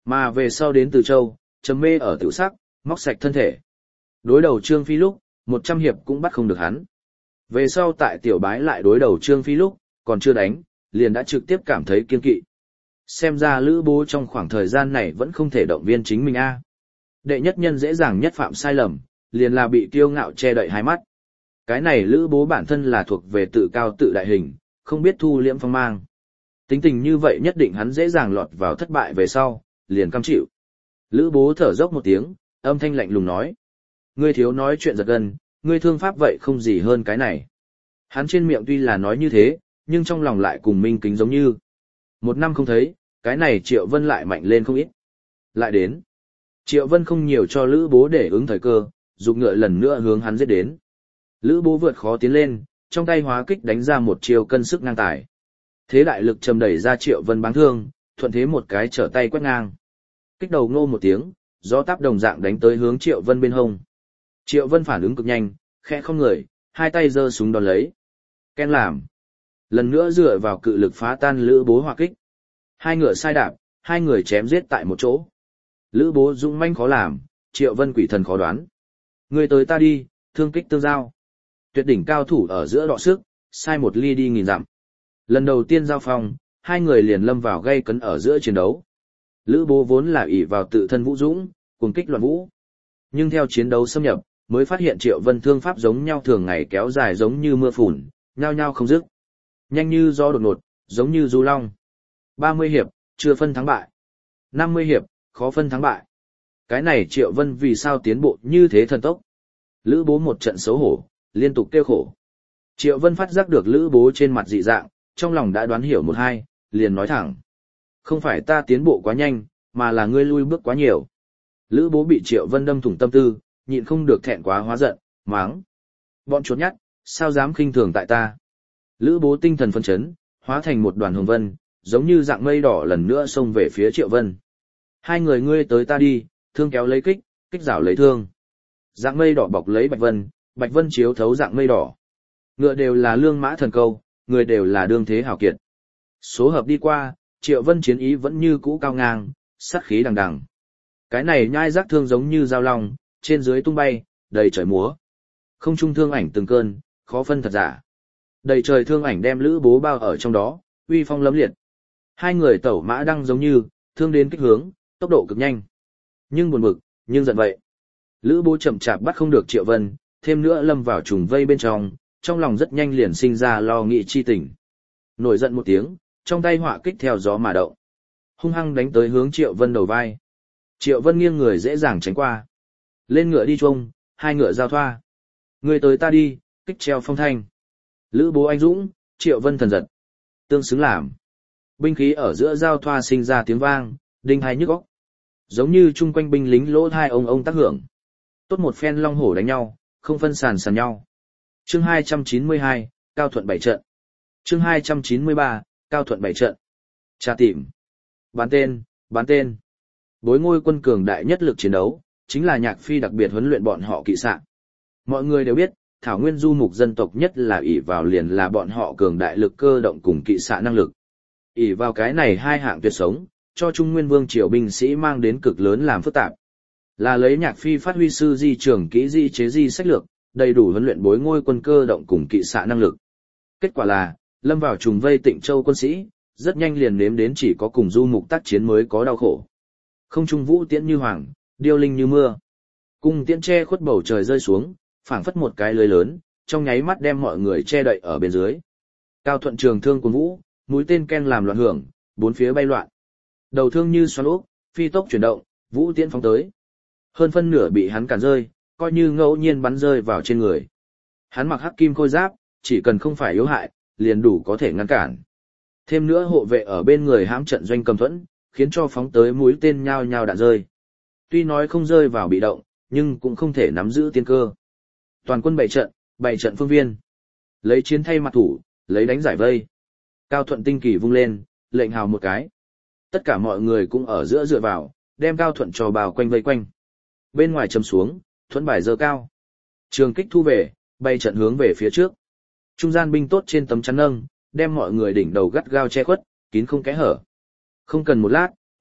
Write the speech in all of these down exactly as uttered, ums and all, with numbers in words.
Mà về sau đến Từ Châu, trầm mê ở tiểu sắc, móc sạch thân thể. Đối đầu Trương Phi lúc, một trăm hiệp cũng bắt không được hắn. Về sau tại tiểu bái lại đối đầu Trương Phi lúc, còn chưa đánh, liền đã trực tiếp cảm thấy kiên kỵ. Xem ra Lữ Bố trong khoảng thời gian này vẫn không thể động viên chính mình a. Đệ nhất nhân dễ dàng nhất phạm sai lầm, liền là bị kiêu ngạo che đậy hai mắt. Cái này Lữ Bố bản thân là thuộc về tự cao tự đại hình, không biết thu liễm phong mang. Tính tình như vậy nhất định hắn dễ dàng lọt vào thất bại về sau, liền cam chịu. Lữ Bố thở dốc một tiếng, âm thanh lạnh lùng nói. Ngươi thiếu nói chuyện giật gân, ngươi thương pháp vậy không gì hơn cái này. Hắn trên miệng tuy là nói như thế, nhưng trong lòng lại cùng Minh Kính giống như. Một năm không thấy, cái này Triệu Vân lại mạnh lên không ít. Lại đến. Triệu Vân không nhiều cho Lữ Bố để ứng thời cơ, dục ngựa lần nữa hướng hắn giết đến. Lữ Bố vượt khó tiến lên, trong tay hóa kích đánh ra một chiêu cân sức ngang tài. Thế đại lực trầm đẩy ra Triệu Vân báng thương, thuận thế một cái trở tay quét ngang. Kích đầu ngô một tiếng, gió táp đồng dạng đánh tới hướng Triệu Vân bên hông. Triệu Vân phản ứng cực nhanh, khẽ không người, hai tay giơ súng đón lấy. Ken làm. Lần nữa dựa vào cự lực phá tan Lữ Bố hỏa kích. Hai ngựa sai đạp, hai người chém giết tại một chỗ. Lữ Bố dũng manh khó làm, Triệu Vân quỷ thần khó đoán. Người tới ta đi, thương kích tương giao. Tuyệt đỉnh cao thủ ở giữa đọ sức, sai một ly đi nghìn dặm. Lần đầu tiên giao phong, hai người liền lâm vào gây cấn ở giữa chiến đấu. Lữ Bố vốn là ỷ vào tự thân vũ dũng, cùng kích loạn vũ. Nhưng theo chiến đấu xâm nhập, mới phát hiện Triệu Vân thương pháp giống nhau thường ngày kéo dài giống như mưa phùn, nhao nhao không dứt. Nhanh như gió đột ngột, giống như du long. ba mươi hiệp, chưa phân thắng bại. năm mươi hiệp, khó phân thắng bại. Cái này Triệu Vân vì sao tiến bộ như thế thần tốc? Lữ Bố một trận xấu hổ, liên tục kêu khổ. Triệu Vân phát giác được Lữ Bố trên mặt dị dạng, trong lòng đã đoán hiểu một hai, liền nói thẳng. Không phải ta tiến bộ quá nhanh, mà là ngươi lui bước quá nhiều. Lữ Bố bị Triệu Vân đâm thủng tâm tư, nhịn không được thẹn quá hóa giận, mắng. Bọn chuột nhắt, sao dám khinh thường tại ta? Lữ Bố tinh thần phấn chấn, hóa thành một đoàn hồng vân, giống như dạng mây đỏ lần nữa xông về phía Triệu Vân. Hai người ngươi tới ta đi, thương kéo lấy kích, kích rảo lấy thương. Dạng mây đỏ bọc lấy Bạch Vân, Bạch Vân chiếu thấu dạng mây đỏ. Ngựa đều là lương mã thần câu, người đều là đương thế hào kiệt. Số hợp đi qua, Triệu Vân chiến ý vẫn như cũ cao ngang, sát khí đằng đằng. Cái này nhai rác thương giống như dao long, trên dưới tung bay, đầy trời múa. Không trung thương ảnh từng cơn, khó phân thật giả. Đầy trời thương ảnh đem Lữ Bố bao ở trong đó, uy phong lẫm liệt. Hai người tẩu mã đăng giống như, thương đến kích hướng, tốc độ cực nhanh. Nhưng buồn bực, nhưng giận vậy. Lữ Bố chậm chạp bắt không được Triệu Vân, thêm nữa lâm vào trùng vây bên trong, trong lòng rất nhanh liền sinh ra lo nghĩ chi tình. Nổi giận một tiếng, trong tay họa kích theo gió mà động. Hung hăng đánh tới hướng Triệu Vân đầu vai. Triệu Vân nghiêng người dễ dàng tránh qua. Lên ngựa đi chung, hai ngựa giao thoa. Người tới ta đi, kích treo phong thanh. Lữ Bố anh dũng, Triệu Vân thần giật. Tương xứng làm. Binh khí ở giữa giao thoa sinh ra tiếng vang, đinh hai nhức óc. Giống như chung quanh binh lính lỗ hai ông ông tác hưởng. Tốt một phen long hổ đánh nhau, không phân sàn sàn nhau. Chương hai trăm chín mươi hai, Cao Thuận bảy trận. Chương hai trăm chín mươi ba, Cao Thuận bảy trận. Tra tìm. Bán tên, bán tên. Bối ngôi quân cường đại nhất lực chiến đấu, chính là Nhạc Phi đặc biệt huấn luyện bọn họ kỵ xạ. Mọi người đều biết, Thảo Nguyên du mục dân tộc nhất là ỷ vào liền là bọn họ cường đại lực cơ động cùng kỵ xạ năng lực. ỷ vào cái này hai hạng tuyệt sống, cho Trung Nguyên Vương triều binh sĩ mang đến cực lớn làm phức tạp. Là lấy Nhạc Phi phát huy sư di trưởng kỹ di chế di sách lược, đầy đủ huấn luyện bối ngôi quân cơ động cùng kỵ xạ năng lực. Kết quả là, lâm vào trùng vây Tịnh Châu quân sĩ, rất nhanh liền nếm đến chỉ có cùng du mục tác chiến mới có đau khổ. Không trung vũ tiễn như hoàng, điêu linh như mưa. Cung tiễn che khuất bầu trời rơi xuống, phảng phất một cái lưới lớn, trong nháy mắt đem mọi người che đậy ở bên dưới. Cao Thuận trường thương cuốn vũ, mũi tên ken làm loạn hưởng, bốn phía bay loạn. Đầu thương như xoắn ốc, phi tốc chuyển động, vũ tiễn phóng tới. Hơn phân nửa bị hắn cản rơi, coi như ngẫu nhiên bắn rơi vào trên người. Hắn mặc hắc kim khôi giáp, chỉ cần không phải yếu hại, liền đủ có thể ngăn cản. Thêm nữa hộ vệ ở bên người hãm trận doanh cầm thuẫn, khiến cho phóng tới mũi tên nhao nhao đạn rơi. Tuy nói không rơi vào bị động, nhưng cũng không thể nắm giữ tiên cơ. Toàn quân bảy trận, bảy trận phương viên. Lấy chiến thay mặt thủ, lấy đánh giải vây. Cao Thuận tinh kỳ vung lên, lệnh hào một cái. Tất cả mọi người cũng ở giữa dựa vào, đem Cao Thuận trò bào quanh vây quanh. Bên ngoài châm xuống, thuẫn bài dơ cao. Trường kích thu về, bay trận hướng về phía trước. Trung gian binh tốt trên tấm chắn nâng, đem mọi người đỉnh đầu gắt gao che khuất, kín không kẽ hở. Không cần một lát,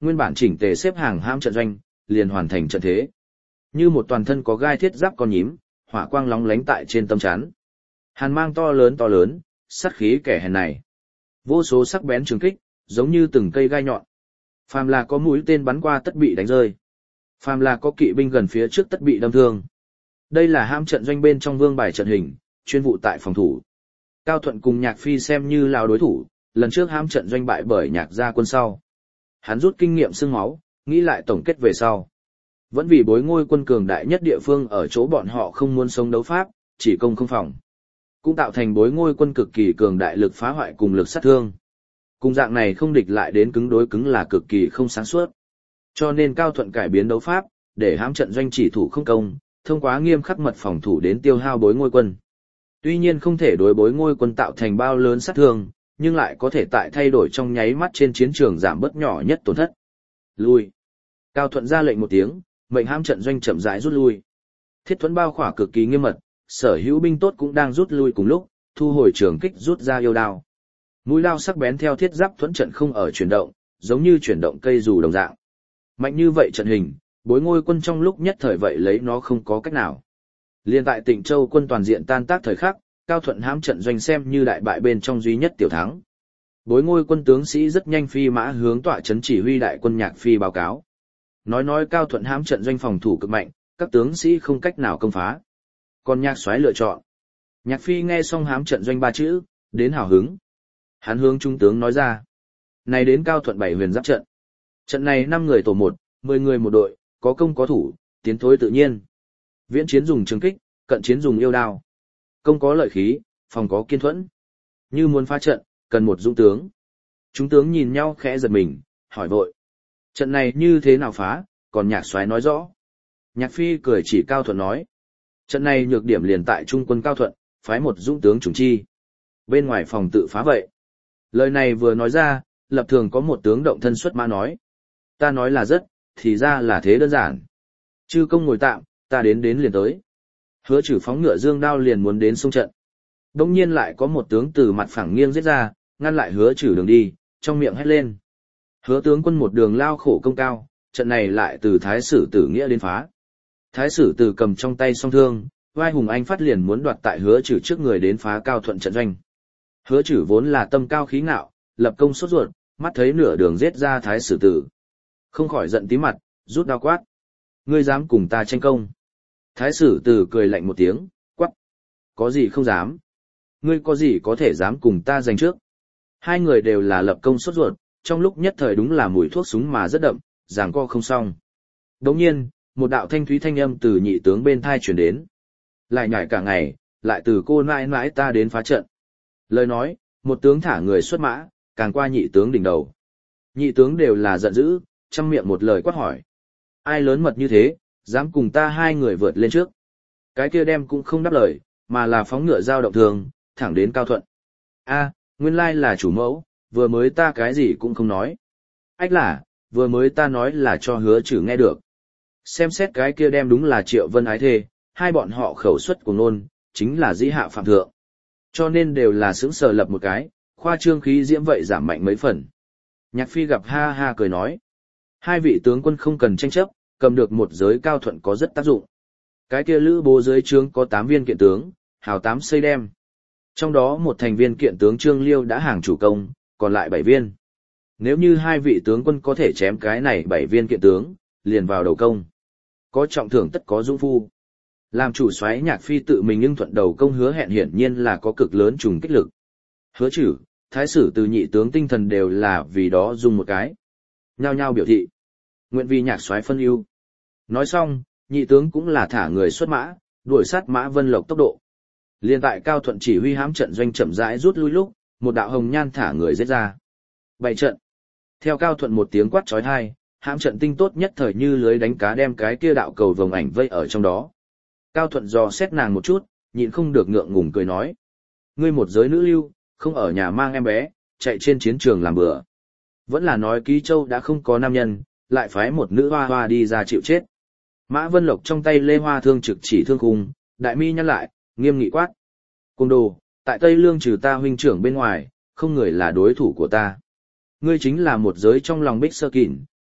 nguyên bản chỉnh tề xếp hàng hãm trận doanh, liền hoàn thành trận thế. Như một toàn thân có gai thiết giáp con nhím, hỏa quang lóng lánh tại trên tâm chắn. Hàn mang to lớn to lớn, sát khí kẻ hèn này. Vô số sắc bén trường kích, giống như từng cây gai nhọn. Phàm là có mũi tên bắn qua tất bị đánh rơi. Phàm là có kỵ binh gần phía trước tất bị đâm thương. Đây là hãm trận doanh bên trong vương bài trận hình, chuyên vụ tại phòng thủ. Cao Thuận cùng Nhạc Phi xem như lao đối thủ, lần trước hãm trận doanh bại bởi Nhạc gia quân sau. Hắn rút kinh nghiệm xương máu, nghĩ lại tổng kết về sau. Vẫn vì bối ngôi quân cường đại nhất địa phương ở chỗ bọn họ không muốn sống đấu pháp, chỉ công không phòng. Cũng tạo thành bối ngôi quân cực kỳ cường đại lực phá hoại cùng lực sát thương. Cùng dạng này không địch lại đến cứng đối cứng là cực kỳ không sáng suốt. Cho nên Cao Thuận cải biến đấu pháp, để hãm trận doanh chỉ thủ không công, thông qua nghiêm khắc mật phòng thủ đến tiêu hao bối ngôi quân. Tuy nhiên không thể đối bối ngôi quân tạo thành bao lớn sát thương, nhưng lại có thể tại thay đổi trong nháy mắt trên chiến trường giảm bớt nhỏ nhất tổn thất. Lui. Cao Thuận ra lệnh một tiếng, mệnh hãm trận doanh chậm rãi rút lui. Thiết thuẫn bao khỏa cực kỳ nghiêm mật, sở hữu binh tốt cũng đang rút lui cùng lúc, thu hồi trường kích rút ra yêu đao. Mũi đao sắc bén theo thiết giáp thuẫn trận không ở chuyển động, giống như chuyển động cây dù đồng dạng. Mạnh như vậy trận hình, bối ngôi quân trong lúc nhất thời vậy lấy nó không có cách nào. Liên tại Tịnh Châu quân toàn diện tan tác thời khắc, Cao Thuận hãm trận doanh xem như đại bại bên trong duy nhất tiểu thắng. Bối ngôi quân tướng sĩ rất nhanh phi mã hướng tọa trấn chỉ huy đại quân Nhạc Phi báo cáo. Nói nói Cao Thuận hãm trận doanh phòng thủ cực mạnh, các tướng sĩ không cách nào công phá. Còn Nhạc soái lựa chọn. Nhạc Phi nghe xong hãm trận doanh ba chữ, đến hào hứng. Hắn hướng trung tướng nói ra. Này đến Cao Thuận bảy huyền giáp trận. Trận này năm người tổ một, mười người một đội, có công có thủ, tiến thối tự nhiên. Viễn chiến dùng trường kích, cận chiến dùng yêu đao. Công có lợi khí, phòng có kiên thuẫn. Như muốn phá trận, cần một dũng tướng. Chúng tướng nhìn nhau khẽ giật mình, hỏi vội. Trận này như thế nào phá, còn Nhạc soái nói rõ. Nhạc Phi cười chỉ Cao Thuận nói. Trận này nhược điểm liền tại trung quân Cao Thuận, phái một dũng tướng trùng chi. Bên ngoài phòng tự phá vậy. Lời này vừa nói ra, lập thường có một tướng động thân xuất mã nói. Ta nói là rất, thì ra là thế đơn giản. Chư công ngồi tạm, ta đến đến liền tới. Hứa Chử phóng ngựa dương đao liền muốn đến xung trận. Đông nhiên lại có một tướng từ mặt phẳng nghiêng giết ra, ngăn lại Hứa Chử đường đi, trong miệng hét lên. Hứa tướng quân một đường lao khổ công cao, trận này lại từ Thái Sử Tử Nghĩa đến phá. Thái Sử Tử cầm trong tay song thương, vai hùng anh phát liền muốn đoạt tại Hứa Chử trước người đến phá Cao Thuận trận doanh. Hứa Chử vốn là tâm cao khí ngạo, lập công sốt ruột, mắt thấy nửa đường giết ra Thái Sử Tử. Không khỏi giận tí mặt, rút đao quát. Ngươi dám cùng ta tranh công? Thái Sử Tử cười lạnh một tiếng, quát. Có gì không dám? Ngươi có gì có thể dám cùng ta giành trước? Hai người đều là lập công sốt ruột, trong lúc nhất thời đúng là mùi thuốc súng mà rất đậm, giằng co không xong. Đồng nhiên, một đạo thanh thúy thanh âm từ nhị tướng bên thai truyền đến. Lại nhảy cả ngày, lại từ cô nãi nãi ta đến phá trận. Lời nói, một tướng thả người xuất mã, càng qua nhị tướng đỉnh đầu. Nhị tướng đều là giận dữ, trăm miệng một lời quát hỏi. Ai lớn mật như thế, dám cùng ta hai người vượt lên trước. Cái kia đem cũng không đáp lời, mà là phóng ngựa giao động thường, thẳng đến Cao Thuận. A, nguyên lai là chủ mẫu, vừa mới ta cái gì cũng không nói. Ách là, vừa mới ta nói là cho Hứa Chử nghe được. Xem xét cái kia đem đúng là Triệu Vân ái thê, hai bọn họ khẩu xuất của nôn, chính là dĩ hạ phạm thượng. Cho nên đều là sững sờ lập một cái, khoa trương khí diễm vậy giảm mạnh mấy phần. Nhạc Phi gặp ha ha cười nói. Hai vị tướng quân không cần tranh chấp, cầm được một giới Cao Thuận có rất tác dụng. Cái kia lữ bố dưới trướng có tám viên kiện tướng, hào tám xây đem. Trong đó một thành viên kiện tướng Trương Liêu đã hàng chủ công, còn lại bảy viên. Nếu như hai vị tướng quân có thể chém cái này bảy viên kiện tướng, liền vào đầu công. Có trọng thưởng tất có dũng phu. Làm chủ soái Nhạc Phi tự mình nhưng thuận đầu công hứa hẹn hiển nhiên là có cực lớn trùng kích lực. Hứa Chử, Thái Sử từ nhị tướng tinh thần đều là vì đó dùng một cái. Nhao nhao biểu thị. Nguyện vì Nhạc soái phân ưu. Nói xong, nhị tướng cũng là thả người xuất mã, đuổi sát Mã Vân Lộc tốc độ. Liên tại Cao Thuận chỉ huy hãm trận doanh chậm rãi rút lui lúc, một đạo hồng nhan thả người giết ra. Bảy trận. Theo Cao Thuận một tiếng quát chói tai, hãm trận tinh tốt nhất thời như lưới đánh cá đem cái kia đạo cầu vồng ảnh vây ở trong đó. Cao Thuận dò xét nàng một chút, nhịn không được ngượng ngùng cười nói. Ngươi một giới nữ lưu, không ở nhà mang em bé, chạy trên chiến trường làm bừa. Vẫn là nói Ký Châu đã không có nam nhân, lại phái một nữ hoa hoa đi ra chịu chết. Mã Vân Lộc trong tay lê hoa thương trực chỉ thương khung, đại mi nhăn lại, nghiêm nghị quát. Cung đồ, tại Tây Lương trừ ta huynh trưởng bên ngoài, không người là đối thủ của ta. Ngươi chính là một giới trong lòng Bích Sơ Kỳn,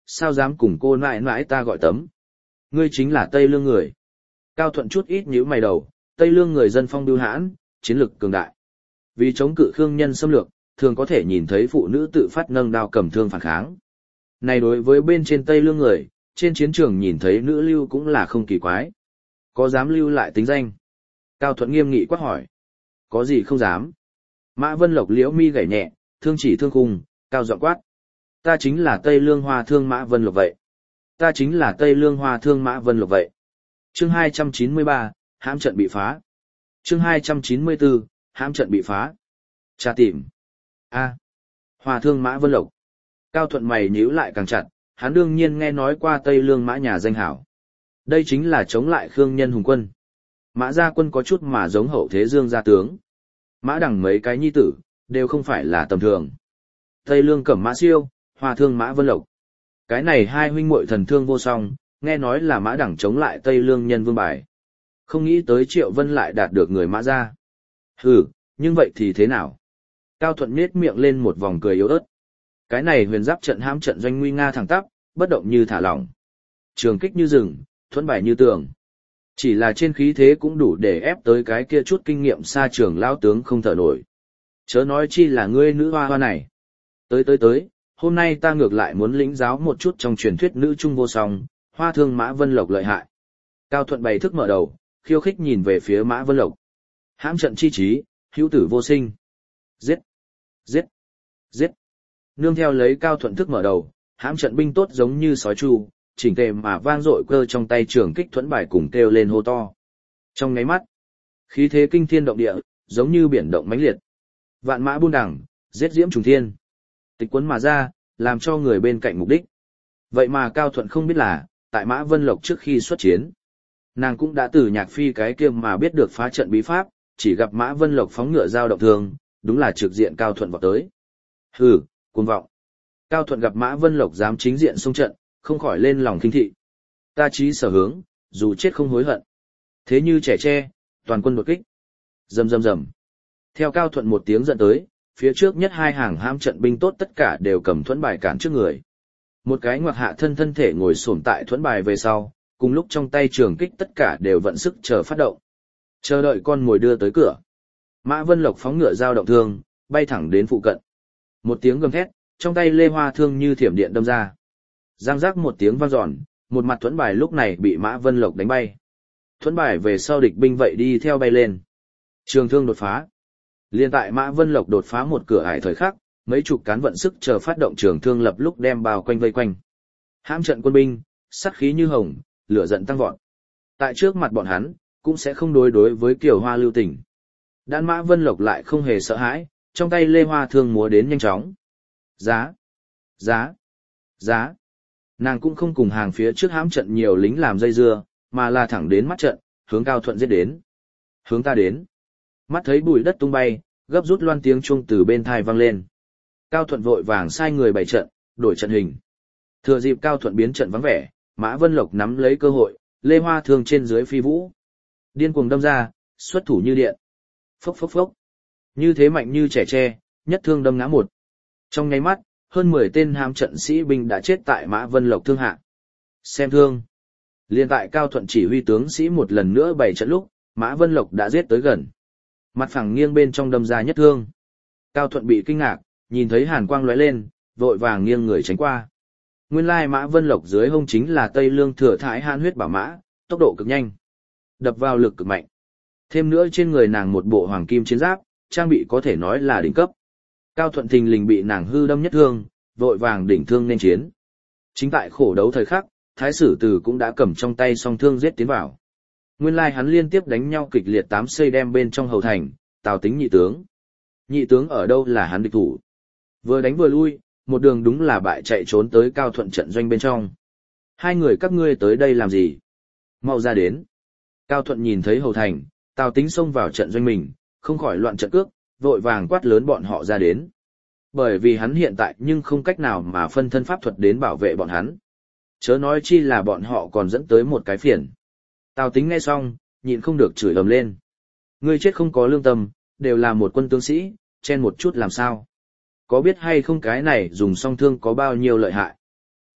sao dám cùng cô nãi nãi ta gọi tấm. Ngươi chính là Tây Lương người. Cao Thuận chút ít nhíu mày đầu, Tây Lương người dân phong bưu hãn, chiến lực cường đại. Vì chống cự Khương nhân xâm lược, thường có thể nhìn thấy phụ nữ tự phát nâng đao cầm thương phản kháng. Này đối với bên trên Tây Lương người, trên chiến trường nhìn thấy nữ lưu cũng là không kỳ quái. Có dám lưu lại tính danh? Cao Thuận nghiêm nghị quát hỏi. Có gì không dám? Mã Vân Lộc liễu mi gảy nhẹ, thương chỉ thương khung, cao giọng quát. Ta chính là Tây Lương Hoa Thương Mã Vân Lộc vậy. Ta chính là Tây Lương Hoa Thương Mã Vân Lộc vậy. Chương hai trăm chín mươi ba, hãm trận bị phá. Chương hai trăm chín mươi bốn, hãm trận bị phá. Tra tìm. A. Hoa Thương Mã Vân Lộc. Cao Thuận mày nhíu lại càng chặt, hắn đương nhiên nghe nói qua Tây Lương Mã nhà danh hảo. Đây chính là chống lại Khương nhân hùng quân. Mã gia quân có chút mà giống hậu thế Dương gia tướng. Mã đẳng mấy cái nhi tử, đều không phải là tầm thường. Tây Lương Cẩm Mã Siêu, Hoa Thương Mã Vân Lộc. Cái này hai huynh muội thần thương vô song, nghe nói là Mã đẳng chống lại Tây Lương nhân vương bài. Không nghĩ tới Triệu Vân lại đạt được người Mã gia. Hừ, nhưng vậy thì thế nào? Cao Thuận nhếch miệng lên một vòng cười yếu ớt. Cái này huyền giáp trận hãm trận doanh nguy nga thẳng tắp, bất động như thả lỏng. Trường kích như rừng, thuẫn bài như tường. Chỉ là trên khí thế cũng đủ để ép tới cái kia chút kinh nghiệm xa trường lao tướng không thở nổi. Chớ nói chi là ngươi nữ hoa hoa này. Tới tới tới, hôm nay ta ngược lại muốn lĩnh giáo một chút trong truyền thuyết nữ trung vô song, Hoa Thương Mã Vân Lộc lợi hại. Cao Thuận bày thức mở đầu, khiêu khích nhìn về phía Mã Vân Lộc. Hãm trận chi trí, hữu tử vô sinh. Giết! Giết! Giết! Nương theo lấy Cao Thuận thức mở đầu, hãm trận binh tốt giống như sói chu, chỉnh tề mà vang dội cơ trong tay trường kích thuẫn bài cùng kêu lên hô to. Trong ngáy mắt, khí thế kinh thiên động địa, giống như biển động mãnh liệt. Vạn mã buôn đẳng, giết diễm trùng thiên. Tịch quấn mà ra, làm cho người bên cạnh mục đích. Vậy mà Cao Thuận không biết là, tại Mã Vân Lộc trước khi xuất chiến, nàng cũng đã từ Nhạc Phi cái kia mà biết được phá trận bí pháp, chỉ gặp Mã Vân Lộc phóng ngựa giao động thường, đúng là trực diện Cao Thuận vào tới. Hừ, cuồng vọng. Cao Thuận gặp Mã Vân Lộc dám chính diện xông trận, không khỏi lên lòng kinh thị. Ta chí sở hướng, dù chết không hối hận. Thế như trẻ tre, toàn quân đột kích. Rầm rầm rầm. Theo Cao Thuận một tiếng giận tới, phía trước nhất hai hàng hãm trận binh tốt tất cả đều cầm thuẫn bài cản trước người. Một cái ngoặc hạ thân thân thể ngồi xổm tại thuẫn bài về sau, cùng lúc trong tay trường kích tất cả đều vận sức chờ phát động. Chờ đợi con mồi đưa tới cửa. Mã Vân Lộc phóng ngựa giao động thương, bay thẳng đến phụ cận. Một tiếng gầm thét, trong tay lê hoa thương như thiểm điện đâm ra. Giang giác một tiếng vang dọn, một mặt thuẫn bài lúc này bị Mã Vân Lộc đánh bay. Thuẫn bài về sau địch binh vậy đi theo bay lên. Trường thương đột phá. Liên tại Mã Vân Lộc đột phá một cửa ải thời khắc, mấy chục cán vận sức chờ phát động trường thương lập lúc đem bao quanh vây quanh. Hãm trận quân binh, sát khí như hồng, lửa giận tăng vọt. Tại trước mặt bọn hắn, cũng sẽ không đối đối với Kiều Hoa lưu tình. Đan Mã Vân Lộc lại không hề sợ hãi, trong tay lê hoa thương múa đến nhanh chóng. Giá, giá, giá. Nàng cũng không cùng hàng phía trước hãm trận nhiều lính làm dây dưa, mà là thẳng đến mắt trận, hướng Cao Thuận giết đến. Hướng ta đến. Mắt thấy bụi đất tung bay, gấp rút loan tiếng chuông từ bên thai vang lên. Cao Thuận vội vàng sai người bày trận, đổi trận hình. Thừa dịp Cao Thuận biến trận vắng vẻ, Mã Vân Lộc nắm lấy cơ hội, lê hoa thương trên dưới phi vũ. Điên cuồng đâm ra, xuất thủ như điện. Phốc phốc phốc. Như thế mạnh như trẻ tre, nhất thương đâm ngã một. Trong nháy mắt, hơn mười tên hãm trận sĩ binh đã chết tại Mã Vân Lộc thương hạ. Xem thương. Liên tại Cao Thuận chỉ huy tướng sĩ một lần nữa bày trận lúc, Mã Vân Lộc đã giết tới gần. Mặt phẳng nghiêng bên trong đâm ra nhất thương. Cao Thuận bị kinh ngạc, nhìn thấy hàn quang lóe lên, vội vàng nghiêng người tránh qua. Nguyên lai Mã Vân Lộc dưới hông chính là Tây Lương Thừa Thái Hãn huyết bảo mã, tốc độ cực nhanh, đập vào lực cực mạnh. Thêm nữa trên người nàng một bộ hoàng kim chiến giáp, trang bị có thể nói là đỉnh cấp. Cao Thuận thình lình bị nàng hư đâm nhất thương, vội vàng đỉnh thương nên chiến. Chính tại khổ đấu thời khắc, Thái Sử Từ cũng đã cầm trong tay song thương giết tiến vào. Nguyên lai hắn liên tiếp đánh nhau kịch liệt tám xây đem bên trong hầu thành, Tào Tính nhị tướng. Nhị tướng ở đâu là hắn địch thủ. Vừa đánh vừa lui, một đường đúng là bại chạy trốn tới Cao Thuận trận doanh bên trong. Hai người các ngươi tới đây làm gì? Mau ra đến. Cao Thuận nhìn thấy hầu thành, Tào Tính xông vào trận doanh mình, không khỏi loạn trận cước, vội vàng quát lớn bọn họ ra đến. Bởi vì hắn hiện tại nhưng không cách nào mà phân thân pháp thuật đến bảo vệ bọn hắn. Chớ nói chi là bọn họ còn dẫn tới một cái phiền. Tào Tính nghe xong, nhịn không được chửi ầm lên. Ngươi chết không có lương tâm, đều là một quân tướng sĩ, chen một chút làm sao? Có biết hay không cái này dùng song thương có bao nhiêu lợi hại?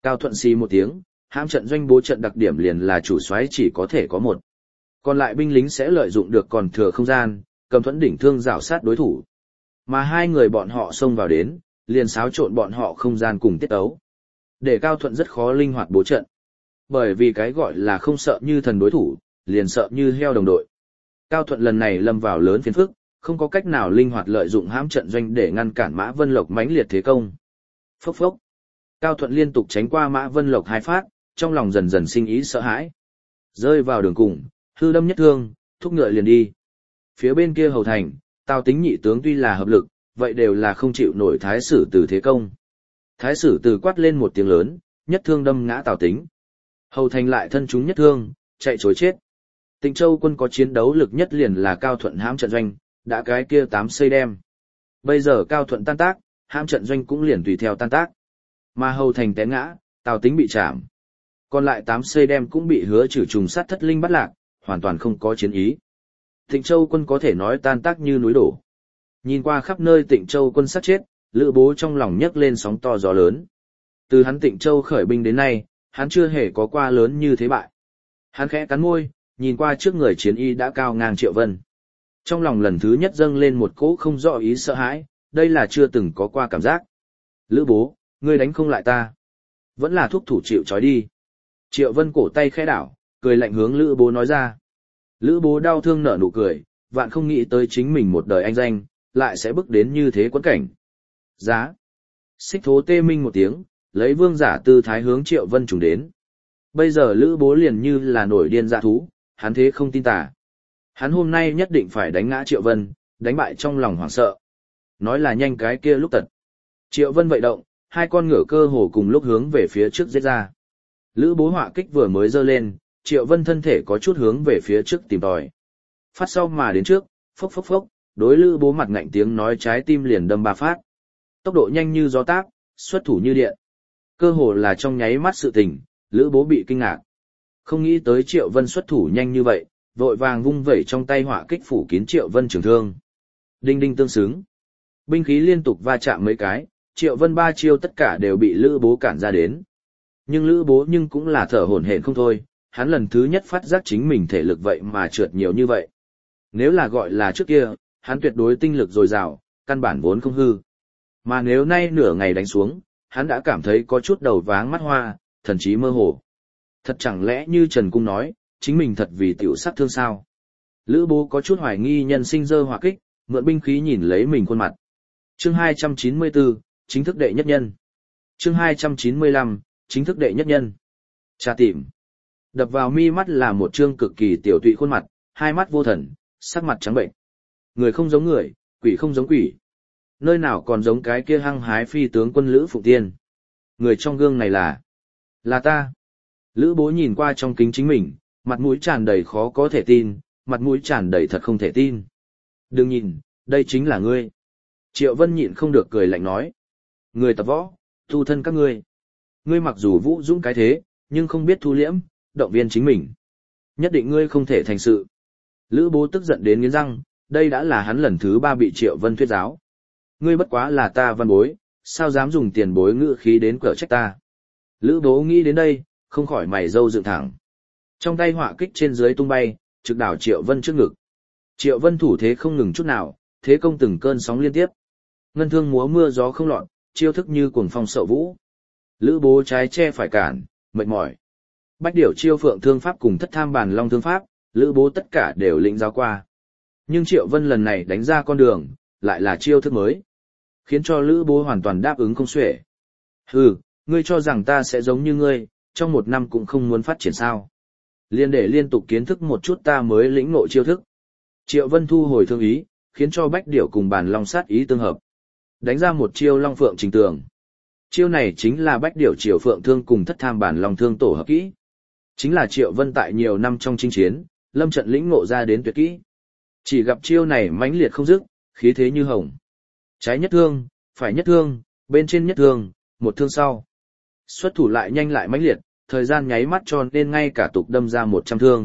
Cao Thuận xì một tiếng, hãm trận doanh bố trận đặc điểm liền là chủ soái chỉ có thể có một. Còn lại binh lính sẽ lợi dụng được còn thừa không gian, cầm thuẫn đỉnh thương rảo sát đối thủ. Mà hai người bọn họ xông vào đến, liền xáo trộn bọn họ không gian cùng tiết ấu. Để Cao Thuận rất khó linh hoạt bố trận. Bởi vì cái gọi là không sợ như thần đối thủ, liền sợ như heo đồng đội. Cao Thuận lần này lâm vào lớn phiền phức, không có cách nào linh hoạt lợi dụng hãm trận doanh để ngăn cản Mã Vân Lộc mãnh liệt thế công. Phốc phốc. Cao Thuận liên tục tránh qua Mã Vân Lộc hai phát, trong lòng dần dần sinh ý sợ hãi. Rơi vào đường cùng, hư đâm nhất thương, thúc ngựa liền đi. Phía bên kia hầu thành, Tào Tính nhị tướng tuy là hợp lực, vậy đều là không chịu nổi Thái Sử Từ thế công. Thái Sử Từ quát lên một tiếng lớn, nhất thương đâm ngã Tào Tính. Hầu thành lại thân chúng nhất thương, chạy trối chết. Tịnh Châu quân có chiến đấu lực nhất liền là Cao Thuận hãm trận doanh, đã cái kia tám xây đem. Bây giờ Cao Thuận tan tác, hãm trận doanh cũng liền tùy theo tan tác. Mà hầu thành té ngã, Tào Tính bị chạm. Còn lại tám xây đem cũng bị Hứa Trử trùng sát thất linh bắt lạc, hoàn toàn không có chiến ý. Tịnh Châu quân có thể nói tan tác như núi đổ. Nhìn qua khắp nơi Tịnh Châu quân sát chết, Lữ Bố trong lòng nhấc lên sóng to gió lớn. Từ hắn Tịnh Châu khởi binh đến nay, hắn chưa hề có qua lớn như thế bại. Hắn khẽ cắn môi, nhìn qua trước người chiến y đã cao ngang Triệu Vân. Trong lòng lần thứ nhất dâng lên một cỗ không rõ ý sợ hãi, đây là chưa từng có qua cảm giác. Lữ Bố, ngươi đánh không lại ta. Vẫn là thúc thủ chịu trói đi. Triệu Vân cổ tay khẽ đảo, cười lạnh hướng Lữ Bố nói ra. Lữ Bố đau thương nở nụ cười, vạn không nghĩ tới chính mình một đời anh danh, lại sẽ bước đến như thế quẫn cảnh. Giá. Xích thố tê minh một tiếng, lấy vương giả tư thái hướng Triệu Vân trùng đến. Bây giờ Lữ Bố liền như là nổi điên dạ thú, hắn thế không tin tà. Hắn hôm nay nhất định phải đánh ngã Triệu Vân, đánh bại trong lòng hoảng sợ. Nói là nhanh cái kia lúc tật. Triệu Vân vậy động, hai con ngựa cơ hồ cùng lúc hướng về phía trước giết ra. Lữ Bố họa kích vừa mới giơ lên, Triệu Vân thân thể có chút hướng về phía trước tìm tòi. Phát sau mà đến trước, phốc phốc phốc, đối Lữ Bố mặt ngạnh tiếng nói trái tim liền đâm ba phát. Tốc độ nhanh như gió táp, xuất thủ như điện. Cơ hồ là trong nháy mắt sự tình, Lữ Bố bị kinh ngạc. Không nghĩ tới Triệu Vân xuất thủ nhanh như vậy, vội vàng vung vẩy trong tay họa kích phủ kín Triệu Vân trường thương. Đinh đinh tương xứng. Binh khí liên tục va chạm mấy cái, Triệu Vân ba chiêu tất cả đều bị Lữ Bố cản ra đến. Nhưng Lữ Bố nhưng cũng là thở hổn hển không thôi, hắn lần thứ nhất phát giác chính mình thể lực vậy mà trượt nhiều như vậy. Nếu là gọi là trước kia, hắn tuyệt đối tinh lực dồi dào, căn bản vốn không hư. Mà nếu nay nửa ngày đánh xuống, hắn đã cảm thấy có chút đầu váng mắt hoa, thần trí mơ hồ. Thật chẳng lẽ như Trần Cung nói, chính mình thật vì tiểu sát thương sao? Lữ Bố có chút hoài nghi nhân sinh dơ hỏa kích, mượn binh khí nhìn lấy mình khuôn mặt. Chương hai trăm chín mươi tư, chính thức đệ nhất nhân. Chương hai trăm chín mươi lăm, chính thức đệ nhất nhân. Tra tìm. Đập vào mi mắt là một trương cực kỳ tiểu tụy khuôn mặt, hai mắt vô thần, sắc mặt trắng bệnh. Người không giống người, quỷ không giống quỷ. Nơi nào còn giống cái kia hăng hái phi tướng quân Lữ Phụng Tiên. Người trong gương này là... là ta. Lữ Bố nhìn qua trong kính chính mình, mặt mũi tràn đầy khó có thể tin, mặt mũi tràn đầy thật không thể tin. Đừng nhìn, đây chính là ngươi. Triệu Vân nhịn không được cười lạnh nói. Người tập võ, tu thân các ngươi. Ngươi mặc dù vũ dũng cái thế, nhưng không biết thu liễm, động viên chính mình. Nhất định ngươi không thể thành sự. Lữ Bố tức giận đến nghiến răng, đây đã là hắn lần thứ ba bị Triệu Vân thuyết giáo. Ngươi bất quá là ta văn bối, sao dám dùng tiền bối ngữ khí đến cở trách ta. Lữ Bố nghĩ đến đây, không khỏi mày râu dựng thẳng. Trong tay họa kích trên dưới tung bay, trực đảo Triệu Vân trước ngực. Triệu Vân thủ thế không ngừng chút nào, thế công từng cơn sóng liên tiếp. Ngân thương múa mưa gió không lọt, chiêu thức như cuồng phong sậu vũ. Lữ Bố trái che phải cản, mệt mỏi. Bách điểu chiêu phượng thương pháp cùng thất tham bàn long thương pháp, Lữ Bố tất cả đều lĩnh giáo qua. Nhưng Triệu Vân lần này đánh ra con đường, lại là chiêu thức mới, khiến cho Lữ Bố hoàn toàn đáp ứng không xuể. Hừ, ngươi cho rằng ta sẽ giống như ngươi, trong một năm cũng không muốn phát triển sao? Liên để liên tục kiến thức một chút ta mới lĩnh ngộ chiêu thức. Triệu Vân thu hồi thương ý, khiến cho bách điểu cùng bàn long sát ý tương hợp. Đánh ra một chiêu long phượng trình tường. Chiêu này chính là bách điểu triều phượng thương cùng thất tham bản long thương tổ hợp kỹ. Chính là Triệu Vân tại nhiều năm trong chinh chiến, lâm trận lĩnh ngộ ra đến tuyệt kỹ. Chỉ gặp chiêu này mãnh liệt không dứt, khí thế như hồng. Trái nhất thương, phải nhất thương, bên trên nhất thương, một thương sau. Xuất thủ lại nhanh lại mãnh liệt, thời gian nháy mắt cho nên ngay cả tục đâm ra một trăm thương.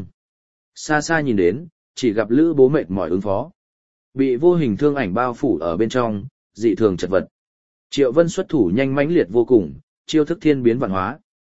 Xa xa nhìn đến, chỉ gặp Lữ Bố mệt mỏi ứng phó. Bị vô hình thương ảnh bao phủ ở bên trong, dị thường chật vật. Triệu Vân xuất thủ nhanh mãnh liệt vô cùng, chiêu thức thiên biến vạn hóa.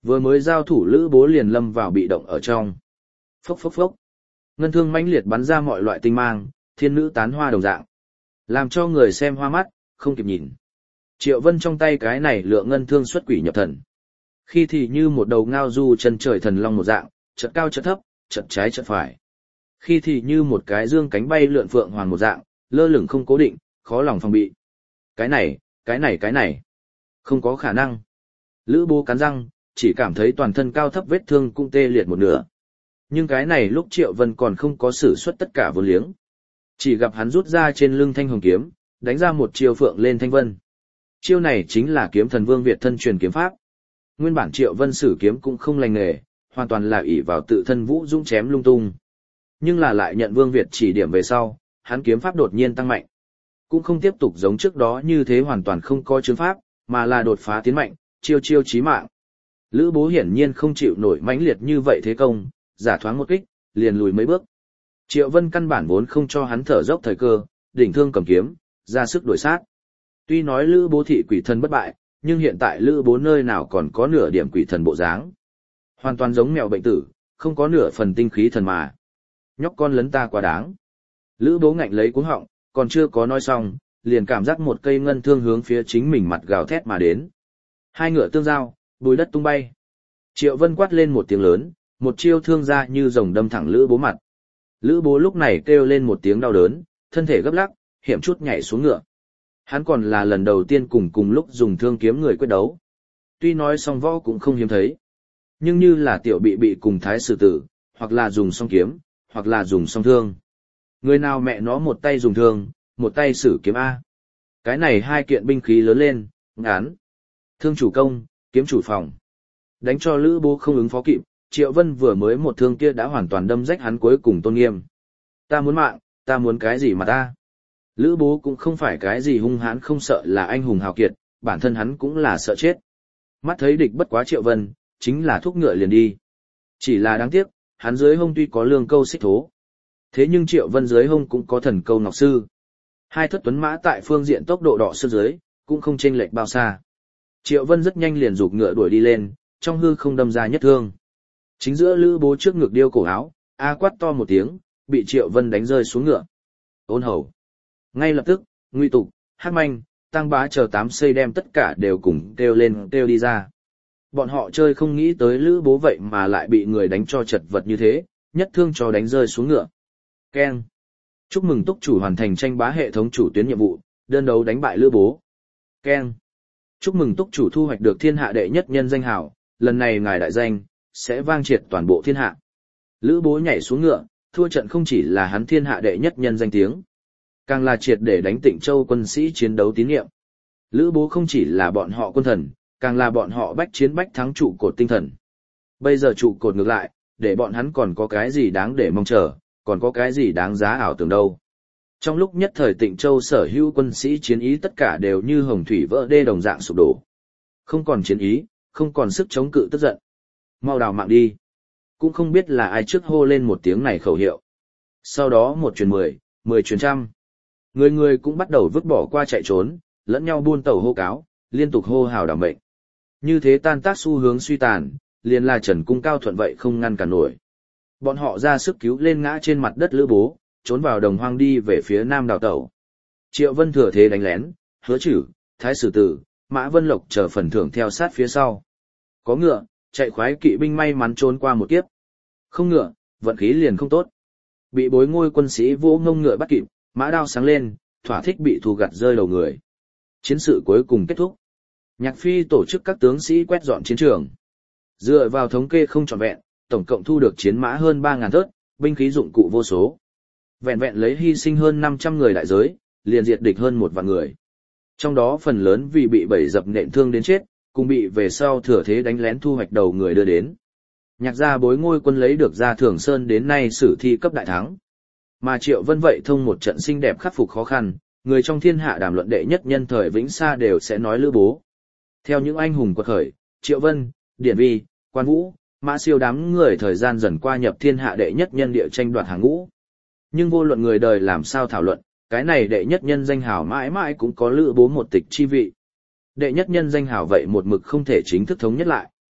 Vừa mới giao thủ Lữ Bố liền lâm vào bị động ở trong. Phốc phốc phốc. Ngân thương mãnh liệt bắn ra mọi loại tinh mang, thiên nữ tán hoa đồng dạng. Làm cho người xem hoa mắt, không kịp nhìn. Triệu Vân trong tay cái này lượng ngân thương xuất quỷ nhập thần. Khi thì như một đầu ngao du chân trời thần long một dạng, chợt cao chợt thấp, chợt trái chợt phải. Khi thì như một cái dương cánh bay lượn phượng hoàng một dạng, lơ lửng không cố định, khó lòng phòng bị. Cái này, cái này cái này, không có khả năng. Lữ Bố cắn răng, chỉ cảm thấy toàn thân cao thấp vết thương cũng tê liệt một nửa. Nhưng cái này lúc Triệu Vân còn không có sử xuất tất cả vô liếng. Chỉ gặp hắn rút ra trên lưng thanh hồng kiếm, đánh ra một chiêu phượng lên thanh vân. Chiêu này chính là kiếm thần Vương Việt thân truyền kiếm pháp. Nguyên bản Triệu Vân sử kiếm cũng không lành nghề, hoàn toàn là ỷ vào tự thân vũ dũng chém lung tung. Nhưng là lại nhận Vương Việt chỉ điểm về sau, hắn kiếm pháp đột nhiên tăng mạnh. Cũng không tiếp tục giống trước đó như thế hoàn toàn không có chứng pháp, mà là đột phá tiến mạnh, chiêu chiêu chí mạng. Lữ Bố hiển nhiên không chịu nổi mãnh liệt như vậy thế công, giả thoáng một kích, liền lùi mấy bước. Triệu Vân căn bản vốn không cho hắn thở dốc thời cơ, đỉnh thương cầm kiếm, ra sức đuổi sát. Tuy nói Lữ Bố thị quỷ thần bất bại, nhưng hiện tại Lữ Bố nơi nào còn có nửa điểm quỷ thần bộ dáng. Hoàn toàn giống mèo bệnh tử, không có nửa phần tinh khí thần mà. Nhóc con lấn ta quá đáng. Lữ Bố ngạnh lấy cuống họng, còn chưa có nói xong, liền cảm giác một cây ngân thương hướng phía chính mình mặt gào thét mà đến. Hai ngựa tương giao, bùi đất tung bay. Triệu Vân quát lên một tiếng lớn, một chiêu thương ra như rồng đâm thẳng Lữ Bố mặt. Lữ Bố lúc này kêu lên một tiếng đau đớn, thân thể gấp lắc, hiểm chút nhảy xuống ngựa. Hắn còn là lần đầu tiên cùng cùng lúc dùng thương kiếm người quyết đấu. Tuy nói song võ cũng không hiếm thấy, nhưng như là tiểu bị bị cùng thái sử tử, hoặc là dùng song kiếm, hoặc là dùng song thương. Người nào mẹ nó một tay dùng thương, một tay sử kiếm A. Cái này hai kiện binh khí lớn lên, ngán. Thương chủ công, kiếm chủ phòng. Đánh cho Lữ Bố không ứng phó kịp, Triệu Vân vừa mới một thương kia đã hoàn toàn đâm rách hắn cuối cùng tôn nghiêm. Ta muốn mạng, ta muốn cái gì mà ta? Lữ Bố cũng không phải cái gì hung hãn không sợ là anh hùng hào kiệt, bản thân hắn cũng là sợ chết. Mắt thấy địch bất quá Triệu Vân, chính là thúc ngựa liền đi. Chỉ là đáng tiếc, hắn dưới hông tuy có lương câu xích thố. Thế nhưng Triệu Vân dưới hông cũng có thần câu ngọc sư. Hai thất tuấn mã tại phương diện tốc độ đỏ sức dưới, cũng không chênh lệch bao xa. Triệu Vân rất nhanh liền giục ngựa đuổi đi lên, trong hư không đâm ra nhất thương. Chính giữa Lữ Bố trước ngực điêu cổ áo, a quát to một tiếng, bị Triệu Vân đánh rơi xuống ngựa. Ôn hầu. Ngay lập tức, Ngụy Tục, Hắc Manh, Tăng Bá chờ tám xây đem tất cả đều cùng kêu lên kêu đi ra. Bọn họ chơi không nghĩ tới Lữ Bố vậy mà lại bị người đánh cho chật vật như thế, nhất thương cho đánh rơi xuống ngựa. Keng. Chúc mừng túc chủ hoàn thành tranh bá hệ thống chủ tuyến nhiệm vụ, đơn đấu đánh bại Lữ Bố. Keng. Chúc mừng túc chủ thu hoạch được thiên hạ đệ nhất nhân danh hào, lần này ngài đại danh sẽ vang triệt toàn bộ thiên hạ. Lữ Bố nhảy xuống ngựa, thua trận không chỉ là hắn thiên hạ đệ nhất nhân danh tiếng, càng là triệt để đánh Tịnh Châu quân sĩ chiến đấu tín nhiệm. Lữ Bố không chỉ là bọn họ quân thần, càng là bọn họ bách chiến bách thắng trụ cột tinh thần. Bây giờ trụ cột ngược lại, để bọn hắn còn có cái gì đáng để mong chờ, còn có cái gì đáng giá ảo tưởng đâu. Trong lúc nhất thời Tịnh Châu sở hữu quân sĩ chiến ý tất cả đều như hồng thủy vỡ đê đồng dạng sụp đổ. Không còn chiến ý, không còn sức chống cự tức giận. Mau đào mạng đi. Cũng không biết là ai trước hô lên một tiếng này khẩu hiệu. Sau đó một truyền mười, mười truyền trăm. Người người cũng bắt đầu vứt bỏ qua chạy trốn, lẫn nhau buôn tẩu hô cáo, liên tục hô hào đảm mệnh. Như thế tan tác xu hướng suy tàn, liền là Trần Cung Cao Thuận vậy không ngăn cản nổi. Bọn họ ra sức cứu lên ngã trên mặt đất Lữ Bố, trốn vào đồng hoang đi về phía nam đào tẩu. Triệu Vân thừa thế đánh lén, Hứa Chử, Thái Sử Tử, Mã Vân Lộc chờ phần thưởng theo sát phía sau. Có ngựa, chạy khoái kỵ binh may mắn trốn qua một kiếp. Không ngựa, vận khí liền không tốt. Bị bối ngôi quân sĩ vỗ ngông ngựa bắt kịp, mã đao sáng lên, thỏa thích bị thù gặt rơi đầu người. Chiến sự cuối cùng kết thúc. Nhạc Phi tổ chức các tướng sĩ quét dọn chiến trường. Dựa vào thống kê không trọn vẹn, tổng cộng thu được chiến mã hơn ba ngàn thớt, binh khí dụng cụ vô số. Vẹn vẹn lấy hy sinh hơn năm trăm người đại giới, liền diệt địch hơn một vạn người. Trong đó phần lớn vì bị bẫy dập nện thương đến chết, cùng bị về sau thừa thế đánh lén thu hoạch đầu người đưa đến. Nhạc gia bối ngôi quân lấy được ra Thường Sơn đến nay sử thi cấp đại thắng. Mà Triệu Vân vậy thông một trận xinh đẹp khắc phục khó khăn, người trong thiên hạ đàm luận đệ nhất nhân thời vĩnh xa đều sẽ nói Lữ Bố. Theo những anh hùng quật khởi, Triệu Vân, Điển Vi, Quan Vũ, Mã Siêu đám người thời gian dần qua nhập thiên hạ đệ nhất nhân địa tranh đoạt hàng ngũ. Nhưng vô luận người đời làm sao thảo luận, cái này đệ nhất nhân danh hào mãi mãi cũng có Lữ Bố một tịch chi vị. Đệ nhất nhân danh hào vậy một mực không thể chính thức thống nhất lại.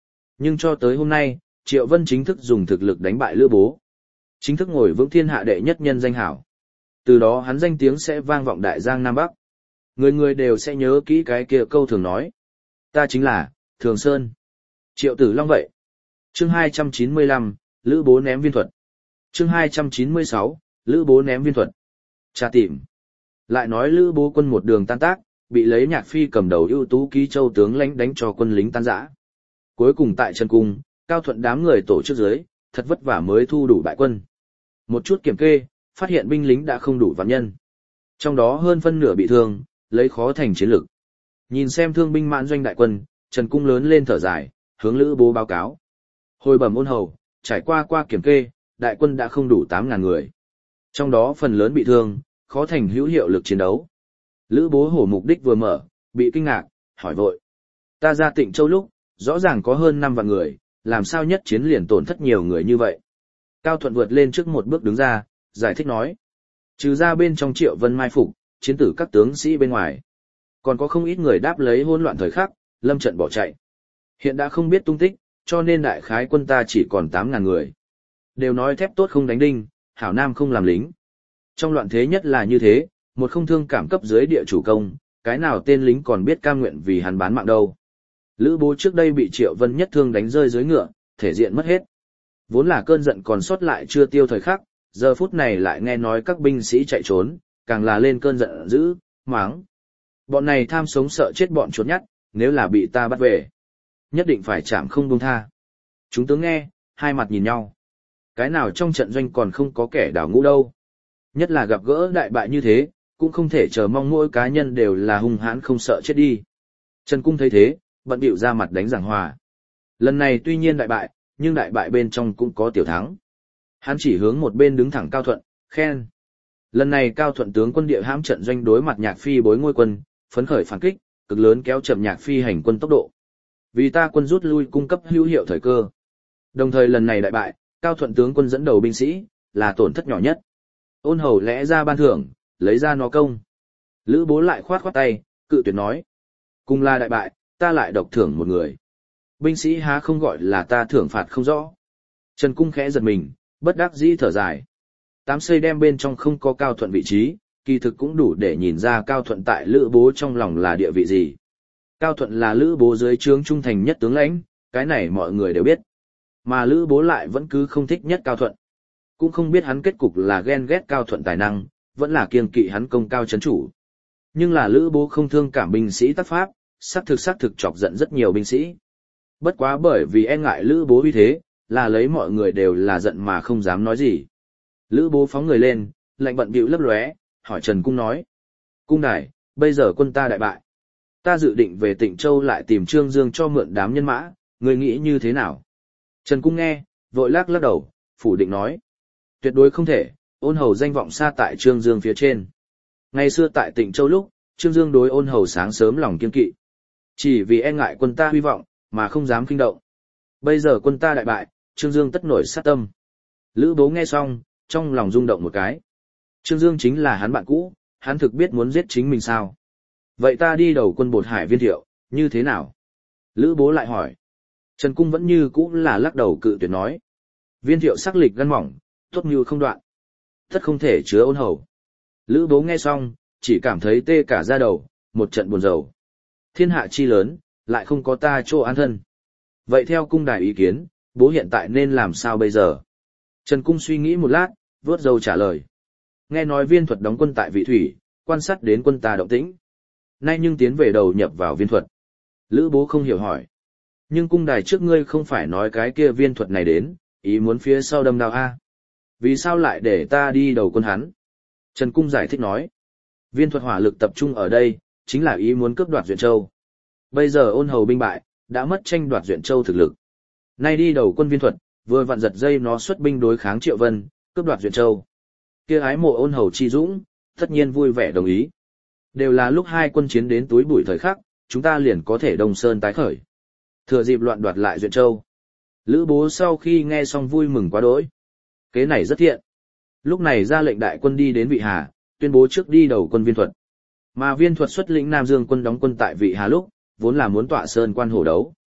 Nhưng cho tới hôm nay, Triệu Vân chính thức dùng thực lực đánh bại Lữ Bố. Chính thức ngồi vững thiên hạ đệ nhất nhân danh hảo. Từ đó hắn danh tiếng sẽ vang vọng đại giang Nam Bắc. Người người đều sẽ nhớ kỹ cái kia câu thường nói. Ta chính là, Thường Sơn. Triệu Tử Long vậy. Chương hai trăm chín mươi lăm, Lữ Bố ném viên thuật. Chương hai trăm chín mươi sáu, Lữ Bố ném viên thuật. Tra tìm. Lại nói Lữ Bố quân một đường tan tác, bị lấy Nhạc Phi cầm đầu ưu tú ký châu tướng lãnh đánh cho quân lính tan rã. Cuối cùng tại Trần Cung, Cao Thuận đám người tổ chức dưới, thật vất vả mới thu đủ bại quân. Một chút kiểm kê, phát hiện binh lính đã không đủ vạn nhân. Trong đó hơn phân nửa bị thương, lấy khó thành chiến lực. Nhìn xem thương binh mãn doanh đại quân, Trần Cung lớn lên thở dài, hướng Lữ Bố báo cáo. Hồi bẩm ôn hầu, trải qua qua kiểm kê, đại quân đã không đủ tám ngàn người. Trong đó phần lớn bị thương, khó thành hữu hiệu lực chiến đấu. Lữ Bố hổ mục đích vừa mở, bị kinh ngạc, hỏi vội. Ta ra Tịnh Châu lúc, rõ ràng có hơn năm vạn người, làm sao nhất chiến liền tổn thất nhiều người như vậy. Cao Thuận vượt lên trước một bước đứng ra, giải thích nói. Trừ ra bên trong Triệu Vân mai phục, chiến tử các tướng sĩ bên ngoài. Còn có không ít người đáp lấy hỗn loạn thời khắc, lâm trận bỏ chạy. Hiện đã không biết tung tích, cho nên đại khái quân ta chỉ còn tám ngàn người. Đều nói thép tốt không đánh đinh, hảo nam không làm lính. Trong loạn thế nhất là như thế, một không thương cảm cấp dưới địa chủ công, cái nào tên lính còn biết cam nguyện vì hắn bán mạng đâu. Lữ Bố trước đây bị Triệu Vân nhất thương đánh rơi dưới ngựa, thể diện mất hết. Vốn là cơn giận còn sót lại chưa tiêu thời khắc, giờ phút này lại nghe nói các binh sĩ chạy trốn, càng là lên cơn giận dữ, máng. Bọn này tham sống sợ chết bọn chuột nhắt, nếu là bị ta bắt về, nhất định phải chạm không buông tha. Chúng tướng nghe, hai mặt nhìn nhau. Cái nào trong trận doanh còn không có kẻ đảo ngũ đâu. Nhất là gặp gỡ đại bại như thế, cũng không thể chờ mong mỗi cá nhân đều là hung hãn không sợ chết đi. Trần Cung thấy thế, bận bịu ra mặt đánh giảng hòa. Lần này tuy nhiên đại bại, nhưng đại bại bên trong cũng có tiểu thắng. Hắn chỉ hướng một bên đứng thẳng Cao Thuận, khen. Lần này Cao Thuận tướng quân địa hãm trận doanh đối mặt Nhạc Phi bối ngôi quân, phấn khởi phản kích, cực lớn kéo chậm Nhạc Phi hành quân tốc độ. Vì ta quân rút lui cung cấp hữu hiệu thời cơ. Đồng thời lần này đại bại, Cao Thuận tướng quân dẫn đầu binh sĩ, là tổn thất nhỏ nhất. Ôn hầu lẽ ra ban thưởng, lấy ra nó công. Lữ Bố lại khoát khoát tay, cự tuyệt nói. Cùng là đại bại, ta lại độc thưởng một người. Binh sĩ há không gọi là ta thưởng phạt không rõ. Trần Cung khẽ giật mình, bất đắc dĩ thở dài. Tám xây đem bên trong không có Cao Thuận vị trí, kỳ thực cũng đủ để nhìn ra Cao Thuận tại Lữ Bố trong lòng là địa vị gì. Cao Thuận là Lữ Bố dưới trướng trung thành nhất tướng lãnh, cái này mọi người đều biết. Mà Lữ Bố lại vẫn cứ không thích nhất Cao Thuận. Cũng không biết hắn kết cục là ghen ghét Cao Thuận tài năng, vẫn là kiêng kỵ hắn công cao chấn chủ. Nhưng là Lữ Bố không thương cảm binh sĩ tác pháp, xác thực xác thực chọc giận rất nhiều binh sĩ. Bất quá bởi vì e ngại Lữ Bố uy thế, là lấy mọi người đều là giận mà không dám nói gì. Lữ Bố phóng người lên, lạnh bận bịu lấp lóe, hỏi Trần Cung nói. Cung đài, bây giờ quân ta đại bại. Ta dự định về Tịnh Châu lại tìm Trương Dương cho mượn đám nhân mã, người nghĩ như thế nào? Trần Cung nghe, vội lắc lắc đầu, phủ định nói. Tuyệt đối không thể, ôn hầu danh vọng xa tại Trương Dương phía trên. Ngày xưa tại Tịnh Châu lúc, Trương Dương đối ôn hầu sáng sớm lòng kiên kỵ. Chỉ vì e ngại quân ta hy vọng, mà không dám kinh động. Bây giờ quân ta đại bại, Trương Dương tất nổi sát tâm. Lữ Bố nghe xong, trong lòng rung động một cái. Trương Dương chính là hắn bạn cũ, hắn thực biết muốn giết chính mình sao. Vậy ta đi đầu quân Bột Hải Viên Thiệu, như thế nào? Lữ Bố lại hỏi. Trần Cung vẫn như cũ là lắc đầu cự tuyệt nói. Viên Thiệu sắc lịch gan mỏng, tốt như không đoạn. Tất không thể chứa ôn hầu. Lữ Bố nghe xong, chỉ cảm thấy tê cả da đầu, một trận buồn rầu. Thiên hạ chi lớn, lại không có ta chỗ an thân. Vậy theo cung đài ý kiến, bố hiện tại nên làm sao bây giờ? Trần Cung suy nghĩ một lát, vớt dâu trả lời. Nghe nói Viên Thuật đóng quân tại Vị Thủy, quan sát đến quân ta động tĩnh. Nay nhưng tiến về đầu nhập vào Viên Thuật. Lữ Bố không hiểu hỏi. Nhưng cung đài trước ngươi không phải nói cái kia Viên Thuật này đến, ý muốn phía sau đâm đao a? Vì sao lại để ta đi đầu quân hắn? Trần Cung giải thích nói. Viên Thuật hỏa lực tập trung ở đây, chính là ý muốn cướp đoạt Duyện Châu. Bây giờ ôn hầu binh bại, đã mất tranh đoạt Duyện Châu thực lực. Nay đi đầu quân Viên Thuật, vừa vặn giật dây nó xuất binh đối kháng Triệu Vân, cướp đoạt Duyện Châu. Kia ái mộ ôn hầu chi dũng, tất nhiên vui vẻ đồng ý. Đều là lúc hai quân chiến đến túi bụi thời khắc, chúng ta liền có thể Đông Sơn tái khởi. Thừa dịp loạn đoạt lại Duyện Châu. Lữ Bố sau khi nghe xong vui mừng quá đỗi. Kế này rất thiện. Lúc này ra lệnh đại quân đi đến Vị Hà, tuyên bố trước đi đầu quân Viên Thuật. Mà Viên Thuật xuất lĩnh Nam Dương quân đóng quân tại Vị Hà lúc, vốn là muốn tọa sơn quan hổ đấu.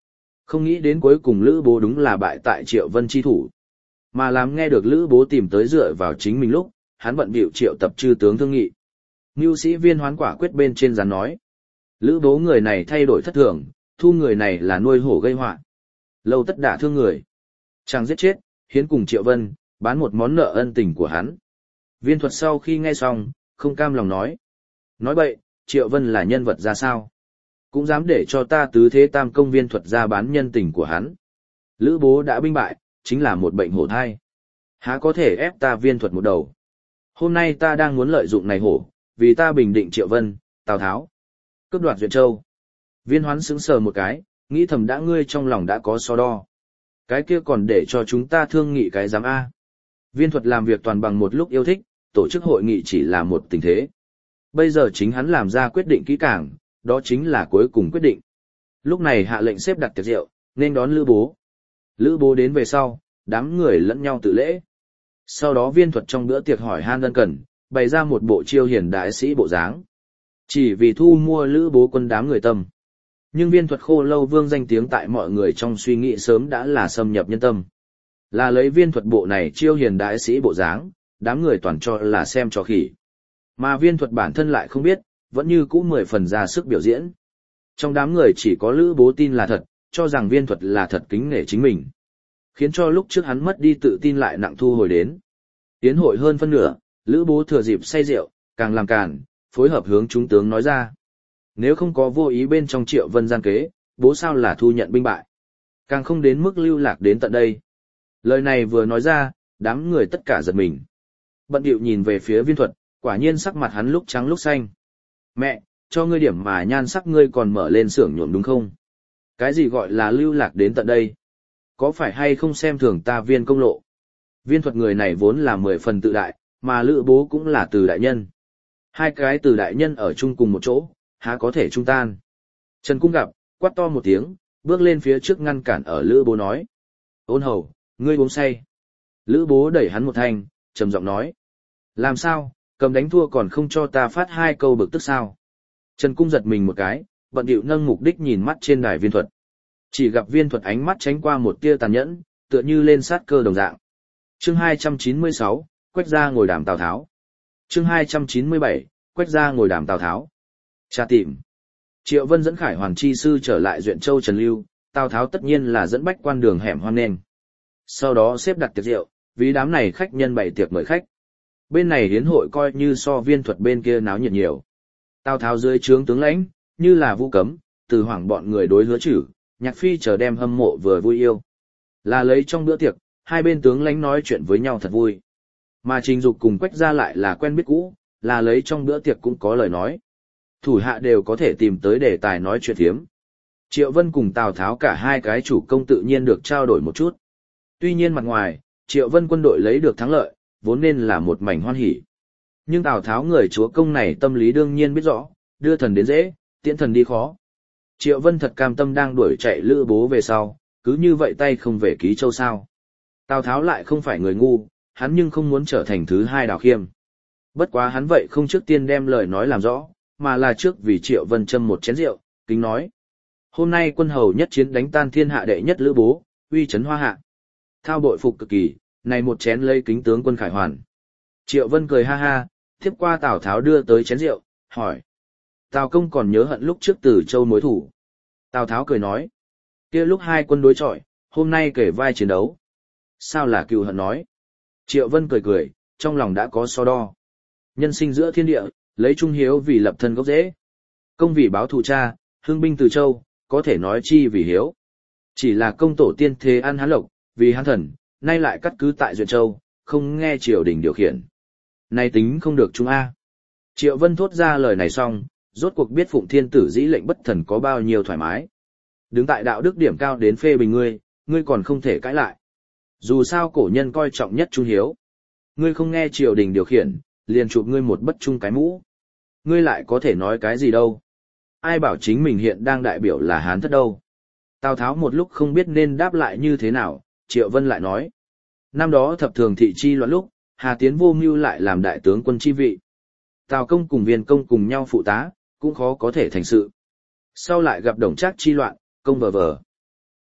Không nghĩ đến cuối cùng Lữ Bố đúng là bại tại Triệu Vân chi thủ. Mà làm nghe được Lữ Bố tìm tới dựa vào chính mình lúc, hắn bận bịu triệu tập chư tướng thương nghị. Mưu sĩ Viên Hoán quả quyết bên trên gián nói. Lữ Bố người này thay đổi thất thường, thu người này là nuôi hổ gây họa. Lâu tất đả thương người. Chàng giết chết, hiến cùng Triệu Vân, bán một món nợ ân tình của hắn. Viên Thuật sau khi nghe xong, không cam lòng nói. Nói bậy, Triệu Vân là nhân vật ra sao? Cũng dám để cho ta tứ thế tam công Viên Thuật ra bán nhân tình của hắn. Lữ Bố đã binh bại, chính là một bệnh hổ thai. Há có thể ép ta Viên Thuật một đầu. Hôm nay ta đang muốn lợi dụng này hổ, vì ta bình định Triệu Vân, Tào Tháo. Cướp đoạt Duyện Châu. Viên Hoán sững sờ một cái, nghĩ thầm đã ngươi trong lòng đã có so đo. Cái kia còn để cho chúng ta thương nghị cái giám A. Viên Thuật làm việc toàn bằng một lúc yêu thích, tổ chức hội nghị chỉ là một tình thế. Bây giờ chính hắn làm ra quyết định kỹ càng, đó chính là cuối cùng quyết định. Lúc này hạ lệnh xếp đặt tiệc rượu, nên đón Lữ Bố. Lữ Bố đến về sau, đám người lẫn nhau tự lễ. Sau đó Viên Thuật trong bữa tiệc hỏi han ân cần, bày ra một bộ chiêu hiền đại sĩ bộ dáng. Chỉ vì thu mua Lữ Bố quân đám người tâm. Nhưng Viên Thuật Khô Lâu Vương danh tiếng tại mọi người trong suy nghĩ sớm đã là xâm nhập nhân tâm. Là lấy Viên Thuật bộ này chiêu hiền đại sĩ bộ dáng, đám người toàn cho là xem trò khỉ. Mà Viên Thuật bản thân lại không biết, vẫn như cũ mười phần ra sức biểu diễn. Trong đám người chỉ có Lữ Bố tin là thật, cho rằng Viên Thuật là thật kính nể chính mình. Khiến cho lúc trước hắn mất đi tự tin lại nặng thu hồi đến. Tiến hội hơn phân nửa, Lữ Bố thừa dịp say rượu, càng làm càn, phối hợp hướng chúng tướng nói ra. Nếu không có vô ý bên trong Triệu Vân gian kế, bố sao là thu nhận binh bại. Càng không đến mức lưu lạc đến tận đây. Lời này vừa nói ra, đám người tất cả giật mình. Bận điệu nhìn về phía Viên Thuật, quả nhiên sắc mặt hắn lúc trắng lúc xanh. Mẹ, cho ngươi điểm mà nhan sắc ngươi còn mở lên xưởng nhuộm đúng không? Cái gì gọi là lưu lạc đến tận đây? Có phải hay không xem thường ta Viên công lộ? Viên Thuật người này vốn là mười phần tự đại, mà Lữ Bố cũng là từ đại nhân. Hai cái từ đại nhân ở chung cùng một chỗ, há có thể trung tan. Trần Cung gặp, quát to một tiếng, bước lên phía trước ngăn cản ở Lữ Bố nói. Ôn hầu, ngươi uống say. Lữ Bố đẩy hắn một thanh, trầm giọng nói. Làm sao, cầm đánh thua còn không cho ta phát hai câu bực tức sao? Trần Cung giật mình một cái, bận điệu nâng mục đích nhìn mắt trên đài Viên Thuật. Chỉ gặp Viên Thuật ánh mắt tránh qua một tia tàn nhẫn, tựa như lên sát cơ đồng dạng. Chương hai trăm chín mươi sáu, Quách gia ngồi đàm Tào Tháo. Chương hai trăm chín mươi bảy, Quách gia ngồi đàm Tào Tháo. Tra tìm. Triệu Vân dẫn Khải Hoàn chi sư trở lại Duyện Châu Trần Lưu, Tào Tháo tất nhiên là dẫn bách quan đường hẻm hoan nghênh. Sau đó xếp đặt tiệc rượu, vì đám này khách nhân bày tiệc mời khách. Bên này hiến hội coi như so Viên Thuật bên kia náo nhiệt nhiều. Tào Tháo dưới trướng tướng lãnh, như là Vu Cấm, Từ Hoảng bọn người đối hứa chử, Nhạc Phi chờ đem hâm mộ vừa vui yêu. Là lấy trong bữa tiệc, hai bên tướng lãnh nói chuyện với nhau thật vui. Mà Trình Dục cùng Quách gia lại là quen biết cũ, là lấy trong bữa tiệc cũng có lời nói. Thủ hạ đều có thể tìm tới đề tài nói chuyện thiếm. Triệu Vân cùng Tào Tháo cả hai cái chủ công tự nhiên được trao đổi một chút. Tuy nhiên mặt ngoài, Triệu Vân quân đội lấy được thắng lợi, vốn nên là một mảnh hoan hỉ. Nhưng Tào Tháo người chúa công này tâm lý đương nhiên biết rõ, đưa thần đến dễ, tiễn thần đi khó. Triệu Vân thật cam tâm đang đuổi chạy Lữ Bố về sau, cứ như vậy tay không về Ký Châu sao. Tào Tháo lại không phải người ngu, hắn nhưng không muốn trở thành thứ hai Đào Khiêm. Bất quá hắn vậy không trước tiên đem lời nói làm rõ, mà là trước vì Triệu Vân châm một chén rượu, kính nói. Hôm nay quân hầu nhất chiến đánh tan thiên hạ đệ nhất Lữ Bố, uy chấn hoa hạ. Thao bội phục cực kỳ, này một chén lấy kính tướng quân Khải Hoàn. Triệu Vân cười ha ha, tiếp qua Tào Tháo đưa tới chén rượu, hỏi. Tào công còn nhớ hận lúc trước Từ Châu mối thủ. Tào Tháo cười nói. Kia lúc hai quân đối chọi, hôm nay kể vai chiến đấu. Sao là cừu hận nói. Triệu Vân cười cười, trong lòng đã có so đo. Nhân sinh giữa thiên địa, lấy trung hiếu vì lập thân gốc rễ. Công vì báo thù cha, hưng binh Từ Châu, có thể nói chi vì hiếu. Chỉ là công tổ tiên thế ăn hán lộc, vì hán thần, nay lại cắt cứ tại Duyện Châu, không nghe triều đình điều khiển. Này tính không được chúng a. Triệu Vân thốt ra lời này xong, rốt cuộc biết Phụng Thiên Tử dĩ lệnh bất thần có bao nhiêu thoải mái. Đứng tại đạo đức điểm cao đến phê bình ngươi, ngươi còn không thể cãi lại. Dù sao cổ nhân coi trọng nhất trung hiếu. Ngươi không nghe triều đình điều khiển, liền chụp ngươi một bất trung cái mũ. Ngươi lại có thể nói cái gì đâu. Ai bảo chính mình hiện đang đại biểu là hán thất đâu. Tào Tháo một lúc không biết nên đáp lại như thế nào, Triệu Vân lại nói. Năm đó thập thường thị chi loạn lúc, Hà Tiến vô mưu lại làm đại tướng quân chi vị. Tào công cùng Viên công cùng nhau phụ tá, cũng khó có thể thành sự. Sau lại gặp Đồng Trác chi loạn, công vờ vờ.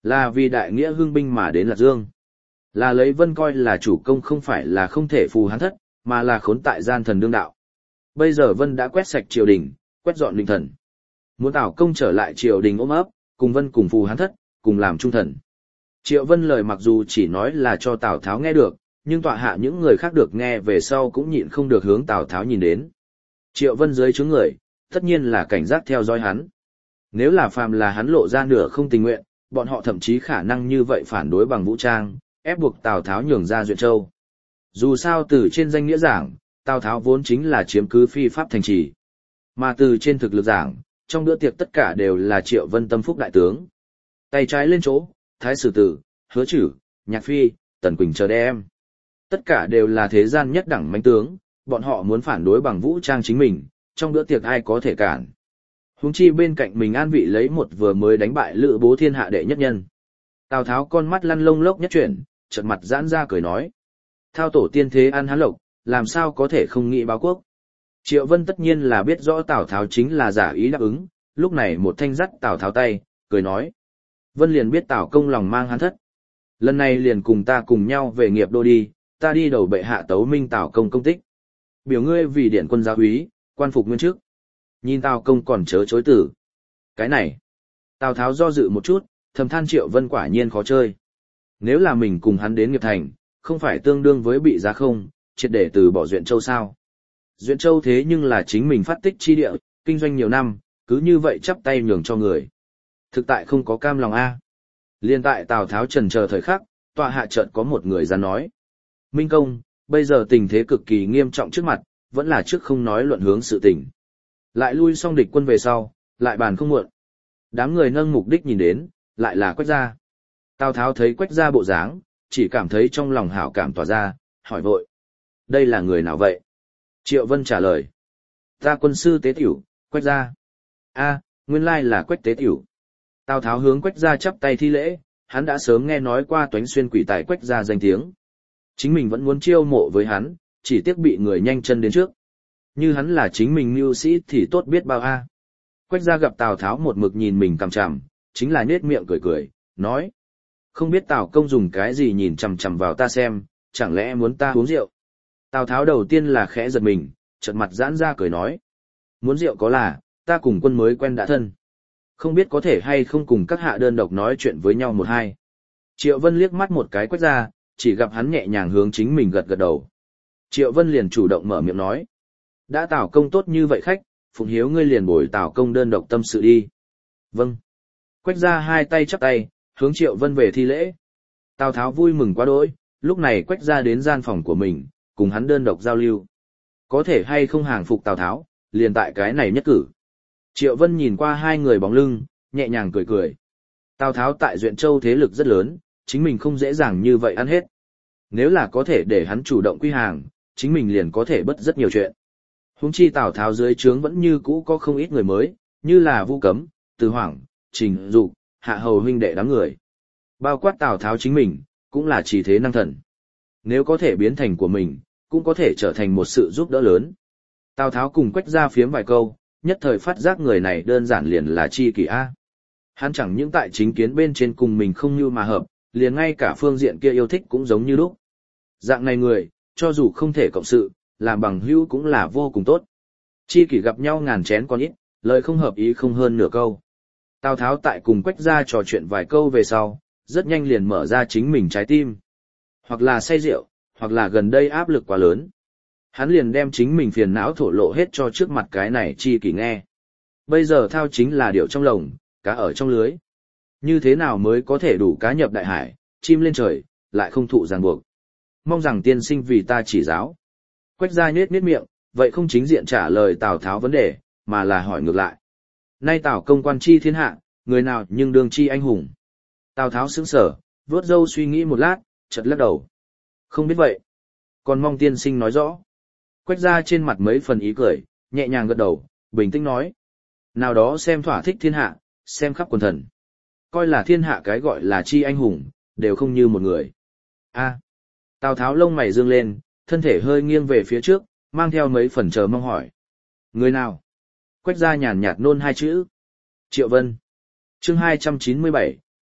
Là vì đại nghĩa hưng binh mà đến Lạc Dương. Là lấy Vân coi là chủ công không phải là không thể phù hắn thất, mà là khốn tại gian thần đương đạo. Bây giờ Vân đã quét sạch triều đình, quét dọn đình thần. Muốn Tào Công trở lại triều đình ôm ấp, cùng Vân cùng phù hắn thất, cùng làm trung thần. Triệu Vân lời mặc dù chỉ nói là cho Tào Tháo nghe được, nhưng tọa hạ những người khác được nghe về sau cũng nhịn không được hướng Tào Tháo nhìn đến. Triệu Vân dưới chướng người, tất nhiên là cảnh giác theo dõi hắn. Nếu là phàm là hắn lộ ra nửa không tình nguyện, bọn họ thậm chí khả năng như vậy phản đối bằng vũ trang, ép buộc Tào Tháo nhường ra Duyện Châu. Dù sao từ trên danh nghĩa giảng, Tào Tháo vốn chính là chiếm cứ phi pháp thành trì. Mà từ trên thực lực giảng, trong bữa tiệc tất cả đều là Triệu Vân tâm phúc đại tướng. Tay trái lên chỗ, Thái Sử Tử, Hứa Chử, Nhạc Phi, Tần Quỳnh chờ đem. Tất cả đều là thế gian nhất đẳng mãnh tướng, bọn họ muốn phản đối bằng vũ trang chính mình, trong bữa tiệc ai có thể cản. Huống chi bên cạnh mình an vị lấy một vừa mới đánh bại Lữ Bố thiên hạ đệ nhất nhân. Tào Tháo con mắt lăn lông lốc nhất chuyển, chợt mặt giãn ra cười nói: "Thao tổ tiên thế ăn hán lộc, làm sao có thể không nghĩ báo quốc?" Triệu Vân tất nhiên là biết rõ Tào Tháo chính là giả ý đáp ứng, lúc này một thanh dắt Tào Tháo tay, cười nói: "Vân liền biết Tào công lòng mang hán thất. Lần này liền cùng ta cùng nhau về nghiệp đô đi, ta đi đầu bệ hạ tấu minh Tào công công tích. Biểu ngươi vì điện quân giáo úy, quan phục nguyên chức." Nhìn Tào công còn chớ chối tử. Cái này. Tào Tháo do dự một chút, thầm than Triệu Vân quả nhiên khó chơi. Nếu là mình cùng hắn đến nghiệp thành, không phải tương đương với bị giá không, triệt để từ bỏ Duyện Châu sao. Duyện Châu thế nhưng là chính mình phát tích chi địa, kinh doanh nhiều năm, cứ như vậy chắp tay nhường cho người. Thực tại không có cam lòng a. Liên tại Tào Tháo trần chờ thời khắc, tọa hạ chợt có một người ra nói: "Minh công, bây giờ tình thế cực kỳ nghiêm trọng trước mặt, vẫn là trước không nói luận hướng sự tình. Lại lui xong địch quân về sau, lại bàn không muộn." Đám người nâng mục đích nhìn đến, lại là Quách Gia. Tào Tháo thấy Quách Gia bộ dáng, chỉ cảm thấy trong lòng hảo cảm tỏa ra, hỏi vội: "Đây là người nào vậy?" Triệu Vân trả lời: "Ta quân sư Tế Tiểu, Quách Gia." "A, nguyên lai là Quách Tế Tiểu." Tào Tháo hướng Quách Gia chắp tay thi lễ, hắn đã sớm nghe nói qua Toánh Xuyên quỷ tài Quách Gia danh tiếng. Chính mình vẫn muốn chiêu mộ với hắn, chỉ tiếc bị người nhanh chân đến trước. Như hắn là chính mình mưu sĩ thì tốt biết bao a. Quách Gia gặp Tào Tháo một mực nhìn mình cằm chằm, chính là nhếch miệng cười cười, nói: "Không biết Tào công dùng cái gì nhìn chằm chằm vào ta xem, chẳng lẽ muốn ta uống rượu?" Tào Tháo đầu tiên là khẽ giật mình, chợt mặt giãn ra cười nói: "Muốn rượu có là, ta cùng quân mới quen đã thân. Không biết có thể hay không cùng các hạ đơn độc nói chuyện với nhau một hai." Triệu Vân liếc mắt một cái Quách Gia, chỉ gặp hắn nhẹ nhàng hướng chính mình gật gật đầu. Triệu Vân liền chủ động mở miệng nói: "Đã Tào công tốt như vậy khách, phụng hiếu ngươi liền bồi Tào công đơn độc tâm sự đi." "Vâng." Quách Gia hai tay chắp tay, hướng Triệu Vân về thi lễ. Tào Tháo vui mừng quá đỗi, lúc này Quách Gia đến gian phòng của mình, cùng hắn đơn độc giao lưu. Có thể hay không hàng phục Tào Tháo, liền tại cái này nhất cử. Triệu Vân nhìn qua hai người bóng lưng, nhẹ nhàng cười cười. Tào Tháo tại Duyện Châu thế lực rất lớn, chính mình không dễ dàng như vậy ăn hết. Nếu là có thể để hắn chủ động quy hàng, chính mình liền có thể bất rất nhiều chuyện. Huống chi Tào Tháo dưới trướng vẫn như cũ có không ít người mới, như là Vu Cấm, Từ Hoảng, Trình Dục, Hạ Hầu huynh đệ đám người. Bao quát Tào Tháo chính mình, cũng là chỉ thế năng thần. Nếu có thể biến thành của mình, cũng có thể trở thành một sự giúp đỡ lớn. Tào Tháo cùng Quách Gia phiếm vài câu, nhất thời phát giác người này đơn giản liền là chi kỷ A. Hắn chẳng những tại chính kiến bên trên cùng mình không như mà hợp, liền ngay cả phương diện kia yêu thích cũng giống như lúc. Dạng này người, cho dù không thể cộng sự, làm bằng hữu cũng là vô cùng tốt. Chi kỷ gặp nhau ngàn chén còn ít, lời không hợp ý không hơn nửa câu. Tào Tháo tại cùng Quách Gia trò chuyện vài câu về sau, rất nhanh liền mở ra chính mình trái tim. Hoặc là say rượu, hoặc là gần đây áp lực quá lớn. Hắn liền đem chính mình phiền não thổ lộ hết cho trước mặt cái này chi kỷ nghe. Bây giờ thao chính là điệu trong lồng, cá ở trong lưới. Như thế nào mới có thể đủ cá nhập đại hải, chim lên trời, lại không thụ ràng buộc. Mong rằng tiên sinh vì ta chỉ giáo. Quách Gia nhếch nhếch miệng, vậy không chính diện trả lời Tào Tháo vấn đề, mà là hỏi ngược lại. Nay Tào công quan chi thiên hạ, người nào nhưng đương chi anh hùng. Tào Tháo sững sờ, vuốt râu suy nghĩ một lát, chợt lắc đầu. Không biết vậy. Còn mong tiên sinh nói rõ. Quách Gia trên mặt mấy phần ý cười, nhẹ nhàng gật đầu, bình tĩnh nói. Nào đó xem thỏa thích thiên hạ, xem khắp quần thần. Coi là thiên hạ cái gọi là chi anh hùng, đều không như một người. A. Tào Tháo lông mày dương lên, thân thể hơi nghiêng về phía trước, mang theo mấy phần chờ mong hỏi. Người nào? Quách Gia nhàn nhạt nôn hai chữ. Triệu Vân. Chương hai trăm chín mươi bảy,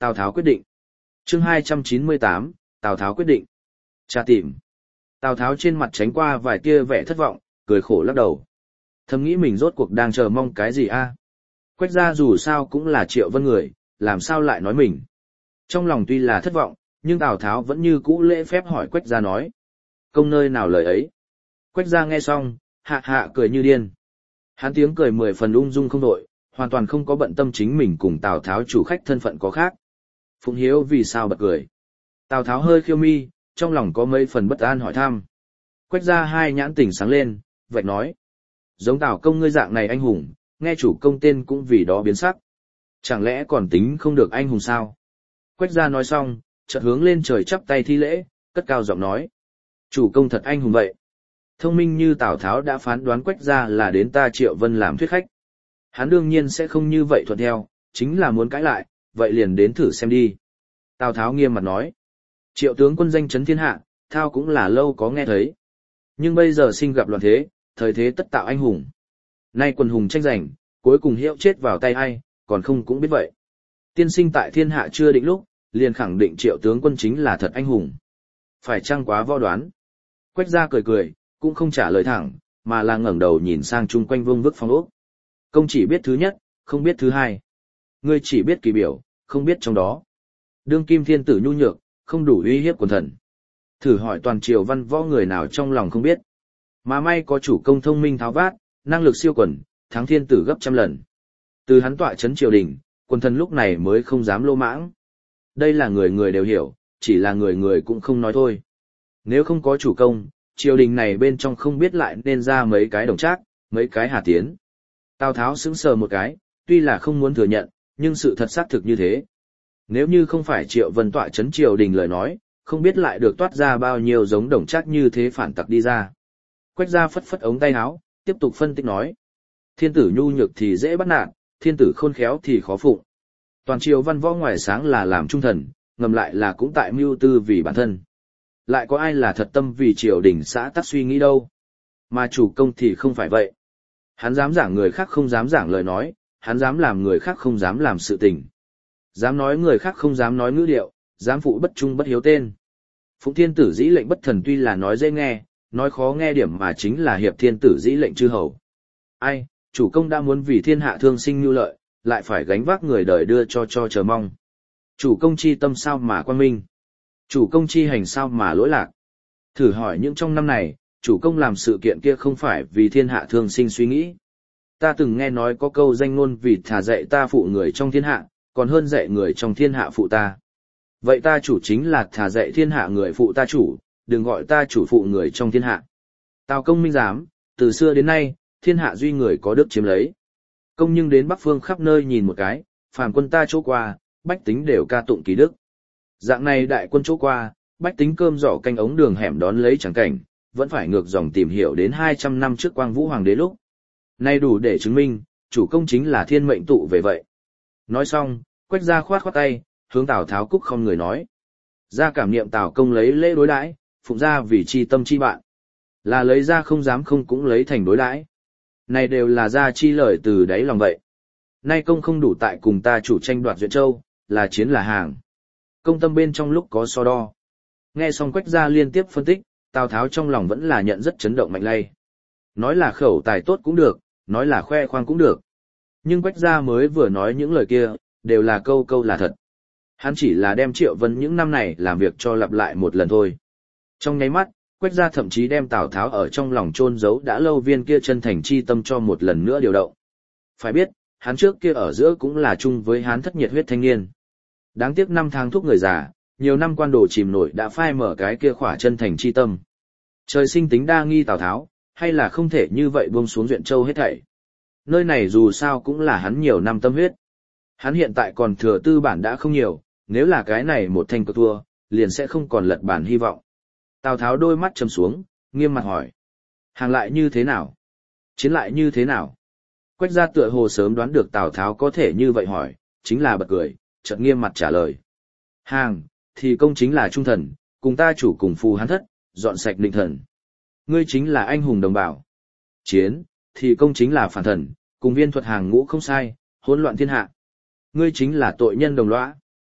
Tào Tháo quyết định. Chương hai trăm chín mươi tám, Tào Tháo quyết định. Tra tìm. Tào Tháo trên mặt tránh qua vài tia vẻ thất vọng, cười khổ lắc đầu. Thầm nghĩ mình rốt cuộc đang chờ mong cái gì a? Quách gia dù sao cũng là Triệu Vân người, làm sao lại nói mình. Trong lòng tuy là thất vọng, nhưng Tào Tháo vẫn như cũ lễ phép hỏi Quách gia nói. Công nơi nào lời ấy? Quách gia nghe xong, hạ hạ cười như điên. Hắn tiếng cười mười phần ung dung không đội, hoàn toàn không có bận tâm chính mình cùng Tào Tháo chủ khách thân phận có khác. Phụng Hiếu vì sao bật cười? Tào Tháo hơi khiêu mi, trong lòng có mấy phần bất an hỏi thăm. Quách gia hai nhãn tỉnh sáng lên, vạch nói. Giống Tào công ngươi dạng này anh hùng, nghe chủ công tên cũng vì đó biến sắc. Chẳng lẽ còn tính không được anh hùng sao? Quách gia nói xong, chợt hướng lên trời chắp tay thi lễ, cất cao giọng nói. Chủ công thật anh hùng vậy. Thông minh như Tào Tháo đã phán đoán Quách gia là đến ta Triệu Vân làm thuyết khách. Hắn đương nhiên sẽ không như vậy thuận theo, chính là muốn cãi lại, vậy liền đến thử xem đi. Tào Tháo nghiêm mặt nói. Triệu tướng quân danh chấn thiên hạ, thao cũng là lâu có nghe thấy. Nhưng bây giờ sinh gặp loạn thế, thời thế tất tạo anh hùng. Nay quần hùng tranh giành, cuối cùng hiệu chết vào tay ai, còn không cũng biết vậy. Tiên sinh tại thiên hạ chưa định lúc, liền khẳng định Triệu tướng quân chính là thật anh hùng. Phải chăng quá vo đoán? Quách gia cười cười, cũng không trả lời thẳng, mà là ngẩng đầu nhìn sang chung quanh vương vức phong ốc. Công chỉ biết thứ nhất, không biết thứ hai. Ngươi chỉ biết kỳ biểu, không biết trong đó. Đương kim thiên tử nhu nhược, không đủ uy hiếp quần thần. Thử hỏi toàn triều văn võ người nào trong lòng không biết. Mà may có chủ công thông minh tháo vát, năng lực siêu quần, thắng thiên tử gấp trăm lần. Từ hắn tọa chấn triều đình, quần thần lúc này mới không dám lô mãng. Đây là người người đều hiểu, chỉ là người người cũng không nói thôi. Nếu không có chủ công, triều đình này bên trong không biết lại nên ra mấy cái đồng trác, mấy cái hà tiến. Tào Tháo sững sờ một cái, tuy là không muốn thừa nhận, nhưng sự thật xác thực như thế. Nếu như không phải Triệu Vân tọa chấn triều đình lời nói, không biết lại được toát ra bao nhiêu giống đồng trác như thế phản tặc đi ra. Quách gia phất phất ống tay áo, tiếp tục phân tích nói. Thiên tử nhu nhược thì dễ bắt nạt, thiên tử khôn khéo thì khó phụng. Toàn triều văn võ ngoài sáng là làm trung thần, ngầm lại là cũng tại mưu tư vì bản thân. Lại có ai là thật tâm vì triều đình xã tắc suy nghĩ đâu. Mà chủ công thì không phải vậy. Hắn dám giảng người khác không dám giảng lời nói, hắn dám làm người khác không dám làm sự tình. Dám nói người khác không dám nói ngữ điệu, dám phụ bất trung bất hiếu tên. Phụng thiên tử dĩ lệnh bất thần tuy là nói dễ nghe, nói khó nghe điểm mà chính là hiệp thiên tử dĩ lệnh chư hầu. Ai, chủ công đã muốn vì thiên hạ thương sinh nhu lợi, lại phải gánh vác người đời đưa cho cho chờ mong. Chủ công chi tâm sao mà quan minh? Chủ công chi hành sao mà lỗi lạc? Thử hỏi những trong năm này, chủ công làm sự kiện kia không phải vì thiên hạ thương sinh suy nghĩ. Ta từng nghe nói có câu danh ngôn vì thà dạy ta phụ người trong thiên hạ, còn hơn dạy người trong thiên hạ phụ ta. Vậy ta chủ chính là thà dạy thiên hạ người phụ ta chủ, đừng gọi ta chủ phụ người trong thiên hạ. Tào công minh giám, từ xưa đến nay, thiên hạ duy người có đức chiếm lấy. Công nhưng đến Bắc Phương khắp nơi nhìn một cái, phàm quân ta chỗ qua, bách tính đều ca tụng kỳ đức. Dạng này đại quân chỗ qua, bách tính cơm giỏ canh ống đường hẻm đón lấy chẳng cảnh, vẫn phải ngược dòng tìm hiểu đến hai trăm năm trước Quang Vũ Hoàng đế lúc. Nay đủ để chứng minh, chủ công chính là thiên mệnh tụ về vậy. Nói xong, Quách gia khoát khoát tay, hướng Tào Tháo cúc không người nói. Gia cảm niệm Tào công lấy lễ đối đãi, phụng gia vì chi tâm chi bạn. Là lấy ra không dám không cũng lấy thành đối đãi. Này đều là gia chi lời từ đáy lòng vậy. Nay công không đủ tại cùng ta chủ tranh đoạt Duyện Châu, là chiến là hàng. Công tâm bên trong lúc có so đo. Nghe xong Quách gia liên tiếp phân tích, Tào Tháo trong lòng vẫn là nhận rất chấn động mạnh lay. Nói là khẩu tài tốt cũng được, nói là khoe khoang cũng được. Nhưng Quách gia mới vừa nói những lời kia, đều là câu câu là thật. Hắn chỉ là đem Triệu Vân những năm này làm việc cho lặp lại một lần thôi. Trong nháy mắt, Quách gia thậm chí đem Tào Tháo ở trong lòng chôn giấu đã lâu viên kia chân thành chi tâm cho một lần nữa điều động. Phải biết, hắn trước kia ở giữa cũng là chung với hắn thất nhiệt huyết thanh niên. Đáng tiếc năm tháng thuốc người già, nhiều năm quan đồ chìm nổi đã phai mở cái kia khỏa chân thành chi tâm. Trời sinh tính đa nghi Tào Tháo, hay là không thể như vậy buông xuống Duyện Châu hết thảy. Nơi này dù sao cũng là hắn nhiều năm tâm huyết. Hắn hiện tại còn thừa tư bản đã không nhiều, nếu là cái này một thanh cược thua, liền sẽ không còn lật bản hy vọng. Tào Tháo đôi mắt trầm xuống, nghiêm mặt hỏi. Hàng lại như thế nào? Chiến lại như thế nào? Quách gia tựa hồ sớm đoán được Tào Tháo có thể như vậy hỏi, chính là bật cười, chợt nghiêm mặt trả lời. Hàng, thì công chính là trung thần, cùng ta chủ cùng phù hắn thất, dọn sạch định thần. Ngươi chính là anh hùng đồng bào. Chiến, thì công chính là phản thần, cùng viên thuật hàng ngũ không sai, hỗn loạn thiên hạ. Ngươi chính là tội nhân đồng lõa.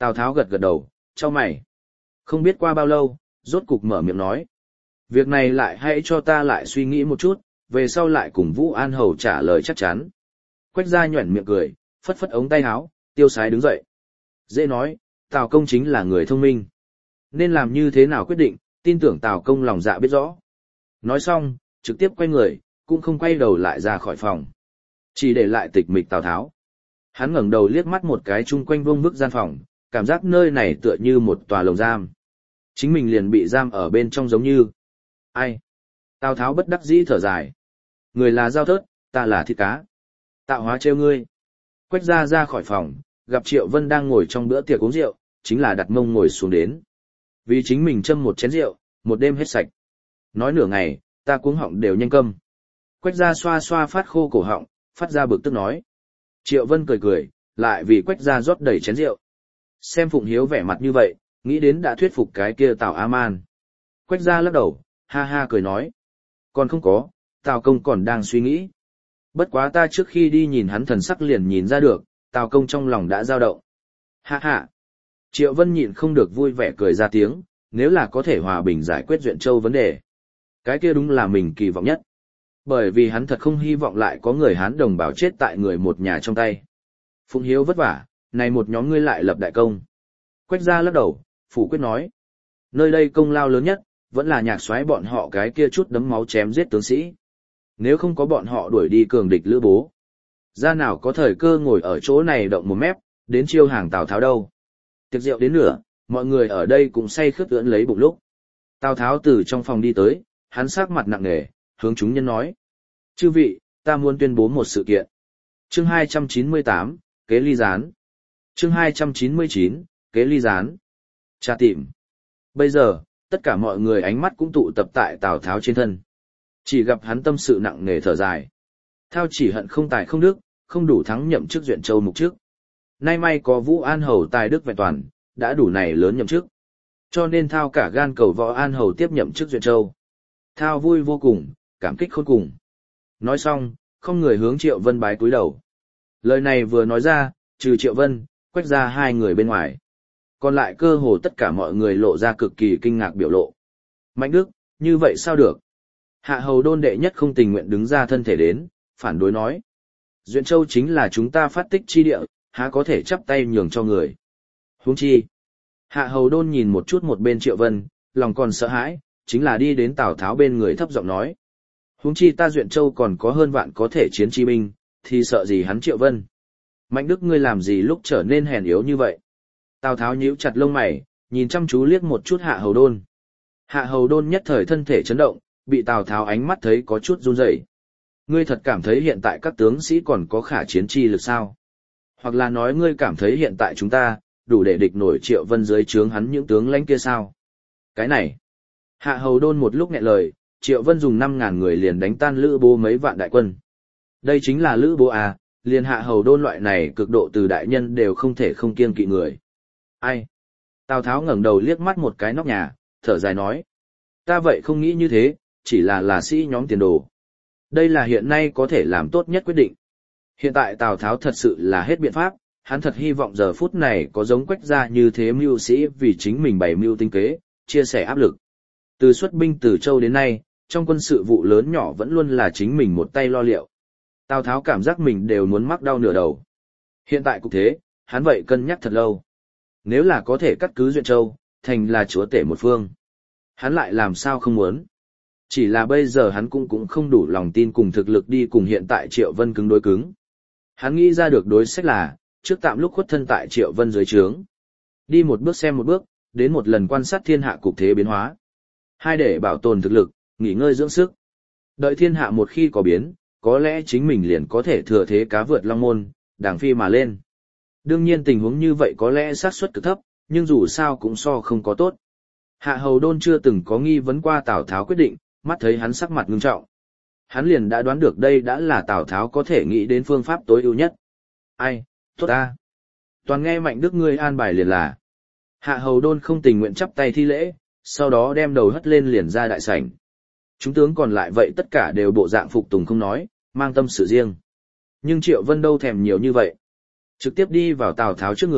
Tào Tháo gật gật đầu, chau mày. Không biết qua bao lâu, rốt cục mở miệng nói. Việc này lại hãy cho ta lại suy nghĩ một chút, về sau lại cùng Vũ An Hầu trả lời chắc chắn. Quách gia nhuẩn miệng cười, phất phất ống tay áo, tiêu sái đứng dậy. Dễ nói, Tào Công chính là người thông minh. Nên làm như thế nào quyết định, tin tưởng Tào Công lòng dạ biết rõ. Nói xong, trực tiếp quay người, cũng không quay đầu lại ra khỏi phòng. Chỉ để lại tịch mịch Tào Tháo. Hắn ngẩng đầu liếc mắt một cái chung quanh vương bức gian phòng, cảm giác nơi này tựa như một tòa lồng giam. Chính mình liền bị giam ở bên trong giống như... Ai? Tào Tháo bất đắc dĩ thở dài. Người là dao thớt, ta là thịt cá. Tạo hóa trêu ngươi. Quách gia ra khỏi phòng, gặp Triệu Vân đang ngồi trong bữa tiệc uống rượu, chính là đặt mông ngồi xuống đến. Vì chính mình châm một chén rượu, một đêm hết sạch. Nói nửa ngày, ta cuống họng đều nhanh câm. Quách gia xoa xoa phát khô cổ họng, phát ra bực tức nói. Triệu Vân cười cười, lại vì Quách gia rót đầy chén rượu. Xem Phụng Hiếu vẻ mặt như vậy, nghĩ đến đã thuyết phục cái kia Tào A-man. Quách gia lắc đầu, ha ha cười nói. Còn không có, Tào Công còn đang suy nghĩ. Bất quá ta trước khi đi nhìn hắn thần sắc liền nhìn ra được, Tào Công trong lòng đã dao động. Ha ha. Triệu Vân nhịn không được vui vẻ cười ra tiếng, nếu là có thể hòa bình giải quyết Duyện Châu vấn đề. Cái kia đúng là mình kỳ vọng nhất. Bởi vì hắn thật không hy vọng lại có người Hán đồng bào chết tại người một nhà trong tay. Phụng Hiếu vất vả, này một nhóm ngươi lại lập đại công. Quách gia lắc đầu, phủ quyết nói. Nơi đây công lao lớn nhất, vẫn là Nhạc Soái bọn họ cái kia chút đấm máu chém giết tướng sĩ. Nếu không có bọn họ đuổi đi cường địch Lữ Bố, ra nào có thời cơ ngồi ở chỗ này động một mép, đến chiêu hàng Tào Tháo đâu. Tiệc rượu đến nửa, mọi người ở đây cũng say khướt ưỡn lấy bụng lúc. Tào Tháo từ trong phòng đi tới, hắn sắc mặt nặng nề, hướng chúng nhân nói. Chư vị, ta muốn tuyên bố một sự kiện. Chương hai trăm chín mươi tám, Kế Ly Gián. Chương hai trăm chín mươi chín, Kế Ly Gián. Tra tìm. Bây giờ, tất cả mọi người ánh mắt cũng tụ tập tại Tào Tháo trên thân. Chỉ gặp hắn tâm sự nặng nề thở dài. Thao chỉ hận không tài không đức, không đủ thắng nhậm chức Duyện Châu mục chức. Nay may có Vũ An Hầu tài đức vẹn toàn, đã đủ này lớn nhậm chức. Cho nên Thao cả gan cầu Võ An Hầu tiếp nhậm chức Duyện Châu. Thao vui vô cùng, cảm kích khôn cùng. Nói xong, không người hướng Triệu Vân bái cúi đầu. Lời này vừa nói ra, trừ Triệu Vân, Quách ra hai người bên ngoài. Còn lại cơ hồ tất cả mọi người lộ ra cực kỳ kinh ngạc biểu lộ. Mạnh Đức, như vậy sao được? Hạ Hầu Đôn đệ nhất không tình nguyện đứng ra thân thể đến, phản đối nói. Duyện Châu chính là chúng ta phát tích chi địa, há có thể chắp tay nhường cho người. Huống chi. Hạ Hầu Đôn nhìn một chút một bên Triệu Vân, lòng còn sợ hãi, chính là đi đến Tào Tháo bên người thấp giọng nói. Huống chi ta Duyện Châu còn có hơn vạn có thể chiến chi binh, thì sợ gì hắn Triệu Vân. Mạnh Đức ngươi làm gì lúc trở nên hèn yếu như vậy? Tào Tháo nhíu chặt lông mày, nhìn chăm chú liếc một chút Hạ Hầu Đôn. Hạ Hầu Đôn nhất thời thân thể chấn động, bị Tào Tháo ánh mắt thấy có chút run rẩy. Ngươi thật cảm thấy hiện tại các tướng sĩ còn có khả chiến chi lực sao? Hoặc là nói ngươi cảm thấy hiện tại chúng ta, đủ để địch nổi Triệu Vân dưới trướng hắn những tướng lãnh kia sao? Cái này. Hạ Hầu Đôn một lúc nghẹn lời, Triệu Vân dùng năm ngàn người liền đánh tan Lữ Bố mấy vạn đại quân. Đây chính là Lữ Bố à, liền Hạ Hầu Đôn loại này cực độ từ đại nhân đều không thể không kiêng kỵ người. Ai? Tào Tháo ngẩng đầu liếc mắt một cái nóc nhà, thở dài nói. Ta vậy không nghĩ như thế, chỉ là là sĩ nhóm tiền đồ. Đây là hiện nay có thể làm tốt nhất quyết định. Hiện tại Tào Tháo thật sự là hết biện pháp, hắn thật hy vọng giờ phút này có giống Quách gia như thế mưu sĩ vì chính mình bày mưu tinh kế, chia sẻ áp lực. Từ xuất binh từ Châu đến nay, trong quân sự vụ lớn nhỏ vẫn luôn là chính mình một tay lo liệu. Tào Tháo cảm giác mình đều muốn mắc đau nửa đầu. Hiện tại cũng thế, hắn vậy cân nhắc thật lâu. Nếu là có thể cắt cứ Duyện Châu, thành là chúa tể một phương. Hắn lại làm sao không muốn. Chỉ là bây giờ hắn cũng cũng không đủ lòng tin cùng thực lực đi cùng hiện tại Triệu Vân cứng đối cứng. Hắn nghĩ ra được đối sách là, trước tạm lúc khuất thân tại Triệu Vân dưới trướng. Đi một bước xem một bước, đến một lần quan sát thiên hạ cục thế biến hóa. Hai để bảo tồn thực lực, nghỉ ngơi dưỡng sức. Đợi thiên hạ một khi có biến, có lẽ chính mình liền có thể thừa thế cá vượt long môn, đàng phi mà lên. Đương nhiên tình huống như vậy có lẽ xác suất cực thấp, nhưng dù sao cũng so không có tốt. Hạ Hầu Đôn chưa từng có nghi vấn qua Tào Tháo quyết định, mắt thấy hắn sắc mặt ngưng trọng. Hắn liền đã đoán được đây đã là Tào Tháo có thể nghĩ đến phương pháp tối ưu nhất. Ai, tốt ta. Toàn nghe Mạnh Đức ngươi an bài liền là. Hạ Hầu Đôn không tình nguyện chắp tay thi lễ, sau đó đem đầu hất lên liền ra đại sảnh. Chúng tướng còn lại vậy tất cả đều bộ dạng phục tùng không nói, mang tâm sự riêng. Nhưng Triệu Vân đâu thèm nhiều như vậy. Trực tiếp đi vào Tào Tháo trước người,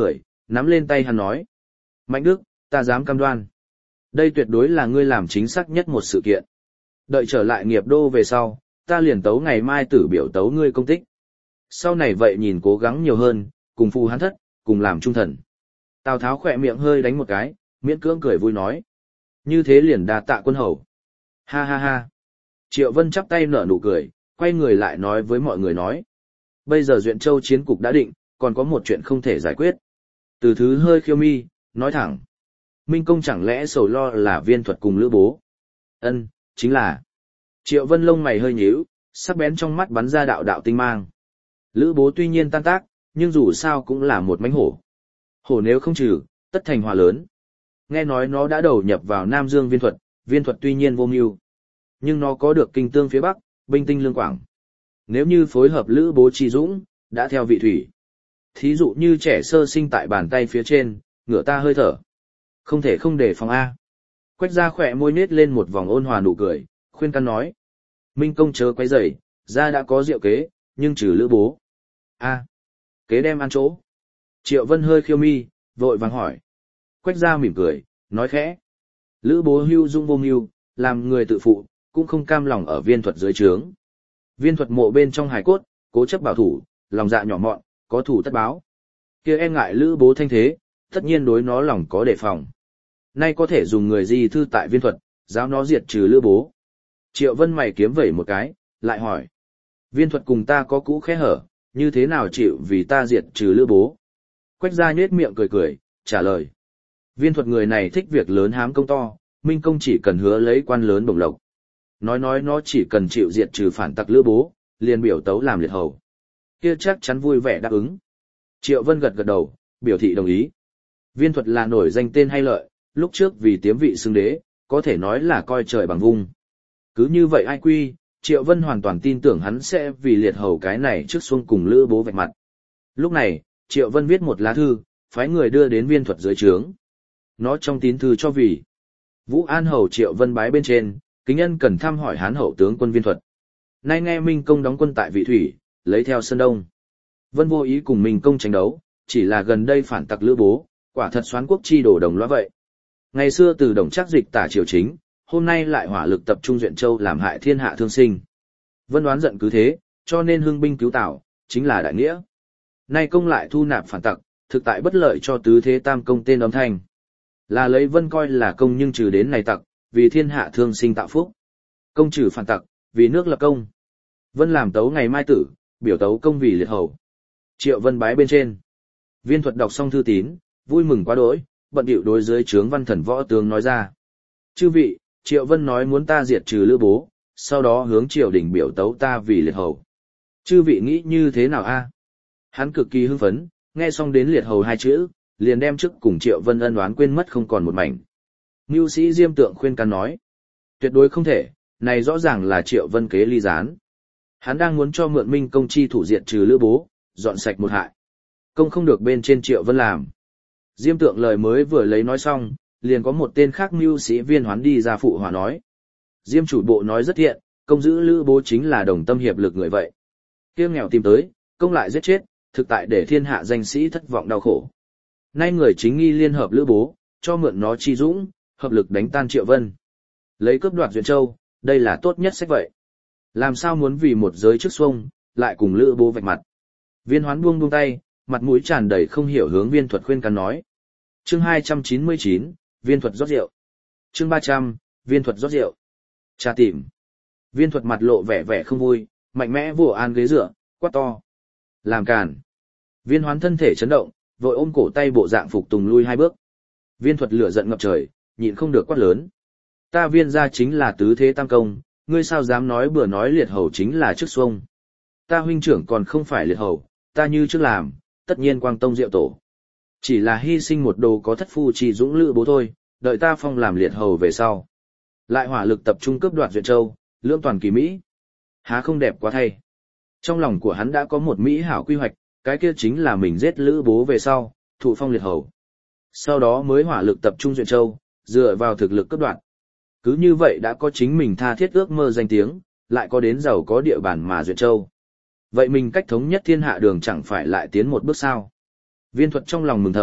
nắm lên tay hắn nói. Mạnh Đức, ta dám cam đoan. Đây tuyệt đối là ngươi làm chính xác nhất một sự kiện. Đợi trở lại nghiệp đô về sau, ta liền tấu ngày mai tử biểu tấu ngươi công tích. Sau này vậy nhìn cố gắng nhiều hơn, cùng phù hắn thất, cùng làm trung thần. Tào Tháo khỏe miệng hơi đánh một cái, miễn cưỡng cười vui nói. Như thế liền đa tạ quân hầu. Ha ha ha. Triệu Vân chắp tay nở nụ cười, quay người lại nói với mọi người nói. Bây giờ Duyện Châu chiến cục đã định, còn có một chuyện không thể giải quyết. Từ Thứ hơi khiêu mi, nói thẳng. Minh Công chẳng lẽ sầu lo là Viên Thuật cùng Lữ Bố? Ân, chính là. Triệu Vân lông mày hơi nhíu, sắc bén trong mắt bắn ra đạo đạo tinh mang. Lữ Bố tuy nhiên tan tác, nhưng dù sao cũng là một mãnh hổ. Hổ nếu không trừ, tất thành hòa lớn. Nghe nói nó đã đầu nhập vào Nam Dương Viên Thuật, Viên Thuật tuy nhiên vô mưu, nhưng nó có được kinh tương phía Bắc, binh tinh lương quảng. Nếu như phối hợp Lữ Bố Chi Dũng, đã theo vị thủy. Thí dụ như trẻ sơ sinh tại bàn tay phía trên, ngửa ta hơi thở. Không thể không để phòng A. Quách ra khỏe môi nết lên một vòng ôn hòa nụ cười, khuyên can nói. Minh Công chớ quấy rầy, ra đã có diệu kế, nhưng trừ Lữ Bố. A. Kế đem ăn chỗ. Triệu Vân hơi khiêu mi, vội vàng hỏi. Quách ra mỉm cười, nói khẽ. Lữ Bố hưu dung vô mưu, làm người tự phụ, cũng không cam lòng ở Viên Thuật dưới trướng. Viên Thuật mộ bên trong hài cốt, cố chấp bảo thủ, lòng dạ nhỏ mọn, có thủ tất báo. Kia e ngại Lữ Bố thanh thế, tất nhiên đối nó lòng có đề phòng. Nay có thể dùng người di thư tại Viên Thuật, giáo nó diệt trừ Lữ Bố. Triệu Vân mày kiếm vẩy một cái, lại hỏi. Viên Thuật cùng ta có cũ khẽ hở, như thế nào chịu vì ta diệt trừ Lữ Bố? Quách gia nhếch miệng cười cười, trả lời. Viên Thuật người này thích việc lớn hám công to, Minh Công chỉ cần hứa lấy quan lớn bổng lộc. Nói nói nó chỉ cần chịu diệt trừ phản tặc Lữ Bố, liền biểu tấu làm liệt hầu. Kia chắc chắn vui vẻ đáp ứng. Triệu Vân gật gật đầu, biểu thị đồng ý. Viên Thuật là nổi danh tên hay lợi, lúc trước vì tiếm vị xưng đế, có thể nói là coi trời bằng vung. Cứ như vậy ai quy, Triệu Vân hoàn toàn tin tưởng hắn sẽ vì liệt hầu cái này trước xuông cùng Lữ Bố vạch mặt. Lúc này, Triệu Vân viết một lá thư, phái người đưa đến Viên Thuật dưới trướng. Nó trong tín thư cho vì Vũ An hầu Triệu Vân bái bên trên, kính nhân cần thăm hỏi Hán hậu tướng quân Viên Thuật. Nay nghe Minh Công đóng quân tại Vị Thủy, lấy theo Sơn Đông. Vân vô ý cùng Minh Công tranh đấu, chỉ là gần đây phản tặc Lữ Bố, quả thật xoán quốc chi đổ đồng loa vậy. Ngày xưa từ Đồng Trác dịch tả triều chính, hôm nay lại hỏa lực tập trung Duyện Châu làm hại thiên hạ thương sinh. Vân đoán giận cứ thế, cho nên hưng binh cứu Tào, chính là đại nghĩa. Nay công lại thu nạp phản tặc, thực tại bất lợi cho tứ thế tam công tên âm thanh. Là lấy Vân coi là công nhưng trừ đến này tặc, vì thiên hạ thương sinh tạo phúc. Công trừ phản tặc, vì nước lập công. Vân làm tấu ngày mai tử, biểu tấu công vì liệt hầu. Triệu Vân bái bên trên. Viên Thuật đọc xong thư tín, vui mừng quá đỗi, bận điệu đối dưới trướng văn thần võ tướng nói ra. Chư vị, Triệu Vân nói muốn ta diệt trừ Lữ Bố, sau đó hướng triều đình biểu tấu ta vì liệt hầu. Chư vị nghĩ như thế nào a? Hắn cực kỳ hưng phấn, nghe xong đến liệt hầu hai chữ, liền đem chức cùng Triệu Vân ân oán quên mất không còn một mảnh. Mưu sĩ Diêm Tượng khuyên can nói. Tuyệt đối không thể, này rõ ràng là Triệu Vân kế ly gián. Hắn đang muốn cho mượn Minh Công chi thủ diệt trừ Lữ Bố, dọn sạch một hại. Công không được bên trên Triệu Vân làm. Diêm Tượng lời mới vừa lấy nói xong, liền có một tên khác mưu sĩ Viên Hoán đi ra phụ hòa nói. Diêm chủ bộ nói rất thiện, công giữ Lữ Bố chính là đồng tâm hiệp lực người vậy. Kiêng nghèo tìm tới, công lại giết chết, thực tại để thiên hạ danh sĩ thất vọng đau khổ. Nay người chính nghi liên hợp Lữ Bố, cho mượn nó chi dũng, hợp lực đánh tan Triệu Vân. Lấy cướp đoạt Duyện Châu, đây là tốt nhất sách vậy. Làm sao muốn vì một giới trước xuông, lại cùng Lữ Bố vạch mặt. Viên Hoán buông buông tay, mặt mũi tràn đầy không hiểu hướng Viên Thuật khuyên can nói. Chương hai trăm chín mươi chín, Viên Thuật rót rượu. Chương ba trăm, Viên Thuật rót rượu. Tra tìm. Viên Thuật mặt lộ vẻ vẻ không vui, mạnh mẽ vồ an ghế dựa, quát to. Làm càn. Viên Hoán thân thể chấn động, vội ôm cổ tay bộ dạng phục tùng lui hai bước. Viên Thuật lửa giận ngập trời, nhịn không được quát lớn. Ta Viên gia chính là tứ thế tam công, ngươi sao dám nói bừa nói liệt hầu chính là trước xuông. Ta huynh trưởng còn không phải liệt hầu, ta như trước làm, tất nhiên quang tông diệu tổ. Chỉ là hy sinh một đồ có thất phu chỉ dũng Lữ Bố thôi, đợi ta phong làm liệt hầu về sau. Lại hỏa lực tập trung cướp đoạt Duyện Châu, lưỡng toàn kỳ Mỹ. Há không đẹp quá thay. Trong lòng của hắn đã có một Mỹ hảo quy hoạch, cái kia chính là mình giết Lữ Bố về sau, thụ phong liệt hầu. Sau đó mới hỏa lực tập trung Duyện Châu, dựa vào thực lực cướp đoạt. Cứ như vậy đã có chính mình tha thiết ước mơ danh tiếng, lại có đến giàu có địa bàn mà Duyện Châu. Vậy mình cách thống nhất thiên hạ đường chẳng phải lại tiến một bước sao? Viên Thuật trong lòng mừng thầm,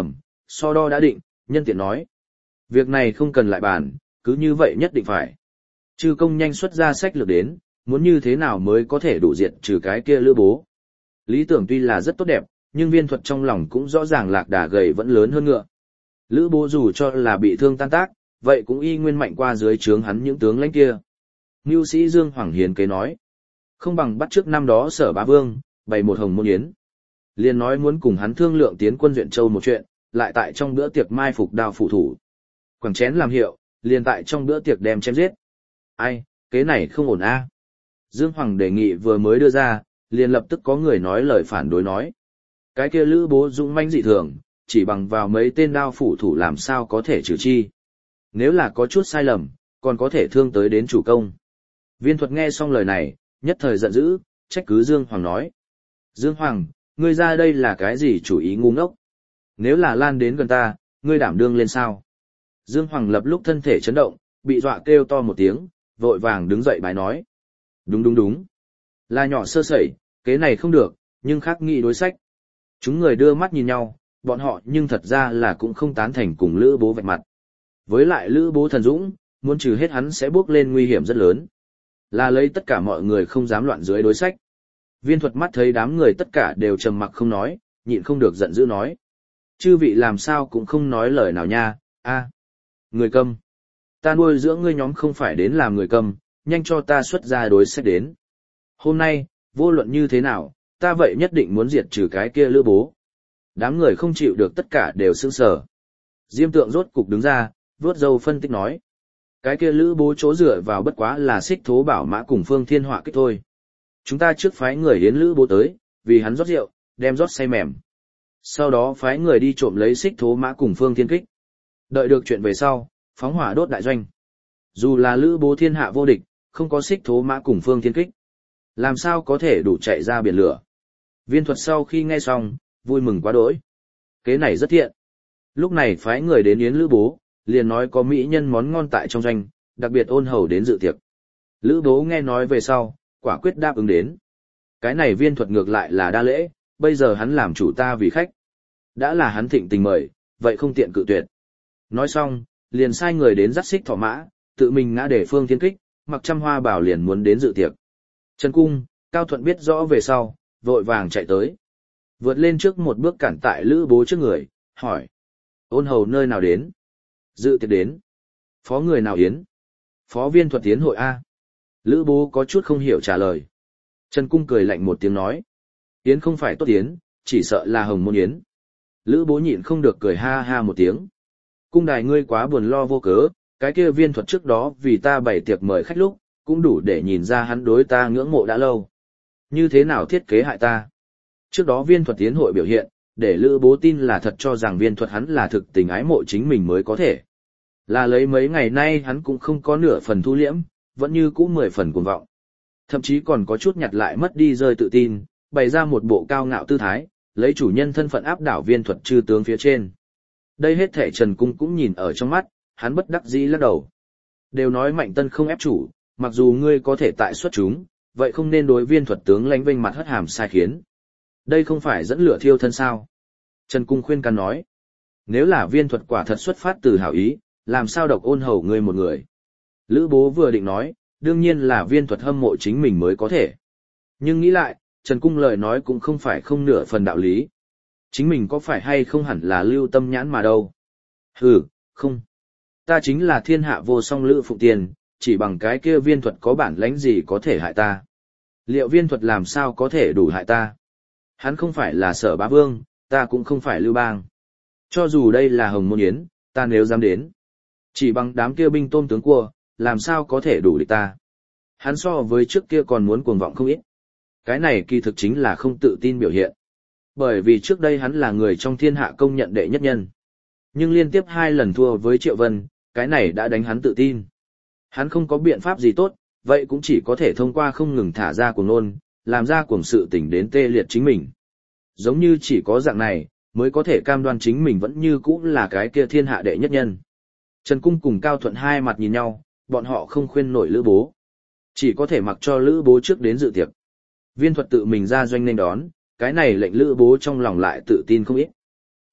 so đo đã định, nhân tiện nói. Việc này không cần lại bàn, cứ như vậy nhất định phải. Chư công nhanh xuất ra sách lược đến, muốn như thế nào mới có thể đủ diệt trừ cái kia Lữ Bố. Lý tưởng tuy là rất tốt đẹp, nhưng Viên Thuật trong lòng cũng rõ ràng lạc đà gầy vẫn lớn hơn ngựa. Lữ Bố dù cho là bị thương tan tác, vậy cũng y nguyên mạnh qua dưới trướng hắn những tướng lãnh kia. Mưu sĩ Dương Hoàng hiền kế nói, không bằng bắt trước năm đó Sở Bá Vương, bày một hồng môn yến. Liền nói muốn cùng hắn thương lượng tiến quân Duyện Châu một chuyện, lại tại trong bữa tiệc mai phục đao phủ thủ. Quẳng chén làm hiệu, liền tại trong bữa tiệc đem chém giết. Ai, kế này không ổn a. Dương Hoàng đề nghị vừa mới đưa ra, liền lập tức có người nói lời phản đối nói. Cái kia Lữ Bố dũng mãnh dị thường, chỉ bằng vào mấy tên đao phủ thủ làm sao có thể trừ chi. Nếu là có chút sai lầm, còn có thể thương tới đến chủ công. Viên Thuật nghe xong lời này, nhất thời giận dữ, trách cứ Dương Hoàng nói. Dương Hoàng, ngươi ra đây là cái gì chủ ý ngu ngốc? Nếu là lan đến gần ta, ngươi đảm đương lên sao? Dương Hoàng lập lúc thân thể chấn động, bị dọa kêu to một tiếng, vội vàng đứng dậy bái nói. Đúng đúng đúng. Là nhỏ sơ sẩy, kế này không được, nhưng khác nghị đối sách. Chúng người đưa mắt nhìn nhau, bọn họ nhưng thật ra là cũng không tán thành cùng Lữ Bố vạch mặt. Với lại Lữ Bố thần dũng, muốn trừ hết hắn sẽ bước lên nguy hiểm rất lớn. Là lấy tất cả mọi người không dám loạn dưới đối sách. Viên Thuật mắt thấy đám người tất cả đều trầm mặc không nói, nhịn không được giận dữ nói. Chư vị làm sao cũng không nói lời nào nha, a, người câm. Ta nuôi dưỡng ngươi nhóm không phải đến làm người câm, nhanh cho ta xuất ra đối sách đến. Hôm nay, vô luận như thế nào, ta vậy nhất định muốn diệt trừ cái kia Lữ Bố. Đám người không chịu được tất cả đều sững sờ. Diêm Tượng rốt cục đứng ra, vuốt râu phân tích nói. Cái kia Lữ Bố chỗ dựa vào bất quá là Xích Thố Bảo Mã cùng Phương Thiên Họa kích thôi. Chúng ta trước phái người hiến Lữ Bố tới, vì hắn rót rượu, đem rót say mềm. Sau đó phái người đi trộm lấy Xích Thố Mã cùng Phương Thiên Kích. Đợi được chuyện về sau, phóng hỏa đốt đại doanh. Dù là Lữ Bố thiên hạ vô địch, không có Xích Thố Mã cùng Phương Thiên Kích, làm sao có thể đủ chạy ra biển lửa. Viên Thuật sau khi nghe xong, vui mừng quá đỗi. Kế này rất thiện. Lúc này phái người đến yến Lữ Bố, liền nói có mỹ nhân món ngon tại trong doanh, đặc biệt ôn hầu đến dự tiệc. Lữ Bố nghe nói về sau, quả quyết đáp ứng đến. Cái này Viên Thuật ngược lại là đa lễ, bây giờ hắn làm chủ ta vì khách. Đã là hắn thịnh tình mời, vậy không tiện cự tuyệt. Nói xong, liền sai người đến dắt Xích Thỏ Mã, tự mình ngã để Phương Thiên Kích, mặc trăm hoa bảo liền muốn đến dự tiệc. Trần Cung, Cao Thuận biết rõ về sau, vội vàng chạy tới. Vượt lên trước một bước cản tại Lữ Bố trước người, hỏi. Ôn hầu nơi nào đến? Dự tiệc đến. Phó người nào yến? Phó Viên Thuật tiến hội A. Lữ Bố có chút không hiểu trả lời. Trần Cung cười lạnh một tiếng nói. Yến không phải tốt yến, chỉ sợ là hồng môn yến. Lữ Bố nhịn không được cười ha ha một tiếng. Cung đài ngươi quá buồn lo vô cớ, cái kia Viên Thuật trước đó vì ta bày tiệc mời khách lúc, cũng đủ để nhìn ra hắn đối ta ngưỡng mộ đã lâu. Như thế nào thiết kế hại ta? Trước đó Viên Thuật tiến hội biểu hiện, để Lữ Bố tin là thật cho rằng Viên Thuật hắn là thực tình ái mộ chính mình mới có thể. Là lấy mấy ngày nay hắn cũng không có nửa phần thu liễm, vẫn như cũ mười phần cuồng vọng. Thậm chí còn có chút nhặt lại mất đi rơi tự tin, bày ra một bộ cao ngạo tư thái, lấy chủ nhân thân phận áp đảo Viên Thuật chư tướng phía trên. Đây hết thảy Trần Cung cũng nhìn ở trong mắt, hắn bất đắc dĩ lắc đầu. Đều nói Mạnh Tân không ép chủ, mặc dù ngươi có thể tại xuất chúng, vậy không nên đối Viên Thuật tướng lãnh vênh mặt hất hàm sai khiến. Đây không phải dẫn lửa thiêu thân sao? Trần Cung khuyên can nói. Nếu là Viên Thuật quả thật xuất phát từ hảo ý, làm sao độc ôn hầu ngươi một người? Lữ Bố vừa định nói, đương nhiên là Viên Thuật hâm mộ chính mình mới có thể. Nhưng nghĩ lại, Trần Cung lời nói cũng không phải không nửa phần đạo lý. Chính mình có phải hay không hẳn là lưu tâm nhãn mà đâu. Hừ, không. Ta chính là thiên hạ vô song Lữ Phụng Tiên, chỉ bằng cái kia Viên Thuật có bản lãnh gì có thể hại ta. Liệu Viên Thuật làm sao có thể đủ hại ta? Hắn không phải là Sở Bá Vương, ta cũng không phải Lưu Bang. Cho dù đây là Hồng Môn Yến, ta nếu dám đến, chỉ bằng đám kia binh tôm tướng cua, làm sao có thể đủ địch ta. Hắn so với trước kia còn muốn cuồng vọng không ít. Cái này kỳ thực chính là không tự tin biểu hiện. Bởi vì trước đây hắn là người trong thiên hạ công nhận đệ nhất nhân. Nhưng liên tiếp hai lần thua với Triệu Vân, cái này đã đánh hắn tự tin. Hắn không có biện pháp gì tốt, vậy cũng chỉ có thể thông qua không ngừng thả ra cuồng ngôn, làm ra cuồng sự tình đến tê liệt chính mình. Giống như chỉ có dạng này, mới có thể cam đoan chính mình vẫn như cũ là cái kia thiên hạ đệ nhất nhân. Trần Cung cùng Cao Thuận hai mặt nhìn nhau, bọn họ không khuyên nổi Lữ Bố. Chỉ có thể mặc cho Lữ Bố trước đến dự tiệc. Viên Thuật tự mình ra doanh nên đón, cái này lệnh Lữ Bố trong lòng lại tự tin không ít.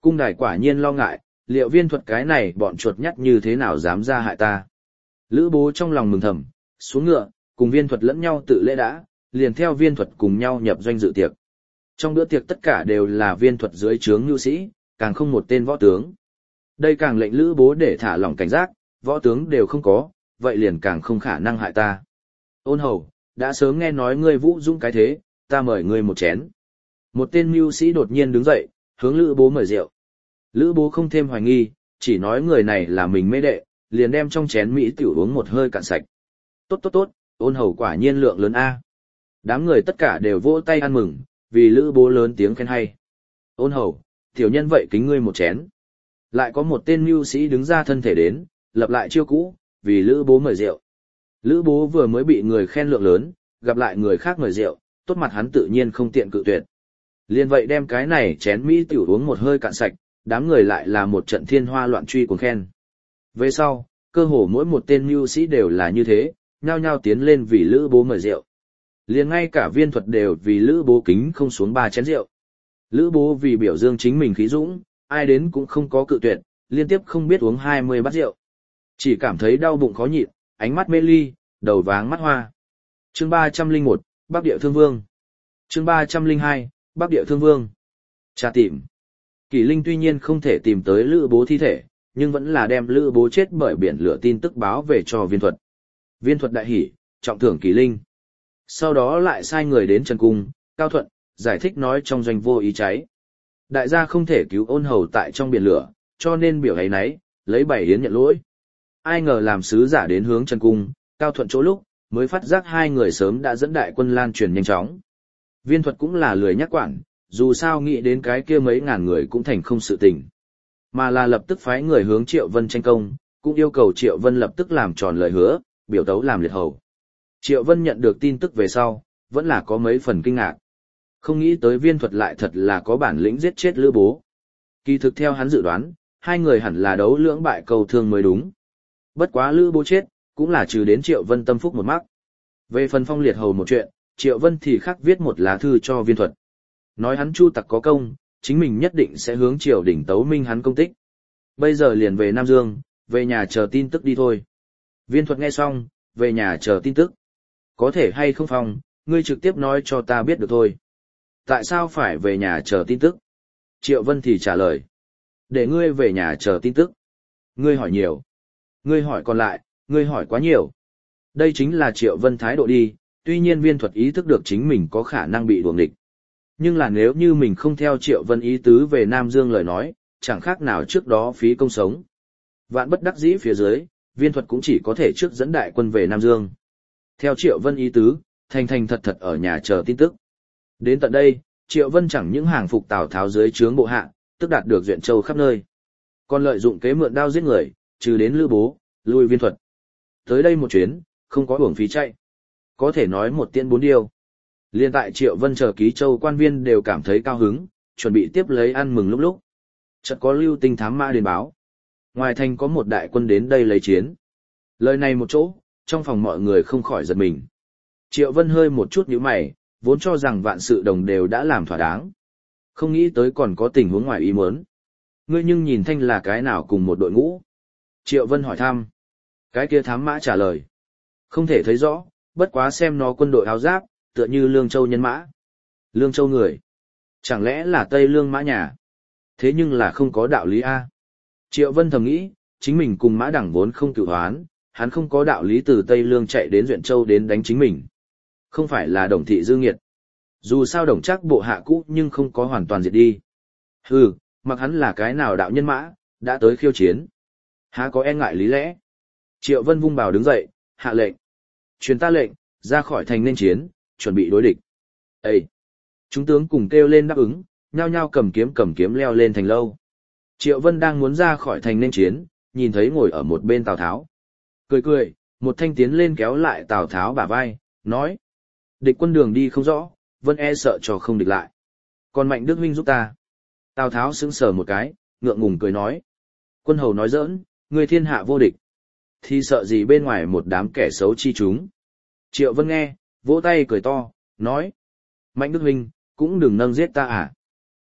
Cung đài quả nhiên lo ngại, liệu viên thuật cái này bọn chuột nhắt như thế nào dám ra hại ta. Lữ bố trong lòng mừng thầm, xuống ngựa, cùng viên thuật lẫn nhau tự lễ đã, liền theo viên thuật cùng nhau nhập doanh dự tiệc. Trong bữa tiệc tất cả đều là viên thuật dưới trướng nhu sĩ, càng không một tên võ tướng. Đây càng lệnh lữ bố để thả lỏng cảnh giác, võ tướng đều không có, vậy liền càng không khả năng hại ta. Ôn hầu, đã sớm nghe nói ngươi vũ dũng cái thế, ta mời ngươi một chén. Một tên mưu sĩ đột nhiên đứng dậy, hướng lữ bố mời rượu. Lữ bố không thêm hoài nghi, chỉ nói người này là mình mê đệ, liền đem trong chén mỹ tiểu uống một hơi cạn sạch. Tốt tốt tốt, ôn hầu quả nhiên lượng lớn A. Đám người tất cả đều vỗ tay ăn mừng, vì lữ bố lớn tiếng khen hay. Ôn hầu, tiểu nhân vậy kính ngươi một chén. Lại có một tên mưu sĩ đứng ra thân thể đến, lập lại chiêu cũ, vì lữ bố mời rượu. Lữ bố vừa mới bị người khen lượng lớn, gặp lại người khác mời rượu, tốt mặt hắn tự nhiên không tiện cự tuyệt. Liên vậy đem cái này chén mỹ tiểu uống một hơi cạn sạch, đám người lại là một trận thiên hoa loạn truy cuồng khen. Về sau, cơ hồ mỗi một tên mưu sĩ đều là như thế, nhao nhao tiến lên vì lữ bố mời rượu. Liền ngay cả viên thuật đều vì lữ bố kính không xuống ba chén rượu. Lữ bố vì biểu dương chính mình khí dũng, ai đến cũng không có cự tuyệt, liên tiếp không biết uống hai mươi bát rượu. Chỉ cảm thấy đau bụng khó nhịn, ánh mắt mê ly, đầu váng mắt hoa. Chương ba trăm linh một, Bắc Địa Thương Vương. Chương ba trăm linh hai, Bắc Địa Thương Vương. Tra tìm. Kỷ Linh tuy nhiên không thể tìm tới lữ bố thi thể, nhưng vẫn là đem lữ bố chết bởi biển lửa tin tức báo về cho viên thuật. Viên thuật đại hỉ, trọng thưởng Kỷ Linh. Sau đó lại sai người đến Trần Cung, Cao Thuận, giải thích nói trong doanh vô ý cháy. Đại gia không thể cứu ôn hầu tại trong biển lửa, cho nên biểu ấy nấy, lấy bảy yến nhận lỗi. Ai ngờ làm sứ giả đến hướng Trần Cung, Cao Thuận chỗ lúc, mới phát giác hai người sớm đã dẫn đại quân lan truyền nhanh chóng. Viên thuật cũng là lười nhắc quản, dù sao nghĩ đến cái kia mấy ngàn người cũng thành không sự tình. Mà là lập tức phái người hướng Triệu Vân tranh công, cũng yêu cầu Triệu Vân lập tức làm tròn lời hứa, biểu tấu làm liệt hầu. Triệu Vân nhận được tin tức về sau, vẫn là có mấy phần kinh ngạc. Không nghĩ tới viên thuật lại thật là có bản lĩnh giết chết lữ bố. Kỳ thực theo hắn dự đoán, hai người hẳn là đấu lưỡng bại cầu thương mới đúng. Bất quá lữ bố chết, cũng là trừ đến Triệu Vân tâm phúc một mắc. Về phần phong liệt hầu một chuyện, Triệu Vân thì khắc viết một lá thư cho viên thuật. Nói hắn chu tặc có công, chính mình nhất định sẽ hướng triều đỉnh tấu minh hắn công tích. Bây giờ liền về Nam Dương, về nhà chờ tin tức đi thôi. Viên thuật nghe xong, về nhà chờ tin tức. Có thể hay không phong, ngươi trực tiếp nói cho ta biết được thôi. Tại sao phải về nhà chờ tin tức? Triệu Vân thì trả lời. Để ngươi về nhà chờ tin tức. Ngươi hỏi nhiều. Ngươi hỏi còn lại, ngươi hỏi quá nhiều. Đây chính là Triệu Vân thái độ đi, tuy nhiên viên thuật ý thức được chính mình có khả năng bị đuổi nghịch. Nhưng là nếu như mình không theo Triệu Vân ý tứ về Nam Dương lời nói, chẳng khác nào trước đó phí công sống. Vạn bất đắc dĩ phía dưới, viên thuật cũng chỉ có thể trước dẫn đại quân về Nam Dương. Theo Triệu Vân ý tứ, thành thành thật thật ở nhà chờ tin tức. Đến tận đây, Triệu Vân chẳng những hàng phục Tào Tháo dưới trướng bộ hạ, tức đạt được Duyện Châu khắp nơi. Còn lợi dụng kế mượn đao giết người, trừ đến lữ bố, lui viên thuật. Tới đây một chuyến, không có uổng phí chạy. Có thể nói một tiên bốn điều. Liên tại Triệu Vân chờ ký châu quan viên đều cảm thấy cao hứng, chuẩn bị tiếp lấy ăn mừng lúc lúc. Chợt có lưu tinh thám mã đến báo. Ngoài thành có một đại quân đến đây lấy chiến. Lời này một chỗ, trong phòng mọi người không khỏi giật mình. Triệu Vân hơi một chút nhíu mày, vốn cho rằng vạn sự đồng đều đã làm thỏa đáng. Không nghĩ tới còn có tình huống ngoài ý muốn. Ngươi nhưng nhìn thanh là cái nào cùng một đội ngũ? Triệu Vân hỏi thăm. Cái kia thám mã trả lời. Không thể thấy rõ, bất quá xem nó quân đội áo giáp, tựa như Lương Châu nhân mã. Lương Châu người. Chẳng lẽ là Tây Lương mã nhà? Thế nhưng là không có đạo lý A. Triệu Vân thầm nghĩ, chính mình cùng mã đẳng vốn không cửu hoán, hắn không có đạo lý từ Tây Lương chạy đến Duyện Châu đến đánh chính mình. Không phải là Đồng Thị dư nghiệt. Dù sao Đồng Trác bộ hạ cũ nhưng không có hoàn toàn diệt đi. Hừ, mặc hắn là cái nào đạo nhân mã, đã tới khiêu chiến. Há có e ngại lý lẽ. Triệu Vân vung bào đứng dậy, hạ lệnh. Truyền ta lệnh, ra khỏi thành nên chiến, chuẩn bị đối địch. Ê! Chúng tướng cùng kêu lên đáp ứng, nhao nhao cầm kiếm cầm kiếm leo lên thành lâu. Triệu Vân đang muốn ra khỏi thành nên chiến, nhìn thấy ngồi ở một bên Tào Tháo. Cười cười, một thanh tiến lên kéo lại Tào Tháo bả vai, nói. Địch quân đường đi không rõ, Vân e sợ cho không địch lại. Còn Mạnh Đức huynh giúp ta. Tào Tháo sững sờ một cái, ngượng ngùng cười nói. Quân hầu nói giỡn, người thiên hạ vô địch. Thì sợ gì bên ngoài một đám kẻ xấu chi chúng. Triệu Vân nghe, vỗ tay cười to, nói. Mạnh Đức huynh, cũng đừng nâng giết ta à.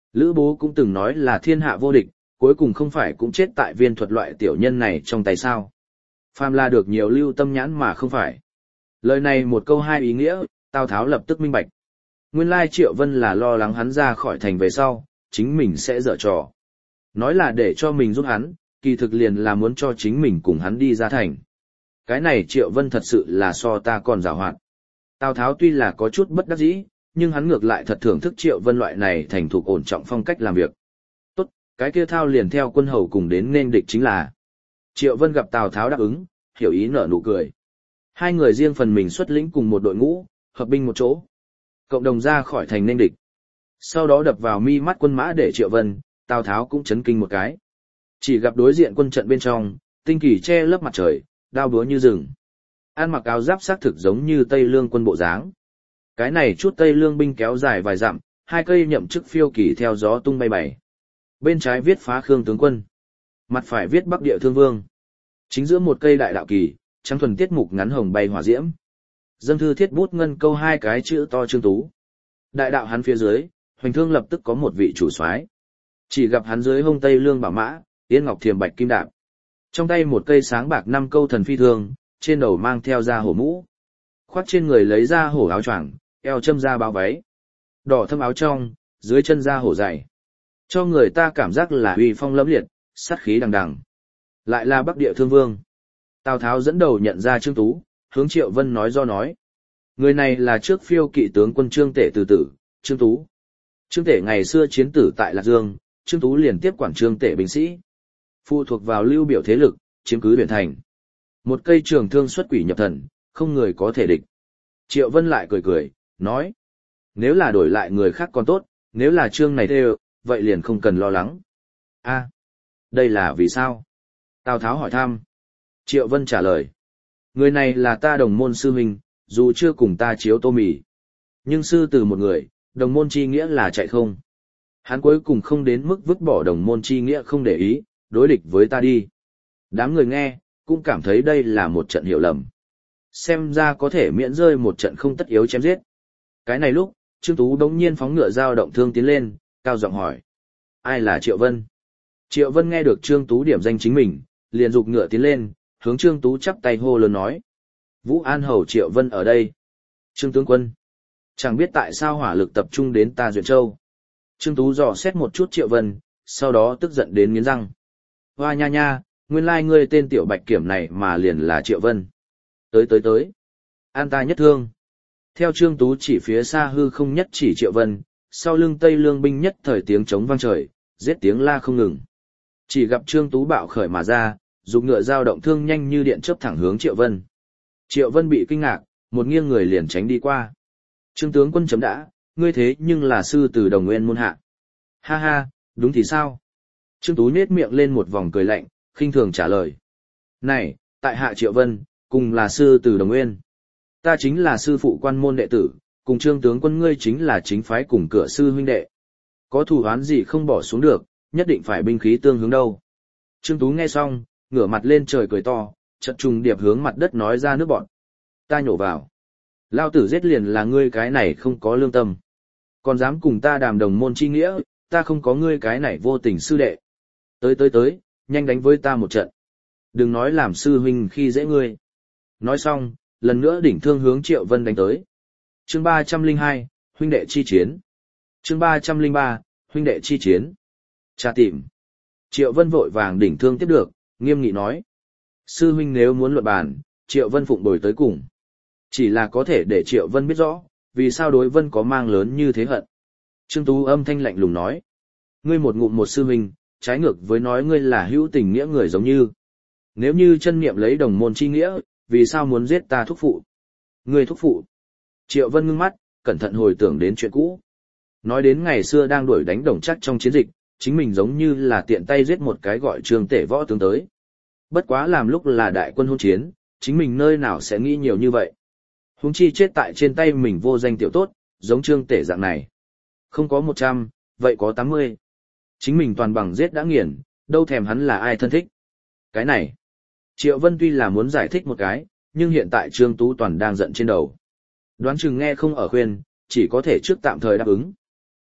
Lữ Bố cũng từng nói là thiên hạ vô địch, cuối cùng không phải cũng chết tại viên thuật loại tiểu nhân này trong tay sao. Phàm là được nhiều lưu tâm nhãn mà không phải. Lời này một câu hai ý nghĩa, Tào Tháo lập tức minh bạch. Nguyên lai Triệu Vân là lo lắng hắn ra khỏi thành về sau, chính mình sẽ dở trò. Nói là để cho mình giúp hắn, kỳ thực liền là muốn cho chính mình cùng hắn đi ra thành. Cái này Triệu Vân thật sự là so ta còn giàu hoạt. Tào Tháo tuy là có chút bất đắc dĩ, nhưng hắn ngược lại thật thưởng thức Triệu Vân loại này thành thục ổn trọng phong cách làm việc. Tốt, cái kia thao liền theo quân hầu cùng đến nên địch chính là. Triệu Vân gặp Tào Tháo đáp ứng, hiểu ý nở nụ cười. Hai người riêng phần mình xuất lĩnh cùng một đội ngũ, hợp binh một chỗ. Cộng đồng ra khỏi thành nên địch. Sau đó đập vào mi mắt quân mã để Triệu Vân, Tào Tháo cũng chấn kinh một cái. Chỉ gặp đối diện quân trận bên trong, tinh kỳ che lớp mặt trời, đao búa như rừng. Ăn mặc áo giáp xác thực giống như Tây Lương quân bộ dáng. Cái này chút Tây Lương binh kéo dài vài dặm, hai cây nhậm chức phiêu kỳ theo gió tung bay bảy. Bên trái viết Phá Khương tướng quân, mặt phải viết Bắc Địa Thương Vương. Chính giữa một cây đại đạo kỳ, trắng thuần tiết mục ngắn hồng bay hỏa diễm. Dâng thư thiết bút ngân câu hai cái chữ to Trương Tú. Đại đạo hắn phía dưới, hoành thương lập tức có một vị chủ soái. Chỉ gặp hắn dưới hông Tây Lương bảo mã, yên ngọc thiềm bạch kim đạp. Trong tay một cây sáng bạc năm câu thần phi thương, trên đầu mang theo da hổ mũ. Khoác trên người lấy ra hổ áo choàng, eo châm ra bao váy. Đỏ thâm áo trong, dưới chân da hổ dày. Cho người ta cảm giác là uy phong lẫm liệt, sát khí đằng đằng. Lại là Bắc Địa Thương Vương. Tào Tháo dẫn đầu nhận ra Trương Tú, hướng Triệu Vân nói do nói. Người này là trước phiêu kỵ tướng quân Trương Tể từ tử, Trương Tú. Trương Tể ngày xưa chiến tử tại Lạc Dương, Trương Tú liền tiếp quản Trương Tể binh sĩ. Phụ thuộc vào Lưu Biểu thế lực, chiếm cứ huyện thành. Một cây trường thương xuất quỷ nhập thần, không người có thể địch. Triệu Vân lại cười cười, nói. Nếu là đổi lại người khác còn tốt, nếu là Trương này thế, vậy liền không cần lo lắng. A, đây là vì sao? Tào Tháo hỏi thăm. Triệu Vân trả lời. Người này là ta đồng môn sư huynh, dù chưa cùng ta chiếu tô mì. Nhưng sư từ một người, đồng môn chi nghĩa là chạy không. Hắn cuối cùng không đến mức vứt bỏ đồng môn chi nghĩa không để ý, đối địch với ta đi. Đám người nghe, cũng cảm thấy đây là một trận hiểu lầm. Xem ra có thể miễn rơi một trận không tất yếu chém giết. Cái này lúc, Trương Tú đống nhiên phóng ngựa dao động thương tiến lên, cao giọng hỏi. Ai là Triệu Vân? Triệu Vân nghe được Trương Tú điểm danh chính mình, liền giục ngựa tiến lên, hướng Trương Tú chắp tay hô lớn nói. Vũ An Hầu Triệu Vân ở đây. Trương tướng quân. Chẳng biết tại sao hỏa lực tập trung đến ta Duyện Châu. Trương Tú dò xét một chút Triệu Vân, sau đó tức giận đến nghiến răng. Hoa nha nha, nguyên lai ngươi tên tiểu bạch kiểm này mà liền là Triệu Vân. Tới tới tới. An ta nhất thương. Theo Trương Tú chỉ phía xa hư không nhất chỉ Triệu Vân, sau lưng Tây Lương binh nhất thời tiếng trống vang trời, giết tiếng la không ngừng. Chỉ gặp Trương Tú bạo khởi mà ra, dùng ngựa dao động thương nhanh như điện chớp thẳng hướng Triệu Vân. Triệu Vân bị kinh ngạc, một nghiêng người liền tránh đi qua. Trương tướng quân chấm đã, ngươi thế nhưng là sư từ Đồng Nguyên môn hạ. Ha ha, đúng thì sao? Trương Tú nhếch miệng lên một vòng cười lạnh, khinh thường trả lời. Này, tại hạ Triệu Vân, cùng là sư từ Đồng Nguyên. Ta chính là sư phụ quan môn đệ tử, cùng Trương tướng quân ngươi chính là chính phái cùng cửa sư huynh đệ. Có thù oán gì không bỏ xuống được, nhất định phải binh khí tương hướng đâu. Trương Tú nghe xong, ngửa mặt lên trời cười to, chợt trùng điệp hướng mặt đất nói ra nước bọn. Ta nhổ vào. Lao tử giết liền là ngươi cái này không có lương tâm. Còn dám cùng ta đàm đồng môn chi nghĩa, ta không có ngươi cái này vô tình sư đệ. Tới tới tới, nhanh đánh với ta một trận. Đừng nói làm sư huynh khi dễ ngươi. Nói xong, lần nữa đỉnh thương hướng Triệu Vân đánh tới. Chương ba trăm lẻ hai, huynh đệ chi chiến. Chương ba trăm lẻ ba, huynh đệ chi chiến. Tra tìm. Triệu Vân vội vàng đỉnh thương tiếp được, nghiêm nghị nói. Sư huynh nếu muốn luận bàn, Triệu Vân phụng bồi tới cùng. Chỉ là có thể để Triệu Vân biết rõ, vì sao đối Vân có mang lớn như thế hận. Trương Tú âm thanh lạnh lùng nói. Ngươi một ngụm một sư huynh, trái ngược với nói ngươi là hữu tình nghĩa người giống như. Nếu như chân niệm lấy đồng môn chi nghĩa, vì sao muốn giết ta thúc phụ? Ngươi thúc phụ. Triệu Vân ngưng mắt, cẩn thận hồi tưởng đến chuyện cũ. Nói đến ngày xưa đang đuổi đánh Đồng Trác trong chiến dịch, chính mình giống như là tiện tay giết một cái gọi Trương Tể võ tướng tới. Bất quá làm lúc là đại quân hôn chiến, chính mình nơi nào sẽ nghĩ nhiều như vậy. Huống chi chết tại trên tay mình vô danh tiểu tốt, giống Trương Tể dạng này. Không có một trăm, vậy có tám mươi. Chính mình toàn bằng giết đã nghiền, đâu thèm hắn là ai thân thích. Cái này, Triệu Vân tuy là muốn giải thích một cái, nhưng hiện tại Trương Tú toàn đang giận trên đầu. Đoán chừng nghe không ở khuyên, chỉ có thể trước tạm thời đáp ứng.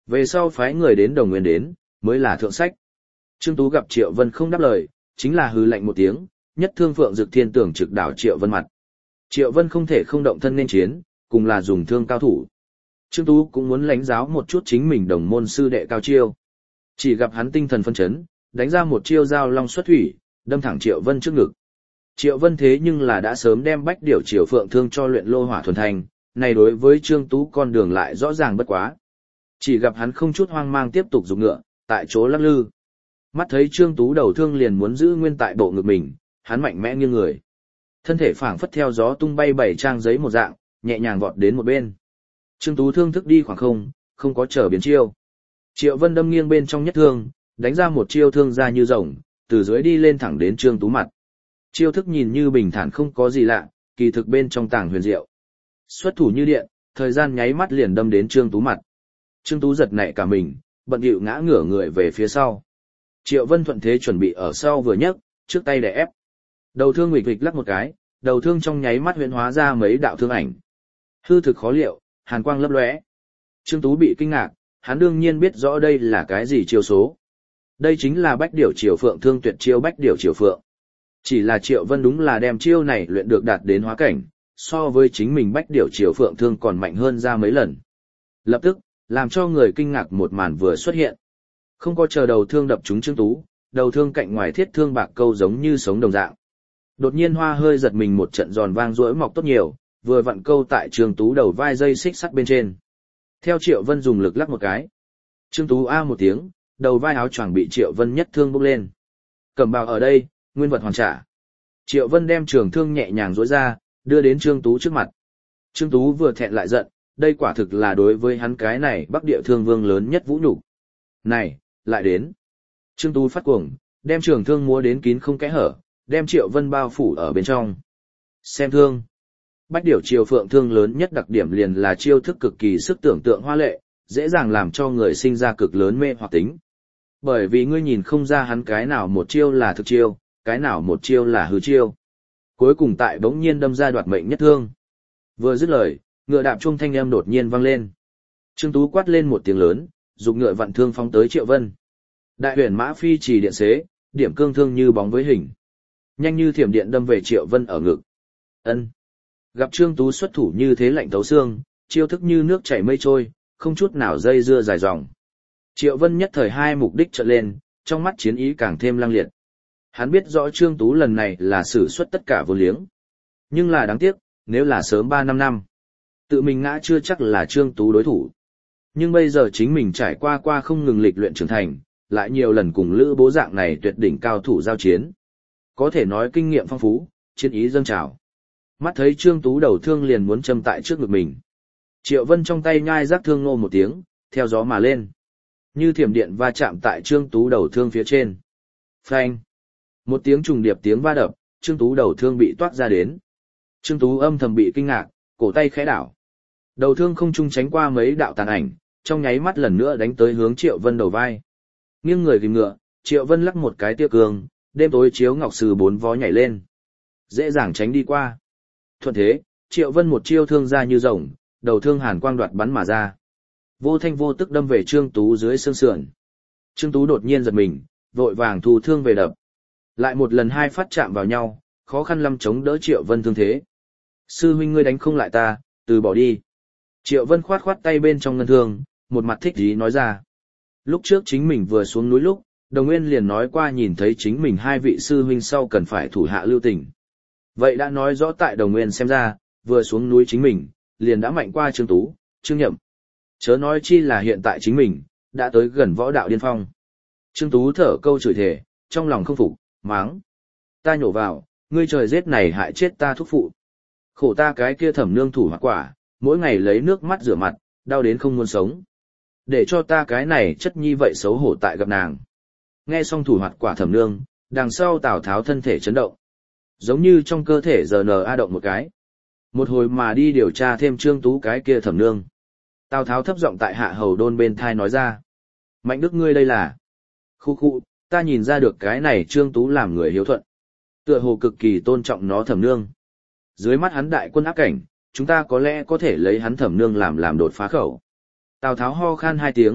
Về sau phái người đến Đồng Nguyên đến, mới là thượng sách. Trương Tú gặp Triệu Vân không đáp lời, chính là hừ lạnh một tiếng, nhất thương phượng dực thiên tưởng trực đảo Triệu Vân mặt. Triệu Vân không thể không động thân nên chiến, cùng là dùng thương cao thủ. Trương Tú cũng muốn lãnh giáo một chút chính mình đồng môn sư đệ cao chiêu. Chỉ gặp hắn tinh thần phân chấn, đánh ra một chiêu giao long xuất thủy, đâm thẳng Triệu Vân trước ngực. Triệu Vân thế nhưng là đã sớm đem bách điểu triều phượng thương cho luyện lô hỏa thuần thành, này đối với Trương Tú con đường lại rõ ràng bất quá. Chỉ gặp hắn không chút hoang mang tiếp tục dùng ngựa, tại chỗ lắc lư. Mắt thấy Trương Tú đầu thương liền muốn giữ nguyên tại bộ ngực mình, hắn mạnh mẽ nghiêng người. Thân thể phảng phất theo gió tung bay bảy trang giấy một dạng, nhẹ nhàng vọt đến một bên. Trương Tú thương thức đi khoảng không, không có trở biến chiêu. Triệu Vân đâm nghiêng bên trong nhất thương, đánh ra một chiêu thương ra như rồng, từ dưới đi lên thẳng đến Trương Tú mặt. Chiêu thức nhìn như bình thản không có gì lạ, kỳ thực bên trong tàng huyền diệu. Xuất thủ như điện, thời gian nháy mắt liền đâm đến Trương Tú mặt. Trương Tú giật nảy cả mình, bận dịu ngã ngửa người về phía sau. Triệu Vân thuận thế chuẩn bị ở sau vừa nhấc, trước tay đè ép. Đầu thương nghịch nghịch lắc một cái, đầu thương trong nháy mắt huyễn hóa ra mấy đạo thương ảnh. Hư thực khó liệu, hàn quang lấp lóe. Trương Tú bị kinh ngạc, hắn đương nhiên biết rõ đây là cái gì chiêu số. Đây chính là bách điểu triều phượng thương tuyệt chiêu bách điểu triều phượng. Chỉ là Triệu Vân đúng là đem chiêu này luyện được đạt đến hóa cảnh, so với chính mình bách điểu triều phượng thương còn mạnh hơn ra mấy lần. Lập tức, làm cho người kinh ngạc một màn vừa xuất hiện. Không có chờ đầu thương đập trúng Trương Tú, đầu thương cạnh ngoài thiết thương bạc câu giống như sống đồng dạng. Đột nhiên hoa hơi giật mình một trận giòn vang rỗi mọc tốt nhiều, vừa vặn câu tại Trương Tú đầu vai dây xích sắt bên trên. Theo Triệu Vân dùng lực lắc một cái. Trương Tú a một tiếng, đầu vai áo choàng bị Triệu Vân nhất thương bốc lên. Cầm bào ở đây, nguyên vật hoàn trả. Triệu Vân đem trường thương nhẹ nhàng rỗi ra, đưa đến Trương Tú trước mặt. Trương Tú vừa thẹn lại giận, đây quả thực là đối với hắn cái này Bắc Địa Thương Vương lớn nhất vũ nhục. Này, lại đến. Trương Tú phát cuồng, đem trường thương múa đến kín không kẽ hở, đem Triệu Vân bao phủ ở bên trong. Xem thương. Bách điểu triều phượng thương lớn nhất đặc điểm liền là chiêu thức cực kỳ sức tưởng tượng hoa lệ, dễ dàng làm cho người sinh ra cực lớn mê hoặc tính. Bởi vì ngươi nhìn không ra hắn cái nào một chiêu là thực chiêu, cái nào một chiêu là hư chiêu. Cuối cùng tại bỗng nhiên đâm ra đoạt mệnh nhất thương. Vừa dứt lời, ngựa đạp chuông thanh âm đột nhiên vang lên. Trương Tú quát lên một tiếng lớn, dục ngựa vặn thương phóng tới Triệu Vân. Đại huyền mã phi trì điện xế, điểm cương thương như bóng với hình. Nhanh như thiểm điện đâm về Triệu Vân ở ngực. Ân. Gặp Trương Tú xuất thủ như thế lạnh thấu xương, chiêu thức như nước chảy mây trôi, không chút nào dây dưa dài dòng. Triệu Vân nhất thời hai mục đích trợn lên, trong mắt chiến ý càng thêm lăng liệt. Hắn biết rõ Trương Tú lần này là sử xuất tất cả vô liếng. Nhưng là đáng tiếc, nếu là sớm ba năm năm, tự mình ngã chưa chắc là Trương Tú đối thủ. Nhưng bây giờ chính mình trải qua qua không ngừng lịch luyện trưởng thành, lại nhiều lần cùng Lữ Bố dạng này tuyệt đỉnh cao thủ giao chiến. Có thể nói kinh nghiệm phong phú, chiến ý dâng trào. Mắt thấy Trương Tú đầu thương liền muốn châm tại trước ngực mình. Triệu Vân trong tay nhai rác thương nô một tiếng, theo gió mà lên. Như thiểm điện va chạm tại Trương Tú đầu thương phía trên. Phanh. Một tiếng trùng điệp tiếng va đập, Trương Tú đầu thương bị toát ra đến. Trương Tú âm thầm bị kinh ngạc, cổ tay khẽ đảo. Đầu thương không trung tránh qua mấy đạo tàn ảnh, trong nháy mắt lần nữa đánh tới hướng Triệu Vân đầu vai. Nghiêng người ghim ngựa, Triệu Vân lắc một cái tia cường, đêm tối chiếu ngọc sừ bốn vó nhảy lên. Dễ dàng tránh đi qua. Thuận thế, Triệu Vân một chiêu thương ra như rồng, đầu thương hàn quang đoạt bắn mà ra. Vô thanh vô tức đâm về Trương Tú dưới xương sườn. Trương Tú đột nhiên giật mình, vội vàng thu thương về đập. Lại một lần hai phát chạm vào nhau, khó khăn lắm chống đỡ Triệu Vân thương thế. Sư huynh ngươi đánh không lại ta, từ bỏ đi. Triệu Vân khoát khoát tay bên trong ngân thương, một mặt thích ý nói ra. Lúc trước chính mình vừa xuống núi lúc, Đồng Nguyên liền nói qua nhìn thấy chính mình hai vị sư huynh sau cần phải thủ hạ lưu tình. Vậy đã nói rõ tại Đồng Nguyên xem ra, vừa xuống núi chính mình, liền đã mạnh qua Trương Tú, Trương Nhậm. Chớ nói chi là hiện tại chính mình, đã tới gần võ đạo điên phong. Trương Tú thở câu chửi thề, trong lòng không phục, máng. Ta nhổ vào, ngươi trời giết này hại chết ta thúc phụ. Khổ ta cái kia thẩm nương thủ hoặc quả, mỗi ngày lấy nước mắt rửa mặt, đau đến không muốn sống. Để cho ta cái này chất nhi vậy xấu hổ tại gặp nàng. Nghe xong thủ hoạt quả thẩm nương, đằng sau Tào Tháo thân thể chấn động. Giống như trong cơ thể giờ nờ a động một cái. Một hồi mà đi điều tra thêm Trương Tú cái kia thẩm nương. Tào Tháo thấp giọng tại hạ hầu đôn bên thai nói ra. Mạnh đức ngươi đây là. Khu khu, ta nhìn ra được cái này Trương Tú làm người hiếu thuận. Tựa hồ cực kỳ tôn trọng nó thẩm nương. Dưới mắt hắn đại quân áp cảnh, chúng ta có lẽ có thể lấy hắn thẩm nương làm làm đột phá khẩu. Tào Tháo ho khan hai tiếng,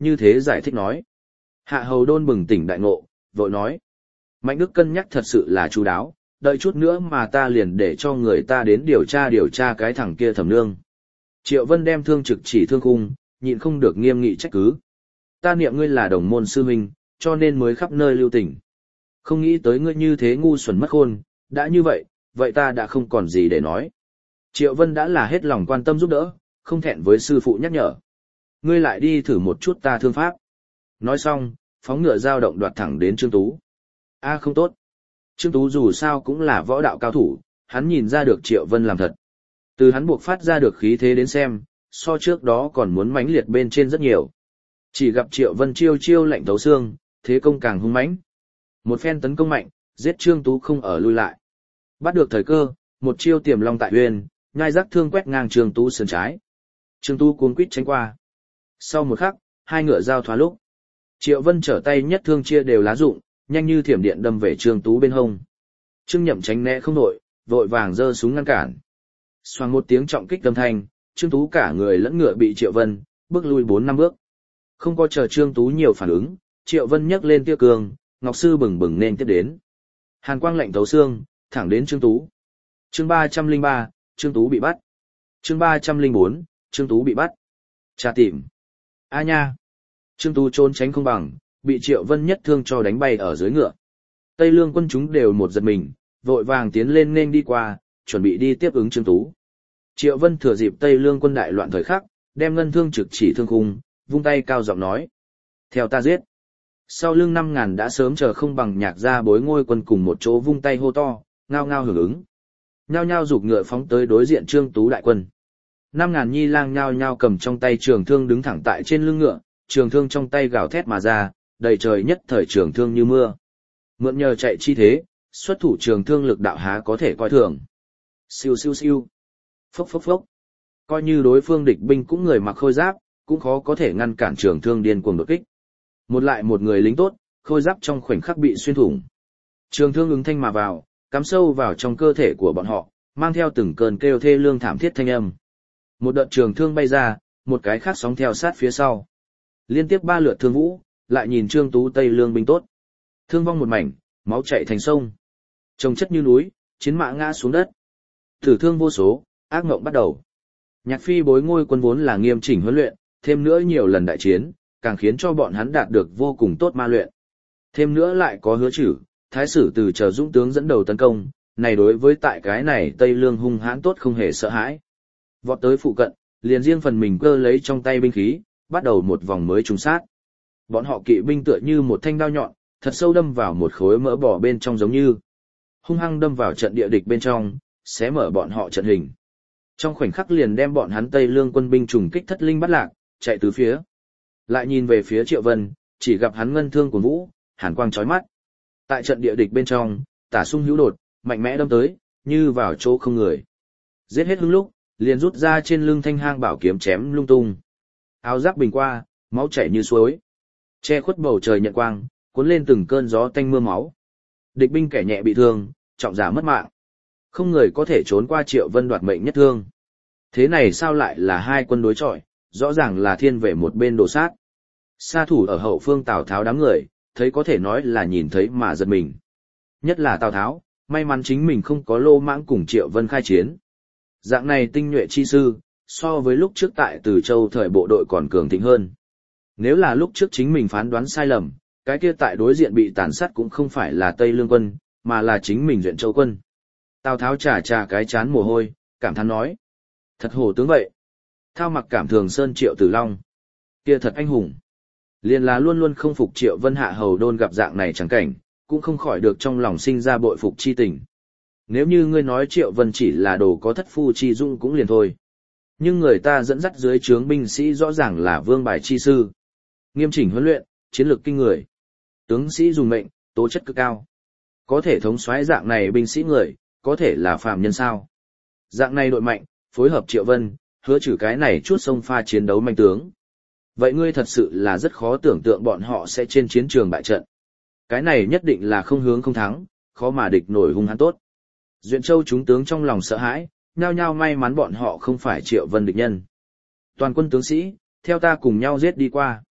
như thế giải thích nói. Hạ hầu đôn bừng tỉnh đại ngộ, vội nói. Mạnh Đức cân nhắc thật sự là chu đáo, đợi chút nữa mà ta liền để cho người ta đến điều tra điều tra cái thằng kia Thẩm Nương. Triệu Vân đem thương trực chỉ thương khung, nhịn không được nghiêm nghị trách cứ. Ta niệm ngươi là đồng môn sư huynh, cho nên mới khắp nơi lưu tình. Không nghĩ tới ngươi như thế ngu xuẩn mất khôn, đã như vậy, vậy ta đã không còn gì để nói. Triệu Vân đã là hết lòng quan tâm giúp đỡ, không thẹn với sư phụ nhắc nhở. Ngươi lại đi thử một chút ta thương pháp. Nói xong, phóng ngựa dao động đoạt thẳng đến Trương Tú. A không tốt. Trương Tú dù sao cũng là võ đạo cao thủ, hắn nhìn ra được Triệu Vân làm thật. Từ hắn buộc phát ra được khí thế đến xem, so trước đó còn muốn mãnh liệt bên trên rất nhiều. Chỉ gặp Triệu Vân chiêu chiêu lạnh thấu xương, thế công càng hung mãnh. Một phen tấn công mạnh, giết Trương Tú không ở lui lại. Bắt được thời cơ, một chiêu tiềm long tại huyền, nhai rắc thương quét ngang Trương Tú sườn trái. Trương Tú cuống quýt tránh qua. Sau một khắc, hai ngựa giao thoa lúc. Triệu Vân trở tay nhất thương chia đều lá dụng, nhanh như thiểm điện đâm về Trương Tú bên hông. Trương Nhậm tránh né không nổi, vội vàng giơ súng ngăn cản. Xoàng một tiếng trọng kích âm thanh, Trương Tú cả người lẫn ngựa bị Triệu Vân bước lui bốn năm bước. Không có chờ Trương Tú nhiều phản ứng, Triệu Vân nhấc lên tia cường, ngọc sư bừng bừng nên tiếp đến. Hàn quang lạnh thấu xương, thẳng đến Trương Tú. Chương ba trăm lẻ ba, Trương Tú bị bắt. Chương ba trăm lẻ bốn, Trương Tú bị bắt. Tra tìm. A nha. Trương Tú trốn tránh không bằng, bị Triệu Vân nhất thương cho đánh bay ở dưới ngựa. Tây Lương quân chúng đều một giật mình, vội vàng tiến lên nên đi qua, chuẩn bị đi tiếp ứng Trương Tú. Triệu Vân thừa dịp Tây Lương quân đại loạn thời khắc, đem ngân thương trực chỉ thương khung, vung tay cao giọng nói: "Theo ta giết." Sau lưng năm ngàn đã sớm chờ không bằng nhạc ra bối ngôi quân cùng một chỗ vung tay hô to, ngao ngao hưởng ứng. Nhao nhao giục ngựa phóng tới đối diện Trương Tú đại quân. Năm ngàn nhi lang nhao nhao cầm trong tay trường thương đứng thẳng tại trên lưng ngựa, trường thương trong tay gào thét mà ra, đầy trời nhất thời trường thương như mưa. Mượn nhờ chạy chi thế, xuất thủ trường thương lực đạo há có thể coi thường. Siêu siêu siêu. Phốc phốc phốc. Coi như đối phương địch binh cũng người mặc khôi giáp, cũng khó có thể ngăn cản trường thương điên cuồng đột kích. Một lại một người lính tốt, khôi giáp trong khoảnh khắc bị xuyên thủng. Trường thương ứng thanh mà vào, cắm sâu vào trong cơ thể của bọn họ, mang theo từng cơn kêu thê lương thảm thiết thanh âm. Một đợt trường thương bay ra, một cái khác sóng theo sát phía sau. Liên tiếp ba lượt thương vũ, lại nhìn Trương Tú Tây Lương binh tốt. Thương vong một mảnh, máu chảy thành sông. Trồng chất như núi, chiến mã ngã xuống đất. Tử thương vô số, ác ngộng bắt đầu. Nhạc Phi bối ngôi quân vốn là nghiêm chỉnh huấn luyện, thêm nữa nhiều lần đại chiến, càng khiến cho bọn hắn đạt được vô cùng tốt ma luyện. Thêm nữa lại có Hứa Chử, Thái sử từ chờ dũng tướng dẫn đầu tấn công, này đối với tại cái này Tây Lương hung hãn tốt không hề sợ hãi. Vọt tới phụ cận, liền riêng phần mình cơ lấy trong tay binh khí, bắt đầu một vòng mới trùng sát. Bọn họ kỵ binh tựa như một thanh đao nhọn, thật sâu đâm vào một khối mỡ bò bên trong giống như hung hăng đâm vào trận địa địch bên trong, xé mở bọn họ trận hình. Trong khoảnh khắc liền đem bọn hắn Tây Lương quân binh trùng kích thất linh bắt lạc, chạy tứ phía. Lại nhìn về phía Triệu Vân, chỉ gặp hắn ngân thương cuồn vũ, hàn quang chói mắt. Tại trận địa địch bên trong, tả sung hữu đột, mạnh mẽ đâm tới, như vào chỗ không người. Giết hết hứng lúc, liền rút ra trên lưng thanh hang bảo kiếm chém lung tung. Áo giáp bình qua, máu chảy như suối. Che khuất bầu trời nhận quang, cuốn lên từng cơn gió tanh mưa máu. Địch binh kẻ nhẹ bị thương, trọng giả mất mạng. Không người có thể trốn qua Triệu Vân đoạt mệnh nhất thương. Thế này sao lại là hai quân đối chọi, rõ ràng là thiên về một bên đổ sát. Sa thủ ở hậu phương Tào Tháo đám người, thấy có thể nói là nhìn thấy mà giật mình. Nhất là Tào Tháo, may mắn chính mình không có lô mãng cùng Triệu Vân khai chiến. Dạng này tinh nhuệ chi sư, so với lúc trước tại Từ Châu thời bộ đội còn cường thịnh hơn. Nếu là lúc trước chính mình phán đoán sai lầm, cái kia tại đối diện bị tàn sát cũng không phải là Tây Lương quân, mà là chính mình Duyện Châu quân. Tào Tháo chà chà cái chán mồ hôi, cảm thán nói. Thật hổ tướng vậy. Thao Mặc cảm thường Sơn Triệu Tử Long. Kia thật anh hùng. Liền là luôn luôn không phục Triệu Vân Hạ hầu đôn gặp dạng này chẳng cảnh, cũng không khỏi được trong lòng sinh ra bội phục chi tình. Nếu như ngươi nói Triệu Vân chỉ là đồ có thất phu chi dung cũng liền thôi. Nhưng người ta dẫn dắt dưới trướng binh sĩ rõ ràng là vương bài chi sư. Nghiêm chỉnh huấn luyện, chiến lược kinh người. Tướng sĩ dùng mệnh, tố chất cực cao. Có thể thống soái dạng này binh sĩ người, có thể là phàm nhân sao. Dạng này đội mạnh, phối hợp Triệu Vân, Hứa Chử cái này chút sông pha chiến đấu manh tướng. Vậy ngươi thật sự là rất khó tưởng tượng bọn họ sẽ trên chiến trường bại trận. Cái này nhất định là không hướng không thắng, khó mà địch nổi hung hãn tốt. Duyện Châu chúng tướng trong lòng sợ hãi, nhao nhao may mắn bọn họ không phải Triệu Vân địch nhân. Toàn quân tướng sĩ, theo ta cùng nhau giết đi qua.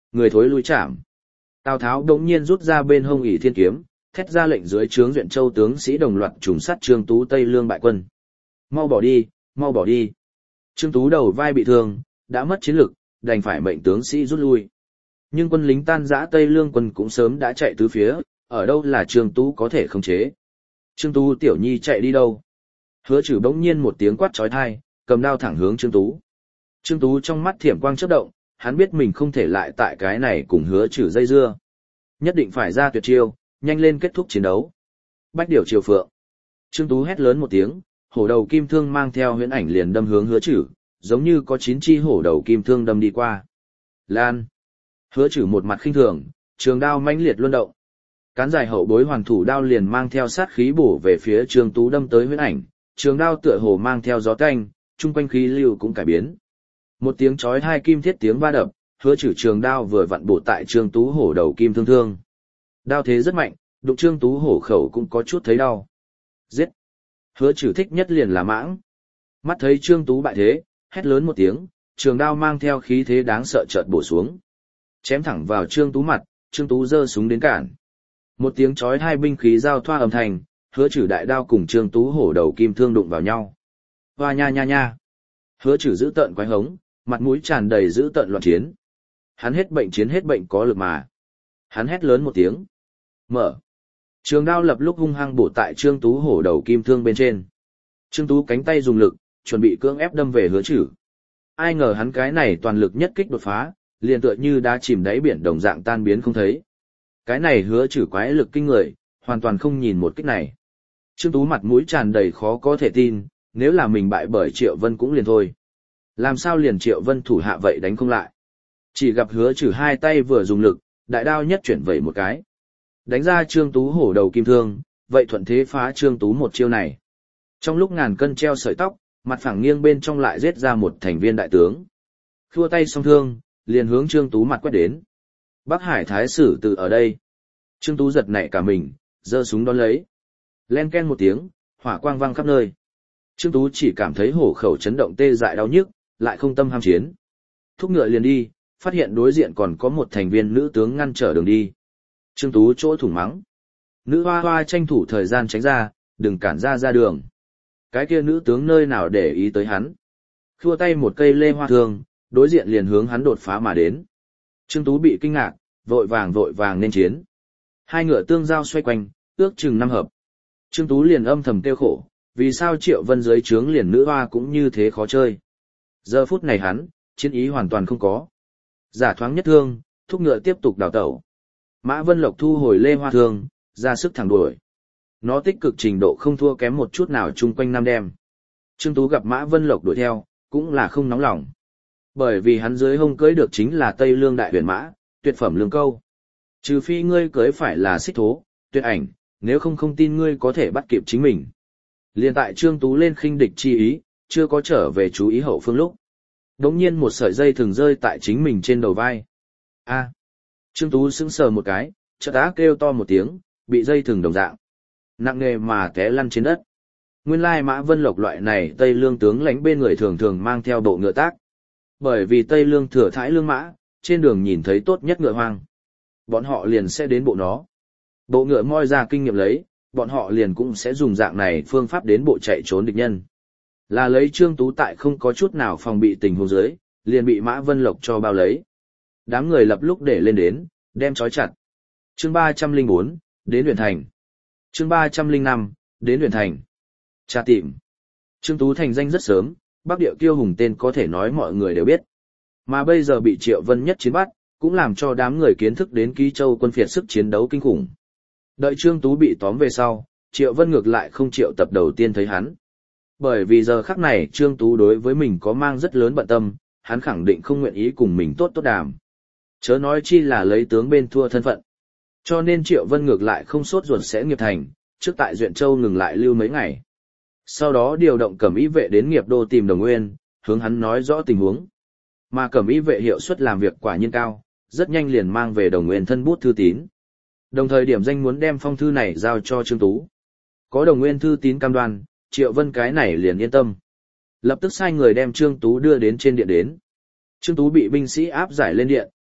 Người thối lui chạm. Tào Tháo đống nhiên rút ra bên hông ỷ thiên kiếm, thét ra lệnh dưới trướng Duyện Châu tướng sĩ đồng loạt trùng sát Trương Tú Tây Lương bại quân. Mau bỏ đi, mau bỏ đi. Trương Tú đầu vai bị thương, đã mất chiến lực, đành phải mệnh tướng sĩ rút lui. Nhưng quân lính tan rã Tây Lương quân cũng sớm đã chạy tứ phía, ở đâu là Trương Tú có thể khống chế. Trương Tú tiểu nhi chạy đi đâu? Hứa Trử bỗng nhiên một tiếng quát chói tai, cầm đao thẳng hướng Trương Tú. Trương Tú trong mắt thiểm quang chớp động, hắn biết mình không thể lại tại cái này cùng Hứa Trử dây dưa. Nhất định phải ra tuyệt chiêu, nhanh lên kết thúc chiến đấu. Bách điểu triều phượng. Trương Tú hét lớn một tiếng, hổ đầu kim thương mang theo huyễn ảnh liền đâm hướng Hứa Trử, giống như có chín chi hổ đầu kim thương đâm đi qua. Lan. Hứa Trử một mặt khinh thường, trường đao mãnh liệt luân động. Cán dài hậu bối hoàn thủ đao liền mang theo sát khí bổ về phía Trương Tú đâm tới huyễn ảnh, trường đao tựa hồ mang theo gió canh, trung quanh khí lưu cũng cải biến. Một tiếng chói hai kim thiết tiếng va đập, Hứa Trử trường đao vừa vặn bổ tại Trương Tú hổ đầu kim thương thương. Đao thế rất mạnh, đụng Trương Tú hổ khẩu cũng có chút thấy đau. Giết! Hứa Trử thích nhất liền là mãng. Mắt thấy Trương Tú bại thế, hét lớn một tiếng, trường đao mang theo khí thế đáng sợ chợt bổ xuống. Chém thẳng vào Trương Tú mặt, Trương Tú giơ súng đến cản. Một tiếng chói hai binh khí giao thoa âm thanh, Hứa Trử đại đao cùng Trương Tú hổ đầu kim thương đụng vào nhau. Hoa nha nha nha! Hứa Trử giữ tợn quái hống, mặt mũi tràn đầy giữ tợn loạn chiến. Hắn hết bệnh chiến hết bệnh có lực mà. Hắn hét lớn một tiếng. Mở. Trường đao lập lúc hung hăng bổ tại Trương Tú hổ đầu kim thương bên trên. Trương Tú cánh tay dùng lực, chuẩn bị cưỡng ép đâm về Hứa Trử. Ai ngờ hắn cái này toàn lực nhất kích đột phá, liền tựa như đá chìm đáy biển đồng dạng tan biến không thấy. Cái này Hứa Trử quái lực kinh người, hoàn toàn không nhìn một kích này. Trương Tú mặt mũi tràn đầy khó có thể tin, nếu là mình bại bởi Triệu Vân cũng liền thôi. Làm sao liền Triệu Vân thủ hạ vậy đánh không lại. Chỉ gặp Hứa Trử hai tay vừa dùng lực, đại đao nhất chuyển vẩy một cái. Đánh ra Trương Tú hổ đầu kim thương, vậy thuận thế phá Trương Tú một chiêu này. Trong lúc ngàn cân treo sợi tóc, mặt phẳng nghiêng bên trong lại giết ra một thành viên đại tướng. Khua tay song thương, liền hướng Trương Tú mặt quét đến. Bắc Hải Thái Sử từ ở đây. Trương Tú giật nảy cả mình, giơ súng đón lấy. Len ken một tiếng, hỏa quang vang khắp nơi. Trương Tú chỉ cảm thấy hổ khẩu chấn động tê dại đau nhức, lại không tâm ham chiến. Thúc ngựa liền đi, phát hiện đối diện còn có một thành viên nữ tướng ngăn trở đường đi. Trương Tú chỗ thủng mắng. Nữ hoa hoa tranh thủ thời gian tránh ra, đừng cản ra ra đường. Cái kia nữ tướng nơi nào để ý tới hắn. Khua tay một cây lê hoa thương, đối diện liền hướng hắn đột phá mà đến. Trương Tú bị kinh ngạc, vội vàng vội vàng nên chiến. Hai ngựa tương giao xoay quanh, ước chừng năm hợp. Trương Tú liền âm thầm tiêu khổ, vì sao Triệu Vân dưới trướng liền nữ hoa cũng như thế khó chơi. Giờ phút này hắn, chiến ý hoàn toàn không có. Giả thoáng nhất thương, thúc ngựa tiếp tục đào tẩu. Mã Vân Lộc thu hồi lê hoa thương, ra sức thẳng đuổi. Nó tích cực trình độ không thua kém một chút nào chung quanh năm đêm. Trương Tú gặp Mã Vân Lộc đuổi theo, cũng là không nóng lòng. Bởi vì hắn dưới hông cưới được chính là Tây Lương đại huyền mã, tuyệt phẩm lương câu. Trừ phi ngươi cưới phải là xích thố, tuyệt ảnh, nếu không không tin ngươi có thể bắt kịp chính mình. Liên tại Trương Tú lên khinh địch chi ý, chưa có trở về chú ý hậu phương lúc. Đống nhiên một sợi dây thường rơi tại chính mình trên đầu vai. A. Trương Tú sững sờ một cái, chợt á kêu to một tiếng, bị dây thừng đồng dạng. Nặng nề mà té lăn trên đất. Nguyên lai Mã Vân Lộc loại này Tây Lương tướng lãnh bên người thường thường mang theo bộ ngựa tác. Bởi vì Tây Lương thừa thãi lương mã, trên đường nhìn thấy tốt nhất ngựa hoang. Bọn họ liền sẽ đến bộ nó. Bộ ngựa moi ra kinh nghiệm lấy, bọn họ liền cũng sẽ dùng dạng này phương pháp đến bộ chạy trốn địch nhân. Là lấy Trương Tú tại không có chút nào phòng bị tình huống dưới, liền bị Mã Vân Lộc cho bao lấy. Đám người lập lúc để lên đến, đem trói chặt. Chương ba trăm lẻ bốn, đến Huyền Thành. Chương ba trăm lẻ năm, đến Huyền Thành. Tra tìm. Trương Tú thành danh rất sớm, Bắc Địa Kiêu hùng tên có thể nói mọi người đều biết. Mà bây giờ bị Triệu Vân nhất chiến bắt, cũng làm cho đám người kiến thức đến Ký Châu quân phiệt sức chiến đấu kinh khủng. Đợi Trương Tú bị tóm về sau, Triệu Vân ngược lại không triệu tập đầu tiên thấy hắn. Bởi vì giờ khắc này Trương Tú đối với mình có mang rất lớn bận tâm, hắn khẳng định không nguyện ý cùng mình tốt tốt đàm. Chớ nói chi là lấy tướng bên thua thân phận. Cho nên Triệu Vân ngược lại không sốt ruột sẽ nghiệp thành, trước tại Duyện Châu ngừng lại lưu mấy ngày. Sau đó điều động Cẩm Ý vệ đến Nghiệp Đô tìm Đồng Nguyên, hướng hắn nói rõ tình huống. Mà Cẩm Ý vệ hiệu suất làm việc quả nhiên cao, rất nhanh liền mang về Đồng Nguyên thân bút thư tín. Đồng thời điểm danh muốn đem phong thư này giao cho Trương Tú. Có Đồng Nguyên thư tín cam đoan, Triệu Vân cái này liền yên tâm. Lập tức sai người đem Trương Tú đưa đến trên điện đến. Trương Tú bị binh sĩ áp giải lên điện,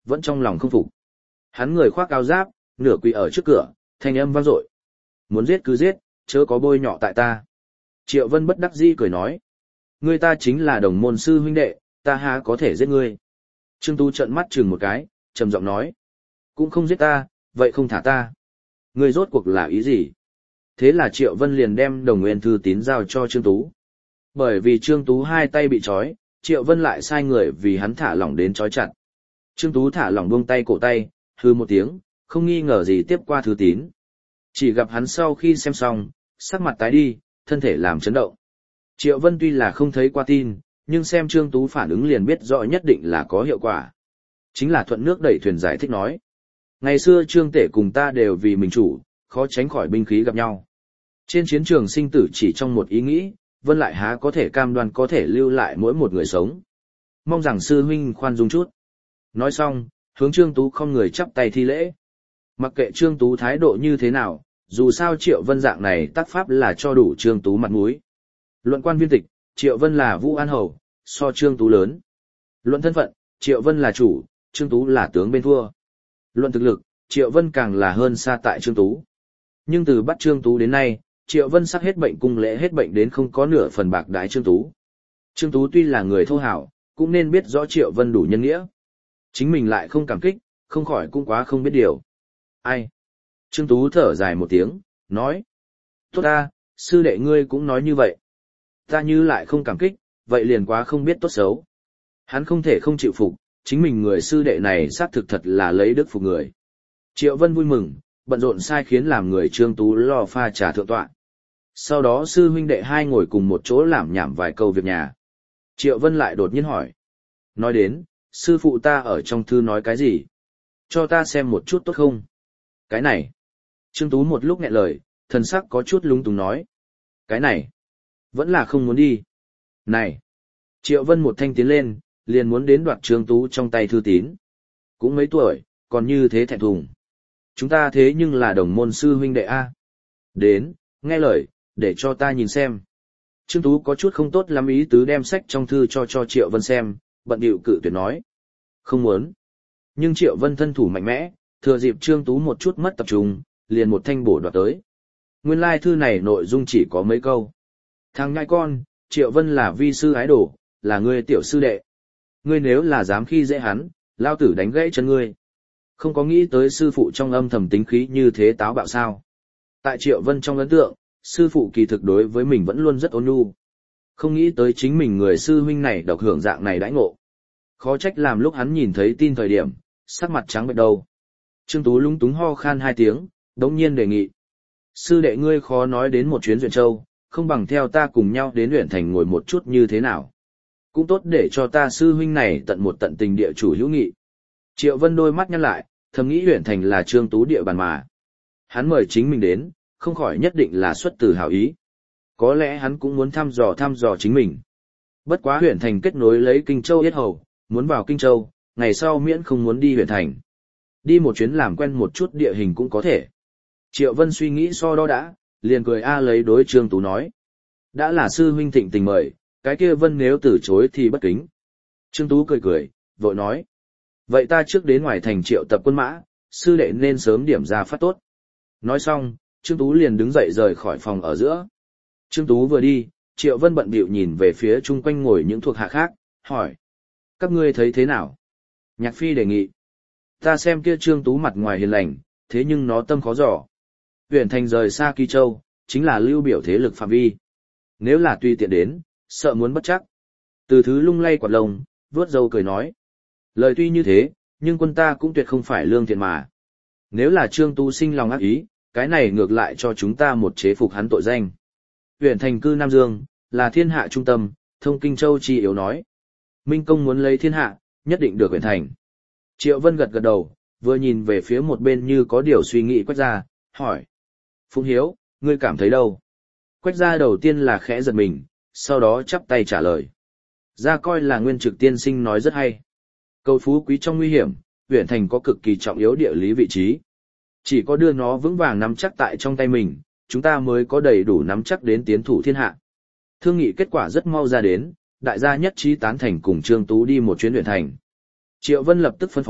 vẫn trong lòng không phục. Hắn người khoác áo giáp, nửa quỳ ở trước cửa, thanh âm vang dội. Muốn giết cứ giết, chớ có bôi nhọ tại ta. Triệu Vân bất đắc dĩ cười nói. Ngươi ta chính là đồng môn sư huynh đệ, ta há có thể giết ngươi. Trương Tú trợn mắt chừng một cái, trầm giọng nói. Cũng không giết ta, vậy không thả ta. Ngươi rốt cuộc là ý gì? Thế là Triệu Vân liền đem đồng nguyên thư tín giao cho Trương Tú. Bởi vì Trương Tú hai tay bị trói, Triệu Vân lại sai người vì hắn thả lỏng đến trói chặt. Trương Tú thả lỏng buông tay cổ tay, hư một tiếng, không nghi ngờ gì tiếp qua thư tín. Chỉ gặp hắn sau khi xem xong, sắc mặt tái đi, thân thể làm chấn động. Triệu Vân tuy là không thấy qua tin, nhưng xem Trương Tú phản ứng liền biết rõ nhất định là có hiệu quả. Chính là thuận nước đẩy thuyền giải thích nói. Ngày xưa Trương Tể cùng ta đều vì mình chủ, khó tránh khỏi binh khí gặp nhau. Trên chiến trường sinh tử chỉ trong một ý nghĩ, Vân lại há có thể cam đoan có thể lưu lại mỗi một người sống. Mong rằng sư huynh khoan dung chút. Nói xong, hướng Trương Tú không người chắp tay thi lễ. Mặc kệ Trương Tú thái độ như thế nào, dù sao Triệu Vân dạng này tác pháp là cho đủ Trương Tú mặt mũi. Luận quan viên tịch, Triệu Vân là Vũ An Hầu, so Trương Tú lớn. Luận thân phận, Triệu Vân là chủ, Trương Tú là tướng bên thua. Luận thực lực, Triệu Vân càng là hơn xa tại Trương Tú. Nhưng từ bắt Trương Tú đến nay, Triệu Vân sắc hết bệnh cung lễ hết bệnh đến không có nửa phần bạc đái Trương Tú. Trương Tú tuy là người thô hảo, cũng nên biết rõ Triệu Vân đủ nhân nghĩa. Chính mình lại không cảm kích, không khỏi cũng quá không biết điều. Ai? Trương Tú thở dài một tiếng, nói. Tốt ta, sư đệ ngươi cũng nói như vậy. Ta như lại không cảm kích, vậy liền quá không biết tốt xấu. Hắn không thể không chịu phục, chính mình người sư đệ này xác thực thật là lấy đức phục người. Triệu Vân vui mừng, bận rộn sai khiến làm người Trương Tú lo pha trà thượng tọa. Sau đó sư huynh đệ hai ngồi cùng một chỗ làm nhảm vài câu việc nhà. Triệu Vân lại đột nhiên hỏi. Nói đến, sư phụ ta ở trong thư nói cái gì? Cho ta xem một chút tốt không? Cái này. Trương Tú một lúc nghẹn lời, thần sắc có chút lung túng nói. Cái này. Vẫn là không muốn đi. Này. Triệu Vân một thanh tiến lên, liền muốn đến đoạt Trương Tú trong tay thư tín. Cũng mấy tuổi, còn như thế thẹn thùng. Chúng ta thế nhưng là đồng môn sư huynh đệ A. Đến, nghe lời, để cho ta nhìn xem. Trương Tú có chút không tốt lắm ý tứ đem sách trong thư cho cho Triệu Vân xem, bận điệu cự tuyệt nói. Không muốn. Nhưng Triệu Vân thân thủ mạnh mẽ, thừa dịp Trương Tú một chút mất tập trung, liền một thanh bổ đoạt tới. Nguyên lai thư này nội dung chỉ có mấy câu. Thằng nhãi con, Triệu Vân là vi sư ái đồ, là ngươi tiểu sư đệ. Ngươi nếu là dám khi dễ hắn, lao tử đánh gãy chân ngươi. Không có nghĩ tới sư phụ trong âm thầm tính khí như thế táo bạo sao. Tại Triệu Vân trong ấn tượng, sư phụ kỳ thực đối với mình vẫn luôn rất ôn nhu. Không nghĩ tới chính mình người sư huynh này độc hưởng dạng này đãi ngộ. Khó trách làm lúc hắn nhìn thấy tin thời điểm, sắc mặt trắng bệch đầu. Trương Tú lúng túng ho khan hai tiếng, đống nhiên đề nghị. Sư đệ ngươi khó nói đến một chuyến Duyện Châu, không bằng theo ta cùng nhau đến Luyện Thành ngồi một chút như thế nào. Cũng tốt để cho ta sư huynh này tận một tận tình địa chủ hữu nghị. Triệu Vân đôi mắt nhăn lại, thầm nghĩ Luyện Thành là Trương Tú địa bàn mà. Hắn mời chính mình đến, không khỏi nhất định là xuất từ hảo ý. Có lẽ hắn cũng muốn thăm dò thăm dò chính mình. Bất quá Luyện Thành kết nối lấy Kinh Châu Yết Hầu, muốn vào Kinh Châu, ngày sau miễn không muốn đi Luyện Thành. Đi một chuyến làm quen một chút địa hình cũng có thể. Triệu Vân suy nghĩ so đo đã, liền cười a lấy đối Trương Tú nói. Đã là sư huynh thịnh tình mời, cái kia Vân nếu từ chối thì bất kính. Trương Tú cười cười, vội nói. Vậy ta trước đến ngoài thành triệu tập quân mã, sư đệ nên sớm điểm ra phát tốt. Nói xong, Trương Tú liền đứng dậy rời khỏi phòng ở giữa. Trương Tú vừa đi, Triệu Vân bận bịu nhìn về phía chung quanh ngồi những thuộc hạ khác, hỏi. Các ngươi thấy thế nào? Nhạc Phi đề nghị. Ta xem kia Trương Tú mặt ngoài hiền lành, thế nhưng nó tâm khó dò. Huyền Thành rời xa Kỳ Châu, chính là lưu biểu thế lực phạm vi. Nếu là tùy tiện đến, sợ muốn bất chắc. Từ Thứ lung lay quạt lông, vuốt râu cười nói. Lời tuy như thế, nhưng quân ta cũng tuyệt không phải lương thiện mà. Nếu là Trương Tú sinh lòng ác ý, cái này ngược lại cho chúng ta một chế phục hắn tội danh. Huyền Thành cư Nam Dương, là thiên hạ trung tâm, thông Kinh Châu chi yếu nói. Minh Công muốn lấy thiên hạ, nhất định được Huyền Thành. Triệu Vân gật gật đầu, vừa nhìn về phía một bên như có điều suy nghĩ Quách Gia, hỏi. Phụng Hiếu, ngươi cảm thấy đâu? Quách Gia đầu tiên là khẽ giật mình, sau đó chắp tay trả lời. Gia coi là Nguyên Trực tiên sinh nói rất hay. Cầu phú quý trong nguy hiểm, Huyền Thành có cực kỳ trọng yếu địa lý vị trí. Chỉ có đưa nó vững vàng nắm chắc tại trong tay mình, chúng ta mới có đầy đủ nắm chắc đến tiến thủ thiên hạ. Thương nghị kết quả rất mau ra đến, đại gia nhất trí tán thành cùng Trương Tú đi một chuyến Huyền Thành. Triệu Vân lập tức phân phó,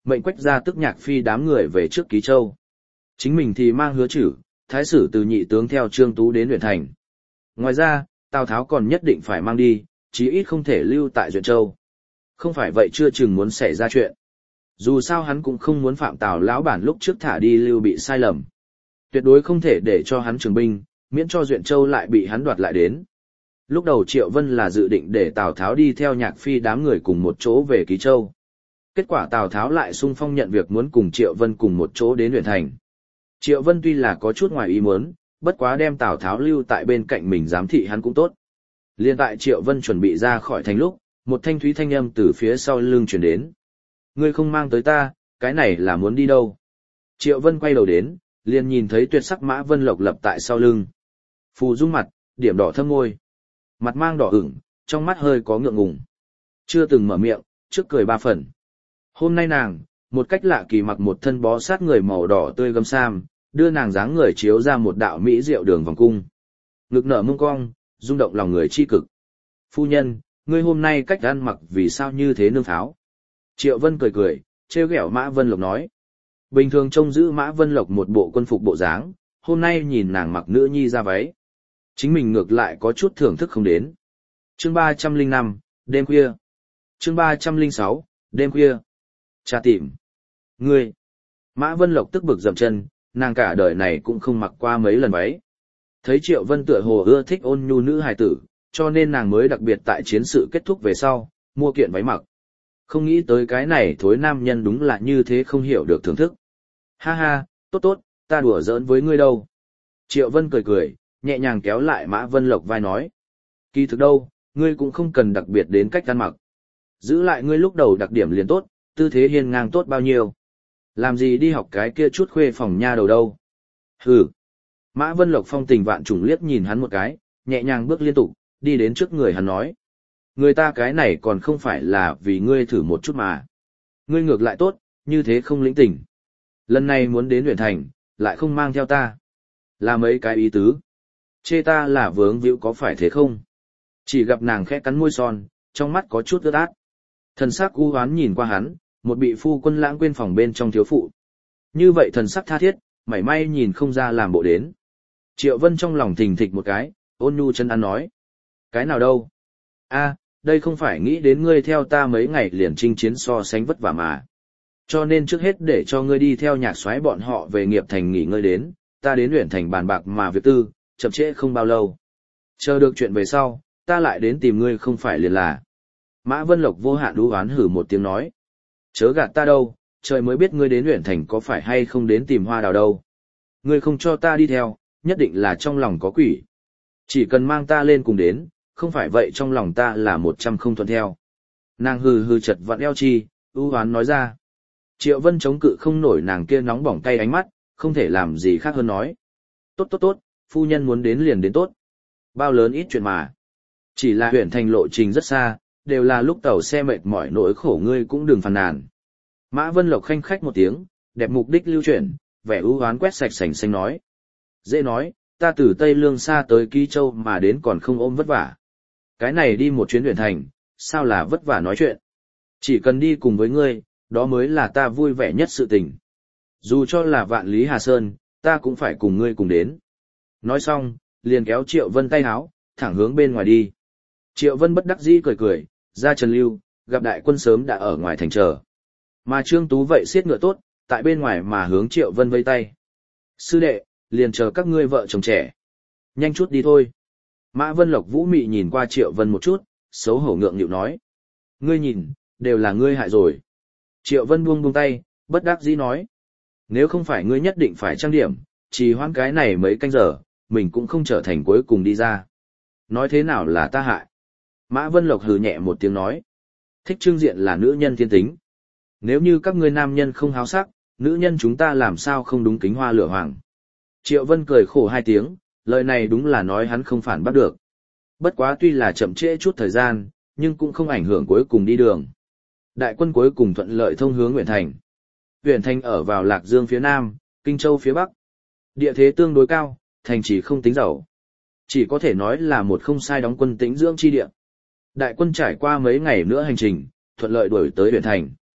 mệnh Quách gia tức Nhạc Phi đám người về trước Ký Châu. Chính mình thì mang Hứa Chử, thái sử từ nhị tướng theo Trương Tú đến Uyển Thành. Ngoài ra, Tào Tháo còn nhất định phải mang đi, chí ít không thể lưu tại Duyện Châu. Không phải vậy chưa chừng muốn xảy ra chuyện. Dù sao hắn cũng không muốn phạm Tào lão bản lúc trước thả đi Lưu Bị sai lầm. Tuyệt đối không thể để cho hắn trường binh, miễn cho Duyện Châu lại bị hắn đoạt lại đến. Lúc đầu Triệu Vân là dự định để Tào Tháo đi theo Nhạc Phi đám người cùng một chỗ về Ký Châu. Kết quả Tào Tháo lại xung phong nhận việc muốn cùng Triệu Vân cùng một chỗ đến Uyển Thành. Triệu Vân tuy là có chút ngoài ý muốn, bất quá đem Tào Tháo lưu tại bên cạnh mình giám thị hắn cũng tốt. Liên tại Triệu Vân chuẩn bị ra khỏi thành lúc, một thanh thúy thanh âm từ phía sau lưng truyền đến. Ngươi không mang tới ta, cái này là muốn đi đâu? Triệu Vân quay đầu đến, liền nhìn thấy tuyệt sắc Mã Vân Lộc lập tại sau lưng. Phù dung mặt, điểm đỏ thâm môi. Mặt mang đỏ ửng, trong mắt hơi có ngượng ngùng. Chưa từng mở miệng, trước cười ba phần. Hôm nay nàng, một cách lạ kỳ mặc một thân bó sát người màu đỏ tươi gấm sam, đưa nàng dáng người chiếu ra một đạo mỹ diệu đường vòng cung. Ngực nở mông cong, rung động lòng người chi cực. Phu nhân, ngươi hôm nay cách ăn mặc vì sao như thế nương pháo? Triệu Vân cười cười, trêu ghẹo Mã Vân Lộc nói. Bình thường trông giữ Mã Vân Lộc một bộ quân phục bộ dáng, hôm nay nhìn nàng mặc nữ nhi ra váy. Chính mình ngược lại có chút thưởng thức không đến. Chương ba trăm lẻ năm, đêm khuya. Chương ba trăm lẻ sáu, đêm khuya. Cha tìm. Ngươi. Mã Vân Lộc tức bực dậm chân, nàng cả đời này cũng không mặc qua mấy lần váy. Thấy Triệu Vân tựa hồ ưa thích ôn nhu nữ hài tử, cho nên nàng mới đặc biệt tại chiến sự kết thúc về sau, mua kiện váy mặc. Không nghĩ tới cái này thối nam nhân đúng là như thế không hiểu được thưởng thức. Ha ha, tốt tốt, ta đùa giỡn với ngươi đâu. Triệu Vân cười cười, nhẹ nhàng kéo lại Mã Vân Lộc vai nói. Kỳ thực đâu, ngươi cũng không cần đặc biệt đến cách ăn mặc. Giữ lại ngươi lúc đầu đặc điểm liền tốt, tư thế hiên ngang tốt bao nhiêu. Làm gì đi học cái kia chút khuê phòng nha đầu đâu. Hừ. Mã Vân Lộc phong tình vạn trùng liếc nhìn hắn một cái, nhẹ nhàng bước liên tục, đi đến trước người hắn nói. Người ta cái này còn không phải là vì ngươi thử một chút mà. Ngươi ngược lại tốt, như thế không lĩnh tình. Lần này muốn đến Uyển Thành, lại không mang theo ta. Là mấy cái ý tứ. Chê ta là vướng víu có phải thế không? Chỉ gặp nàng khẽ cắn môi son, trong mắt có chút ướt át. Thần sắc u hoán nhìn qua hắn, một bị phu quân lãng quên phòng bên trong thiếu phụ. Như vậy thần sắc tha thiết, mảy may nhìn không ra làm bộ đến. Triệu Vân trong lòng thình thịch một cái, ôn nhu chân ăn nói. Cái nào đâu? A, đây không phải nghĩ đến ngươi theo ta mấy ngày liền chinh chiến so sánh vất vả mà. Cho nên trước hết để cho ngươi đi theo nhạc soái bọn họ về nghiệp thành nghỉ ngơi đến, ta đến Uyển Thành bàn bạc mà việc tư, chậm trễ không bao lâu. Chờ được chuyện về sau, ta lại đến tìm ngươi không phải liền là. Mã Vân Lộc vô hạn đú oán hử một tiếng nói. Chớ gạt ta đâu, trời mới biết ngươi đến Uyển Thành có phải hay không đến tìm hoa đào đâu. Ngươi không cho ta đi theo, nhất định là trong lòng có quỷ. Chỉ cần mang ta lên cùng đến, không phải vậy trong lòng ta là một trăm không thuận theo. Nàng hừ hừ chật vặn eo chi, ưu hoán nói ra. Triệu Vân chống cự không nổi nàng kia nóng bỏng tay ánh mắt, không thể làm gì khác hơn nói. Tốt tốt tốt, phu nhân muốn đến liền đến tốt. Bao lớn ít chuyện mà. Chỉ là Uyển Thành lộ trình rất xa, đều là lúc tàu xe mệt mỏi nỗi khổ ngươi cũng đừng phàn nàn. Mã Vân Lộc khanh khách một tiếng, đẹp mục đích lưu chuyển, vẻ ưu hoán quét sạch sành xanh nói. Dễ nói, ta từ Tây Lương xa tới Ký Châu mà đến còn không ôm vất vả. Cái này đi một chuyến Uyển Thành, sao là vất vả nói chuyện. Chỉ cần đi cùng với ngươi, đó mới là ta vui vẻ nhất sự tình. Dù cho là vạn lý Hà Sơn, ta cũng phải cùng ngươi cùng đến. Nói xong, liền kéo Triệu Vân tay háo, thẳng hướng bên ngoài đi. Triệu Vân bất đắc dĩ cười cười, ra Trần Lưu, gặp đại quân sớm đã ở ngoài thành chờ. Mà Trương Tú vậy siết ngựa tốt, tại bên ngoài mà hướng Triệu Vân vây tay. Sư đệ, liền chờ các ngươi vợ chồng trẻ. Nhanh chút đi thôi. Mã Vân Lộc vũ mị nhìn qua Triệu Vân một chút, xấu hổ ngượng nghịu nói. Ngươi nhìn, đều là ngươi hại rồi. Triệu Vân buông buông tay, bất đắc dĩ nói. Nếu không phải ngươi nhất định phải trang điểm, chỉ hoãn cái này mấy canh giờ, mình cũng không trở thành cuối cùng đi ra. Nói thế nào là ta hại? Mã Vân Lộc hừ nhẹ một tiếng nói. Thích trưng diện là nữ nhân thiên tính. Nếu như các ngươi nam nhân không háo sắc, nữ nhân chúng ta làm sao không đúng kính hoa lửa hoàng. Triệu Vân cười khổ hai tiếng, lời này đúng là nói hắn không phản bắt được. Bất quá tuy là chậm trễ chút thời gian, nhưng cũng không ảnh hưởng cuối cùng đi đường. Đại quân cuối cùng thuận lợi thông hướng Uyển Thành. Uyển Thành ở vào Lạc Dương phía Nam, Kinh Châu phía Bắc. Địa thế tương đối cao, thành chỉ không tính giàu. Chỉ có thể nói là một không sai đóng quân tĩnh dưỡng chi địa. Đại quân trải qua mấy ngày nữa hành trình, thuận lợi đuổi tới Uyển Thành.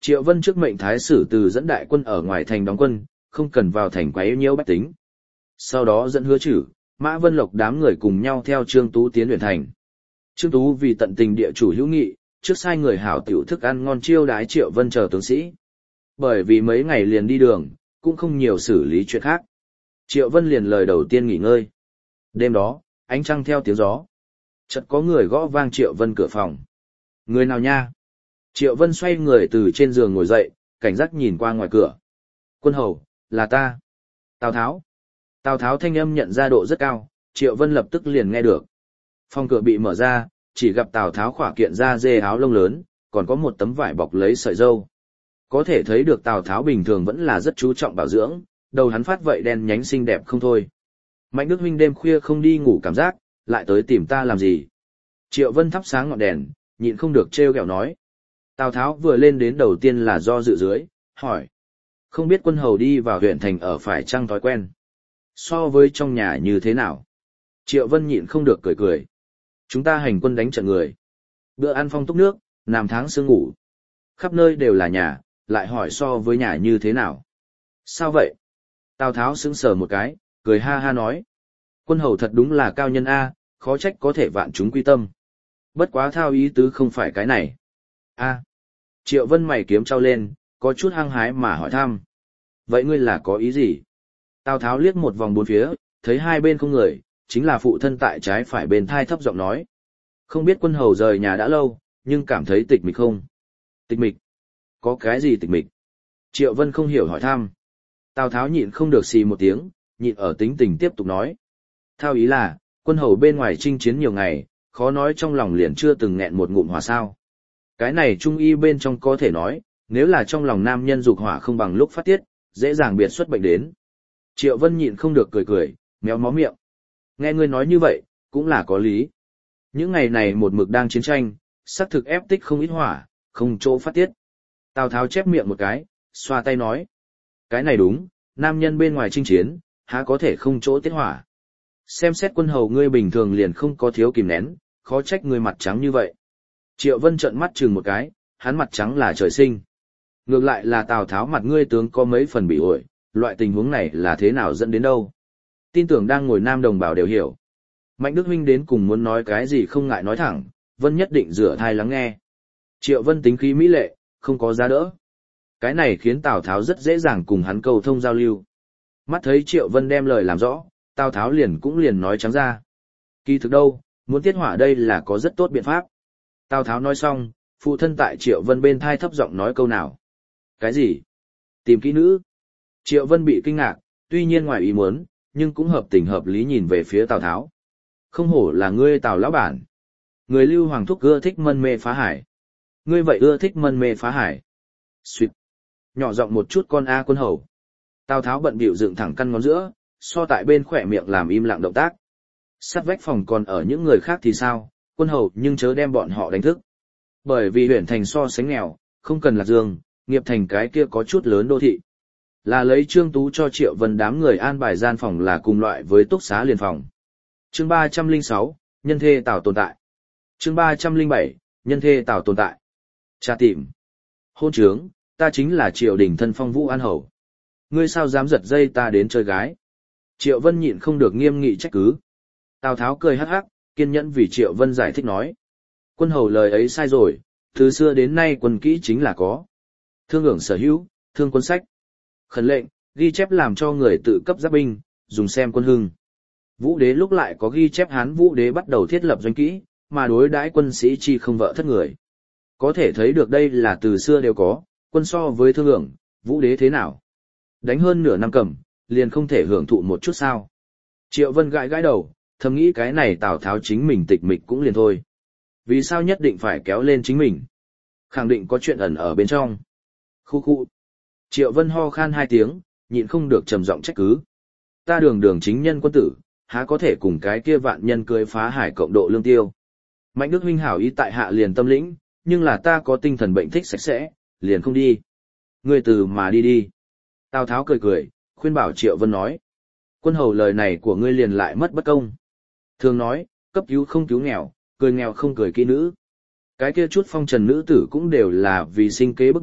Triệu Vân trước mệnh thái sử từ dẫn đại quân ở ngoài thành đóng quân, không cần vào thành quấy nhiễu bách tính. Sau đó dẫn Hứa Trử, Mã Vân Lộc đám người cùng nhau theo Trương Tú tiến luyện thành. Trương Tú vì tận tình địa chủ hữu nghị, trước sai người hảo tiểu thức ăn ngon chiêu đái Triệu Vân chờ tướng sĩ. Bởi vì mấy ngày liền đi đường, cũng không nhiều xử lý chuyện khác. Triệu Vân liền lời đầu tiên nghỉ ngơi. Đêm đó, ánh trăng theo tiếng gió. Chợt có người gõ vang Triệu Vân cửa phòng. Người nào nha? Triệu Vân xoay người từ trên giường ngồi dậy, cảnh giác nhìn qua ngoài cửa. Quân hầu, là ta. Tào Tháo. Tào Tháo thanh âm nhận ra độ rất cao, Triệu Vân lập tức liền nghe được. Phòng cửa bị mở ra, chỉ gặp Tào Tháo khỏa kiện da dê áo lông lớn, còn có một tấm vải bọc lấy sợi râu. Có thể thấy được Tào Tháo bình thường vẫn là rất chú trọng bảo dưỡng, đầu hắn phát vậy đen nhánh xinh đẹp không thôi. Mạnh Đức huynh đêm khuya không đi ngủ cảm giác, lại tới tìm ta làm gì? Triệu Vân thắp sáng ngọn đèn, nhịn không được trêu ghẹo nói. Tào Tháo vừa lên đến đầu tiên là do dự dưới, hỏi. Không biết quân hầu đi vào huyện thành ở phải chăng thói quen? So với trong nhà như thế nào? Triệu Vân nhịn không được cười cười. Chúng ta hành quân đánh trận người. Bữa ăn phong túc nước, nằm tháng sương ngủ. Khắp nơi đều là nhà, lại hỏi so với nhà như thế nào? Sao vậy? Tào Tháo sững sờ một cái, cười ha ha nói. Quân hầu thật đúng là cao nhân A, khó trách có thể vạn chúng quy tâm. Bất quá thao ý tứ không phải cái này. A. Triệu Vân mày kiếm trao lên, có chút hăng hái mà hỏi thăm. Vậy ngươi là có ý gì? Tào Tháo liếc một vòng bốn phía, thấy hai bên không người, chính là phụ thân tại trái phải bên thai thấp giọng nói. Không biết quân hầu rời nhà đã lâu, nhưng cảm thấy tịch mịch không? Tịch mịch? Có cái gì tịch mịch? Triệu Vân không hiểu hỏi thăm. Tào Tháo nhịn không được xì một tiếng, nhịn ở tính tình tiếp tục nói. Thao ý là, quân hầu bên ngoài chinh chiến nhiều ngày, khó nói trong lòng liền chưa từng nghẹn một ngụm hỏa sao. Cái này trung y bên trong có thể nói, nếu là trong lòng nam nhân dục hỏa không bằng lúc phát tiết, dễ dàng biệt xuất bệnh đến. Triệu Vân nhịn không được cười cười, méo mó miệng. Nghe ngươi nói như vậy, cũng là có lý. Những ngày này một mực đang chiến tranh, xác thực ép tích không ít hỏa, không chỗ phát tiết. Tào Tháo chép miệng một cái, xoa tay nói. Cái này đúng, nam nhân bên ngoài chinh chiến, há có thể không chỗ tiết hỏa. Xem xét quân hầu ngươi bình thường liền không có thiếu kìm nén, khó trách ngươi mặt trắng như vậy. Triệu Vân trợn mắt chừng một cái, hắn mặt trắng là trời sinh. Ngược lại là Tào Tháo mặt ngươi tướng có mấy phần bị ổi, loại tình huống này là thế nào dẫn đến đâu. Tin tưởng đang ngồi nam đồng bào đều hiểu. Mạnh Đức huynh đến cùng muốn nói cái gì không ngại nói thẳng, Vân nhất định rửa thai lắng nghe. Triệu Vân tính khí mỹ lệ, không có giá đỡ. Cái này khiến Tào Tháo rất dễ dàng cùng hắn cầu thông giao lưu. Mắt thấy Triệu Vân đem lời làm rõ, Tào Tháo liền cũng liền nói trắng ra. Kỳ thực đâu, muốn tiết hỏa đây là có rất tốt biện pháp. Tào Tháo nói xong, phụ thân tại Triệu Vân bên thai thấp giọng nói câu nào. Cái gì? Tìm kỹ nữ. Triệu Vân bị kinh ngạc, tuy nhiên ngoài ý muốn, nhưng cũng hợp tình hợp lý nhìn về phía Tào Tháo. Không hổ là ngươi Tào lão bản. Người Lưu Hoàng thúc ưa thích mân mê phá hải. Ngươi vậy ưa thích mân mê phá hải. Xuyệt. Nhỏ giọng một chút con A quân hầu. Tào Tháo bận bịu dựng thẳng căn ngón giữa, so tại bên khỏe miệng làm im lặng động tác. Sát vách phòng còn ở những người khác thì sao, quân hầu nhưng chớ đem bọn họ đánh thức. Bởi vì huyện thành so sánh nghèo, không cần Lạc Dương, nghiệp thành cái kia có chút lớn đô thị. Là lấy Trương Tú cho Triệu Vân đám người an bài gian phòng là cùng loại với túc xá liền phòng. Chương ba trăm lẻ sáu, nhân thê Tào tồn tại. Chương ba trăm lẻ bảy, nhân thê Tào tồn tại. Cha tìm. Hôn trướng, ta chính là Triệu Đình thân phong Vũ An Hầu. Ngươi sao dám giật dây ta đến chơi gái? Triệu Vân nhịn không được nghiêm nghị trách cứ. Tào Tháo cười hắc hắc, kiên nhẫn vì Triệu Vân giải thích nói. Quân hầu lời ấy sai rồi, từ xưa đến nay quân kỹ chính là có. Thương ưởng sở hữu, thương quân sách. Khẩn lệnh, ghi chép làm cho người tự cấp giáp binh, dùng xem quân hưng. Vũ đế lúc lại có ghi chép Hán Vũ đế bắt đầu thiết lập doanh kỹ, mà đối đãi quân sĩ chi không vợ thất người. Có thể thấy được đây là từ xưa đều có, quân so với thương ưởng, Vũ đế thế nào? Đánh hơn nửa năm cầm, liền không thể hưởng thụ một chút sao. Triệu Vân gãi gãi đầu, thầm nghĩ cái này Tào Tháo chính mình tịch mịch cũng liền thôi. Vì sao nhất định phải kéo lên chính mình? Khẳng định có chuyện ẩn ở bên trong. Khu khu. Triệu Vân ho khan hai tiếng, nhịn không được trầm giọng trách cứ. Ta đường đường chính nhân quân tử, há có thể cùng cái kia vạn nhân cưới phá hải cộng độ lương tiêu. Mạnh Đức huynh hảo ý tại hạ liền tâm lĩnh, nhưng là ta có tinh thần bệnh thích sạch sẽ, liền không đi. Ngươi từ mà đi đi. Tào Tháo cười cười, khuyên bảo Triệu Vân nói. Quân hầu lời này của ngươi liền lại mất bất công. Thường nói, cấp cứu không cứu nghèo, cười nghèo không cười kỹ nữ. Cái kia chút phong trần nữ tử cũng đều là vì sinh kế bức bách,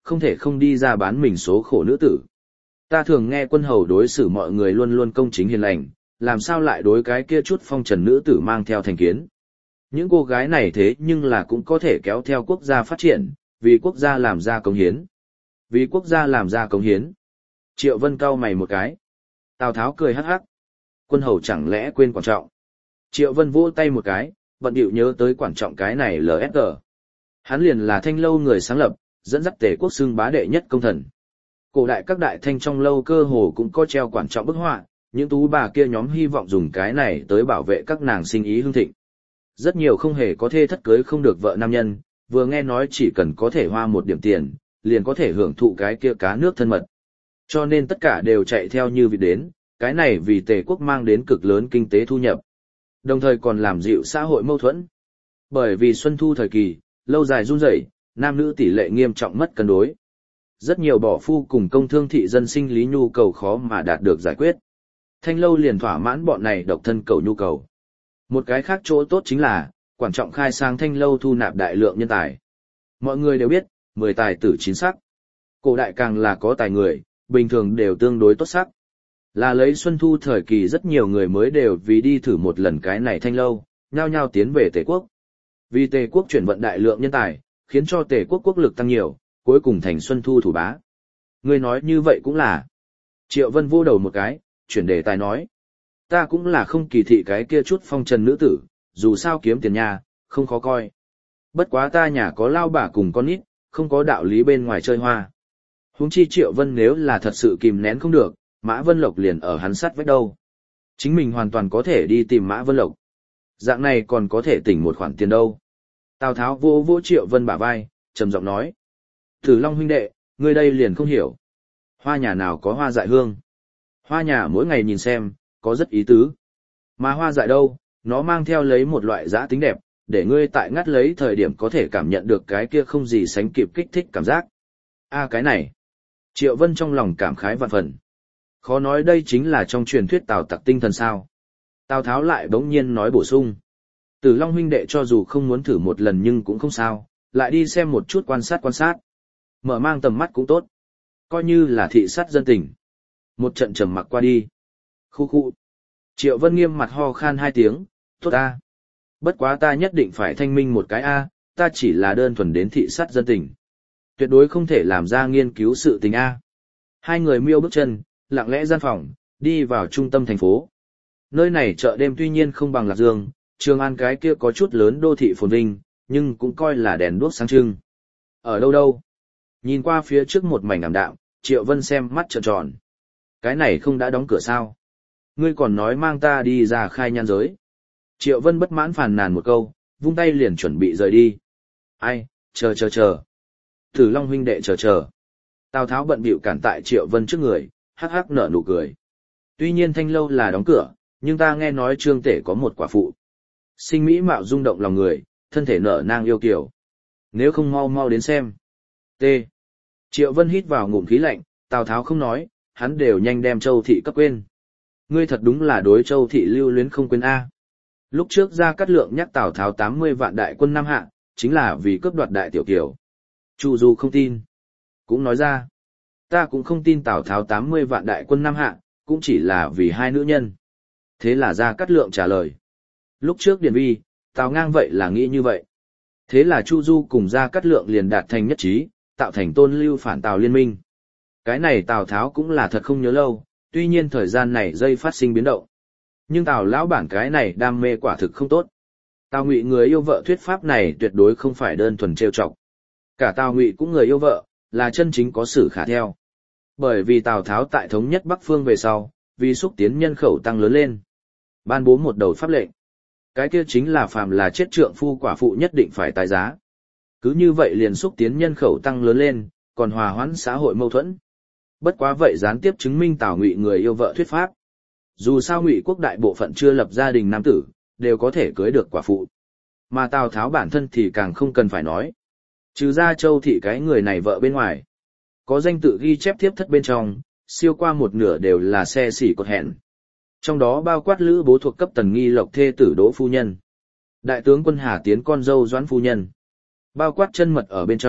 không thể không đi ra bán mình số khổ nữ tử. Ta thường nghe quân hầu đối xử mọi người luôn luôn công chính hiền lành, làm sao lại đối cái kia chút phong trần nữ tử mang theo thành kiến. Những cô gái này thế nhưng là cũng có thể kéo theo quốc gia phát triển, vì quốc gia làm ra công hiến. Vì quốc gia làm ra công hiến. Triệu Vân cau mày một cái. Tào Tháo cười hắc hắc. Quân hầu chẳng lẽ quên Quản Trọng. Triệu Vân vỗ tay một cái, vận điệu nhớ tới Quản Trọng cái này lờ ét giê. Hắn liền là Thanh lâu người sáng lập, dẫn dắt Tề quốc xưng bá đệ nhất công thần. Cổ đại các đại thanh trong lâu cơ hồ cũng có treo Quản Trọng bức họa, những tú bà kia nhóm hy vọng dùng cái này tới bảo vệ các nàng sinh ý hưng thịnh. Rất nhiều không hề có thê thất cưới không được vợ nam nhân, vừa nghe nói chỉ cần có thể hoa một điểm tiền, liền có thể hưởng thụ cái kia cá nước thân mật. Cho nên tất cả đều chạy theo như vị đến, cái này vì Tề quốc mang đến cực lớn kinh tế thu nhập. Đồng thời còn làm dịu xã hội mâu thuẫn. Bởi vì xuân thu thời kỳ, lâu dài run rẩy, nam nữ tỷ lệ nghiêm trọng mất cân đối. Rất nhiều bỏ phu cùng công thương thị dân sinh lý nhu cầu khó mà đạt được giải quyết. Thanh lâu liền thỏa mãn bọn này độc thân cầu nhu cầu. Một cái khác chỗ tốt chính là, Quản Trọng khai sang thanh lâu thu nạp đại lượng nhân tài. Mọi người đều biết, mười tài tử chín sắc. Cổ đại càng là có tài người, bình thường đều tương đối tốt sắc. Là lấy xuân thu thời kỳ rất nhiều người mới đều vì đi thử một lần cái này thanh lâu, nhao nhao tiến về Tề quốc. Vì Tề quốc chuyển vận đại lượng nhân tài, khiến cho Tề quốc quốc lực tăng nhiều, cuối cùng thành xuân thu thủ bá. Người nói như vậy cũng là. Triệu Vân vô đầu một cái, chuyển đề tài nói. Ta cũng là không kỳ thị cái kia chút phong trần nữ tử, dù sao kiếm tiền nhà, không khó coi. Bất quá ta nhà có lao bà cùng con nít, không có đạo lý bên ngoài chơi hoa. Huống chi Triệu Vân nếu là thật sự kìm nén không được, Mã Vân Lộc liền ở hắn sát vách đâu. Chính mình hoàn toàn có thể đi tìm Mã Vân Lộc. Dạng này còn có thể tỉnh một khoản tiền đâu. Tào Tháo vô vô Triệu Vân bả vai, trầm giọng nói. Tử Long huynh đệ, ngươi đây liền không hiểu. Hoa nhà nào có hoa dại hương. Hoa nhà mỗi ngày nhìn xem, có rất ý tứ. Mà hoa dại đâu, nó mang theo lấy một loại giã tính đẹp, để ngươi tại ngắt lấy thời điểm có thể cảm nhận được cái kia không gì sánh kịp kích thích cảm giác. A cái này. Triệu Vân trong lòng cảm khái vạn phần. Khó nói đây chính là trong truyền thuyết Tào Tặc tinh thần sao. Tào Tháo lại bỗng nhiên nói bổ sung. Tử Long huynh đệ cho dù không muốn thử một lần nhưng cũng không sao, lại đi xem một chút quan sát quan sát. Mở mang tầm mắt cũng tốt. Coi như là thị sát dân tình. Một trận trầm mặc qua đi. Khu khu. Triệu Vân nghiêm mặt ho khan hai tiếng, tốt a. Bất quá ta nhất định phải thanh minh một cái a, ta chỉ là đơn thuần đến thị sát dân tình. Tuyệt đối không thể làm ra nghiên cứu sự tình a. Hai người miêu bước chân, lặng lẽ gian phòng, đi vào trung tâm thành phố. Nơi này chợ đêm tuy nhiên không bằng Lạc Dương, Trường An cái kia có chút lớn đô thị phồn vinh, nhưng cũng coi là đèn đuốc sáng trưng. Ở đâu đâu? Nhìn qua phía trước một mảnh ảm đạm, Triệu Vân xem mắt trợn tròn. Cái này không đã đóng cửa sao? Ngươi còn nói mang ta đi ra khai nhan giới. Triệu Vân bất mãn phàn nàn một câu, vung tay liền chuẩn bị rời đi. Ai, chờ chờ chờ. Tử Long huynh đệ chờ chờ. Tào Tháo bận bịu cản tại Triệu Vân trước người, hắc hắc nở nụ cười. Tuy nhiên thanh lâu là đóng cửa, nhưng ta nghe nói Trương Tể có một quả phụ. Sinh mỹ mạo rung động lòng người, thân thể nở nang yêu kiều. Nếu không mau mau đến xem. T. Triệu Vân hít vào ngụm khí lạnh, Tào Tháo không nói, hắn đều nhanh đem Châu Thị cấp quên. Ngươi thật đúng là đối Châu Thị lưu luyến không quên A. Lúc trước Gia Cát Lượng nhắc Tào Tháo tám mươi vạn đại quân Nam Hạ, chính là vì cướp đoạt đại tiểu kiều. Chu Du không tin. Cũng nói ra, ta cũng không tin Tào Tháo tám mươi vạn đại quân Nam Hạ, cũng chỉ là vì hai nữ nhân. Thế là Gia Cát Lượng trả lời. Lúc trước Điền Vi, Tào Ngang vậy là nghĩ như vậy. Thế là Chu Du cùng Gia Cát Lượng liền đạt thành nhất trí, tạo thành Tôn Lưu phản Tào liên minh. Cái này Tào Tháo cũng là thật không nhớ lâu, tuy nhiên thời gian này dây phát sinh biến động. Nhưng Tào lão bản cái này đam mê quả thực không tốt. Tào Ngụy người yêu vợ thuyết pháp này tuyệt đối không phải đơn thuần trêu chọc. Cả Tào Ngụy cũng người yêu vợ, là chân chính có sử khả theo. Bởi vì Tào Tháo tại thống nhất Bắc Phương về sau, vì xúc tiến nhân khẩu tăng lớn lên. Ban bố một đầu pháp lệnh. Cái kia chính là phàm là chết trượng phu quả phụ nhất định phải tái giá. Cứ như vậy liền xúc tiến nhân khẩu tăng lớn lên, còn hòa hoãn xã hội mâu thuẫn. Bất quá vậy gián tiếp chứng minh Tào Ngụy người yêu vợ thuyết pháp. Dù sao Ngụy quốc đại bộ phận chưa lập gia đình nam tử, đều có thể cưới được quả phụ. Mà Tào Tháo bản thân thì càng không cần phải nói. Trừ ra Châu Thị cái người này vợ bên ngoài. Có danh tự ghi chép thiếp thất bên trong, siêu qua một nửa đều là xe xỉ cột hẹn. Trong đó bao quát lữ bố thuộc cấp Tần Nghi Lộc thê tử Đỗ phu nhân. Đại tướng quân Hà Tiến con dâu Doãn phu nhân. Bao quát chân mật ở bên trong,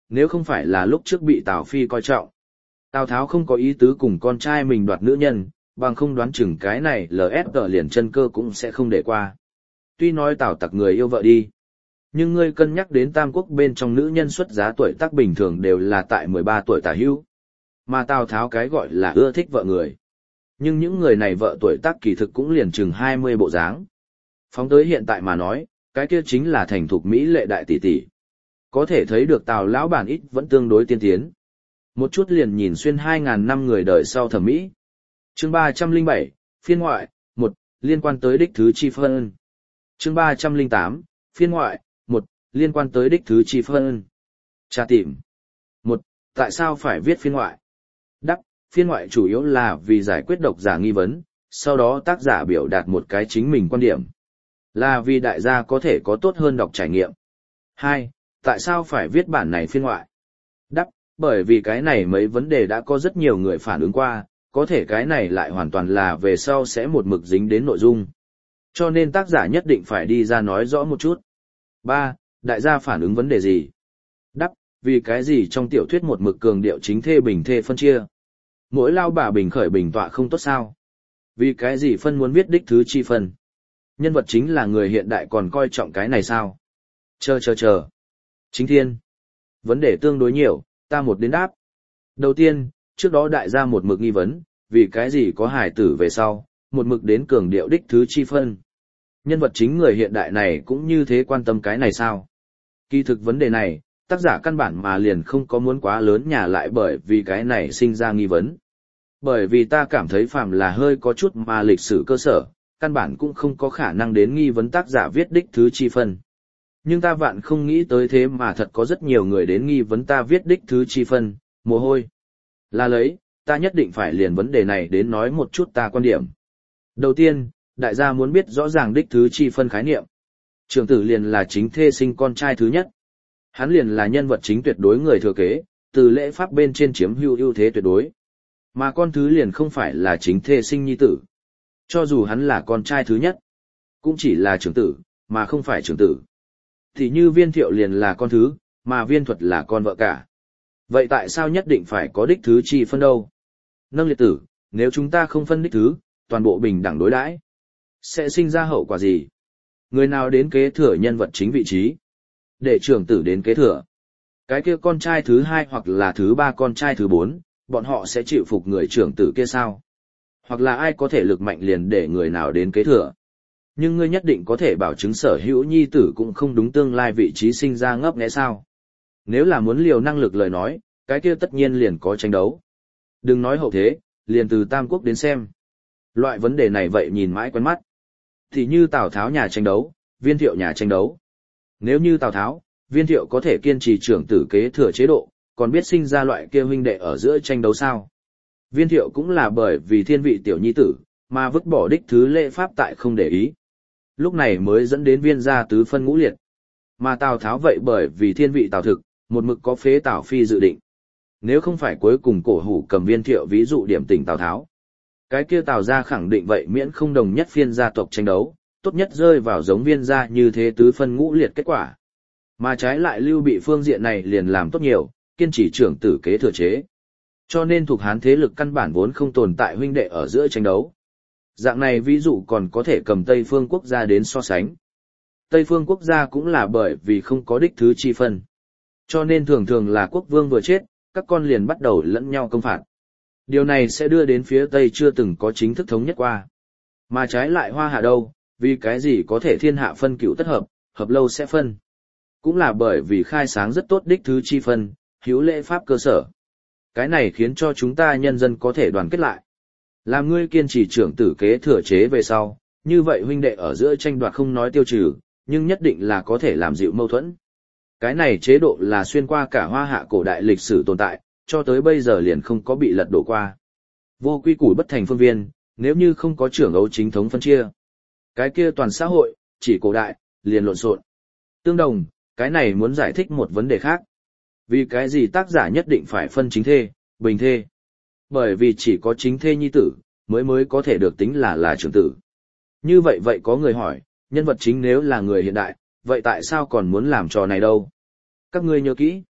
nếu không phải là lúc trước bị Tào Phi coi trọng. Tào Tháo không có ý tứ cùng con trai mình đoạt nữ nhân, bằng không đoán chừng cái này lờ ép tờ liền chân cơ cũng sẽ không để qua. Tuy nói Tào tặc người yêu vợ đi, nhưng ngươi cân nhắc đến Tam Quốc bên trong nữ nhân xuất giá tuổi tác bình thường đều là tại mười ba tuổi tả hữu. Mà Tào Tháo cái gọi là ưa thích vợ người. Nhưng những người này vợ tuổi tác kỳ thực cũng liền chừng hai mươi bộ dáng. Phóng tới hiện tại mà nói, cái kia chính là thành thục Mỹ lệ đại tỷ tỷ. Có thể thấy được Tào lão bản ít vẫn tương đối tiên tiến. Một chút liền nhìn xuyên hai ngàn năm người đời sau thẩm mỹ. Chương ba trăm lẻ bảy, phiên ngoại, một, liên quan tới đích thứ chi phân. Chương ba trăm lẻ tám, phiên ngoại, một, liên quan tới đích thứ chi phân. Tra tìm. Một, tại sao phải viết phiên ngoại? Đáp, phiên ngoại chủ yếu là vì giải quyết độc giả nghi vấn, sau đó tác giả biểu đạt một cái chính mình quan điểm. Là vì đại gia có thể có tốt hơn đọc trải nghiệm. Hai, tại sao phải viết bản này phiên ngoại? Đáp, bởi vì cái này mấy vấn đề đã có rất nhiều người phản ứng qua, có thể cái này lại hoàn toàn là về sau sẽ một mực dính đến nội dung. Cho nên tác giả nhất định phải đi ra nói rõ một chút. Ba, đại gia phản ứng vấn đề gì? Đáp, vì cái gì trong tiểu thuyết một mực cường điệu chính thê bình thê phân chia? Mỗi lao bà bình khởi bình tọa không tốt sao? Vì cái gì phân muốn viết đích thứ chi phân? Nhân vật chính là người hiện đại còn coi trọng cái này sao? Chờ chờ chờ. Chính thiên. Vấn đề tương đối nhiều, ta một đến đáp. Đầu tiên, trước đó đại gia một mực nghi vấn, vì cái gì có hài tử về sau, một mực đến cường điệu đích thứ chi phân. Nhân vật chính người hiện đại này cũng như thế quan tâm cái này sao? Kỳ thực vấn đề này, tác giả căn bản mà liền không có muốn quá lớn nhà lại bởi vì cái này sinh ra nghi vấn. Bởi vì ta cảm thấy phàm là hơi có chút mà lịch sử cơ sở, căn bản cũng không có khả năng đến nghi vấn tác giả viết đích thứ chi phân. Nhưng ta vạn không nghĩ tới thế mà thật có rất nhiều người đến nghi vấn ta viết đích thứ chi phân, mồ hôi. Là lấy, ta nhất định phải liền vấn đề này đến nói một chút ta quan điểm. Đầu tiên, đại gia muốn biết rõ ràng đích thứ chi phân khái niệm. Trưởng tử liền là chính thê sinh con trai thứ nhất. Hắn liền là nhân vật chính tuyệt đối người thừa kế, từ lễ pháp bên trên chiếm hữu ưu thế tuyệt đối. Mà con thứ liền không phải là chính thê sinh nhi tử. Cho dù hắn là con trai thứ nhất, cũng chỉ là trưởng tử, mà không phải trưởng tử. Thì như Viên Thiệu liền là con thứ, mà Viên Thuật là con vợ cả. Vậy tại sao nhất định phải có đích thứ chi phân đâu? Nâng liệt tử, nếu chúng ta không phân đích thứ, toàn bộ bình đẳng đối đãi, sẽ sinh ra hậu quả gì? Người nào đến kế thừa nhân vật chính vị trí? Để trưởng tử đến kế thừa. Cái kia con trai thứ hai hoặc là thứ ba con trai thứ bốn, bọn họ sẽ chịu phục người trưởng tử kia sao? Hoặc là ai có thể lực mạnh liền để người nào đến kế thừa? Nhưng ngươi nhất định có thể bảo chứng sở hữu nhi tử cũng không đúng tương lai vị trí sinh ra ngấp nghé sao? Nếu là muốn liều năng lực lời nói, cái kia tất nhiên liền có tranh đấu. Đừng nói hậu thế, liền từ Tam Quốc đến xem. Loại vấn đề này vậy nhìn mãi quen mắt. Thì như Tào Tháo nhà tranh đấu, Viên Thiệu nhà tranh đấu. Nếu như Tào Tháo, Viên Thiệu có thể kiên trì trưởng tử kế thừa chế độ, còn biết sinh ra loại kia huynh đệ ở giữa tranh đấu sao? Viên Thiệu cũng là bởi vì thiên vị tiểu nhi tử, mà vứt bỏ đích thứ lễ pháp tại không để ý. Lúc này mới dẫn đến Viên gia tứ phân ngũ liệt. Mà Tào Tháo vậy bởi vì thiên vị Tào Thực, một mực có phế Tào Phi dự định. Nếu không phải cuối cùng cổ hủ cầm Viên Thiệu ví dụ điểm tỉnh Tào Tháo, cái kia Tào gia khẳng định vậy miễn không đồng nhất phiên gia tộc tranh đấu, tốt nhất rơi vào giống Viên gia như thế tứ phân ngũ liệt kết quả. Mà trái lại Lưu Bị phương diện này liền làm tốt nhiều, kiên trì trưởng tử kế thừa chế. Cho nên thuộc Hán thế lực căn bản vốn không tồn tại huynh đệ ở giữa tranh đấu. Dạng này ví dụ còn có thể cầm Tây phương quốc gia đến so sánh. Tây phương quốc gia cũng là bởi vì không có đích thứ chi phân. Cho nên thường thường là quốc vương vừa chết, các con liền bắt đầu lẫn nhau công phạt. Điều này sẽ đưa đến phía Tây chưa từng có chính thức thống nhất qua. Mà trái lại Hoa Hạ đâu, vì cái gì có thể thiên hạ phân cửu tất hợp, hợp lâu sẽ phân. Cũng là bởi vì khai sáng rất tốt đích thứ chi phân, hữu lễ pháp cơ sở. Cái này khiến cho chúng ta nhân dân có thể đoàn kết lại. Làm ngươi kiên trì trưởng tử kế thừa chế về sau, như vậy huynh đệ ở giữa tranh đoạt không nói tiêu trừ, nhưng nhất định là có thể làm dịu mâu thuẫn. Cái này chế độ là xuyên qua cả Hoa Hạ cổ đại lịch sử tồn tại, cho tới bây giờ liền không có bị lật đổ qua. Vô quy củ bất thành phương viên, nếu như không có trưởng ấu chính thống phân chia. Cái kia toàn xã hội, chỉ cổ đại, liền lộn xộn. Tương đồng, cái này muốn giải thích một vấn đề khác. Vì cái gì tác giả nhất định phải phân chính thê, bình thê? Bởi vì chỉ có chính thê nhi tử, mới mới có thể được tính là là trưởng tử. Như vậy vậy có người hỏi, nhân vật chính nếu là người hiện đại, vậy tại sao còn muốn làm trò này đâu? Các ngươi nhớ kỹ.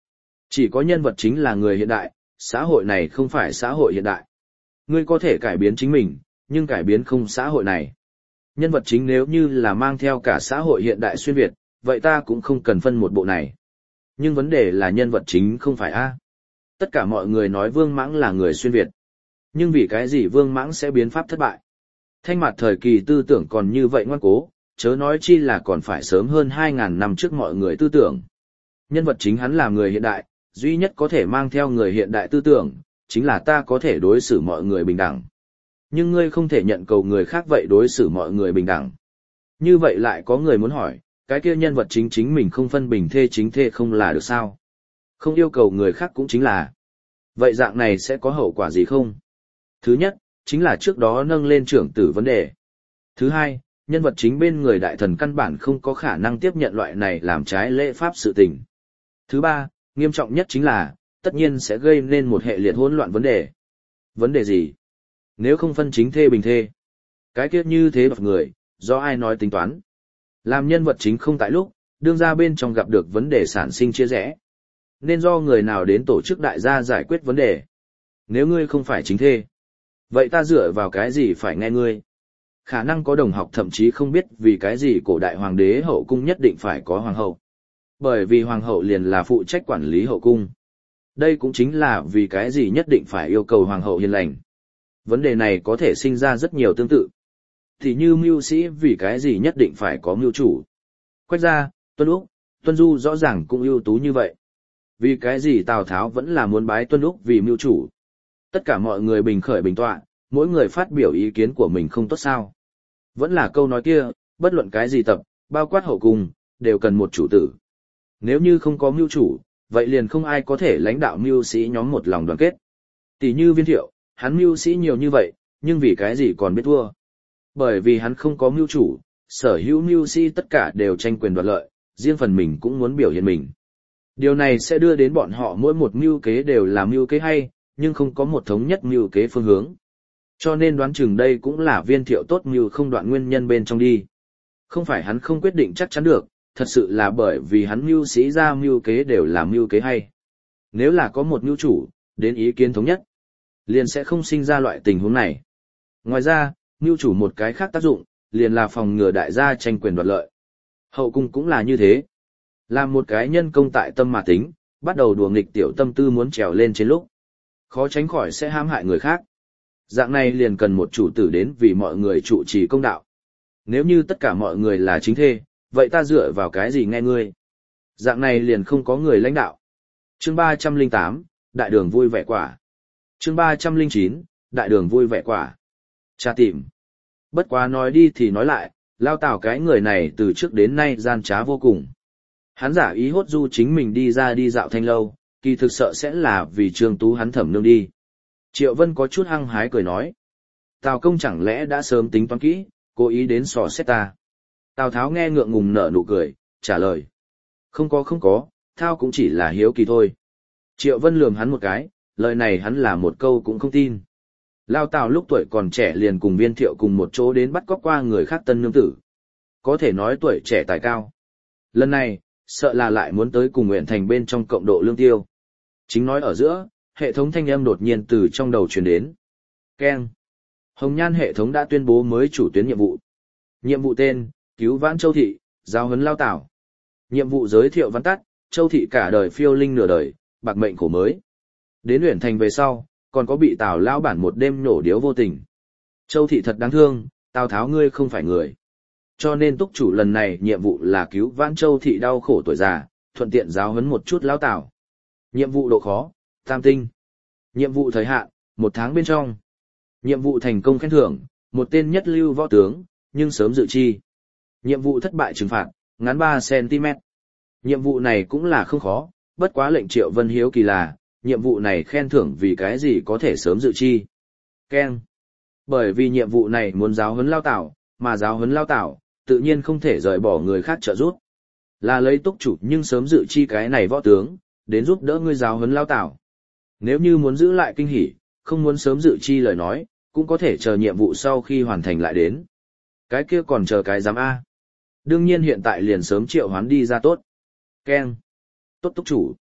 Chỉ có nhân vật chính là người hiện đại, xã hội này không phải xã hội hiện đại. Ngươi có thể cải biến chính mình, nhưng cải biến không xã hội này. Nhân vật chính nếu như là mang theo cả xã hội hiện đại xuyên Việt, vậy ta cũng không cần phân một bộ này. Nhưng vấn đề là nhân vật chính không phải A. Tất cả mọi người nói Vương Mãng là người xuyên Việt. Nhưng vì cái gì Vương Mãng sẽ biến pháp thất bại? Thanh mặt thời kỳ tư tưởng còn như vậy ngoan cố, chớ nói chi là còn phải sớm hơn hai ngàn năm trước mọi người tư tưởng. Nhân vật chính hắn là người hiện đại, duy nhất có thể mang theo người hiện đại tư tưởng, chính là ta có thể đối xử mọi người bình đẳng. Nhưng ngươi không thể nhận cầu người khác vậy đối xử mọi người bình đẳng. Như vậy lại có người muốn hỏi, cái kia nhân vật chính chính mình không phân bình thê chính thê không là được sao? Không yêu cầu người khác cũng chính là. Vậy dạng này sẽ có hậu quả gì không? Thứ nhất, chính là trước đó nâng lên trưởng tử vấn đề. Thứ hai, nhân vật chính bên người đại thần căn bản không có khả năng tiếp nhận loại này làm trái lễ pháp sự tình. Thứ ba, nghiêm trọng nhất chính là, tất nhiên sẽ gây nên một hệ liệt hỗn loạn vấn đề. Vấn đề gì? Nếu không phân chính thê bình thê, cái kiết như thế bậc người, do ai nói tính toán? Làm nhân vật chính không tại lúc, đương ra bên trong gặp được vấn đề sản sinh chia rẽ. Nên do người nào đến tổ chức đại gia giải quyết vấn đề? Nếu ngươi không phải chính thê, vậy ta dựa vào cái gì phải nghe ngươi? Khả năng có đồng học thậm chí không biết vì cái gì cổ đại hoàng đế hậu cung nhất định phải có hoàng hậu. Bởi vì hoàng hậu liền là phụ trách quản lý hậu cung. Đây cũng chính là vì cái gì nhất định phải yêu cầu hoàng hậu hiền lành. Vấn đề này có thể sinh ra rất nhiều tương tự. Thì như mưu sĩ vì cái gì nhất định phải có mưu chủ. Quách gia, Tuân Úc, Tuân Du rõ ràng cũng ưu tú như vậy. Vì cái gì Tào Tháo vẫn là muốn bái Tuân Úc vì mưu chủ. Tất cả mọi người bình khởi bình tọa, mỗi người phát biểu ý kiến của mình không tốt sao. Vẫn là câu nói kia, bất luận cái gì tập, bao quát hậu cung, đều cần một chủ tử. Nếu như không có mưu chủ, vậy liền không ai có thể lãnh đạo mưu sĩ nhóm một lòng đoàn kết. Tỷ như Viên Thiệu, hắn mưu sĩ nhiều như vậy, nhưng vì cái gì còn biết thua? Bởi vì hắn không có mưu chủ, sở hữu mưu sĩ tất cả đều tranh quyền đoạt lợi, riêng phần mình cũng muốn biểu hiện mình. Điều này sẽ đưa đến bọn họ mỗi một mưu kế đều là mưu kế hay, nhưng không có một thống nhất mưu kế phương hướng. Cho nên đoán chừng đây cũng là Viên Thiệu tốt mưu không đoạn nguyên nhân bên trong đi. Không phải hắn không quyết định chắc chắn được, thật sự là bởi vì hắn mưu sĩ ra mưu kế đều là mưu kế hay. Nếu là có một mưu chủ, đến ý kiến thống nhất, liền sẽ không sinh ra loại tình huống này. Ngoài ra, mưu chủ một cái khác tác dụng, liền là phòng ngừa đại gia tranh quyền đoạt lợi. Hậu cung cũng là như thế. Làm một cái nhân công tại tâm mà tính, bắt đầu đùa nghịch tiểu tâm tư muốn trèo lên trên lúc. Khó tránh khỏi sẽ hãm hại người khác. Dạng này liền cần một chủ tử đến vì mọi người trụ trì công đạo. Nếu như tất cả mọi người là chính thê, vậy ta dựa vào cái gì nghe ngươi? Dạng này liền không có người lãnh đạo. Chương ba trăm lẻ tám, Đại đường vui vẻ quả. Chương ba trăm lẻ chín, Đại đường vui vẻ quả. Cha tìm. Bất quá nói đi thì nói lại, Lao Tào cái người này từ trước đến nay gian trá vô cùng. Hắn giả ý hốt du chính mình đi ra đi dạo thanh lâu, kỳ thực sợ sẽ là vì Trương Tú hắn thẩm nương đi. Triệu Vân có chút hăng hái cười nói. Tào công chẳng lẽ đã sớm tính toán kỹ, cố ý đến sò xét ta. Tào Tháo nghe ngượng ngùng nở nụ cười, trả lời. Không có không có, Thao cũng chỉ là hiếu kỳ thôi. Triệu Vân lườm hắn một cái, lời này hắn là một câu cũng không tin. Lao Tào lúc tuổi còn trẻ liền cùng Viên Thiệu cùng một chỗ đến bắt cóc qua người khác tân nương tử. Có thể nói tuổi trẻ tài cao. Lần này, sợ là lại muốn tới cùng nguyện thành bên trong cộng độ lương tiêu. Chính nói ở giữa, hệ thống thanh âm đột nhiên từ trong đầu truyền đến. Keng. Hồng Nhan hệ thống đã tuyên bố mới chủ tuyến nhiệm vụ. Nhiệm vụ tên, cứu vãn Châu Thị, giáo huấn Lao Tào. Nhiệm vụ giới thiệu văn tắt, Châu Thị cả đời phiêu linh nửa đời, bạc mệnh khổ mới. Đến Uyển Thành về sau, còn có bị Tào lão bản một đêm nổ điếu vô tình. Châu Thị thật đáng thương, Tào Tháo ngươi không phải người. Cho nên túc chủ lần này nhiệm vụ là cứu vãn Châu Thị đau khổ tuổi già, thuận tiện giáo huấn một chút Lão Tào. Nhiệm vụ độ khó, tam tinh. Nhiệm vụ thời hạn, một tháng bên trong. Nhiệm vụ thành công khen thưởng, một tên nhất lưu võ tướng, nhưng sớm dự chi. Nhiệm vụ thất bại trừng phạt, ngắn ba xăng ti mét. Nhiệm vụ này cũng là không khó, bất quá lệnh Triệu Vân hiếu kỳ là, nhiệm vụ này khen thưởng vì cái gì có thể sớm dự chi. Keng. Bởi vì nhiệm vụ này muốn giáo huấn Lao Tào, mà giáo huấn Lao Tào, tự nhiên không thể rời bỏ người khác trợ giúp. Là lấy túc chủ nhưng sớm dự chi cái này võ tướng, đến giúp đỡ ngươi giáo huấn Lao Tào. Nếu như muốn giữ lại kinh hỉ, không muốn sớm dự chi lời nói, cũng có thể chờ nhiệm vụ sau khi hoàn thành lại đến. Cái kia còn chờ cái giám A. Đương nhiên hiện tại liền sớm triệu hoán đi ra tốt. Keng. Tốt túc chủ.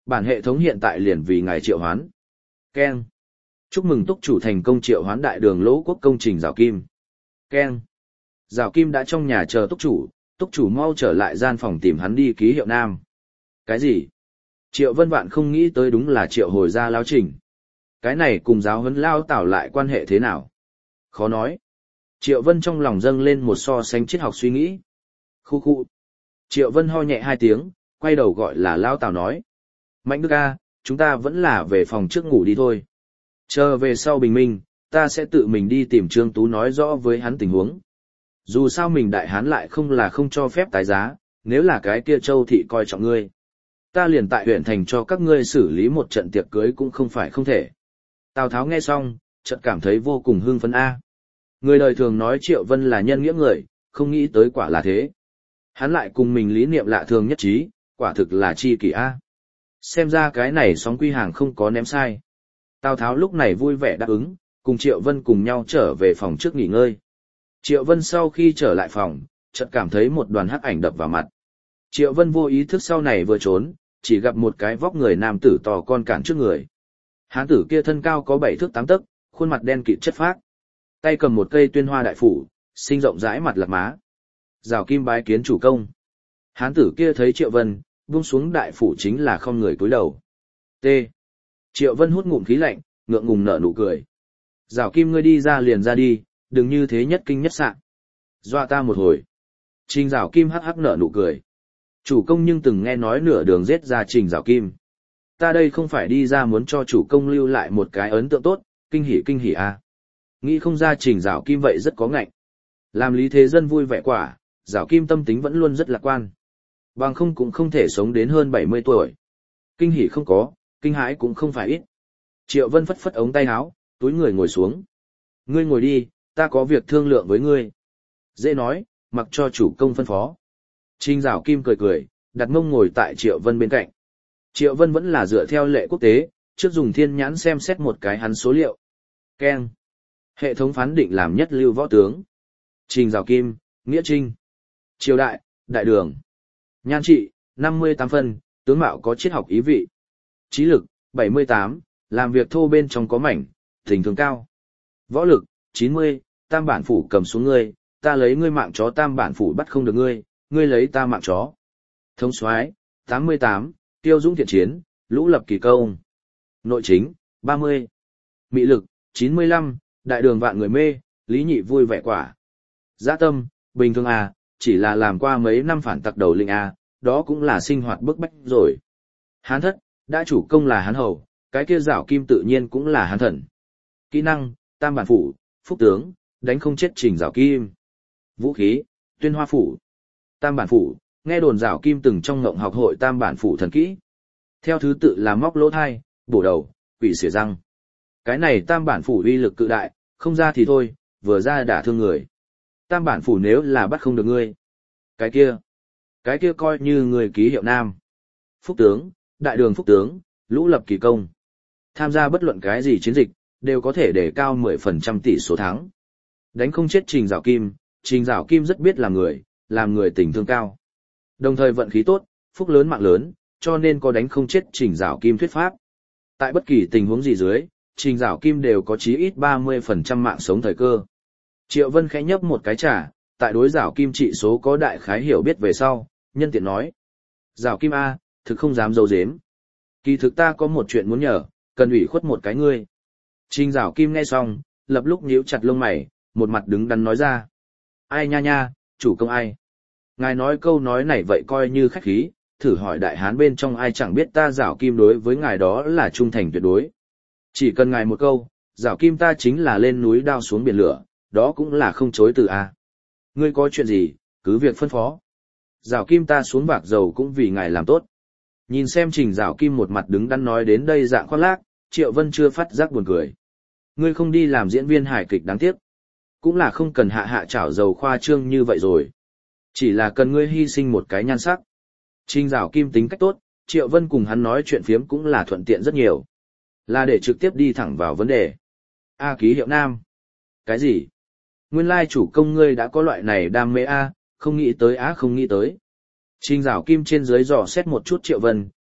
Bản hệ thống hiện tại liền vì ngài triệu hoán. Ken. Chúc mừng túc chủ thành công triệu hoán đại đường lỗ quốc công trình rào kim. Ken. Rào kim đã trong nhà chờ túc chủ, túc chủ mau trở lại gian phòng tìm hắn đi ký hiệu nam. Cái gì? Triệu Vân Vạn không nghĩ tới đúng là triệu hồi ra lao trình. Cái này cùng giáo huấn lao tảo lại quan hệ thế nào? Khó nói. Triệu Vân trong lòng dâng lên một so sánh triết học suy nghĩ. Khu khu. Triệu Vân ho nhẹ hai tiếng, quay đầu gọi là lao tảo nói. Mạnh Đức A, chúng ta vẫn là về phòng trước ngủ đi thôi. Chờ về sau bình minh, ta sẽ tự mình đi tìm Trương Tú nói rõ với hắn tình huống. Dù sao mình đại hán lại không là không cho phép tái giá, nếu là cái kia châu thị coi trọng ngươi. Ta liền tại huyện thành cho các ngươi xử lý một trận tiệc cưới cũng không phải không thể. Tào Tháo nghe xong, chợt cảm thấy vô cùng hưng phấn a. Người đời thường nói Triệu Vân là nhân nghĩa người, không nghĩ tới quả là thế. Hắn lại cùng mình lý niệm lạ thường nhất trí, quả thực là chi kỷ a. Xem ra cái này sóng quy hàng không có ném sai. Tào Tháo lúc này vui vẻ đáp ứng, cùng Triệu Vân cùng nhau trở về phòng trước nghỉ ngơi. Triệu Vân sau khi trở lại phòng, chợt cảm thấy một đoàn hắc ảnh đập vào mặt. Triệu Vân vô ý thức sau này vừa trốn, chỉ gặp một cái vóc người nam tử to con cản trước người. Hán tử kia thân cao có bảy thước tám tấc, khuôn mặt đen kịt chất phác. Tay cầm một cây tuyên hoa đại phủ, sinh rộng rãi mặt lạc má. Rào kim bái kiến chủ công. Hán tử kia thấy Triệu Vân, buông xuống đại phủ chính là không người cúi đầu. T. Triệu Vân hút ngụm khí lạnh, ngượng ngùng nở nụ cười. Rào kim ngươi đi ra liền ra đi, đừng như thế nhất kinh nhất sạng. Dọa ta một hồi. Trình Rào kim hắc hắc nở nụ cười. Chủ công nhưng từng nghe nói nửa đường giết ra Trình Rào kim. Ta đây không phải đi ra muốn cho chủ công lưu lại một cái ấn tượng tốt, kinh hỉ kinh hỉ à. Nghĩ không ra Trình Rào kim vậy rất có ngạnh. Làm lý thế dân vui vẻ quả, Rào kim tâm tính vẫn luôn rất lạc quan. Bằng không cũng không thể sống đến hơn bảy mươi tuổi. Kinh hỉ không có, kinh hãi cũng không phải ít. Triệu Vân phất phất ống tay áo, túi người ngồi xuống. Ngươi ngồi đi, ta có việc thương lượng với ngươi. Dễ nói, mặc cho chủ công phân phó. Trình Dạo Kim cười cười, đặt mông ngồi tại Triệu Vân bên cạnh. Triệu Vân vẫn là dựa theo lệ quốc tế, trước dùng thiên nhãn xem xét một cái hắn số liệu. Keng. Hệ thống phán định làm nhất lưu võ tướng. Trình Dạo Kim, Nghĩa Trinh. Triều đại, đại đường. Nhan trị, năm mươi tám phân, tướng mạo có triết học ý vị. Trí lực, bảy mươi tám, làm việc thô bên trong có mảnh, tình thương cao. Võ lực, chín mươi, tam bản phủ cầm xuống ngươi, ta lấy ngươi mạng chó tam bản phủ bắt không được ngươi, ngươi lấy ta mạng chó. Thống soái, tám mươi tám, tiêu dũng thiện chiến, lũ lập kỳ công. Nội chính, ba mươi. Mị lực, chín mươi lăm, đại đường vạn người mê, lý nhị vui vẻ quả. Dã tâm, bình thường à, chỉ là làm qua mấy năm phản tặc đầu lĩnh à, đó cũng là sinh hoạt bức bách rồi. Hán thất, đã chủ công là hán hầu, cái kia Dạo Kim tự nhiên cũng là hán thần. Kỹ năng, tam bản phủ, phúc tướng, đánh không chết Trình Dạo Kim. Vũ khí, tuyên hoa phủ. Tam bản phủ, nghe đồn Dạo Kim từng trong ngộng học hội tam bản phủ thần kỹ. Theo thứ tự là móc lỗ thai, bổ đầu, quỷ xỉa răng. Cái này tam bản phủ uy lực cự đại, không ra thì thôi, vừa ra đả thương người. Tam bản phủ nếu là bắt không được ngươi. Cái kia, cái kia coi như người ký hiệu nam. Phúc tướng, đại đường phúc tướng, lũ lập kỳ công. Tham gia bất luận cái gì chiến dịch, đều có thể để cao mười phần trăm tỷ số thắng. Đánh không chết Trình Dạo Kim, Trình Dạo Kim rất biết làm người, làm người tình thương cao. Đồng thời vận khí tốt, phúc lớn mạng lớn, cho nên có đánh không chết Trình Dạo Kim thuyết pháp. Tại bất kỳ tình huống gì dưới, Trình Dạo Kim đều có chí ít ba mươi phần trăm mạng sống thời cơ. Triệu Vân khẽ nhấp một cái trà, tại đối Dạo Kim trị số có đại khái hiểu biết về sau, nhân tiện nói. Dạo Kim A, thực không dám dâu dếm. Kỳ thực ta có một chuyện muốn nhờ, cần ủy khuất một cái ngươi. Trình Dạo Kim nghe xong, lập lúc nhíu chặt lông mày, một mặt đứng đắn nói ra. Ai nha nha, chủ công ai? Ngài nói câu nói này vậy coi như khách khí, thử hỏi đại hán bên trong ai chẳng biết ta Dạo Kim đối với ngài đó là trung thành tuyệt đối. Chỉ cần ngài một câu, Dạo Kim ta chính là lên núi đao xuống biển lửa, đó cũng là không chối từ a. Ngươi có chuyện gì, cứ việc phân phó. Dạo Kim ta xuống bạc dầu cũng vì ngài làm tốt. Nhìn xem Trình Dạo Kim một mặt đứng đắn nói đến đây dạng khoác lác, Triệu Vân chưa phát giác buồn cười. Ngươi không đi làm diễn viên hài kịch đáng tiếc. Cũng là không cần hạ hạ chảo dầu khoa trương như vậy rồi. Chỉ là cần ngươi hy sinh một cái nhan sắc. Trình Dạo Kim tính cách tốt, Triệu Vân cùng hắn nói chuyện phiếm cũng là thuận tiện rất nhiều. Là để trực tiếp đi thẳng vào vấn đề. A ký hiệu nam. Cái gì? Nguyên lai chủ công ngươi đã có loại này đam mê A, không nghĩ tới á không nghĩ tới. Trình Dạo Kim trên dưới dò xét một chút Triệu Vân,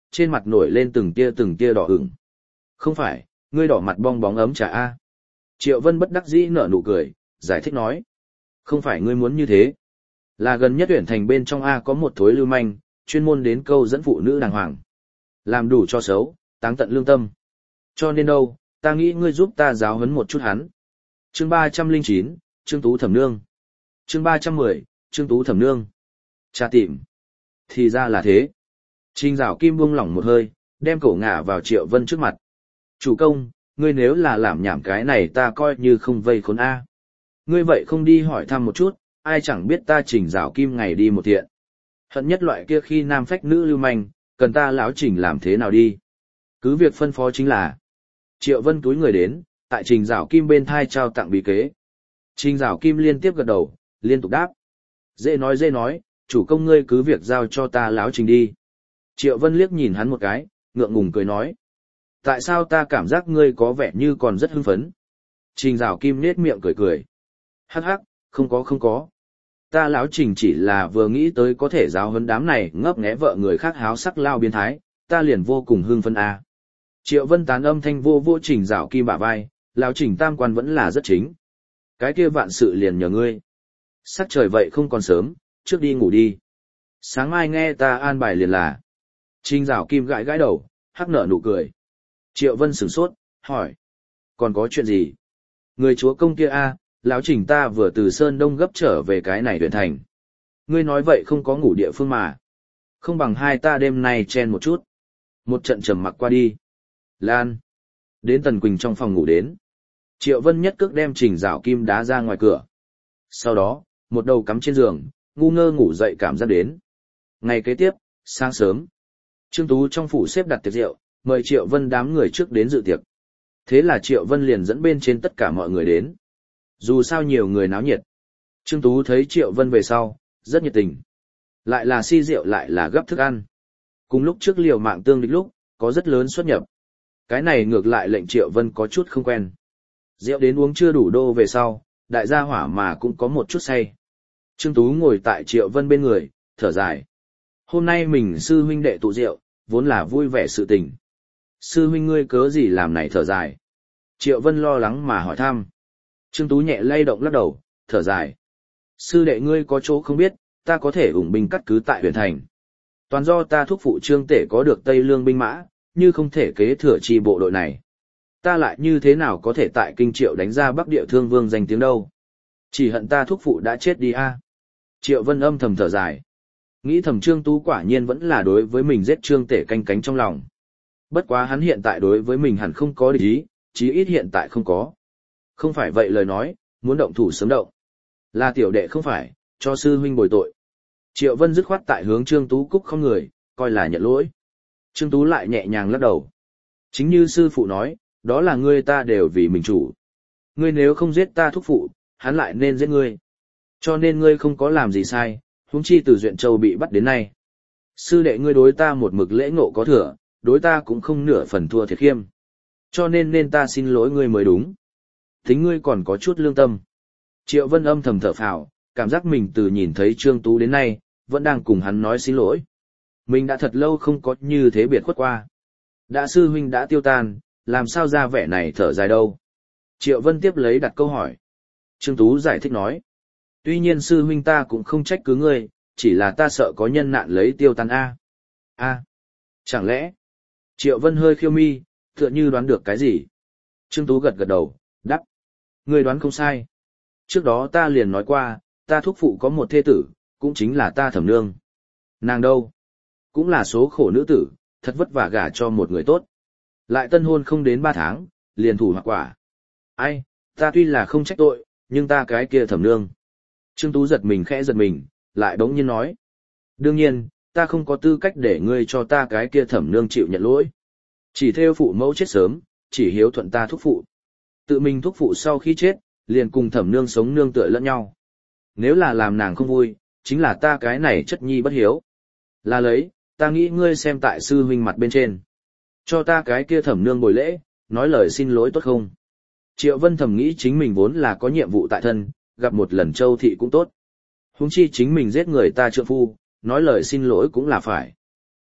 trên mặt nổi lên từng tia từng tia đỏ ửng. Không phải, ngươi đỏ mặt bong bóng ấm trà a. Triệu Vân bất đắc dĩ nở nụ cười, giải thích nói. Không phải ngươi muốn như thế. Là gần nhất tuyển thành bên trong A có một thối lưu manh, chuyên môn đến câu dẫn phụ nữ đàng hoàng. Làm đủ cho xấu, táng tận lương tâm. Cho nên đâu, ta nghĩ ngươi giúp ta giáo huấn một chút hắn. Chương ba trăm lẻ chín, Trương Tú Thẩm Nương. Chương ba trăm mười, Trương Tú Thẩm Nương. Cha tìm. Thì ra là thế. Trình Dạo Kim buông lỏng một hơi, đem cổ ngả vào Triệu Vân trước mặt. Chủ công, ngươi nếu là làm nhảm cái này ta coi như không vây khốn A. Ngươi vậy không đi hỏi thăm một chút, ai chẳng biết ta Trình Dạo Kim ngày đi một thiện. Hận nhất loại kia khi nam phách nữ lưu manh, cần ta lão Trình làm thế nào đi. Cứ việc phân phó chính là. Triệu Vân túi người đến, tại Trình Dạo Kim bên thai trao tặng bí kế. Trình Dạo Kim liên tiếp gật đầu, liên tục đáp. Dễ nói dễ nói, chủ công ngươi cứ việc giao cho ta lão Trình đi. Triệu Vân liếc nhìn hắn một cái, ngượng ngùng cười nói. Tại sao ta cảm giác ngươi có vẻ như còn rất hưng phấn? Trình Dạo Kim nết miệng cười cười. Hắc hắc, không có không có. Ta lão Trình chỉ là vừa nghĩ tới có thể giáo huấn đám này ngấp nghé vợ người khác háo sắc lao biến thái, ta liền vô cùng hưng phấn a. Triệu Vân tán âm thanh vô vô Trình Dạo Kim bả vai, lão Trình tam quan vẫn là rất chính. Cái kia vạn sự liền nhờ ngươi. Sắc trời vậy không còn sớm, trước đi ngủ đi. Sáng mai nghe ta an bài liền là. Trình Dạo Kim gãi gãi đầu, hắc nở nụ cười. Triệu Vân sửng sốt, hỏi. Còn có chuyện gì? Người chúa công kia a, lão Trình ta vừa từ Sơn Đông gấp trở về cái này huyện thành. Ngươi nói vậy không có ngủ địa phương mà. Không bằng hai ta đêm nay chen một chút. Một trận trầm mặc qua đi. Lan. Đến Tần Quỳnh trong phòng ngủ đến. Triệu Vân nhất cước đem Trình Dạo Kim đá ra ngoài cửa. Sau đó, một đầu cắm trên giường, ngu ngơ ngủ dậy cảm giác đến. Ngày kế tiếp, sáng sớm. Trương Tú trong phủ xếp đặt tiệc rượu, mời Triệu Vân đám người trước đến dự tiệc. Thế là Triệu Vân liền dẫn bên trên tất cả mọi người đến. Dù sao nhiều người náo nhiệt. Trương Tú thấy Triệu Vân về sau, rất nhiệt tình. Lại là si rượu lại là gấp thức ăn. Cùng lúc trước liều mạng tương địch lúc, có rất lớn xuất nhập. Cái này ngược lại lệnh Triệu Vân có chút không quen. Rượu đến uống chưa đủ đô về sau, đại gia hỏa mà cũng có một chút say. Trương Tú ngồi tại Triệu Vân bên người, thở dài. Hôm nay mình sư huynh đệ tụ rượu, vốn là vui vẻ sự tình. Sư huynh ngươi cớ gì làm này thở dài? Triệu Vân lo lắng mà hỏi thăm. Trương Tú nhẹ lay động lắc đầu, thở dài. Sư đệ ngươi có chỗ không biết, ta có thể ủng binh cắt cứ tại huyện thành. Toàn do ta thúc phụ Trương Tể có được Tây Lương binh mã, như không thể kế thừa chi bộ đội này. Ta lại như thế nào có thể tại Kinh Triệu đánh ra Bắc Địa Thương Vương danh tiếng đâu? Chỉ hận ta thúc phụ đã chết đi a. Triệu Vân âm thầm thở dài. Nghĩ thầm Trương Tú quả nhiên vẫn là đối với mình giết Trương Tể canh cánh trong lòng. Bất quá hắn hiện tại đối với mình hẳn không có địch ý, chí ít hiện tại không có. Không phải vậy lời nói, muốn động thủ sớm động. Là tiểu đệ không phải, cho sư huynh bồi tội. Triệu Vân dứt khoát tại hướng Trương Tú cúc không người, coi là nhận lỗi. Trương Tú lại nhẹ nhàng lắc đầu. Chính như sư phụ nói, đó là ngươi ta đều vì mình chủ. Ngươi nếu không giết ta thúc phụ, hắn lại nên giết ngươi. Cho nên ngươi không có làm gì sai, huống chi từ Duyện Châu bị bắt đến nay. Sư đệ ngươi đối ta một mực lễ ngộ có thừa, đối ta cũng không nửa phần thua thiệt khiêm. Cho nên nên ta xin lỗi ngươi mới đúng. Tính ngươi còn có chút lương tâm. Triệu Vân âm thầm thở phào, cảm giác mình từ nhìn thấy Trương Tú đến nay, vẫn đang cùng hắn nói xin lỗi. Mình đã thật lâu không có như thế biệt khuất qua. Đã sư huynh đã tiêu tan, làm sao ra vẻ này thở dài đâu. Triệu Vân tiếp lấy đặt câu hỏi. Trương Tú giải thích nói. Tuy nhiên sư huynh ta cũng không trách cứ ngươi, chỉ là ta sợ có nhân nạn lấy tiêu tan A. A. Chẳng lẽ? Triệu Vân hơi khiêu mi, tựa như đoán được cái gì. Trương Tú gật gật đầu, đáp. Ngươi đoán không sai. Trước đó ta liền nói qua, ta thúc phụ có một thê tử, cũng chính là ta Thẩm Nương. Nàng đâu? Cũng là số khổ nữ tử, thật vất vả gả cho một người tốt. Lại tân hôn không đến ba tháng, liền thủ hoặc quả. Ai, ta tuy là không trách tội, nhưng ta cái kia Thẩm Nương. Trương Tú giật mình khẽ giật mình, lại bỗng nhiên nói. Đương nhiên, ta không có tư cách để ngươi cho ta cái kia Thẩm Nương chịu nhận lỗi. Chỉ theo phụ mẫu chết sớm, chỉ hiếu thuận ta thúc phụ. Tự mình thúc phụ sau khi chết, liền cùng Thẩm Nương sống nương tựa lẫn nhau. Nếu là làm nàng không vui, chính là ta cái này chất nhi bất hiếu. Là lấy, ta nghĩ ngươi xem tại sư huynh mặt bên trên. Cho ta cái kia Thẩm Nương bồi lễ, nói lời xin lỗi tốt không? Triệu Vân thầm nghĩ chính mình vốn là có nhiệm vụ tại thân, gặp một lần Châu Thị cũng tốt. Huống chi chính mình giết người ta trượng phu, nói lời xin lỗi cũng là phải.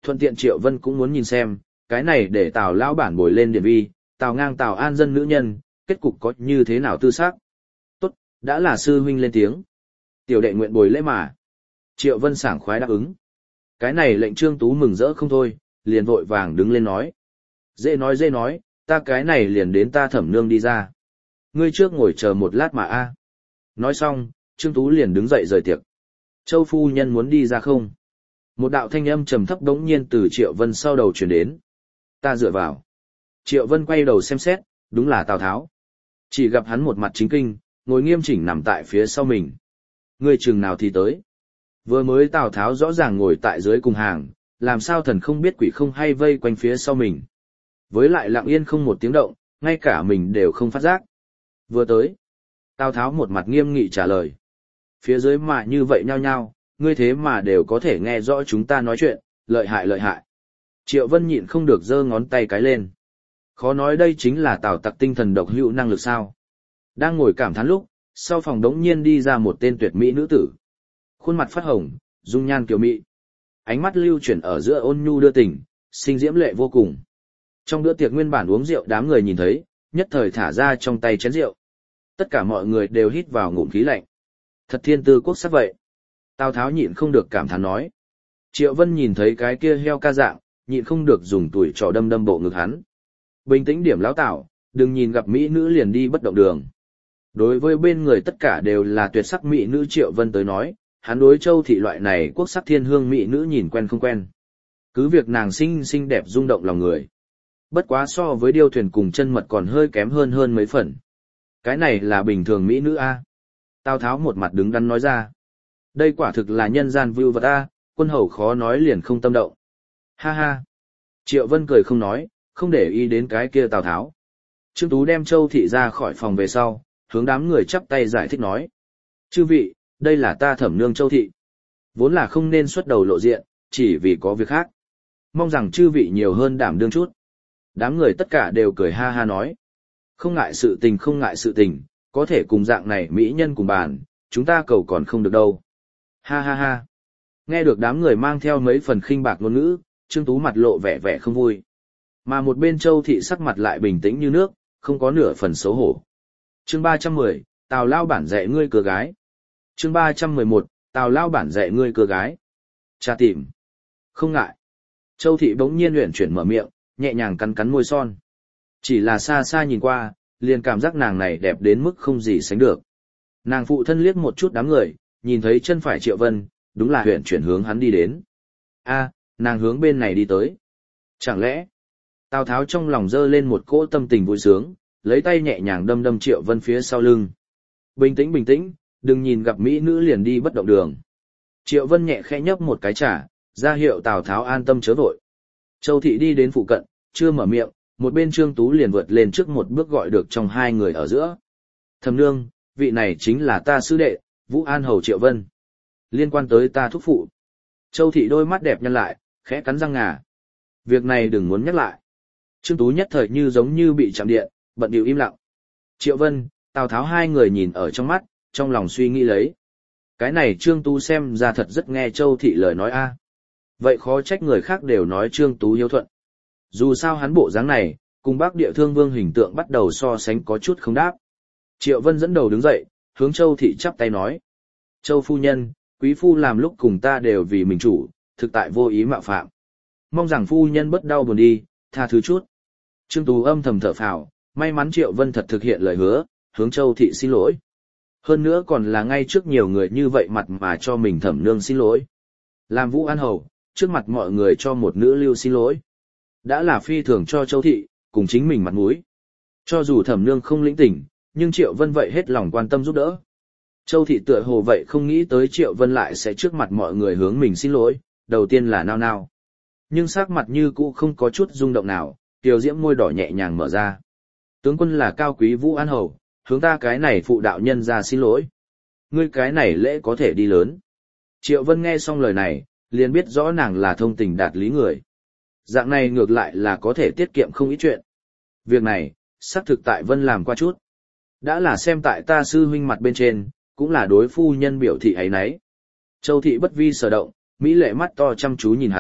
Thuận tiện Triệu Vân cũng muốn nhìn xem, cái này để Tào lão bản bồi lên điện vi, Tào ngang Tào an dân nữ nhân, kết cục có như thế nào tư xác. Tốt, đã là sư huynh lên tiếng. Tiểu đệ nguyện bồi lễ mà. Triệu Vân sảng khoái đáp ứng. Cái này lệnh Trương Tú mừng rỡ không thôi, liền vội vàng đứng lên nói. Dễ nói dễ nói, ta cái này liền đến ta thẩm nương đi ra. Ngươi trước ngồi chờ một lát mà a. Nói xong, Trương Tú liền đứng dậy rời tiệc. Châu phu nhân muốn đi ra không? Một đạo thanh âm trầm thấp đống nhiên từ Triệu Vân sau đầu truyền đến. Ta dựa vào. Triệu Vân quay đầu xem xét, đúng là Tào Tháo. Chỉ gặp hắn một mặt chính kinh, ngồi nghiêm chỉnh nằm tại phía sau mình. Ngươi chừng nào thì tới. Vừa mới Tào Tháo rõ ràng ngồi tại dưới cùng hàng, làm sao thần không biết quỷ không hay vây quanh phía sau mình. Với lại lặng yên không một tiếng động, ngay cả mình đều không phát giác. Vừa tới. Tào Tháo một mặt nghiêm nghị trả lời. Phía dưới mà như vậy nhao nhao, ngươi thế mà đều có thể nghe rõ chúng ta nói chuyện, lợi hại lợi hại. Triệu Vân nhịn không được giơ ngón tay cái lên. Khó nói đây chính là Tào tặc tinh thần độc hữu năng lực sao. Đang ngồi cảm thán lúc, sau phòng đống nhiên đi ra một tên tuyệt mỹ nữ tử. Khuôn mặt phát hồng, dung nhan kiều mỹ. Ánh mắt lưu chuyển ở giữa ôn nhu đưa tình, xinh diễm lệ vô cùng. Trong bữa tiệc nguyên bản uống rượu đám người nhìn thấy, nhất thời thả ra trong tay chén rượu. Tất cả mọi người đều hít vào ngụm khí lạnh. Thật thiên tư quốc sắc vậy. Tào Tháo nhịn không được cảm thán nói. Triệu Vân nhìn thấy cái kia heo ca dạng, nhịn không được dùng tuổi trò đâm đâm bộ ngực hắn. Bình tĩnh điểm lão Tào, đừng nhìn gặp mỹ nữ liền đi bất động đường. Đối với bên người tất cả đều là tuyệt sắc mỹ nữ Triệu Vân tới nói, hắn đối Châu thị loại này quốc sắc thiên hương mỹ nữ nhìn quen không quen. Cứ việc nàng xinh xinh đẹp rung động lòng người. Bất quá so với điêu thuyền cùng chân mật còn hơi kém hơn hơn mấy phần. Cái này là bình thường mỹ nữ a. Tào Tháo một mặt đứng đắn nói ra. Đây quả thực là nhân gian view vật a, quân hầu khó nói liền không tâm động. Ha ha. Triệu Vân cười không nói, không để ý đến cái kia Tào Tháo. Trương Tú đem Châu thị ra khỏi phòng về sau, hướng đám người chắp tay giải thích nói. Chư vị, đây là ta thẩm nương Châu thị. Vốn là không nên xuất đầu lộ diện, chỉ vì có việc khác. Mong rằng chư vị nhiều hơn đảm đương chút. Đám người tất cả đều cười ha ha nói. Không ngại sự tình không ngại sự tình, có thể cùng dạng này mỹ nhân cùng bàn, chúng ta cầu còn không được đâu. Ha ha ha. Nghe được đám người mang theo mấy phần khinh bạc ngôn ngữ, Trương Tú mặt lộ vẻ vẻ không vui. Mà một bên Châu thị sắc mặt lại bình tĩnh như nước, không có nửa phần xấu hổ. Chương ba trăm mười, Tào lao bản dạy ngươi cưa gái. Chương ba trăm mười một, Tào lao bản dạy ngươi cưa gái. Cha tìm. Không ngại. Châu thị bỗng nhiên luyện chuyển mở miệng, nhẹ nhàng cắn cắn môi son. Chỉ là xa xa nhìn qua, liền cảm giác nàng này đẹp đến mức không gì sánh được. Nàng phụ thân liếc một chút đám người, nhìn thấy chân phải Triệu Vân, đúng là huyện chuyển hướng hắn đi đến. A, nàng hướng bên này đi tới. Chẳng lẽ, Tào Tháo trong lòng dơ lên một cỗ tâm tình vui sướng, lấy tay nhẹ nhàng đâm đâm Triệu Vân phía sau lưng. Bình tĩnh bình tĩnh, đừng nhìn gặp mỹ nữ liền đi bất động đường. Triệu Vân nhẹ khẽ nhấp một cái trà, ra hiệu Tào Tháo an tâm chớ vội. Châu thị đi đến phụ cận, chưa mở miệng, một bên Trương Tú liền vượt lên trước một bước gọi được trong hai người ở giữa. Thẩm nương, vị này chính là ta sư đệ, Vũ An Hầu Triệu Vân. Liên quan tới ta thúc phụ. Châu thị đôi mắt đẹp nhăn lại, khẽ cắn răng ngà. Việc này đừng muốn nhắc lại. Trương Tú nhất thời như giống như bị chạm điện, bận điệu im lặng. Triệu Vân, Tào Tháo hai người nhìn ở trong mắt, trong lòng suy nghĩ lấy. Cái này Trương Tú xem ra thật rất nghe Châu thị lời nói a. Vậy khó trách người khác đều nói Trương Tú hiếu thuận. Dù sao hắn bộ dáng này, cùng Bắc Địa Thương Vương hình tượng bắt đầu so sánh có chút không đáp. Triệu Vân dẫn đầu đứng dậy, hướng Châu thị chắp tay nói. Châu phu nhân, quý phu làm lúc cùng ta đều vì mình chủ, thực tại vô ý mạo phạm. Mong rằng phu nhân bất đau buồn đi, tha thứ chút. Trương Tú âm thầm thở phào, may mắn Triệu Vân thật thực hiện lời hứa, hướng Châu thị xin lỗi. Hơn nữa còn là ngay trước nhiều người như vậy mặt mà cho mình thẩm nương xin lỗi. Làm Vũ An Hầu, trước mặt mọi người cho một nữ lưu xin lỗi. Đã là phi thường cho Châu thị, cùng chính mình mặt mũi. Cho dù thẩm nương không lĩnh tỉnh, nhưng Triệu Vân vậy hết lòng quan tâm giúp đỡ. Châu thị tựa hồ vậy không nghĩ tới Triệu Vân lại sẽ trước mặt mọi người hướng mình xin lỗi, đầu tiên là nao nao. Nhưng sắc mặt như cũ không có chút rung động nào, tiểu diễm môi đỏ nhẹ nhàng mở ra. Tướng quân là cao quý Vũ An Hầu, hướng ta cái này phụ đạo nhân ra xin lỗi. Ngươi cái này lễ có thể đi lớn. Triệu Vân nghe xong lời này, liền biết rõ nàng là thông tình đạt lý người. Dạng này ngược lại là có thể tiết kiệm không ít chuyện. Việc này, xác thực tại Vân làm qua chút. Đã là xem tại ta sư huynh mặt bên trên, cũng là đối phu nhân biểu thị ấy nấy. Châu thị bất vi sở động, mỹ lệ mắt to chăm chú nhìn hắn,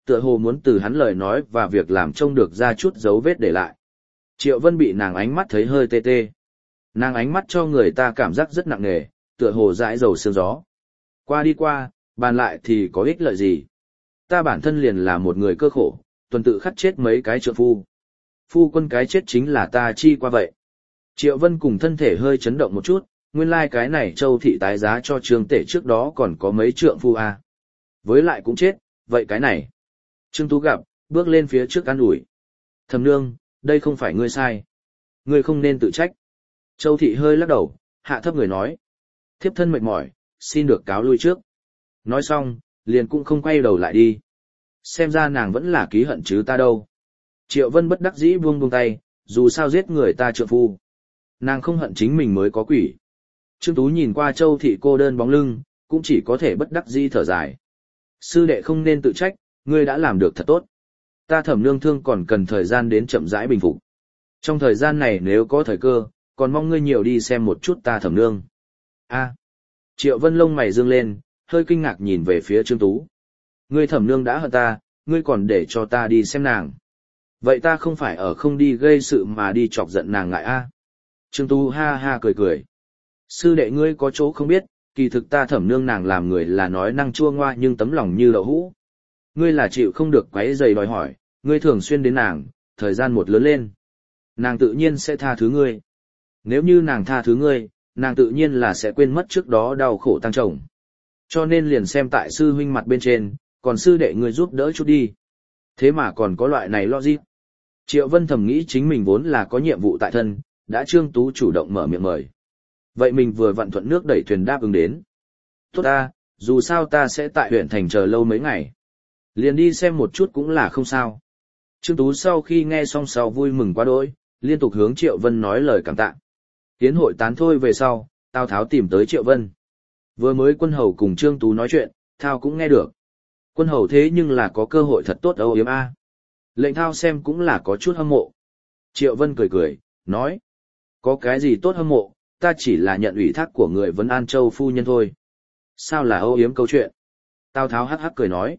tựa hồ muốn từ hắn lời nói và việc làm trông được ra chút dấu vết để lại. Triệu Vân bị nàng ánh mắt thấy hơi tê tê. Nàng ánh mắt cho người ta cảm giác rất nặng nề, tựa hồ dãi dầu sương gió. Qua đi qua, bàn lại thì có ích lợi gì? Ta bản thân liền là một người cơ khổ, tuần tự khắt chết mấy cái trượng phu. Phu quân cái chết chính là ta chi qua vậy. Triệu Vân cùng thân thể hơi chấn động một chút, nguyên lai like cái này Châu thị tái giá cho Trương Tể trước đó còn có mấy trượng phu à. Với lại cũng chết, vậy cái này. Trương Tú gặp, bước lên phía trước an ủi. Thẩm nương, đây không phải ngươi sai. Ngươi không nên tự trách. Châu thị hơi lắc đầu, hạ thấp người nói. Thiếp thân mệt mỏi, xin được cáo lui trước. Nói xong, liền cũng không quay đầu lại đi. Xem ra nàng vẫn là ký hận chứ ta đâu. Triệu Vân bất đắc dĩ buông buông tay, dù sao giết người ta trượng phu. Nàng không hận chính mình mới có quỷ. Trương Tú nhìn qua Châu thị cô đơn bóng lưng, cũng chỉ có thể bất đắc dĩ thở dài. Sư đệ không nên tự trách, ngươi đã làm được thật tốt. Ta Thẩm nương thương còn cần thời gian đến chậm rãi bình phục. Trong thời gian này nếu có thời cơ, còn mong ngươi nhiều đi xem một chút ta Thẩm nương. A. Triệu Vân lông mày dương lên, hơi kinh ngạc nhìn về phía Trương Tú. Ngươi Thẩm nương đã hận ta, ngươi còn để cho ta đi xem nàng. Vậy ta không phải ở không đi gây sự mà đi chọc giận nàng ngại a? Trương Tú ha ha cười cười. Sư đệ ngươi có chỗ không biết, kỳ thực ta Thẩm nương nàng làm người là nói năng chua ngoa nhưng tấm lòng như đậu hũ. Ngươi là chịu không được quấy rầy đòi hỏi, ngươi thường xuyên đến nàng, thời gian một lớn lên. Nàng tự nhiên sẽ tha thứ ngươi. Nếu như nàng tha thứ ngươi, nàng tự nhiên là sẽ quên mất trước đó đau khổ tăng chồng. Cho nên liền xem tại sư huynh mặt bên trên, còn sư đệ ngươi giúp đỡ chút đi. Thế mà còn có loại này logic. Triệu Vân thầm nghĩ chính mình vốn là có nhiệm vụ tại thân, đã Trương Tú chủ động mở miệng mời. Vậy mình vừa vặn thuận nước đẩy thuyền đáp ứng đến. Tốt ta, dù sao ta sẽ tại huyện thành chờ lâu mấy ngày. Liền đi xem một chút cũng là không sao. Trương Tú sau khi nghe xong sau vui mừng quá đỗi, liên tục hướng Triệu Vân nói lời cảm tạ. Tiến hội tán thôi về sau, Tào Tháo tìm tới Triệu Vân. Vừa mới quân hầu cùng Trương Tú nói chuyện, Thao cũng nghe được. Quân hầu thế nhưng là có cơ hội thật tốt âu yếm a. Lệnh Thao xem cũng là có chút hâm mộ. Triệu Vân cười cười, nói. Có cái gì tốt hâm mộ, ta chỉ là nhận ủy thác của người Vân An Châu phu nhân thôi. Sao là âu yếm câu chuyện? Tào Tháo hắc hắc cười nói.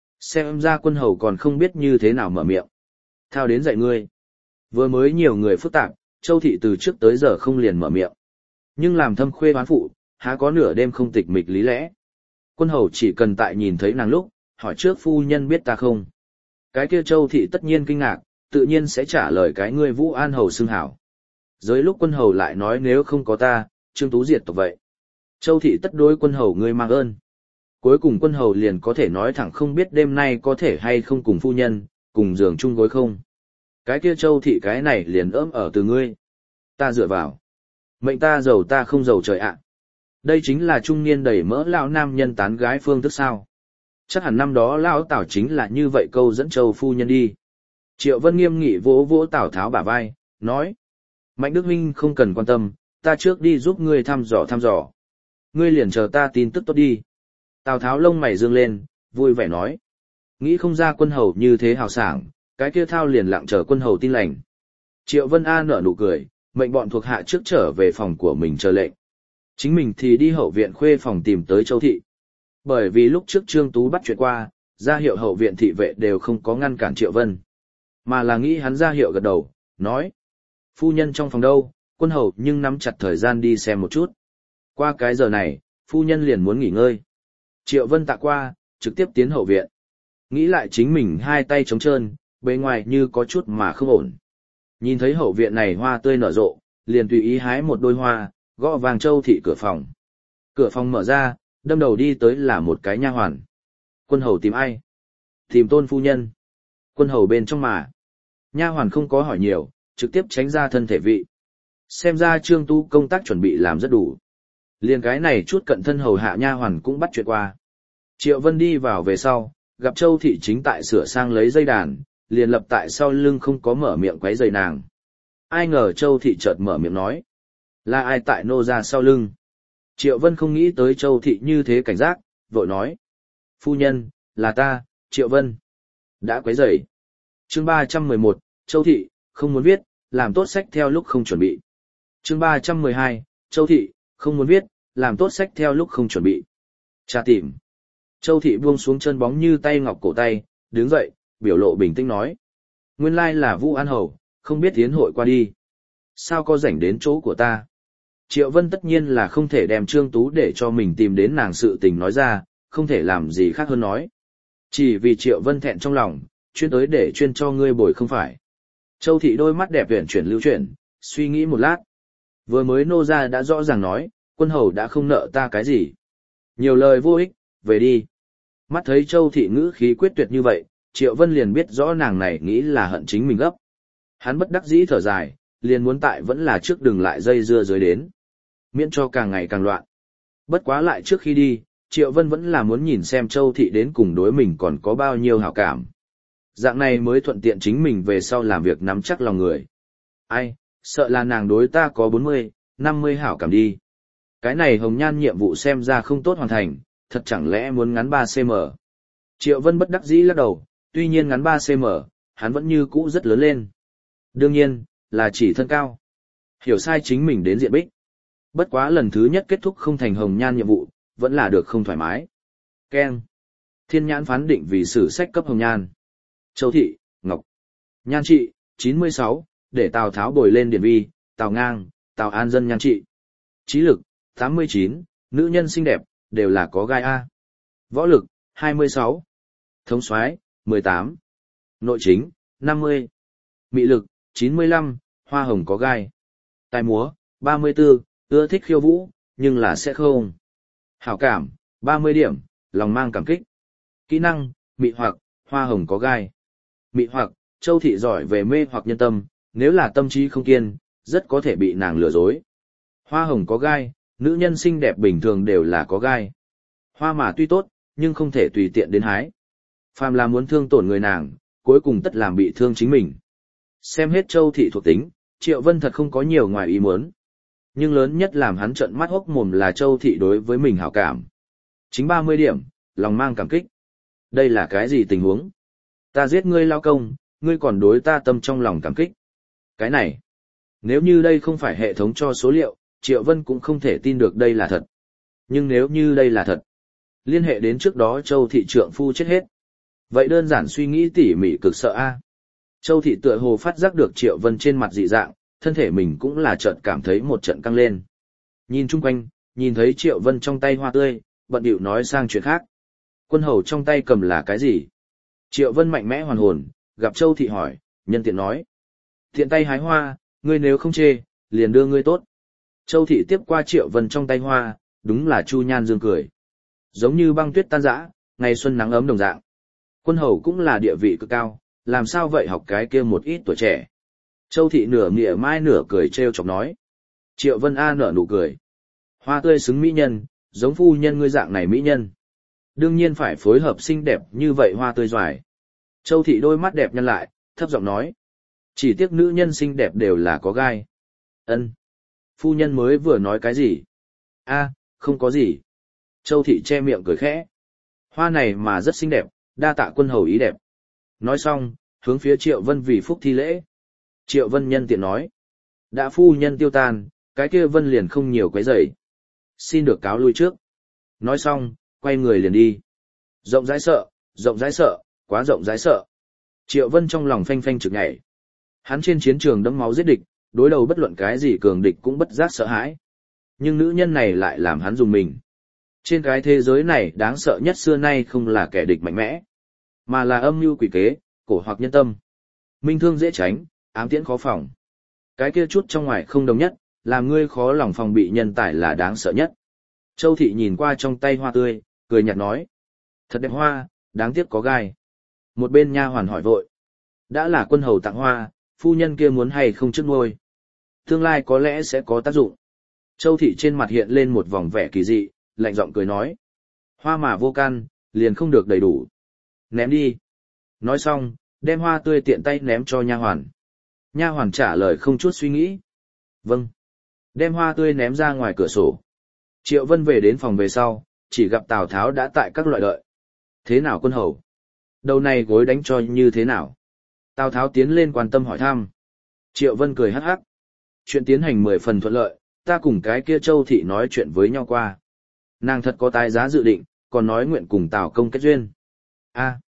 Xem ra quân hầu còn không biết như thế nào mở miệng. Thao đến dạy ngươi. Vừa mới nhiều người phức tạp, Châu thị từ trước tới giờ không liền mở miệng. Nhưng làm thâm khuê bán phụ, há có nửa đêm không tịch mịch lý lẽ. Quân hầu chỉ cần tại nhìn thấy nàng lúc, hỏi trước phu nhân biết ta không. Cái kia Châu thị tất nhiên kinh ngạc, tự nhiên sẽ trả lời cái ngươi Vũ An hầu xưng hảo. Dưới lúc quân hầu lại nói nếu không có ta, Trương Tú diệt tộc vậy. Châu thị tất đối quân hầu ngươi mang ơn. Cuối cùng quân hầu liền có thể nói thẳng không biết đêm nay có thể hay không cùng phu nhân, cùng giường chung gối không. Cái kia Châu thị cái này liền ỡm ở từ ngươi. Ta dựa vào. Mệnh ta giàu ta không giàu trời ạ. Đây chính là trung niên đầy mỡ lão nam nhân tán gái phương thức sao. Chắc hẳn năm đó lão Tào chính là như vậy câu dẫn Châu phu nhân đi. Triệu Vân nghiêm nghị vỗ vỗ Tào Tháo bả vai, nói. Mạnh Đức Huynh không cần quan tâm, ta trước đi giúp ngươi thăm dò thăm dò. Ngươi liền chờ ta tin tức tốt đi. Tào Tháo lông mày dương lên, vui vẻ nói. Nghĩ không ra quân hầu như thế hào sảng, cái kia Thao liền lặng chờ quân hầu tin lành. Triệu Vân A nở nụ cười, mệnh bọn thuộc hạ trước trở về phòng của mình chờ lệnh. Chính mình thì đi hậu viện khuê phòng tìm tới Châu thị. Bởi vì lúc trước Trương Tú bắt chuyện qua, ra hiệu hậu viện thị vệ đều không có ngăn cản Triệu Vân. Mà là nghĩ hắn ra hiệu gật đầu, nói. Phu nhân trong phòng đâu, quân hầu nhưng nắm chặt thời gian đi xem một chút. Qua cái giờ này, phu nhân liền muốn nghỉ ngơi. Triệu Vân tạ qua, trực tiếp tiến hậu viện. Nghĩ lại chính mình hai tay trống trơn, bề ngoài như có chút mà không ổn. Nhìn thấy hậu viện này hoa tươi nở rộ, liền tùy ý hái một đôi hoa, gõ vàng Châu thị cửa phòng. Cửa phòng mở ra, đâm đầu đi tới là một cái nha hoàn. Quân hầu tìm ai? Tìm Tôn phu nhân. Quân hầu bên trong mà. Nha hoàn không có hỏi nhiều, trực tiếp tránh ra thân thể vị. Xem ra Trương Tú công tác chuẩn bị làm rất đủ. Liền cái này chút cận thân hầu hạ nha hoàn cũng bắt chuyện qua. Triệu Vân đi vào về sau, gặp Châu thị chính tại sửa sang lấy dây đàn, liền lập tại sau lưng không có mở miệng quấy rầy nàng. Ai ngờ Châu thị chợt mở miệng nói. Là ai tại nô ra sau lưng? Triệu Vân không nghĩ tới Châu thị như thế cảnh giác, vội nói. Phu nhân, là ta, Triệu Vân. Đã quấy rầy. Chương ba trăm mười một, Châu thị, không muốn viết, làm tốt sách theo lúc không chuẩn bị. Chương ba trăm mười hai, Châu thị, không muốn viết, làm tốt sách theo lúc không chuẩn bị. Cha tìm. Châu thị buông xuống chân bóng như tay ngọc cổ tay, đứng dậy, biểu lộ bình tĩnh nói. Nguyên lai là Vũ An Hầu, không biết tiến hội qua đi. Sao có rảnh đến chỗ của ta? Triệu Vân tất nhiên là không thể đem Trương Tú để cho mình tìm đến nàng sự tình nói ra, không thể làm gì khác hơn nói. Chỉ vì Triệu Vân thẹn trong lòng, chuyên tới để chuyên cho ngươi bồi không phải. Châu Thị đôi mắt đẹp huyền chuyển lưu chuyển, suy nghĩ một lát. Vừa mới nô ra đã rõ ràng nói, quân hầu đã không nợ ta cái gì. Nhiều lời vô ích, về đi. Mắt thấy Châu Thị ngữ khí quyết tuyệt như vậy, Triệu Vân liền biết rõ nàng này nghĩ là hận chính mình gấp. Hắn bất đắc dĩ thở dài, liền muốn tại vẫn là trước đừng lại dây dưa dưới đến. Miễn cho càng ngày càng loạn. Bất quá lại trước khi đi, Triệu Vân vẫn là muốn nhìn xem Châu Thị đến cùng đối mình còn có bao nhiêu hảo cảm. Dạng này mới thuận tiện chính mình về sau làm việc nắm chắc lòng người. Ai, sợ là nàng đối ta có bốn mươi, năm mươi hảo cảm đi. Cái này hồng nhan nhiệm vụ xem ra không tốt hoàn thành, thật chẳng lẽ muốn ngắn ba xăng ti mét. Triệu Vân bất đắc dĩ lắc đầu, tuy nhiên ngắn ba xăng ti mét, hắn vẫn như cũ rất lớn lên. Đương nhiên, là chỉ thân cao. Hiểu sai chính mình đến diện bích. Bất quá lần thứ nhất kết thúc không thành hồng nhan nhiệm vụ, vẫn là được không thoải mái. Keng. Thiên nhãn phán định vì sử sách cấp hồng nhan. Châu Thị, Ngọc. Nhan trị, chín mươi sáu, để Tào Tháo bồi lên điển vi, Tào Ngang, Tào An dân nhan trị. Trí lực, tám mươi chín, nữ nhân xinh đẹp, đều là có gai A. Võ lực, hai mươi sáu. Thống soái, mười tám. Nội chính, năm mươi. Mị lực, chín mươi lăm, hoa hồng có gai. Tài múa, ba mươi tư, ưa thích khiêu vũ, nhưng là sẽ không. Hảo cảm, ba mươi điểm, lòng mang cảm kích. Kỹ năng, mị hoặc, hoa hồng có gai. Mị hoặc, Châu Thị giỏi về mê hoặc nhân tâm, nếu là tâm trí không kiên, rất có thể bị nàng lừa dối. Hoa hồng có gai, nữ nhân xinh đẹp bình thường đều là có gai. Hoa mà tuy tốt, nhưng không thể tùy tiện đến hái. Phàm là muốn thương tổn người nàng, cuối cùng tất làm bị thương chính mình. Xem hết Châu Thị thuộc tính, Triệu Vân thật không có nhiều ngoài ý muốn. Nhưng lớn nhất làm hắn trợn mắt hốc mồm là Châu Thị đối với mình hảo cảm. Chính ba mươi điểm, lòng mang cảm kích. Đây là cái gì tình huống? Ta giết ngươi lao công, ngươi còn đối ta tâm trong lòng cảm kích. Cái này, nếu như đây không phải hệ thống cho số liệu, Triệu Vân cũng không thể tin được đây là thật. Nhưng nếu như đây là thật, liên hệ đến trước đó Châu Thị trượng phu chết hết. Vậy đơn giản suy nghĩ tỉ mỉ cực sợ a. Châu Thị tựa hồ phát giác được Triệu Vân trên mặt dị dạng, thân thể mình cũng là chợt cảm thấy một trận căng lên. Nhìn chung quanh, nhìn thấy Triệu Vân trong tay hoa tươi, bận điệu nói sang chuyện khác. Quân hầu trong tay cầm là cái gì? Triệu Vân mạnh mẽ hoàn hồn, gặp Châu Thị hỏi, nhân tiện nói. Thiện tay hái hoa, ngươi nếu không chê, liền đưa ngươi tốt. Châu Thị tiếp qua Triệu Vân trong tay hoa, đúng là Chu Nhan dương cười. Giống như băng tuyết tan rã, ngày xuân nắng ấm đồng dạng. Quân hầu cũng là địa vị cực cao, làm sao vậy học cái kia một ít tuổi trẻ. Châu Thị nửa mỉa mai nửa cười trêu chọc nói. Triệu Vân A nở nụ cười. Hoa tươi xứng mỹ nhân, giống phu nhân ngươi dạng này mỹ nhân. Đương nhiên phải phối hợp xinh đẹp như vậy hoa tươi doài. Châu Thị đôi mắt đẹp nhăn lại, thấp giọng nói. Chỉ tiếc nữ nhân xinh đẹp đều là có gai. Ân. Phu nhân mới vừa nói cái gì? A, không có gì. Châu Thị che miệng cười khẽ. Hoa này mà rất xinh đẹp, đa tạ quân hầu ý đẹp. Nói xong, hướng phía Triệu Vân vì phúc thi lễ. Triệu Vân nhân tiện nói. Đã phu nhân tiêu tan, cái kia Vân liền không nhiều quấy rầy. Xin được cáo lui trước. Nói xong, quay người liền đi. Rộng rãi sợ, rộng rãi sợ, quá rộng rãi sợ. Triệu Vân trong lòng phanh phanh trực nhảy. Hắn trên chiến trường đẫm máu giết địch, đối đầu bất luận cái gì cường địch cũng bất giác sợ hãi. Nhưng nữ nhân này lại làm hắn dùng mình. Trên cái thế giới này đáng sợ nhất xưa nay không là kẻ địch mạnh mẽ, mà là âm mưu quỷ kế, cổ hoặc nhân tâm. Minh thương dễ tránh, ám tiễn khó phòng. Cái kia chút trong ngoài không đồng nhất, làm ngươi khó lòng phòng bị nhân tài là đáng sợ nhất. Châu Thị nhìn qua trong tay hoa tươi, cười nhạt nói. Thật đẹp hoa, đáng tiếc có gai. Một bên nha hoàn hỏi vội. Đã là quân hầu tặng hoa, phu nhân kia muốn hay không trước nuôi. Tương lai có lẽ sẽ có tác dụng. Châu Thị trên mặt hiện lên một vòng vẻ kỳ dị, lạnh giọng cười nói. Hoa mà vô căn, liền không được đầy đủ. Ném đi. Nói xong, đem hoa tươi tiện tay ném cho nha hoàn. Nha hoàn trả lời không chút suy nghĩ. Vâng. Đem hoa tươi ném ra ngoài cửa sổ. Triệu Vân về đến phòng về sau, chỉ gặp Tào Tháo đã tại các loại đợi. Thế nào quân hầu? Đầu này gối đánh cho như thế nào? Tào Tháo tiến lên quan tâm hỏi thăm. Triệu Vân cười hắc hắc. Chuyện tiến hành mười phần thuận lợi, ta cùng cái kia Châu Thị nói chuyện với nhau qua. Nàng thật có tài giá dự định, còn nói nguyện cùng Tào công kết duyên. A,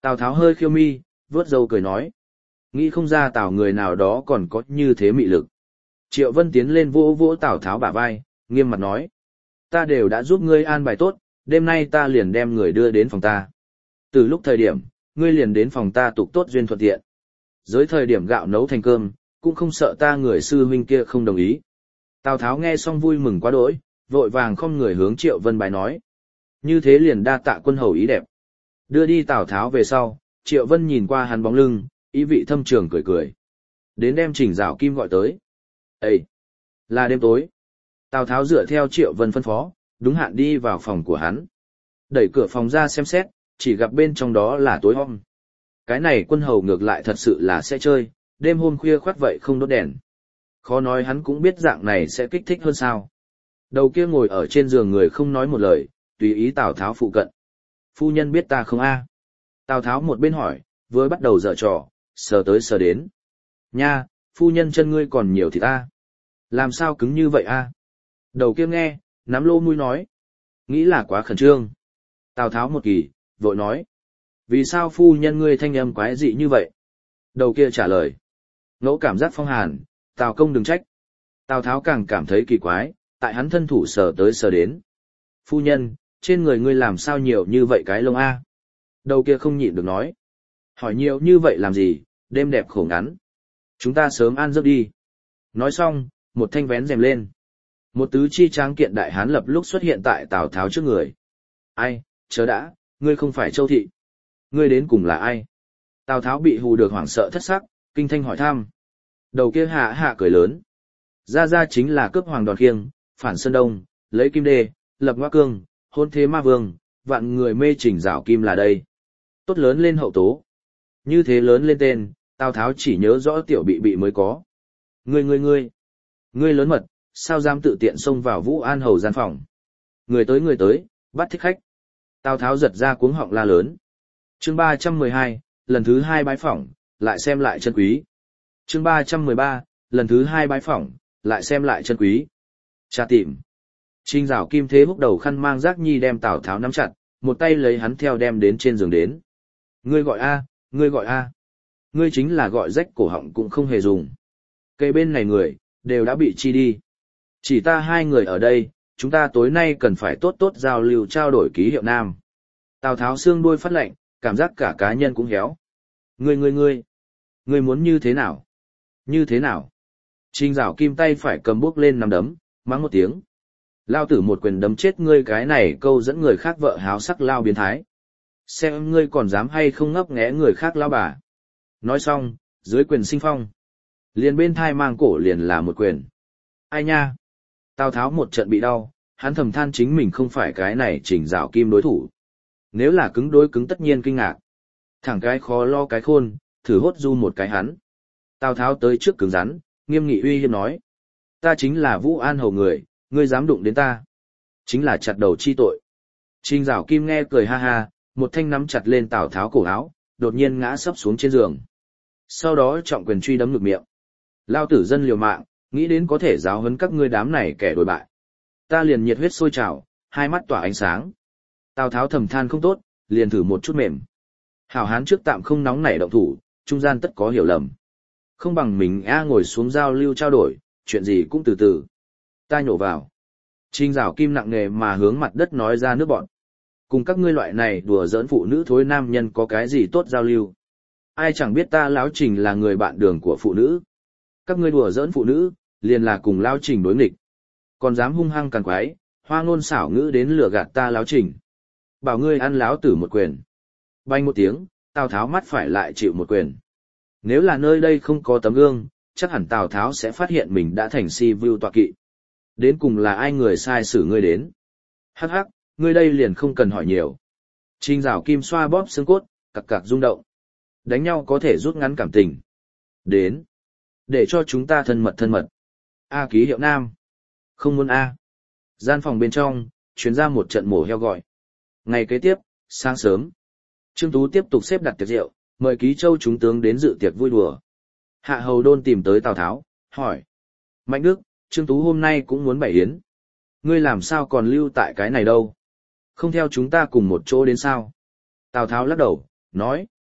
Tào Tháo hơi khiêu mi, vớt râu cười nói. Nghĩ không ra Tào người nào đó còn có như thế mị lực. Triệu Vân tiến lên vỗ vỗ Tào Tháo bả vai, nghiêm mặt nói. Ta đều đã giúp ngươi an bài tốt, đêm nay ta liền đem người đưa đến phòng ta. Từ lúc thời điểm, ngươi liền đến phòng ta tục tốt duyên thuận tiện. Dưới thời điểm gạo nấu thành cơm, cũng không sợ ta người sư huynh kia không đồng ý. Tào Tháo nghe xong vui mừng quá đỗi, vội vàng không người hướng Triệu Vân bài nói. Như thế liền đa tạ quân hầu ý đẹp. Đưa đi Tào Tháo về sau, Triệu Vân nhìn qua hắn bóng lưng, ý vị thâm trường cười cười. Đến đem Trình Giảo Kim gọi tới. Ê! Là đêm tối. Tào Tháo dựa theo Triệu Vân phân phó, đúng hạn đi vào phòng của hắn. Đẩy cửa phòng ra xem xét, chỉ gặp bên trong đó là tối om. Cái này quân hầu ngược lại thật sự là sẽ chơi, đêm hôm khuya khoắt vậy không đốt đèn. Khó nói hắn cũng biết dạng này sẽ kích thích hơn sao. Đầu kia ngồi ở trên giường người không nói một lời, tùy ý Tào Tháo phụ cận. Phu nhân biết ta không a? Tào Tháo một bên hỏi, vừa bắt đầu dở trò, sờ tới sờ đến. Nha, phu nhân chân ngươi còn nhiều thì ta. Làm sao cứng như vậy a? Đầu kia nghe, nắm lô mũi nói. Nghĩ là quá khẩn trương. Tào Tháo một kỳ, vội nói. Vì sao phu nhân ngươi thanh âm quái dị như vậy? Đầu kia trả lời. Ngẫu cảm giác phong hàn, Tào công đừng trách. Tào Tháo càng cảm thấy kỳ quái, tại hắn thân thủ sờ tới sờ đến. Phu nhân, trên người ngươi làm sao nhiều như vậy cái lông a? Đầu kia không nhịn được nói. Hỏi nhiều như vậy làm gì, đêm đẹp khổ ngắn. Chúng ta sớm ăn giấc đi. Nói xong, một thanh vén rèm lên. Một tứ chi tráng kiện đại hán lập lúc xuất hiện tại Tào Tháo trước người. Ai, chớ đã, ngươi không phải Châu Thị. Ngươi đến cùng là ai? Tào Tháo bị hù được hoảng sợ thất sắc, kinh thanh hỏi thăm. Đầu kia hạ hạ cười lớn. Ra ra chính là cướp hoàng đòn khiêng, phản sơn đông, lấy kim đê, lập ngoa cương, hôn thế ma vương, vạn người mê Trình Giảo Kim là đây. Tốt lớn lên hậu tố. Như thế lớn lên tên, Tào Tháo chỉ nhớ rõ tiểu bị bị mới có. Ngươi ngươi ngươi, ngươi lớn mật, sao dám tự tiện xông vào Vũ An hầu gian phòng. Người tới người tới, bắt thích khách. Tào Tháo giật ra cuống họng la lớn. Chương ba trăm mười hai, lần thứ hai bái phỏng, lại xem lại chân quý. Chương ba trăm mười ba, lần thứ hai bái phỏng, lại xem lại chân quý. Tra tìm. Trình Giảo Kim thế húc đầu khăn mang giác nhi đem Tào Tháo nắm chặt, một tay lấy hắn theo đem đến trên giường đến. Ngươi gọi a, ngươi gọi a. Ngươi chính là gọi rách cổ họng cũng không hề dùng. Cây bên này người, đều đã bị chi đi. Chỉ ta hai người ở đây, chúng ta tối nay cần phải tốt tốt giao lưu trao đổi ký hiệu nam. Tào Tháo xương đuôi phát lệnh, cảm giác cả cá nhân cũng héo. Ngươi ngươi ngươi, ngươi muốn như thế nào? Như thế nào? Trình Giảo Kim tay phải cầm bước lên nắm đấm, mắng một tiếng. Lao tử một quyền đấm chết ngươi cái này câu dẫn người khác vợ háo sắc lao biến thái. Xem ngươi còn dám hay không ngấp nghé người khác lao bà. Nói xong, dưới quyền sinh phong. Liền bên thai mang cổ liền là một quyền. Ai nha? Tào Tháo một trận bị đau, hắn thầm than chính mình không phải cái này Trình Giảo Kim đối thủ. Nếu là cứng đối cứng tất nhiên kinh ngạc. Thẳng cái khó lo cái khôn, thử hốt du một cái hắn. Tào Tháo tới trước cứng rắn, nghiêm nghị uy hiếp nói. Ta chính là Vũ An hầu người, ngươi dám đụng đến ta. Chính là chặt đầu chi tội. Trình Giảo Kim nghe cười ha ha, một thanh nắm chặt lên Tào Tháo cổ áo, đột nhiên ngã sấp xuống trên giường. Sau đó trọng quyền truy đấm ngực miệng. Lao tử dân liều mạng, nghĩ đến có thể giáo huấn các ngươi đám này kẻ đổi bại. Ta liền nhiệt huyết sôi trào, hai mắt tỏa ánh sáng. Tào Tháo thầm than không tốt, liền thử một chút mềm. Hảo hán trước tạm không nóng nảy động thủ, trung gian tất có hiểu lầm. Không bằng mình a ngồi xuống giao lưu trao đổi, chuyện gì cũng từ từ. Ta nhổ vào. Trình Giảo Kim nặng nề mà hướng mặt đất nói ra nước bọn. Cùng các ngươi loại này đùa giỡn phụ nữ thối nam nhân có cái gì tốt giao lưu. Ai chẳng biết ta Lão Trình là người bạn đường của phụ nữ. Các ngươi đùa giỡn phụ nữ, liền là cùng Lão Trình đối nghịch. Còn dám hung hăng càn quái, hoa ngôn xảo ngữ đến lừa gạt ta Lão Trình. Bảo ngươi ăn láo tử một quyền. Banh một tiếng, Tào Tháo mắt phải lại chịu một quyền. Nếu là nơi đây không có tấm gương, chắc hẳn Tào Tháo sẽ phát hiện mình đã thành si vưu tọa kỵ. Đến cùng là ai người sai xử ngươi đến? Hắc hắc, ngươi đây liền không cần hỏi nhiều. Trình Giảo Kim xoa bóp xương cốt, cặc cặc rung động. Đánh nhau có thể rút ngắn cảm tình. Đến. Để cho chúng ta thân mật thân mật. A ký hiệu nam. Không muốn A. Gian phòng bên trong, chuyến ra một trận mổ heo gọi. Ngày kế tiếp, sáng sớm. Trương Tú tiếp tục xếp đặt tiệc rượu, mời Ký Châu chúng tướng đến dự tiệc vui đùa. Hạ Hầu Đôn tìm tới Tào Tháo, hỏi. Mạnh Đức, Trương Tú hôm nay cũng muốn bày yến. Ngươi làm sao còn lưu tại cái này đâu? Không theo chúng ta cùng một chỗ đến sao? Tào Tháo lắc đầu, nói.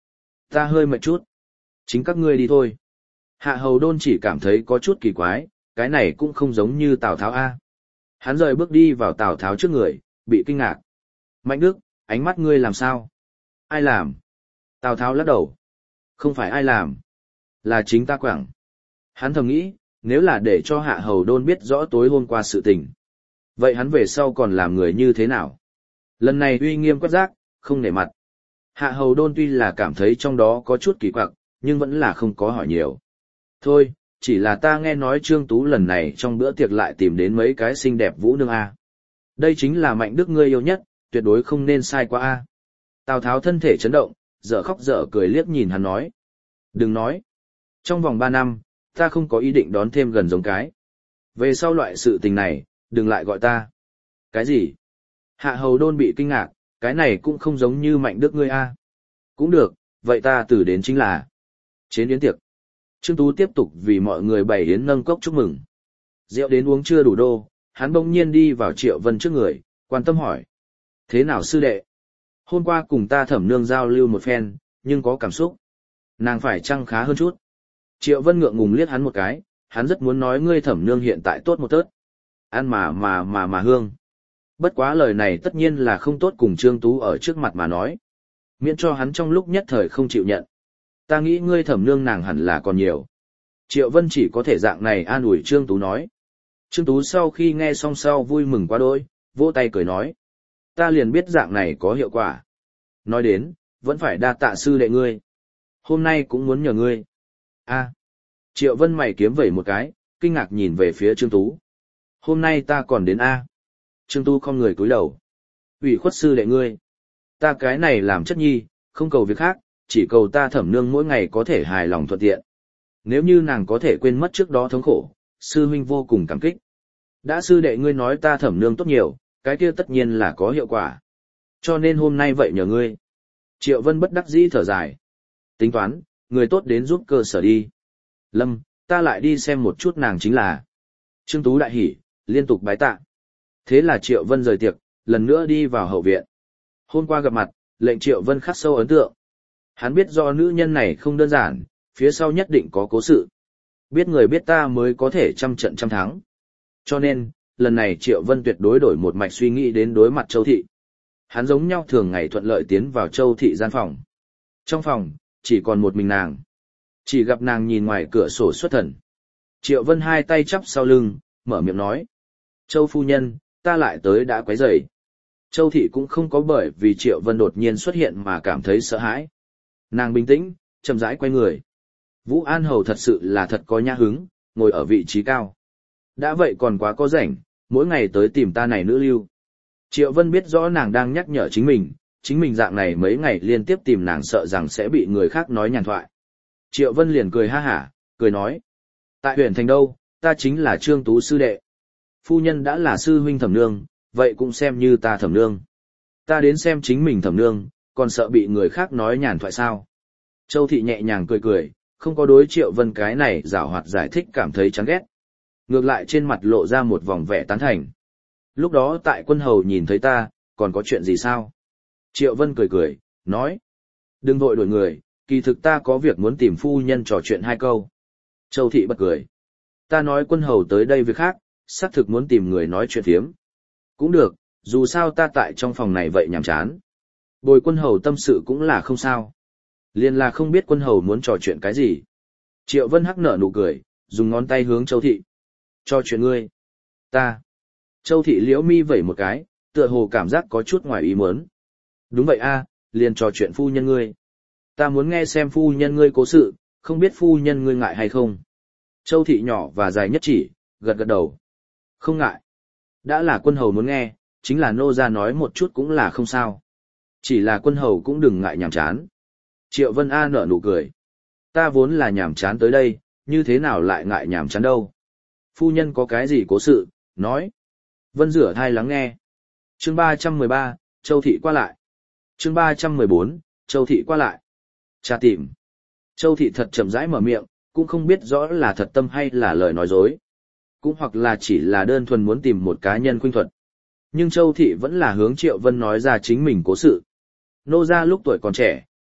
Ta hơi mệt chút. Chính các ngươi đi thôi. Hạ hầu đôn chỉ cảm thấy có chút kỳ quái, cái này cũng không giống như Tào Tháo A. Hắn rời bước đi vào Tào Tháo trước người, bị kinh ngạc. Mạnh Đức, ánh mắt ngươi làm sao? Ai làm? Tào Tháo lắc đầu. Không phải ai làm. Là chính ta quảng. Hắn thầm nghĩ, nếu là để cho Hạ hầu đôn biết rõ tối hôm qua sự tình. Vậy hắn về sau còn làm người như thế nào? Lần này uy nghiêm quát giác, không nể mặt. Hạ hầu đôn tuy là cảm thấy trong đó có chút kỳ quặc, nhưng vẫn là không có hỏi nhiều. Thôi, chỉ là ta nghe nói Trương Tú lần này trong bữa tiệc lại tìm đến mấy cái xinh đẹp vũ nương A. Đây chính là Mạnh Đức ngươi yêu nhất, tuyệt đối không nên sai qua A. Tào Tháo thân thể chấn động, dở khóc dở cười liếc nhìn hắn nói. Đừng nói. Trong vòng ba năm, ta không có ý định đón thêm gần giống cái. Về sau loại sự tình này, đừng lại gọi ta. Cái gì? Hạ hầu đôn bị kinh ngạc, cái này cũng không giống như Mạnh Đức ngươi A. Cũng được, vậy ta từ đến chính là chế yến tiệc. Trương Tú tiếp tục vì mọi người bày yến nâng cốc chúc mừng. Rượu đến uống chưa đủ đô, hắn bỗng nhiên đi vào Triệu Vân trước người, quan tâm hỏi. Thế nào sư đệ? Hôm qua cùng ta thẩm nương giao lưu một phen, nhưng có cảm xúc. Nàng phải chăng khá hơn chút? Triệu Vân ngượng ngùng liếc hắn một cái, hắn rất muốn nói ngươi thẩm nương hiện tại tốt một tớt. Ăn mà mà mà mà hương. Bất quá lời này tất nhiên là không tốt cùng Trương Tú ở trước mặt mà nói. Miễn cho hắn trong lúc nhất thời không chịu nhận. Ta nghĩ ngươi thẩm nương nàng hẳn là còn nhiều. Triệu Vân chỉ có thể dạng này an ủi Trương Tú nói. Trương Tú sau khi nghe xong sau vui mừng quá đôi, vỗ tay cười nói. Ta liền biết dạng này có hiệu quả. Nói đến, vẫn phải đa tạ sư đệ ngươi. Hôm nay cũng muốn nhờ ngươi. A. Triệu Vân mày kiếm vẩy một cái, kinh ngạc nhìn về phía Trương Tú. Hôm nay ta còn đến A. Trương Tú không người cúi đầu. Ủy khuất sư đệ ngươi. Ta cái này làm chất nhi, không cầu việc khác, chỉ cầu ta thẩm nương mỗi ngày có thể hài lòng thuận tiện. Nếu như nàng có thể quên mất trước đó thống khổ, sư huynh vô cùng cảm kích. Đã sư đệ ngươi nói ta thẩm nương tốt nhiều, cái kia tất nhiên là có hiệu quả. Cho nên hôm nay vậy nhờ ngươi. Triệu Vân bất đắc dĩ thở dài. Tính toán, người tốt đến giúp cơ sở đi. Lâm, ta lại đi xem một chút nàng chính là. Trương Tú đại hỉ, liên tục bái tạ. Thế là Triệu Vân rời tiệc, lần nữa đi vào hậu viện. Hôm qua gặp mặt, lệnh Triệu Vân khắc sâu ấn tượng. Hắn biết do nữ nhân này không đơn giản, phía sau nhất định có cố sự. Biết người biết ta mới có thể trăm trận trăm thắng. Cho nên, lần này Triệu Vân tuyệt đối đổi một mạch suy nghĩ đến đối mặt Châu Thị. Hắn giống nhau thường ngày thuận lợi tiến vào Châu Thị gian phòng. Trong phòng, chỉ còn một mình nàng. Chỉ gặp nàng nhìn ngoài cửa sổ xuất thần. Triệu Vân hai tay chắp sau lưng, mở miệng nói. Châu phu nhân, ta lại tới đã quấy rầy. Châu Thị cũng không có bởi vì Triệu Vân đột nhiên xuất hiện mà cảm thấy sợ hãi. Nàng bình tĩnh, chậm rãi quay người. Vũ An Hầu thật sự là thật có nhã hứng, ngồi ở vị trí cao. Đã vậy còn quá có rảnh, mỗi ngày tới tìm ta này nữ lưu. Triệu Vân biết rõ nàng đang nhắc nhở chính mình, chính mình dạng này mấy ngày liên tiếp tìm nàng sợ rằng sẽ bị người khác nói nhàn thoại. Triệu Vân liền cười ha hả, cười nói. Tại huyện thành đâu, ta chính là Trương Tú sư đệ. Phu nhân đã là sư huynh thẩm nương, vậy cũng xem như ta thẩm nương. Ta đến xem chính mình thẩm nương, còn sợ bị người khác nói nhàn thoại sao. Châu Thị nhẹ nhàng cười cười, không có đối Triệu Vân cái này giảo hoạt giải thích cảm thấy chán ghét. Ngược lại trên mặt lộ ra một vòng vẻ tán thành. Lúc đó tại quân hầu nhìn thấy ta, còn có chuyện gì sao? Triệu Vân cười cười, nói. Đừng vội đổi người, kỳ thực ta có việc muốn tìm phu nhân trò chuyện hai câu. Châu Thị bật cười. Ta nói quân hầu tới đây việc khác, xác thực muốn tìm người nói chuyện thiếm. Cũng được, dù sao ta tại trong phòng này vậy nhàm chán. Bồi quân hầu tâm sự cũng là không sao. Liên là không biết quân hầu muốn trò chuyện cái gì. Triệu Vân hắc nở nụ cười, dùng ngón tay hướng Châu Thị. Trò chuyện ngươi. Ta. Châu Thị liễu mi vẩy một cái, tựa hồ cảm giác có chút ngoài ý muốn. Đúng vậy a, liền trò chuyện phu nhân ngươi. Ta muốn nghe xem phu nhân ngươi cố sự, không biết phu nhân ngươi ngại hay không. Châu Thị nhỏ và dài nhất chỉ, gật gật đầu. Không ngại. Đã là quân hầu muốn nghe, chính là nô ra nói một chút cũng là không sao. Chỉ là quân hầu cũng đừng ngại nhàm chán. Triệu Vân A nở nụ cười. Ta vốn là nhàm chán tới đây, như thế nào lại ngại nhàm chán đâu. Phu nhân có cái gì cố sự, nói. Vân rửa thai lắng nghe. Chương ba trăm mười ba, Châu Thị qua lại. Chương ba trăm mười bốn, Châu Thị qua lại. Cha tìm. Châu Thị thật chậm rãi mở miệng, cũng không biết rõ là thật tâm hay là lời nói dối. Cũng hoặc là chỉ là đơn thuần muốn tìm một cá nhân khuynh thuật. Nhưng Châu Thị vẫn là hướng Triệu Vân nói ra chính mình cố sự. Nô gia lúc tuổi còn trẻ,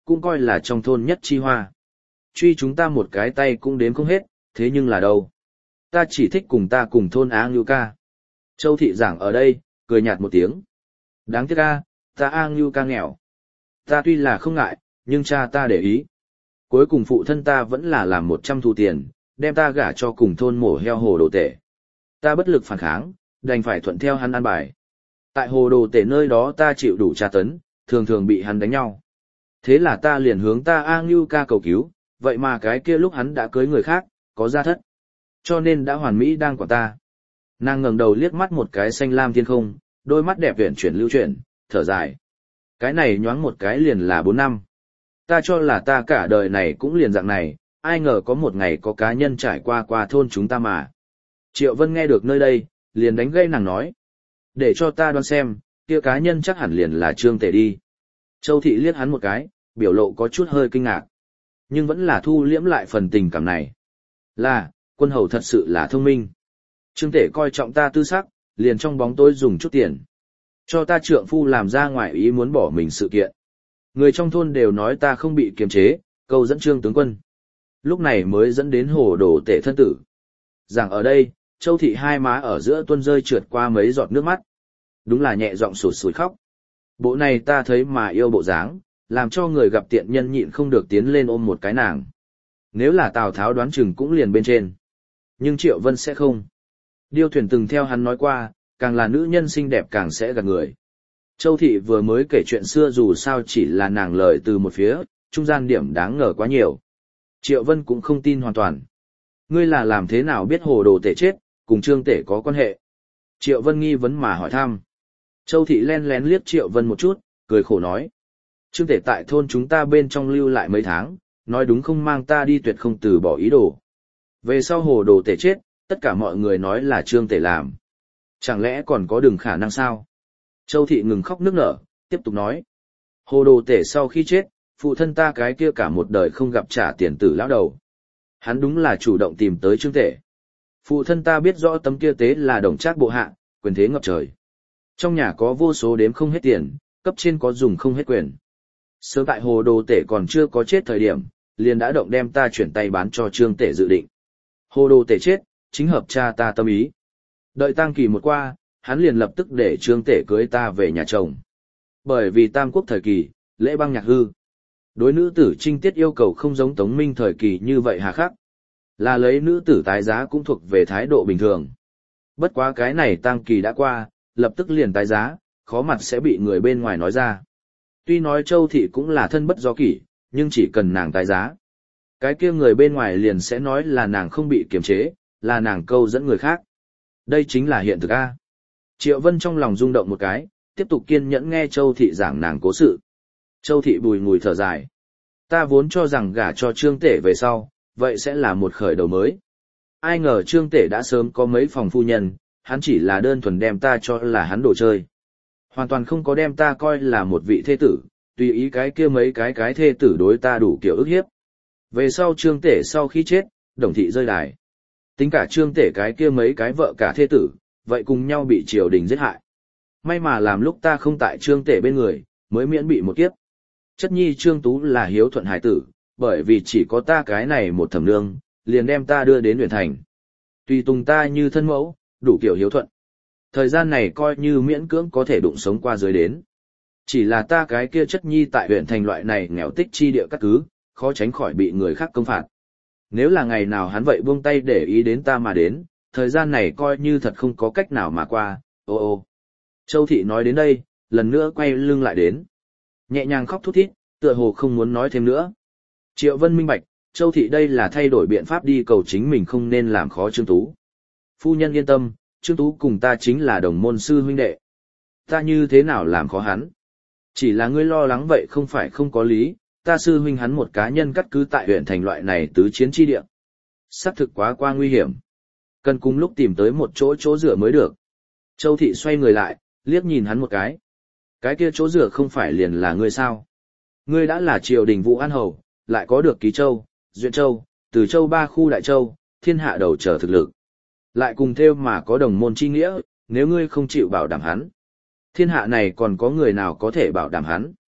cũng coi là trong thôn nhất chi hoa. Truy chúng ta một cái tay cũng đếm không hết, thế nhưng là đâu? Ta chỉ thích cùng ta cùng thôn A Ngưu ca. Châu thị giảng ở đây, cười nhạt một tiếng. Đáng tiếc ca, ta A Ngưu ca nghèo. Ta tuy là không ngại, nhưng cha ta để ý. Cuối cùng phụ thân ta vẫn là làm một trăm thu tiền, đem ta gả cho cùng thôn mổ heo hồ đồ tể. Ta bất lực phản kháng, đành phải thuận theo hắn an bài. Tại hồ đồ tể nơi đó ta chịu đủ tra tấn, thường thường bị hắn đánh nhau. Thế là ta liền hướng ta A Ngưu ca cầu cứu, vậy mà cái kia lúc hắn đã cưới người khác, có gia thất. Cho nên đã hoàn mỹ đang quản ta. Nàng ngẩng đầu liếc mắt một cái xanh lam thiên không, đôi mắt đẹp uyển chuyển lưu chuyển, thở dài. Cái này nhoáng một cái liền là bốn năm. Ta cho là ta cả đời này cũng liền dạng này, ai ngờ có một ngày có cá nhân trải qua qua thôn chúng ta mà. Triệu Vân nghe được nơi đây, liền đánh gây nàng nói. Để cho ta đoán xem, kia cá nhân chắc hẳn liền là Trương Tể đi. Châu Thị liếc hắn một cái, biểu lộ có chút hơi kinh ngạc. Nhưng vẫn là thu liễm lại phần tình cảm này. Là, quân hầu thật sự là thông minh. Trương Tể coi trọng ta tư sắc, liền trong bóng tối dùng chút tiền. Cho ta trượng phu làm ra ngoài ý muốn bỏ mình sự kiện. Người trong thôn đều nói ta không bị kiềm chế, câu dẫn Trương tướng quân. Lúc này mới dẫn đến hồ đồ Tể thân tử. Rằng ở đây, Châu Thị hai má ở giữa tuôn rơi trượt qua mấy giọt nước mắt. Đúng là nhẹ giọng sụt sùi khóc. Bộ này ta thấy mà yêu bộ dáng, làm cho người gặp tiện nhân nhịn không được tiến lên ôm một cái nàng. Nếu là Tào Tháo đoán chừng cũng liền bên trên. Nhưng Triệu Vân sẽ không. Điêu Thuyền từng theo hắn nói qua, càng là nữ nhân xinh đẹp càng sẽ gạt người. Châu Thị vừa mới kể chuyện xưa dù sao chỉ là nàng lời từ một phía, trung gian điểm đáng ngờ quá nhiều. Triệu Vân cũng không tin hoàn toàn. Ngươi là làm thế nào biết hồ đồ Tể chết, cùng Trương Tể có quan hệ? Triệu Vân nghi vấn mà hỏi thăm. Châu Thị len lén liếc Triệu Vân một chút, cười khổ nói. Trương Tể tại thôn chúng ta bên trong lưu lại mấy tháng, nói đúng không mang ta đi tuyệt không từ bỏ ý đồ. Về sau hồ đồ Tể chết, tất cả mọi người nói là Trương Tể làm. Chẳng lẽ còn có đường khả năng sao? Châu Thị ngừng khóc nức nở, tiếp tục nói. Hồ đồ Tể sau khi chết, phụ thân ta cái kia cả một đời không gặp trả tiền tử lão đầu. Hắn đúng là chủ động tìm tới Trương Tể. Phụ thân ta biết rõ tấm kia tế là đồng trác bộ hạ, quyền thế ngập trời. Trong nhà có vô số đếm không hết tiền, cấp trên có dùng không hết quyền. Sớm tại hồ đồ Tể còn chưa có chết thời điểm, liền đã động đem ta chuyển tay bán cho Trương Tể dự định. Hồ đồ Tể chết, chính hợp cha ta tâm ý. Đợi tang kỳ một qua, hắn liền lập tức để Trương Tể cưới ta về nhà chồng. Bởi vì Tam Quốc thời kỳ, lễ băng nhạc hư. Đối nữ tử trinh tiết yêu cầu không giống Tống Minh thời kỳ như vậy hà khắc. Là lấy nữ tử tái giá cũng thuộc về thái độ bình thường. Bất quá cái này tang kỳ đã qua, lập tức liền tái giá, khó mặt sẽ bị người bên ngoài nói ra. Tuy nói Châu Thị cũng là thân bất do kỷ, nhưng chỉ cần nàng tái giá. Cái kia người bên ngoài liền sẽ nói là nàng không bị kiềm chế, là nàng câu dẫn người khác. Đây chính là hiện thực A. Triệu Vân trong lòng rung động một cái, tiếp tục kiên nhẫn nghe Châu Thị giảng nàng cố sự. Châu Thị bùi ngùi thở dài. Ta vốn cho rằng gả cho Trương Tể về sau, vậy sẽ là một khởi đầu mới. Ai ngờ Trương Tể đã sớm có mấy phòng phu nhân, hắn chỉ là đơn thuần đem ta cho là hắn đồ chơi. Hoàn toàn không có đem ta coi là một vị thê tử, tùy ý cái kia mấy cái cái thê tử đối ta đủ kiểu ức hiếp. Về sau Trương Tể sau khi chết, Đồng Thị rơi đài. Tính cả Trương Tể cái kia mấy cái vợ cả thê tử, vậy cùng nhau bị triều đình giết hại. May mà làm lúc ta không tại Trương Tể bên người, mới miễn bị một kiếp. Chất nhi Trương Tú là hiếu thuận hải tử, bởi vì chỉ có ta cái này một thẩm nương, liền đem ta đưa đến huyện thành. Tùy tùng ta như thân mẫu, đủ kiểu hiếu thuận. Thời gian này coi như miễn cưỡng có thể đụng sống qua dưới đến. Chỉ là ta cái kia chất nhi tại huyện thành loại này nghèo tích chi địa cắt cứ, khó tránh khỏi bị người khác công phạt. Nếu là ngày nào hắn vậy buông tay để ý đến ta mà đến, thời gian này coi như thật không có cách nào mà qua, ô ô. Châu Thị nói đến đây, lần nữa quay lưng lại đến. Nhẹ nhàng khóc thút thít, tựa hồ không muốn nói thêm nữa. Triệu Vân minh bạch, Châu Thị đây là thay đổi biện pháp đi cầu chính mình không nên làm khó Trương Tú. Phu nhân yên tâm, Trương Tú cùng ta chính là đồng môn sư huynh đệ. Ta như thế nào làm khó hắn? Chỉ là ngươi lo lắng vậy không phải không có lý, ta sư huynh hắn một cá nhân cắt cứ tại huyện thành loại này tứ chiến chi địa. Xác thực quá qua nguy hiểm. Cần cùng lúc tìm tới một chỗ chỗ rửa mới được. Châu Thị xoay người lại, liếc nhìn hắn một cái. Cái kia chỗ rửa không phải liền là ngươi sao? Ngươi đã là triều đình Vũ An Hầu, lại có được Ký Châu, Duyện Châu, Từ Châu ba khu Đại Châu, thiên hạ đầu trở thực lực. Lại cùng theo mà có đồng môn chi nghĩa, nếu ngươi không chịu bảo đảm hắn. Thiên hạ này còn có người nào có thể bảo đảm hắn?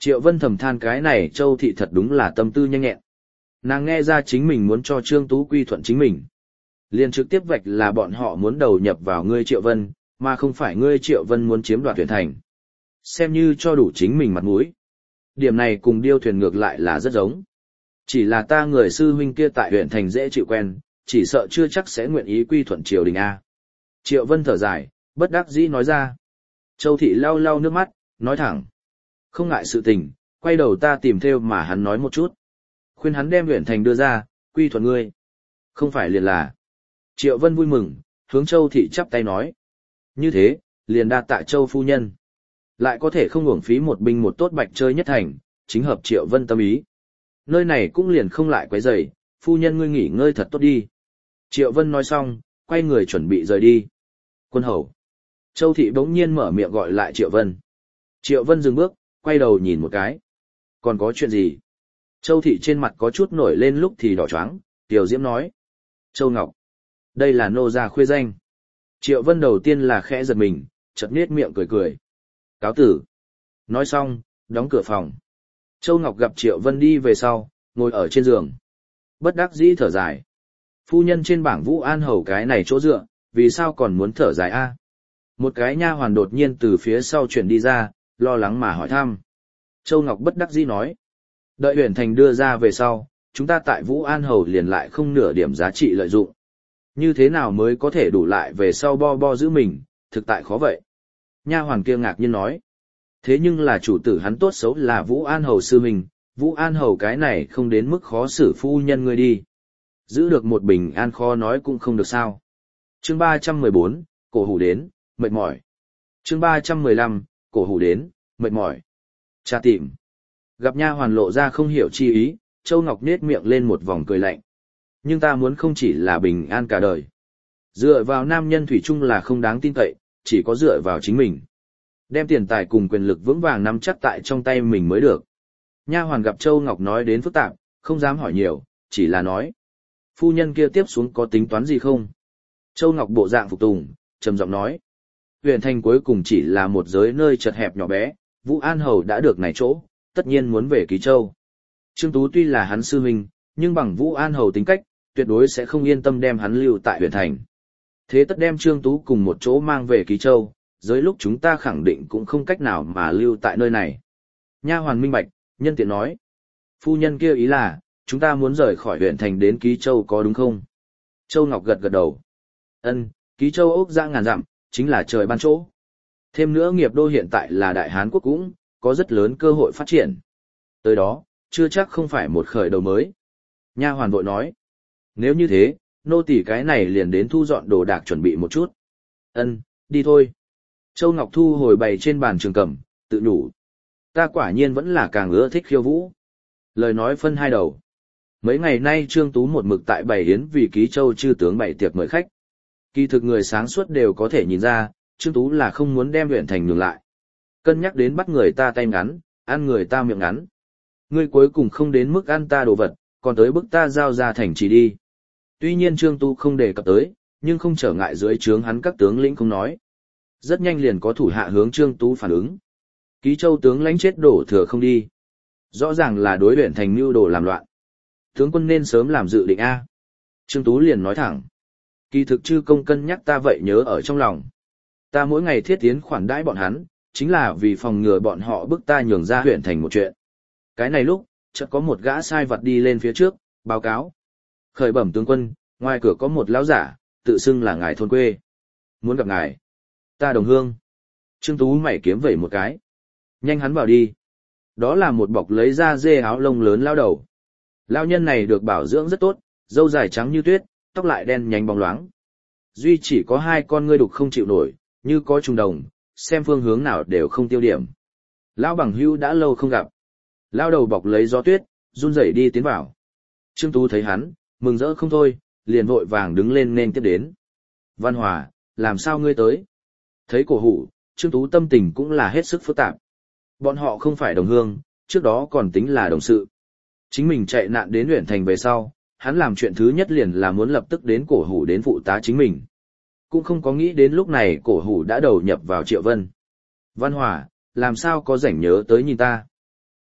Triệu Vân thầm than cái này Châu Thị thật đúng là tâm tư nhanh nhẹn. Nàng nghe ra chính mình muốn cho Trương Tú quy thuận chính mình. Liền trực tiếp vạch là bọn họ muốn đầu nhập vào ngươi Triệu Vân, mà không phải ngươi Triệu Vân muốn chiếm đoạt Huyền Thành. Xem như cho đủ chính mình mặt mũi. Điểm này cùng điêu thuyền ngược lại là rất giống. Chỉ là ta người sư huynh kia tại Huyền Thành dễ chịu quen, chỉ sợ chưa chắc sẽ nguyện ý quy thuận triều đình A. Triệu Vân thở dài, bất đắc dĩ nói ra. Châu Thị lau lau nước mắt, nói thẳng. Không ngại sự tình, quay đầu ta tìm theo mà hắn nói một chút. Khuyên hắn đem Huyền Thành đưa ra, quy thuận ngươi. Không phải liền là. Triệu Vân vui mừng, hướng Châu Thị chắp tay nói. Như thế, liền đa tạ Châu phu nhân. Lại có thể không uổng phí một binh một tốt bạch chơi nhất thành, chính hợp Triệu Vân tâm ý. Nơi này cũng liền không lại quấy rầy, phu nhân ngươi nghỉ ngơi thật tốt đi. Triệu Vân nói xong, quay người chuẩn bị rời đi. Quân hầu. Châu Thị bỗng nhiên mở miệng gọi lại Triệu Vân. Triệu Vân dừng bước, quay đầu nhìn một cái. Còn có chuyện gì? Châu Thị trên mặt có chút nổi lên lúc thì đỏ choáng, Tiểu Diễm nói. Châu Ngọc. Đây là nô gia khuê danh. Triệu Vân đầu tiên là khẽ giật mình, chợt nết miệng cười cười. Cáo tử. Nói xong, đóng cửa phòng. Châu Ngọc gặp Triệu Vân đi về sau, ngồi ở trên giường. Bất đắc dĩ thở dài. Phu nhân trên bảng Vũ An Hầu cái này chỗ dựa, vì sao còn muốn thở dài a? Một cái nha hoàn đột nhiên từ phía sau chuyển đi ra, lo lắng mà hỏi thăm. Châu Ngọc bất đắc dĩ nói. Đợi Huyền Thành đưa ra về sau, chúng ta tại Vũ An Hầu liền lại không nửa điểm giá trị lợi dụng. Như thế nào mới có thể đủ lại về sau bo bo giữ mình, thực tại khó vậy. Nha hoàn kia ngạc nhiên nói. Thế nhưng là chủ tử hắn tốt xấu là Vũ An Hầu sư mình, Vũ An Hầu cái này không đến mức khó xử phu nhân ngươi đi. Giữ được một bình an khó nói cũng không được sao. Chương ba trăm mười bốn, cổ hủ đến, mệt mỏi. Chương ba trăm mười lăm, cổ hủ đến, mệt mỏi. Cha tìm. Gặp nha hoàn lộ ra không hiểu chi ý, Châu Ngọc nết miệng lên một vòng cười lạnh. Nhưng ta muốn không chỉ là bình an cả đời. Dựa vào nam nhân thủy chung là không đáng tin cậy, chỉ có dựa vào chính mình. Đem tiền tài cùng quyền lực vững vàng nắm chắc tại trong tay mình mới được. Nha hoàn gặp Châu Ngọc nói đến phức tạp, không dám hỏi nhiều, chỉ là nói. Phu nhân kia tiếp xuống có tính toán gì không? Châu Ngọc bộ dạng phục tùng, trầm giọng nói. Huyền Thành cuối cùng chỉ là một giới nơi chật hẹp nhỏ bé, Vũ An Hầu đã được này chỗ, tất nhiên muốn về Ký Châu. Trương Tú tuy là hắn sư huynh, nhưng bằng Vũ An Hầu tính cách, tuyệt đối sẽ không yên tâm đem hắn lưu tại Huyền Thành. Thế tất đem Trương Tú cùng một chỗ mang về Ký Châu, dưới lúc chúng ta khẳng định cũng không cách nào mà lưu tại nơi này. Nha hoàn minh bạch, nhân tiện nói. Phu nhân kia ý là, chúng ta muốn rời khỏi Huyền Thành đến Ký Châu có đúng không? Châu Ngọc gật gật đầu. Ân, Ký Châu ốc giã ngàn dặm, chính là trời ban chỗ. Thêm nữa nghiệp đô hiện tại là Đại Hán quốc cũng, có rất lớn cơ hội phát triển. Tới đó, chưa chắc không phải một khởi đầu mới. Nha hoàn vội nói. Nếu như thế, nô tỳ cái này liền đến thu dọn đồ đạc chuẩn bị một chút. Ân, đi thôi. Châu Ngọc thu hồi bày trên bàn trường cẩm, tự nhủ. Ta quả nhiên vẫn là càng ưa thích khiêu vũ. Lời nói phân hai đầu. Mấy ngày nay Trương Tú một mực tại bày yến vì Ký Châu chư tướng bày tiệc mời khách. Kỳ thực người sáng suốt đều có thể nhìn ra, Trương Tú là không muốn đem Huyền Thành nhường lại. Cân nhắc đến bắt người ta tay ngắn, ăn người ta miệng ngắn. Ngươi cuối cùng không đến mức ăn ta đồ vật, còn tới bức ta giao ra thành trì đi. Tuy nhiên Trương Tú không đề cập tới, nhưng không trở ngại dưới trướng hắn các tướng lĩnh không nói. Rất nhanh liền có thủ hạ hướng Trương Tú phản ứng. Ký Châu tướng lãnh chết đổ thừa không đi. Rõ ràng là đối Huyền Thành mưu đồ làm loạn. Tướng quân nên sớm làm dự định A. Trương Tú liền nói thẳng. Kỳ thực chư công cân nhắc ta vậy nhớ ở trong lòng. Ta mỗi ngày thiết tiến khoản đãi bọn hắn, chính là vì phòng ngừa bọn họ bức ta nhường ra Huyền Thành một chuyện. Cái này lúc, chợt có một gã sai vặt đi lên phía trước, báo cáo. Khởi bẩm tướng quân, ngoài cửa có một lão giả, tự xưng là ngài thôn quê. Muốn gặp ngài. Ta đồng hương. Trương Tú mày kiếm vẩy một cái. Nhanh hắn vào đi. Đó là một bọc lấy ra dê áo lông lớn lao đầu. Lao nhân này được bảo dưỡng rất tốt, râu dài trắng như tuyết, tóc lại đen nhánh bóng loáng. Duy chỉ có hai con ngươi đục không chịu nổi, như có trùng đồng, xem phương hướng nào đều không tiêu điểm. Lão bằng hữu đã lâu không gặp. Lao đầu bọc lấy gió tuyết, run rẩy đi tiến vào. Trương Tú thấy hắn, mừng rỡ không thôi, liền vội vàng đứng lên nên tiếp đến. Văn Hòa, làm sao ngươi tới? Thấy cổ hủ, Trương Tú tâm tình cũng là hết sức phức tạp. Bọn họ không phải đồng hương, trước đó còn tính là đồng sự. Chính mình chạy nạn đến Huyền Thành về sau, hắn làm chuyện thứ nhất liền là muốn lập tức đến cổ hủ đến phụ tá chính mình. Cũng không có nghĩ đến lúc này cổ hủ đã đầu nhập vào Triệu Vân. Văn Hòa, làm sao có rảnh nhớ tới nhìn ta?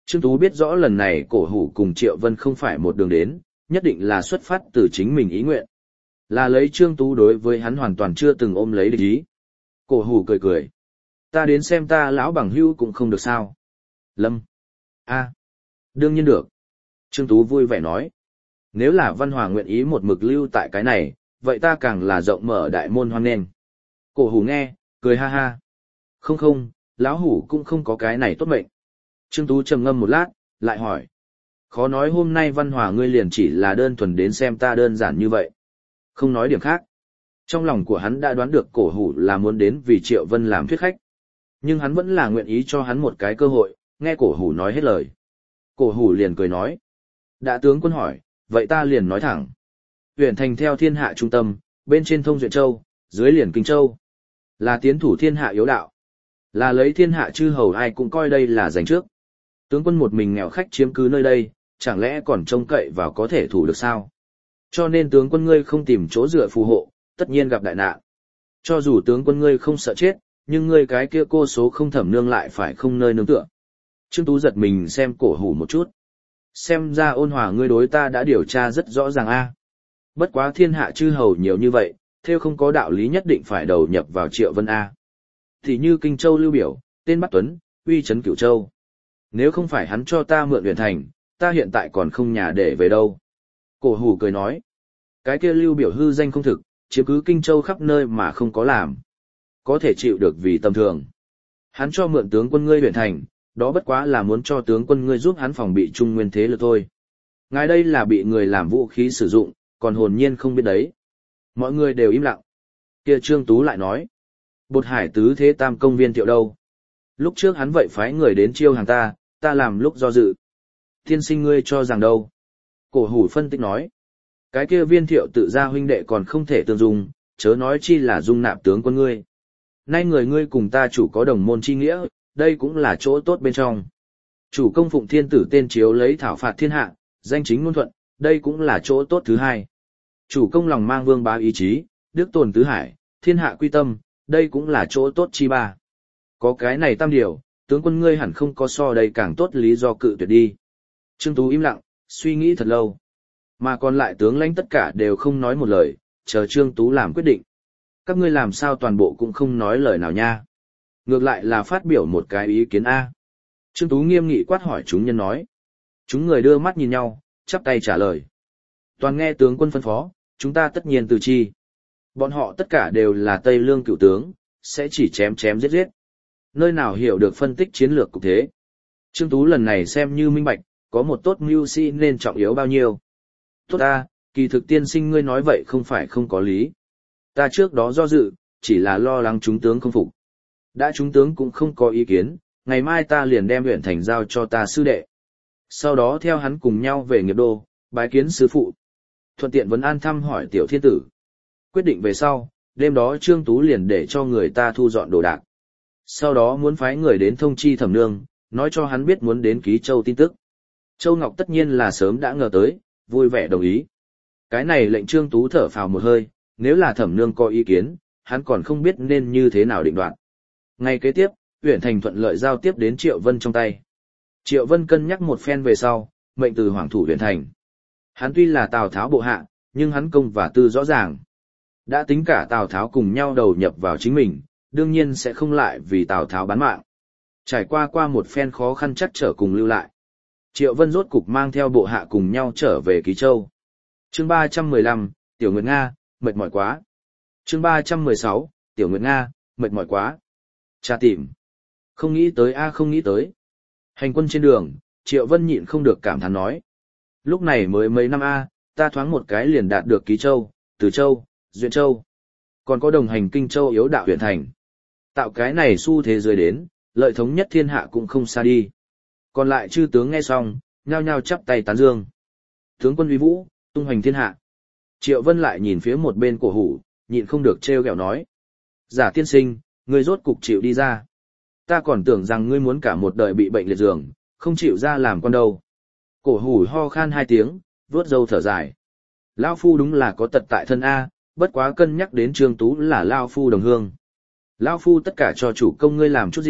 Trương Tú biết rõ lần này cổ hủ cùng Triệu Vân không phải một đường đến, nhất định là xuất phát từ chính mình ý nguyện. Là lấy Trương Tú đối với hắn hoàn toàn chưa từng ôm lấy địch ý. Cổ hủ cười cười. Ta đến xem ta lão bằng hữu cũng không được sao. Lâm. A. Đương nhiên được. Trương Tú vui vẻ nói. Nếu là Văn Hòa nguyện ý một mực lưu tại cái này, vậy ta càng là rộng mở đại môn hoan nghênh. Cổ hủ nghe, cười ha ha. Không không, lão hủ cũng không có cái này tốt mệnh. Trương Tú trầm ngâm một lát, lại hỏi. Khó nói hôm nay Văn Hòa ngươi liền chỉ là đơn thuần đến xem ta đơn giản như vậy. Không nói điểm khác. Trong lòng của hắn đã đoán được cổ hủ là muốn đến vì Triệu Vân làm thuyết khách. Nhưng hắn vẫn là nguyện ý cho hắn một cái cơ hội, nghe cổ hủ nói hết lời. Cổ hủ liền cười nói. Đã tướng quân hỏi, vậy ta liền nói thẳng. Huyện thành theo thiên hạ trung tâm, bên trên thông Duyện Châu, dưới liền Kinh Châu. Là tiến thủ thiên hạ yếu đạo. Là lấy thiên hạ chư hầu ai cũng coi đây là giành trước. Tướng quân một mình nghèo khách chiếm cứ nơi đây, chẳng lẽ còn trông cậy vào có thể thủ được sao? Cho nên tướng quân ngươi không tìm chỗ dựa phù hộ, tất nhiên gặp đại nạn. Cho dù tướng quân ngươi không sợ chết, nhưng ngươi cái kia cô số không thẩm nương lại phải không nơi nương tựa. Trương Tú giật mình xem cổ hủ một chút. Xem ra Ôn Hòa ngươi đối ta đã điều tra rất rõ ràng a. Bất quá thiên hạ chư hầu nhiều như vậy, theo không có đạo lý nhất định phải đầu nhập vào Triệu Vân a. Thì như Kinh Châu Lưu Biểu, tên Bắc Tuấn, uy chấn Cửu Châu. Nếu không phải hắn cho ta mượn Huyền Thành, ta hiện tại còn không nhà để về đâu. Cổ hủ cười nói. Cái kia Lưu Biểu hư danh không thực, chiếm cứ Kinh Châu khắp nơi mà không có làm. Có thể chịu được vì tầm thường. Hắn cho mượn tướng quân ngươi Huyền Thành, đó bất quá là muốn cho tướng quân ngươi giúp hắn phòng bị trung nguyên thế lực thôi. Ngài đây là bị người làm vũ khí sử dụng, còn hồn nhiên không biết đấy. Mọi người đều im lặng. Kia Trương Tú lại nói. Bột hải tứ thế tam công viên Thiệu đâu? Lúc trước hắn vậy phái người đến chiêu hàng ta, ta làm lúc do dự. Tiên sinh ngươi cho rằng đâu? Cổ hủ phân tích nói. Cái kia Viên Thiệu tự ra huynh đệ còn không thể tương dung, chớ nói chi là dung nạp tướng quân ngươi. Nay người ngươi cùng ta chủ có đồng môn chi nghĩa, đây cũng là chỗ tốt bên trong. Chủ công phụng thiên tử tên chiếu lấy thảo phạt thiên hạ, danh chính ngôn thuận, đây cũng là chỗ tốt thứ hai. Chủ công lòng mang vương bá ý chí, đức tồn tứ hải, thiên hạ quy tâm, đây cũng là chỗ tốt chi ba. Có cái này tam điều, tướng quân ngươi hẳn không có so đây càng tốt lý do cự tuyệt đi. Trương Tú im lặng, suy nghĩ thật lâu. Mà còn lại tướng lãnh tất cả đều không nói một lời, chờ Trương Tú làm quyết định. Các ngươi làm sao toàn bộ cũng không nói lời nào nha. Ngược lại là phát biểu một cái ý kiến A. Trương Tú nghiêm nghị quát hỏi chúng nhân nói. Chúng người đưa mắt nhìn nhau, chắp tay trả lời. Toàn nghe tướng quân phân phó, chúng ta tất nhiên từ chi. Bọn họ tất cả đều là Tây Lương cựu tướng, sẽ chỉ chém chém giết giết. Nơi nào hiểu được phân tích chiến lược cục thế. Trương Tú lần này xem như minh bạch, có một tốt mưu sĩ nên trọng yếu bao nhiêu. Tốt ta, kỳ thực tiên sinh ngươi nói vậy không phải không có lý. Ta trước đó do dự, chỉ là lo lắng chúng tướng không phục. Đã chúng tướng cũng không có ý kiến, ngày mai ta liền đem huyện thành giao cho ta sư đệ. Sau đó theo hắn cùng nhau về nghiệp đô, bái kiến sư phụ. Thuận tiện vấn an thăm hỏi tiểu thiên tử. Quyết định về sau, đêm đó Trương Tú liền để cho người ta thu dọn đồ đạc. Sau đó muốn phái người đến thông chi thẩm nương, nói cho hắn biết muốn đến Ký Châu tin tức. Châu Ngọc tất nhiên là sớm đã ngờ tới, vui vẻ đồng ý. Cái này lệnh Trương Tú thở phào một hơi, nếu là thẩm nương có ý kiến, hắn còn không biết nên như thế nào định đoạt. Ngày kế tiếp, Uyển Thành thuận lợi giao tiếp đến Triệu Vân trong tay. Triệu Vân cân nhắc một phen về sau, mệnh từ Hoàng thủ Uyển Thành. Hắn tuy là Tào Tháo bộ hạ, nhưng hắn công và tư rõ ràng. Đã tính cả Tào Tháo cùng nhau đầu nhập vào chính mình, đương nhiên sẽ không lại vì Tào Tháo bán mạng. Trải qua qua một phen khó khăn chắc trở cùng lưu lại. Triệu Vân rốt cục mang theo bộ hạ cùng nhau trở về Ký Châu. Chương ba trăm mười lăm, Tiểu Nguyệt Nga, mệt mỏi quá. Chương ba trăm mười sáu, Tiểu Nguyệt Nga, mệt mỏi quá. Cha tìm. Không nghĩ tới a không nghĩ tới. Hành quân trên đường, Triệu Vân nhịn không được cảm thán nói. Lúc này mới mấy năm a, ta thoáng một cái liền đạt được Ký Châu, Từ Châu, Duyện Châu. Còn có đồng hành Kinh Châu yếu đạo huyện thành. Tạo cái này xu thế dưới đến, lợi thống nhất thiên hạ cũng không xa đi. Còn lại chư tướng nghe xong, nhao nhao chắp tay tán dương. Tướng quân uy vũ, tung hoành thiên hạ. Triệu Vân lại nhìn phía một bên cổ hủ, nhịn không được trêu ghẹo nói. Giả tiên sinh, ngươi rốt cục chịu đi ra. Ta còn tưởng rằng ngươi muốn cả một đời bị bệnh liệt giường, không chịu ra làm con đâu. Cổ hủ ho khan hai tiếng, vuốt râu thở dài. Lao phu đúng là có tật tại thân A, bất quá cân nhắc đến Trương Tú là Lao phu đồng hương. Lao phu tất cả cho chủ công ngươi làm chút gì,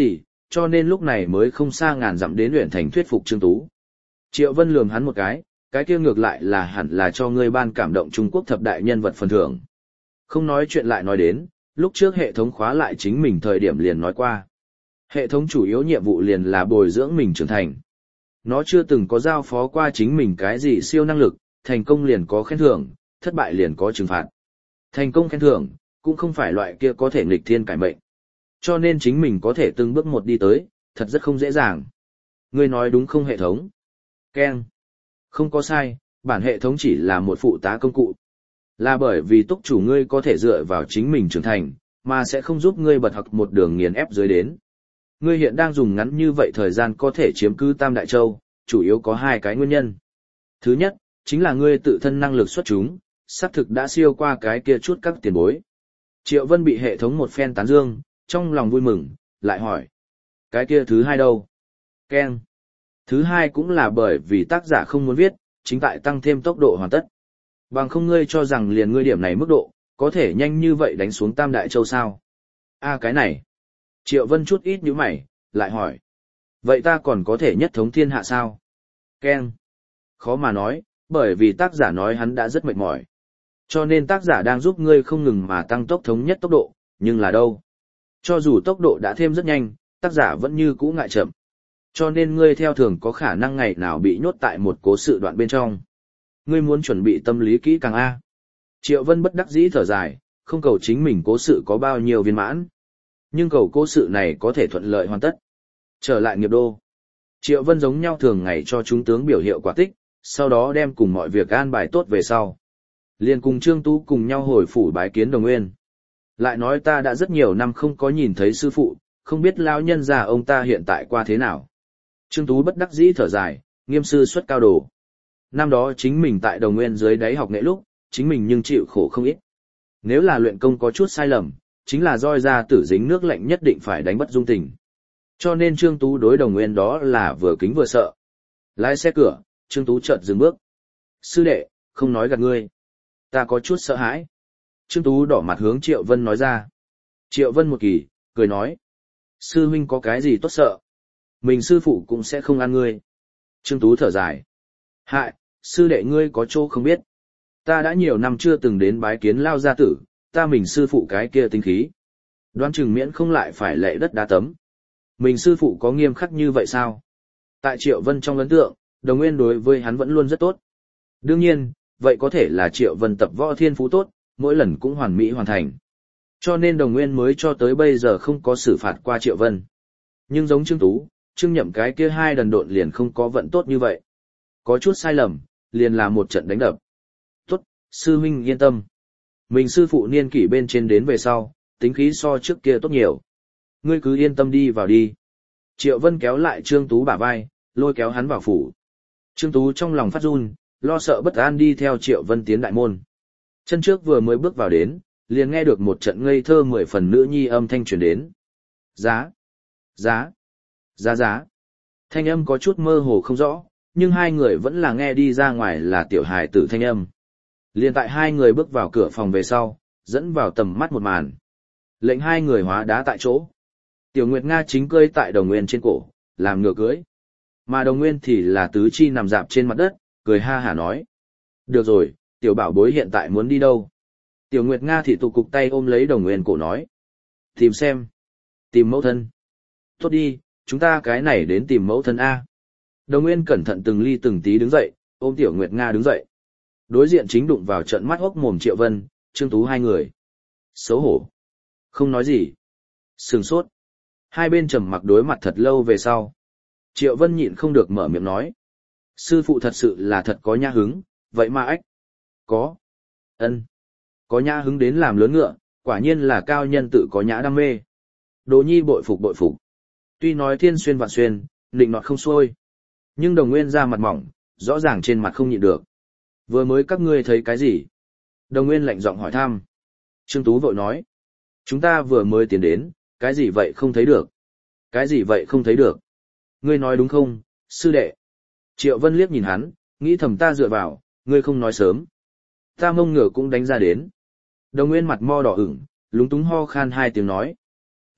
cho nên lúc này mới không xa ngàn dặm đến luyện thành thuyết phục Trương Tú. Triệu Vân lườm hắn một cái, cái kia ngược lại là hẳn là cho ngươi ban cảm động Trung Quốc thập đại nhân vật phần thưởng. Không nói chuyện lại nói đến, lúc trước hệ thống khóa lại chính mình thời điểm liền nói qua. Hệ thống chủ yếu nhiệm vụ liền là bồi dưỡng mình trưởng thành. Nó chưa từng có giao phó qua chính mình cái gì siêu năng lực, thành công liền có khen thưởng, thất bại liền có trừng phạt. Thành công khen thưởng, cũng không phải loại kia có thể nghịch thiên cải mệnh. Cho nên chính mình có thể từng bước một đi tới, thật rất không dễ dàng. Ngươi nói đúng không hệ thống? Keng. Không có sai, bản hệ thống chỉ là một phụ tá công cụ. Là bởi vì túc chủ ngươi có thể dựa vào chính mình trưởng thành, mà sẽ không giúp ngươi bật học một đường nghiền ép dưới đến. Ngươi hiện đang dùng ngắn như vậy thời gian có thể chiếm cứ Tam Đại Châu, chủ yếu có hai cái nguyên nhân. Thứ nhất, chính là ngươi tự thân năng lực xuất chúng, xác thực đã siêu qua cái kia chút các tiền bối. Triệu Vân bị hệ thống một phen tán dương, trong lòng vui mừng, lại hỏi. Cái kia thứ hai đâu? Keng. Thứ hai cũng là bởi vì tác giả không muốn viết, chính tại tăng thêm tốc độ hoàn tất. Bằng không ngươi cho rằng liền ngươi điểm này mức độ, có thể nhanh như vậy đánh xuống Tam Đại Châu sao? A cái này. Triệu Vân chút ít nhíu mày, lại hỏi. Vậy ta còn có thể nhất thống thiên hạ sao? Keng. Khó mà nói, bởi vì tác giả nói hắn đã rất mệt mỏi. Cho nên tác giả đang giúp ngươi không ngừng mà tăng tốc thống nhất tốc độ, nhưng là đâu? Cho dù tốc độ đã thêm rất nhanh, tác giả vẫn như cũ ngại chậm. Cho nên ngươi theo thường có khả năng ngày nào bị nhốt tại một cố sự đoạn bên trong. Ngươi muốn chuẩn bị tâm lý kỹ càng A. Triệu Vân bất đắc dĩ thở dài, không cầu chính mình cố sự có bao nhiêu viên mãn. Nhưng cầu cố sự này có thể thuận lợi hoàn tất. Trở lại nghiệp đô. Triệu Vân giống nhau thường ngày cho chúng tướng biểu hiệu quả tích, sau đó đem cùng mọi việc an bài tốt về sau. Liền cùng Trương Tú cùng nhau hồi phủ bái kiến Đồng Nguyên. Lại nói ta đã rất nhiều năm không có nhìn thấy sư phụ, không biết lão nhân già ông ta hiện tại qua thế nào. Trương Tú bất đắc dĩ thở dài, nghiêm sư xuất cao đồ. Năm đó chính mình tại Đồng Nguyên dưới đáy học nghệ lúc, chính mình nhưng chịu khổ không ít. Nếu là luyện công có chút sai lầm, chính là roi ra tử dính nước lạnh nhất định phải đánh bất dung tình. Cho nên Trương Tú đối Đồng Nguyên đó là vừa kính vừa sợ. Lái xe cửa, Trương Tú chợt dừng bước. Sư đệ, không nói gạt ngươi. Ta có chút sợ hãi. Trương Tú đỏ mặt hướng Triệu Vân nói ra. Triệu Vân một kỳ, cười nói. Sư huynh có cái gì tốt sợ? Mình sư phụ cũng sẽ không ăn ngươi. Trương Tú thở dài. Hại, sư đệ ngươi có chỗ không biết. Ta đã nhiều năm chưa từng đến bái kiến Lao gia tử, ta mình sư phụ cái kia tinh khí. Đoán chừng miễn không lại phải lệ đất đá tấm. Mình sư phụ có nghiêm khắc như vậy sao? Tại Triệu Vân trong ấn tượng, Đồng Nguyên đối với hắn vẫn luôn rất tốt. Đương nhiên, vậy có thể là Triệu Vân tập võ thiên phú tốt, mỗi lần cũng hoàn mỹ hoàn thành. Cho nên Đồng Nguyên mới cho tới bây giờ không có xử phạt qua Triệu Vân. Nhưng giống Trương Tú, Trương Nhậm cái kia hai đần độn liền không có vận tốt như vậy. Có chút sai lầm, liền là một trận đánh đập. Tốt, sư huynh yên tâm. Mình sư phụ niên kỷ bên trên đến về sau, tính khí so trước kia tốt nhiều. Ngươi cứ yên tâm đi vào đi. Triệu Vân kéo lại Trương Tú bả vai, lôi kéo hắn vào phủ. Trương Tú trong lòng phát run, lo sợ bất an đi theo Triệu Vân tiến đại môn. Chân trước vừa mới bước vào đến, liền nghe được một trận ngây thơ mười phần nữ nhi âm thanh truyền đến. Giá, giá, giá giá. Thanh âm có chút mơ hồ không rõ, nhưng hai người vẫn là nghe đi ra ngoài là tiểu hài tử thanh âm. Liền tại hai người bước vào cửa phòng về sau, dẫn vào tầm mắt một màn. Lệnh hai người hóa đá tại chỗ. Tiểu Nguyệt Nga chính cơi tại Đồng Nguyên trên cổ, làm ngựa cưới. Mà Đồng Nguyên thì là tứ chi nằm dạp trên mặt đất, cười ha hả nói. Được rồi, tiểu bảo bối hiện tại muốn đi đâu? Tiểu Nguyệt Nga thì tụ cục tay ôm lấy Đồng Nguyên cổ nói. Tìm xem. Tìm mẫu thân. Tốt đi, chúng ta cái này đến tìm mẫu thân A. Đồng Nguyên cẩn thận từng ly từng tí đứng dậy, ôm Tiểu Nguyệt Nga đứng dậy. Đối diện chính đụng vào trận mắt hốc mồm Triệu Vân, Trương Tú hai người. Xấu hổ. Không nói gì. Sừng sốt. Hai bên trầm mặc đối mặt thật lâu về sau. Triệu Vân nhịn không được mở miệng nói. Sư phụ thật sự là thật có nhã hứng, vậy mà ách. Có. Ân. Có nhã hứng đến làm lớn ngựa, quả nhiên là cao nhân tự có nhã đam mê. Đồ nhi bội phục bội phục. Tuy nói thiên xuyên vạn xuyên, nịnh nọt không xuôi. Nhưng Đồng Nguyên ra mặt mỏng, rõ ràng trên mặt không nhịn được. Vừa mới các ngươi thấy cái gì? Đồng Nguyên lạnh giọng hỏi thăm. Trương Tú vội nói. Chúng ta vừa mới tiến đến, cái gì vậy không thấy được? Cái gì vậy không thấy được? Ngươi nói đúng không, sư đệ? Triệu Vân liếc nhìn hắn, nghĩ thầm ta dựa vào, ngươi không nói sớm. Ta mông ngựa cũng đánh ra đến. Đồng Nguyên mặt mo đỏ ửng, lúng túng ho khan hai tiếng nói.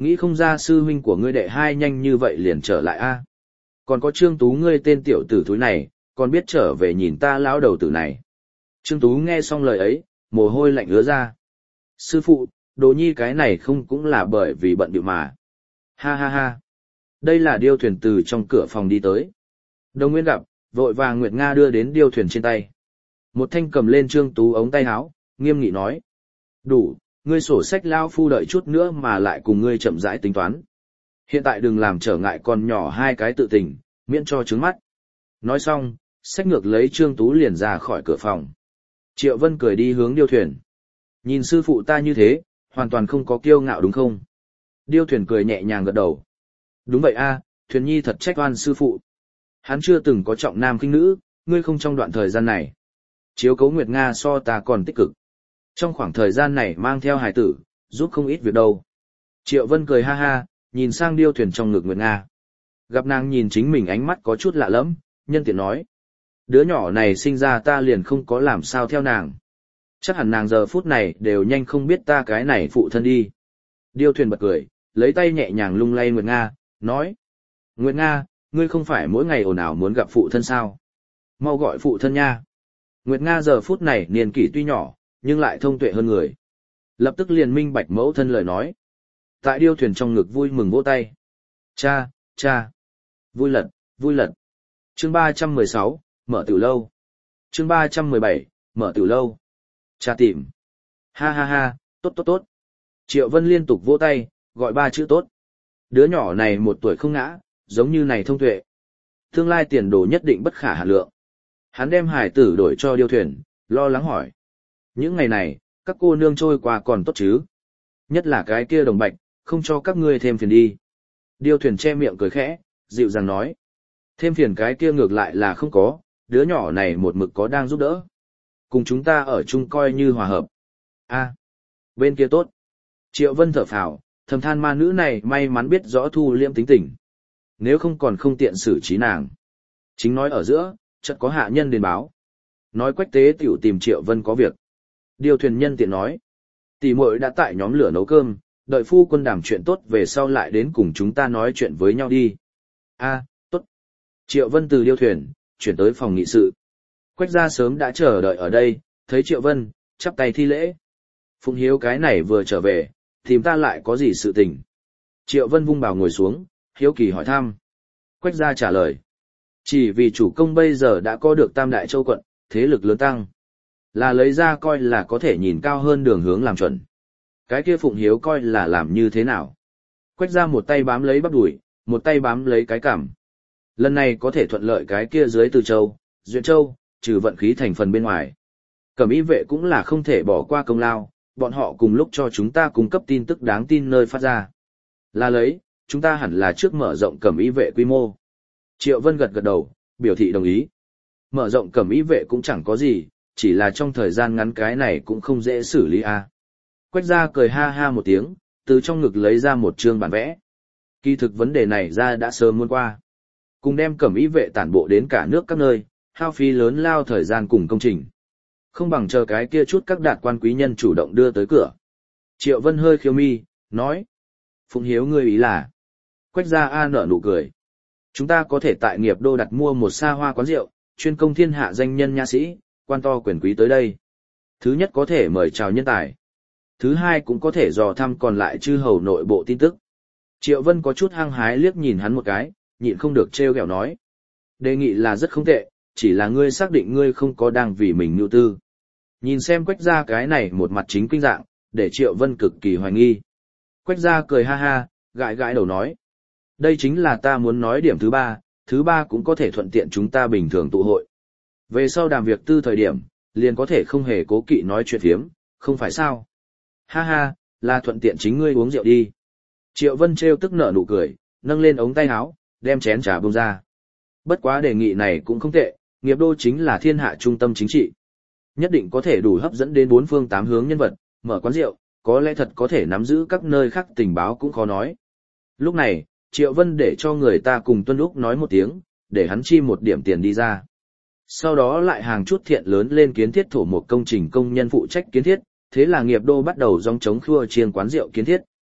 Nghĩ không ra sư huynh của ngươi đệ hai nhanh như vậy liền trở lại a. Còn có Trương Tú ngươi tên tiểu tử thúi này, còn biết trở về nhìn ta lão đầu tử này. Trương Tú nghe xong lời ấy, mồ hôi lạnh ứa ra. Sư phụ, đồ nhi cái này không cũng là bởi vì bận bịu mà. Ha ha ha. Đây là điêu thuyền từ trong cửa phòng đi tới. Đồng Nguyên gặp, vội vàng Nguyệt Nga đưa đến điêu thuyền trên tay. Một thanh cầm lên Trương Tú ống tay áo, nghiêm nghị nói. Đủ, ngươi sổ sách lao phu đợi chút nữa mà lại cùng ngươi chậm rãi tính toán. Hiện tại đừng làm trở ngại con nhỏ hai cái tự tình, miễn cho trứng mắt. Nói xong, xách ngược lấy Trương Tú liền ra khỏi cửa phòng. Triệu Vân cười đi hướng điêu thuyền. Nhìn sư phụ ta như thế, hoàn toàn không có kiêu ngạo đúng không? Điêu thuyền cười nhẹ nhàng gật đầu. Đúng vậy a, thuyền nhi thật trách oan sư phụ. Hắn chưa từng có trọng nam khinh nữ, ngươi không trong đoạn thời gian này. Chiếu cấu Nguyệt Nga so ta còn tích cực. Trong khoảng thời gian này mang theo hài tử, giúp không ít việc đâu. Triệu Vân cười ha ha, nhìn sang điêu thuyền trong ngực Nguyệt Nga. Gặp nàng nhìn chính mình ánh mắt có chút lạ lẫm, nhân tiện nói. Đứa nhỏ này sinh ra ta liền không có làm sao theo nàng. Chắc hẳn nàng giờ phút này đều nhanh không biết ta cái này phụ thân đi. Điêu thuyền bật cười, lấy tay nhẹ nhàng lung lay Nguyệt Nga, nói. Nguyệt Nga, ngươi không phải mỗi ngày ồn ào muốn gặp phụ thân sao? Mau gọi phụ thân nha. Nguyệt Nga giờ phút này niên kỷ tuy nhỏ, nhưng lại thông tuệ hơn người. Lập tức liền minh bạch mẫu thân lời nói. Tại điêu thuyền trong ngực vui mừng vỗ tay. Cha, cha. Vui lật, vui lật. Chương ba trăm mười sáu, mở tiểu lâu. Chương ba trăm mười bảy, mở tiểu lâu. Cha tìm. Ha ha ha, tốt tốt tốt. Triệu Vân liên tục vỗ tay, gọi ba chữ tốt. Đứa nhỏ này một tuổi không ngã, giống như này thông tuệ. Tương lai tiền đồ nhất định bất khả hạn lượng. Hắn đem hải tử đổi cho điêu thuyền, lo lắng hỏi. Những ngày này, các cô nương trôi qua còn tốt chứ? Nhất là cái kia Đồng Bạch, không cho các ngươi thêm phiền đi. Điêu thuyền che miệng cười khẽ, dịu dàng nói. Thêm phiền cái kia ngược lại là không có, đứa nhỏ này một mực có đang giúp đỡ. Cùng chúng ta ở chung coi như hòa hợp. A, bên kia tốt. Triệu Vân thở phào, thầm than ma nữ này may mắn biết rõ thu liêm tính tình. Nếu không còn không tiện xử trí nàng. Chính nói ở giữa, chợt có hạ nhân đến báo. Nói Quách Tế tiểu tìm Triệu Vân có việc. Điều thuyền nhân tiện nói. Tỷ muội đã tại nhóm lửa nấu cơm, đợi phu quân đàm chuyện tốt về sau lại đến cùng chúng ta nói chuyện với nhau đi. A, tốt. Triệu Vân từ điêu thuyền, chuyển tới phòng nghị sự. Quách gia sớm đã chờ đợi ở đây, thấy Triệu Vân, chắp tay thi lễ. Phụng Hiếu cái này vừa trở về, tìm ta lại có gì sự tình. Triệu Vân vung bào ngồi xuống, hiếu kỳ hỏi thăm. Quách gia trả lời. Chỉ vì chủ công bây giờ đã có được Tam Đại Châu quận, thế lực lớn tăng. Là lấy ra coi là có thể nhìn cao hơn đường hướng làm chuẩn. Cái kia Phụng Hiếu coi là làm như thế nào. Quách gia một tay bám lấy bắp đùi, một tay bám lấy cái cằm. Lần này có thể thuận lợi cái kia dưới Từ Châu, Duyện Châu, trừ vận khí thành phần bên ngoài. Cẩm y vệ cũng là không thể bỏ qua công lao, bọn họ cùng lúc cho chúng ta cung cấp tin tức đáng tin nơi phát ra. Là lấy, chúng ta hẳn là trước mở rộng cẩm y vệ quy mô. Triệu Vân gật gật đầu, biểu thị đồng ý. Mở rộng cẩm y vệ cũng chẳng có gì, chỉ là trong thời gian ngắn cái này cũng không dễ xử lý a. À. Quách gia cười ha ha một tiếng, từ trong ngực lấy ra một chương bản vẽ. Kỳ thực vấn đề này ra đã sớm muốn qua. Cùng đem cẩm y vệ tản bộ đến cả nước các nơi, hao phí lớn lao thời gian cùng công trình. Không bằng chờ cái kia chút các đạt quan quý nhân chủ động đưa tới cửa. Triệu Vân hơi khiêu mi, nói. Phụng Hiếu ngươi ý là. Quách gia A nở nụ cười. Chúng ta có thể tại nghiệp đô đặt mua một xa hoa quán rượu, chuyên công thiên hạ danh nhân nha sĩ, quan to quyền quý tới đây. Thứ nhất có thể mời chào nhân tài. Thứ hai cũng có thể dò thăm còn lại chư hầu nội bộ tin tức. Triệu Vân có chút hăng hái liếc nhìn hắn một cái, nhịn không được trêu ghẹo nói. Đề nghị là rất không tệ, chỉ là ngươi xác định ngươi không có đang vì mình nhu tư. Nhìn xem Quách gia cái này một mặt chính kinh dạng, để Triệu Vân cực kỳ hoài nghi. Quách gia cười ha ha, gãi gãi đầu nói. Đây chính là ta muốn nói điểm thứ ba, thứ ba cũng có thể thuận tiện chúng ta bình thường tụ hội. Về sau đàm việc tư thời điểm, liền có thể không hề cố kỵ nói chuyện phiếm, không phải sao? Ha ha, là thuận tiện chính ngươi uống rượu đi. Triệu Vân trêu tức nở nụ cười, nâng lên ống tay áo, đem chén trà bông ra. Bất quá đề nghị này cũng không tệ, nghiệp đô chính là thiên hạ trung tâm chính trị. Nhất định có thể đủ hấp dẫn đến bốn phương tám hướng nhân vật, mở quán rượu, có lẽ thật có thể nắm giữ các nơi khác tình báo cũng khó nói. Lúc này, Triệu Vân để cho người ta cùng Tuân Úc nói một tiếng, để hắn chi một điểm tiền đi ra. Sau đó lại hàng chút thiện lớn lên kiến thiết thổ một công trình công nhân phụ trách kiến thiết, thế là nghiệp đô bắt đầu dòng chống khua chiên quán rượu kiến thiết.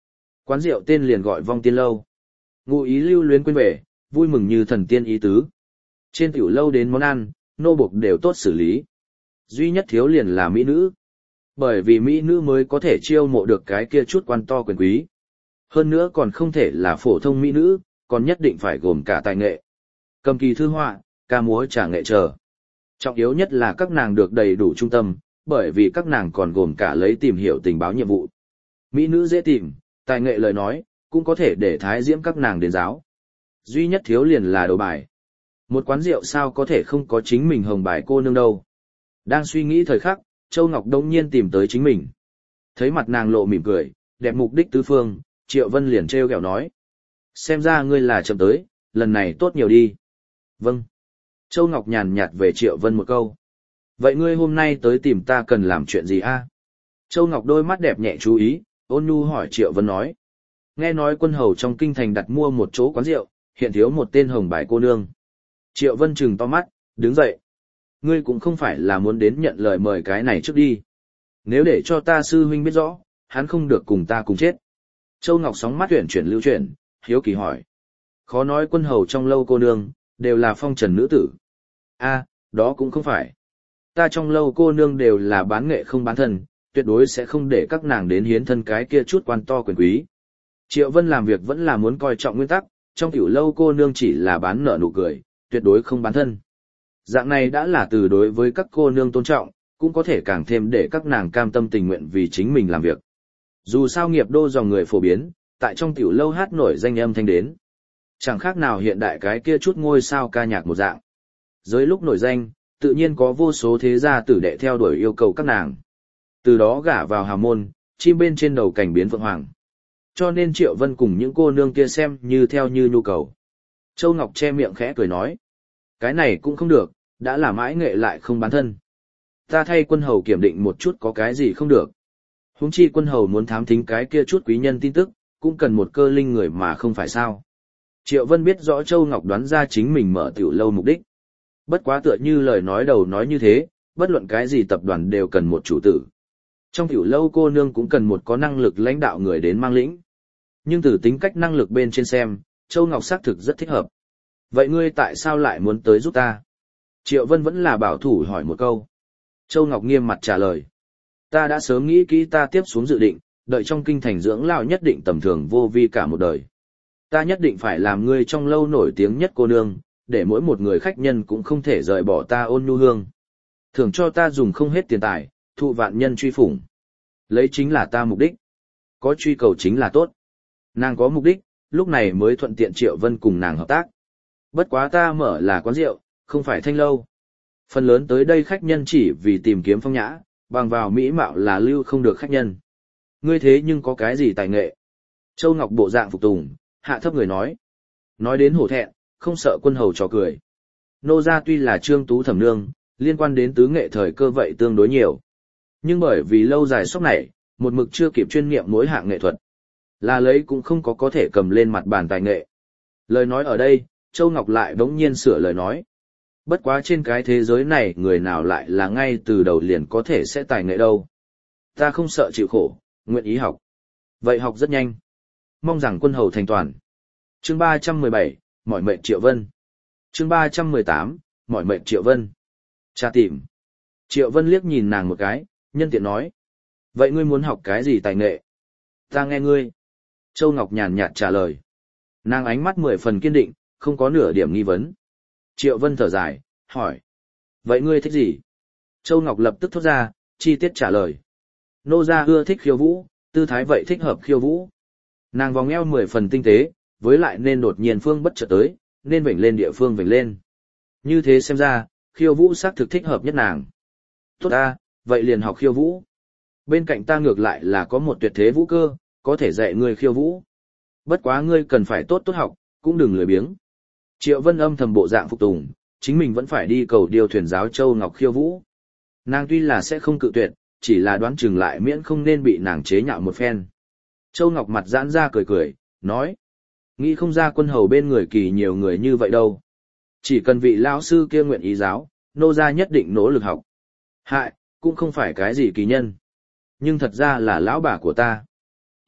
Quán rượu tên liền gọi Vong Tiên Lâu. Ngụ ý lưu luyến quên về, vui mừng như thần tiên ý tứ. Trên tiểu lâu đến món ăn, nô buộc đều tốt xử lý. Duy nhất thiếu liền là mỹ nữ. Bởi vì mỹ nữ mới có thể chiêu mộ được cái kia chút quan to quyền quý. Hơn nữa còn không thể là phổ thông mỹ nữ, còn nhất định phải gồm cả tài nghệ. Cầm kỳ thư họa, ca múa trả nghệ chờ. Trọng yếu nhất là các nàng được đầy đủ trung tâm, bởi vì các nàng còn gồm cả lấy tìm hiểu tình báo nhiệm vụ. Mỹ nữ dễ tìm, tài nghệ lời nói, cũng có thể để thái diễm các nàng đến giáo. Duy nhất thiếu liền là đầu bài. Một quán rượu sao có thể không có chính mình hồng bài cô nương đâu. Đang suy nghĩ thời khắc, Châu Ngọc đông nhiên tìm tới chính mình. Thấy mặt nàng lộ mỉm cười, đẹp mục đích tứ phương, Triệu Vân liền trêu ghẹo nói. Xem ra ngươi là chậm tới, lần này tốt nhiều đi. Vâng. Châu Ngọc nhàn nhạt về Triệu Vân một câu. Vậy ngươi hôm nay tới tìm ta cần làm chuyện gì a? Châu Ngọc đôi mắt đẹp nhẹ chú ý, ôn nhu hỏi Triệu Vân nói. Nghe nói quân hầu trong kinh thành đặt mua một chỗ quán rượu, hiện thiếu một tên hồng bài cô nương. Triệu Vân trừng to mắt, đứng dậy. Ngươi cũng không phải là muốn đến nhận lời mời cái này trước đi. Nếu để cho ta sư huynh biết rõ, hắn không được cùng ta cùng chết. Châu Ngọc sóng mắt tuyển chuyển lưu chuyển, hiếu kỳ hỏi. Khó nói quân hầu trong lâu cô nương, đều là phong trần nữ tử. A, đó cũng không phải. Ta trong lâu cô nương đều là bán nghệ không bán thân, tuyệt đối sẽ không để các nàng đến hiến thân cái kia chút quan to quyền quý. Triệu Vân làm việc vẫn là muốn coi trọng nguyên tắc, trong tiểu lâu cô nương chỉ là bán nợ nụ cười, tuyệt đối không bán thân. Dạng này đã là từ đối với các cô nương tôn trọng, cũng có thể càng thêm để các nàng cam tâm tình nguyện vì chính mình làm việc. Dù sao nghiệp đô dòng người phổ biến, tại trong tiểu lâu hát nổi danh âm thanh đến. Chẳng khác nào hiện đại cái kia chút ngôi sao ca nhạc một dạng. Dưới lúc nổi danh, tự nhiên có vô số thế gia tử đệ theo đuổi yêu cầu các nàng. Từ đó gả vào hào môn, chim bên trên đầu cảnh biến vượng hoàng. Cho nên Triệu Vân cùng những cô nương kia xem như theo như nhu cầu. Châu Ngọc che miệng khẽ cười nói. Cái này cũng không được, đã là mãi nghệ lại không bán thân. Ta thay quân hầu kiểm định một chút có cái gì không được. Huống chi quân hầu muốn thám thính cái kia chút quý nhân tin tức, cũng cần một cơ linh người mà không phải sao. Triệu Vân biết rõ Châu Ngọc đoán ra chính mình mở tiểu lâu mục đích. Bất quá tựa như lời nói đầu nói như thế, bất luận cái gì tập đoàn đều cần một chủ tử. Trong tiểu lâu cô nương cũng cần một có năng lực lãnh đạo người đến mang lĩnh. Nhưng từ tính cách năng lực bên trên xem, Châu Ngọc xác thực rất thích hợp. Vậy ngươi tại sao lại muốn tới giúp ta? Triệu Vân vẫn là bảo thủ hỏi một câu. Châu Ngọc nghiêm mặt trả lời. Ta đã sớm nghĩ kỹ ta tiếp xuống dự định, đợi trong kinh thành dưỡng lão nhất định tầm thường vô vi cả một đời. Ta nhất định phải làm ngươi trong lâu nổi tiếng nhất cô nương, để mỗi một người khách nhân cũng không thể rời bỏ ta ôn nhu hương. Thường cho ta dùng không hết tiền tài, thụ vạn nhân truy phủng. Lấy chính là ta mục đích. Có truy cầu chính là tốt. Nàng có mục đích, lúc này mới thuận tiện Triệu Vân cùng nàng hợp tác. Bất quá ta mở là quán rượu, không phải thanh lâu. Phần lớn tới đây khách nhân chỉ vì tìm kiếm phong nhã, bằng vào mỹ mạo là lưu không được khách nhân. Ngươi thế nhưng có cái gì tài nghệ? Châu Ngọc bộ dạng phục tùng, hạ thấp người nói. Nói đến hổ thẹn, không sợ quân hầu trò cười. Nô gia tuy là trương tú thẩm nương, liên quan đến tứ nghệ thời cơ vậy tương đối nhiều. Nhưng bởi vì lâu dài sốc này, một mực chưa kịp chuyên nghiệm mỗi hạng nghệ thuật. Là lấy cũng không có có thể cầm lên mặt bàn tài nghệ. Lời nói ở đây, Châu Ngọc lại bỗng nhiên sửa lời nói. Bất quá trên cái thế giới này người nào lại là ngay từ đầu liền có thể sẽ tài nghệ đâu. Ta không sợ chịu khổ, nguyện ý học. Vậy học rất nhanh. Mong rằng quân hầu thành toàn. Chương ba trăm mười bảy, mỏi mệnh Triệu Vân. Chương ba trăm mười tám, mỏi mệnh Triệu Vân. Cha tìm. Triệu Vân liếc nhìn nàng một cái, nhân tiện nói. Vậy ngươi muốn học cái gì tài nghệ? Ta nghe ngươi. Châu Ngọc nhàn nhạt trả lời. Nàng ánh mắt mười phần kiên định, không có nửa điểm nghi vấn. Triệu Vân thở dài, hỏi. Vậy ngươi thích gì? Châu Ngọc lập tức thốt ra, chi tiết trả lời. Nô gia ưa thích khiêu vũ, tư thái vậy thích hợp khiêu vũ. Nàng vòng eo mười phần tinh tế, với lại nên đột nhiên phương bất chợt tới, nên vểnh lên địa phương vểnh lên. Như thế xem ra, khiêu vũ xác thực thích hợp nhất nàng. Tốt ta, vậy liền học khiêu vũ. Bên cạnh ta ngược lại là có một tuyệt thế vũ cơ, có thể dạy ngươi khiêu vũ. Bất quá ngươi cần phải tốt tốt học, cũng đừng lười biếng. Triệu Vân âm thầm bộ dạng phục tùng, chính mình vẫn phải đi cầu điều thuyền giáo Châu Ngọc khiêu vũ. Nàng tuy là sẽ không cự tuyệt, chỉ là đoán chừng lại miễn không nên bị nàng chế nhạo một phen. Châu Ngọc mặt giãn ra cười cười, nói. Nghĩ không ra quân hầu bên người kỳ nhiều người như vậy đâu. Chỉ cần vị lão sư kia nguyện ý giáo, nô gia nhất định nỗ lực học. Hại, cũng không phải cái gì kỳ nhân. Nhưng thật ra là lão bà của ta.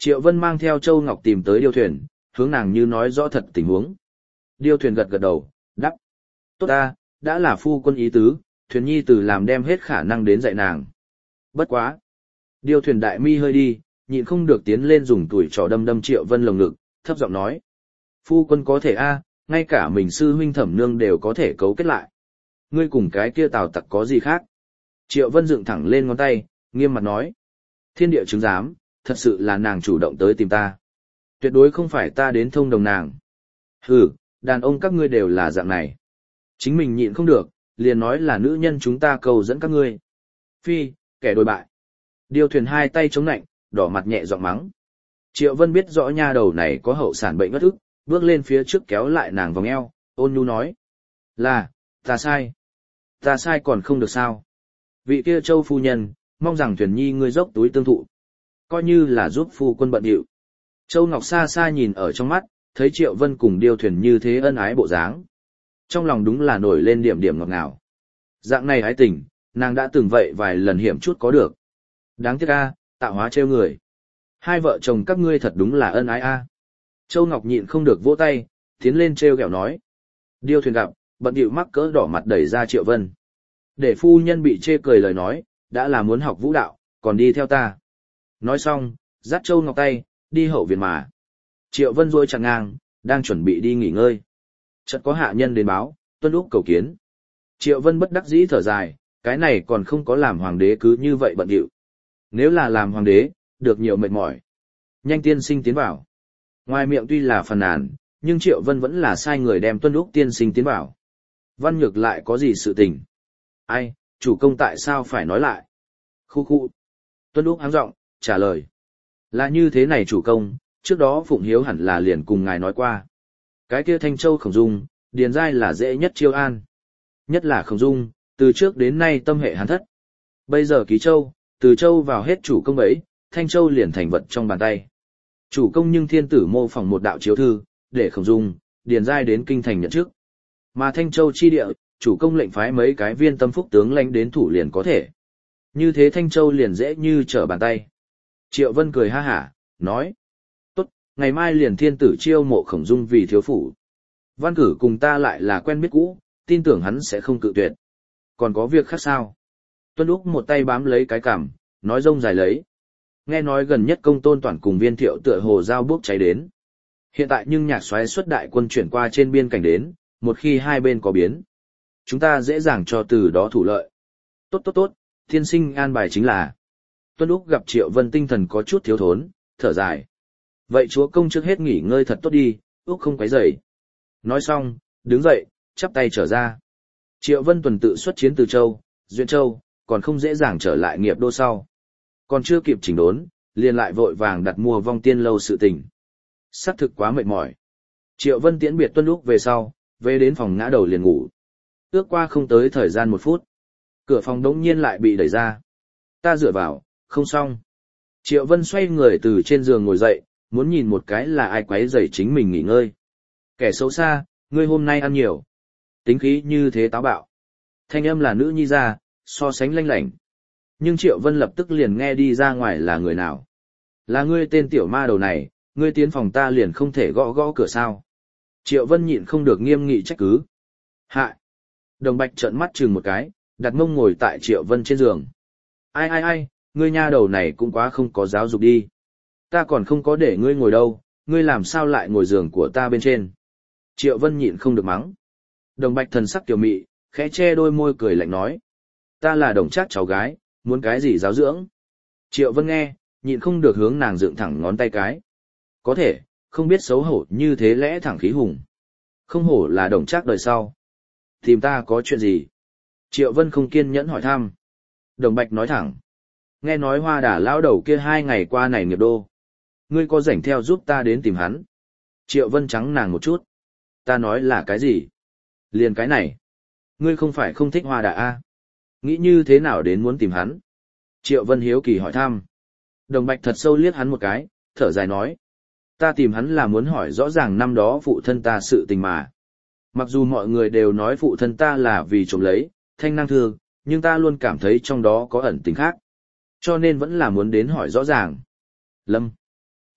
Triệu Vân mang theo Châu Ngọc tìm tới điêu thuyền, hướng nàng như nói rõ thật tình huống. Điêu thuyền gật gật đầu, đáp. Tốt ta, đã là phu quân ý tứ, thuyền nhi từ làm đem hết khả năng đến dạy nàng. Bất quá. Điêu thuyền đại mi hơi đi, nhịn không được tiến lên dùng tuổi trò đâm đâm Triệu Vân lồng ngực, thấp giọng nói. Phu quân có thể a, ngay cả mình sư huynh thẩm nương đều có thể cấu kết lại. Ngươi cùng cái kia Tào Tặc có gì khác? Triệu Vân dựng thẳng lên ngón tay, nghiêm mặt nói. Thiên địa chứng giám, thật sự là nàng chủ động tới tìm ta. Tuyệt đối không phải ta đến thông đồng nàng. Hừ, đàn ông các ngươi đều là dạng này. Chính mình nhịn không được, liền nói là nữ nhân chúng ta cầu dẫn các ngươi. Phi, kẻ đồi bại. Điêu thuyền hai tay chống nạnh, đỏ mặt nhẹ giọng mắng. Triệu Vân biết rõ nha đầu này có hậu sản bệnh ngất ức, bước lên phía trước kéo lại nàng vòng eo, ôn nhu nói. Là, ta sai. Ta sai còn không được sao. Vị kia Châu phu nhân, mong rằng thuyền nhi ngươi dốc túi tương thụ. Coi như là giúp phu quân bận điệu. Châu Ngọc xa xa nhìn ở trong mắt, thấy Triệu Vân cùng điêu thuyền như thế ân ái bộ dáng. Trong lòng đúng là nổi lên điểm điểm ngọt ngào. Dạng này ái tình, nàng đã từng vậy vài lần hiểm chút có được. Đáng tiếc a, tạo hóa trêu người. Hai vợ chồng các ngươi thật đúng là ân ái a. Châu Ngọc nhịn không được vỗ tay, tiến lên trêu ghẹo nói. Điêu thuyền gặp, bận điệu mắc cỡ đỏ mặt đẩy ra Triệu Vân. Để phu nhân bị chê cười lời nói, đã là muốn học vũ đạo, còn đi theo ta. Nói xong, dắt Châu Ngọc tay, đi hậu viện mà. Triệu Vân duỗi chặt ngang, đang chuẩn bị đi nghỉ ngơi. Chợt có hạ nhân đến báo, Tuân Úc cầu kiến. Triệu Vân bất đắc dĩ thở dài, cái này còn không có làm hoàng đế cứ như vậy bận điệu. Nếu là làm hoàng đế, được nhiều mệt mỏi. Nhanh tiên sinh tiến vào. Ngoài miệng tuy là phàn nàn, nhưng Triệu Vân vẫn là sai người đem Tuân Úc tiên sinh tiến vào. Văn Nhược lại có gì sự tình? Ai, chủ công tại sao phải nói lại? Khu khu. Tuân Úc háng giọng trả lời. Là như thế này chủ công, trước đó Phụng Hiếu hẳn là liền cùng ngài nói qua. Cái kia Thanh Châu Khổng Dung, điền giai là dễ nhất chiêu an. Nhất là Khổng Dung, từ trước đến nay tâm hệ hắn thất. Bây giờ Ký Châu, từ Châu vào hết chủ công ấy, Thanh Châu liền thành vật trong bàn tay. Chủ công nhưng thiên tử mô phỏng một đạo chiếu thư, để Khổng Dung, điền giai đến kinh thành nhận trước. Mà Thanh Châu chi địa, chủ công lệnh phái mấy cái viên tâm phúc tướng lãnh đến thủ liền có thể. Như thế Thanh Châu liền dễ như trở bàn tay. Triệu Vân cười ha hả, nói. Tốt, ngày mai liền thiên tử chiêu mộ Khổng Dung vì thiếu phủ. Văn Cử cùng ta lại là quen biết cũ, tin tưởng hắn sẽ không cự tuyệt. Còn có việc khác sao? Tuân Úc một tay bám lấy cái cằm, nói rông dài lấy. Nghe nói gần nhất Công Tôn Toản cùng Viên Thiệu tựa hồ giao bốc cháy đến. Hiện tại nhưng Nhạc Soái xuất đại quân chuyển qua trên biên cảnh đến, một khi hai bên có biến, chúng ta dễ dàng cho từ đó thủ lợi. Tốt tốt tốt, thiên sinh an bài chính là. Tuân Úc gặp Triệu Vân tinh thần có chút thiếu thốn, thở dài. Vậy chúa công trước hết nghỉ ngơi thật tốt đi, Úc không quấy rầy. Nói xong, đứng dậy, chắp tay trở ra. Triệu Vân tuần tự xuất chiến từ Châu, Duyện Châu, còn không dễ dàng trở lại nghiệp đô sau. Còn chưa kịp chỉnh đốn, liền lại vội vàng đặt mua Vong Tiên lâu sự tình. Sắc thực quá mệt mỏi. Triệu Vân tiễn biệt Tuân Úc về sau, về đến phòng ngã đầu liền ngủ. Ước qua không tới thời gian một phút. Cửa phòng đống nhiên lại bị đẩy ra. Ta dựa vào, không xong. Triệu Vân xoay người từ trên giường ngồi dậy, muốn nhìn một cái là ai quấy rầy chính mình nghỉ ngơi. Kẻ xấu xa, ngươi hôm nay ăn nhiều. Tính khí như thế táo bạo. Thanh âm là nữ nhi ra, so sánh lanh lảnh. Nhưng Triệu Vân lập tức liền nghe đi ra ngoài là người nào. Là ngươi tên tiểu ma đầu này, ngươi tiến phòng ta liền không thể gõ gõ cửa sao. Triệu Vân nhịn không được nghiêm nghị trách cứ. Hạ! Đồng Bạch trợn mắt chừng một cái, đặt mông ngồi tại Triệu Vân trên giường. Ai ai ai, ngươi nha đầu này cũng quá không có giáo dục đi. Ta còn không có để ngươi ngồi đâu, ngươi làm sao lại ngồi giường của ta bên trên. Triệu Vân nhịn không được mắng. Đồng Bạch thần sắc kiều mị, khẽ che đôi môi cười lạnh nói. Ta là Đồng Trác cháu gái, muốn cái gì giáo dưỡng. Triệu Vân nghe, nhịn không được hướng nàng dựng thẳng ngón tay cái. Có thể, không biết xấu hổ như thế lẽ thẳng khí hùng. Không hổ là Đồng Trác đời sau. Tìm ta có chuyện gì? Triệu Vân không kiên nhẫn hỏi thăm. Đồng Bạch nói thẳng. Nghe nói Hoa Đà lão đầu kia hai ngày qua này nghiệp đô. Ngươi có rảnh theo giúp ta đến tìm hắn. Triệu Vân trắng nàng một chút. Ta nói là cái gì? Liền cái này. Ngươi không phải không thích Hoa Đà a? Nghĩ như thế nào đến muốn tìm hắn? Triệu Vân hiếu kỳ hỏi thăm. Đồng Bạch thật sâu liếc hắn một cái, thở dài nói. Ta tìm hắn là muốn hỏi rõ ràng năm đó phụ thân ta sự tình mà. Mặc dù mọi người đều nói phụ thân ta là vì trộm lấy, thanh năng thương, nhưng ta luôn cảm thấy trong đó có ẩn tình khác. Cho nên vẫn là muốn đến hỏi rõ ràng. Lâm.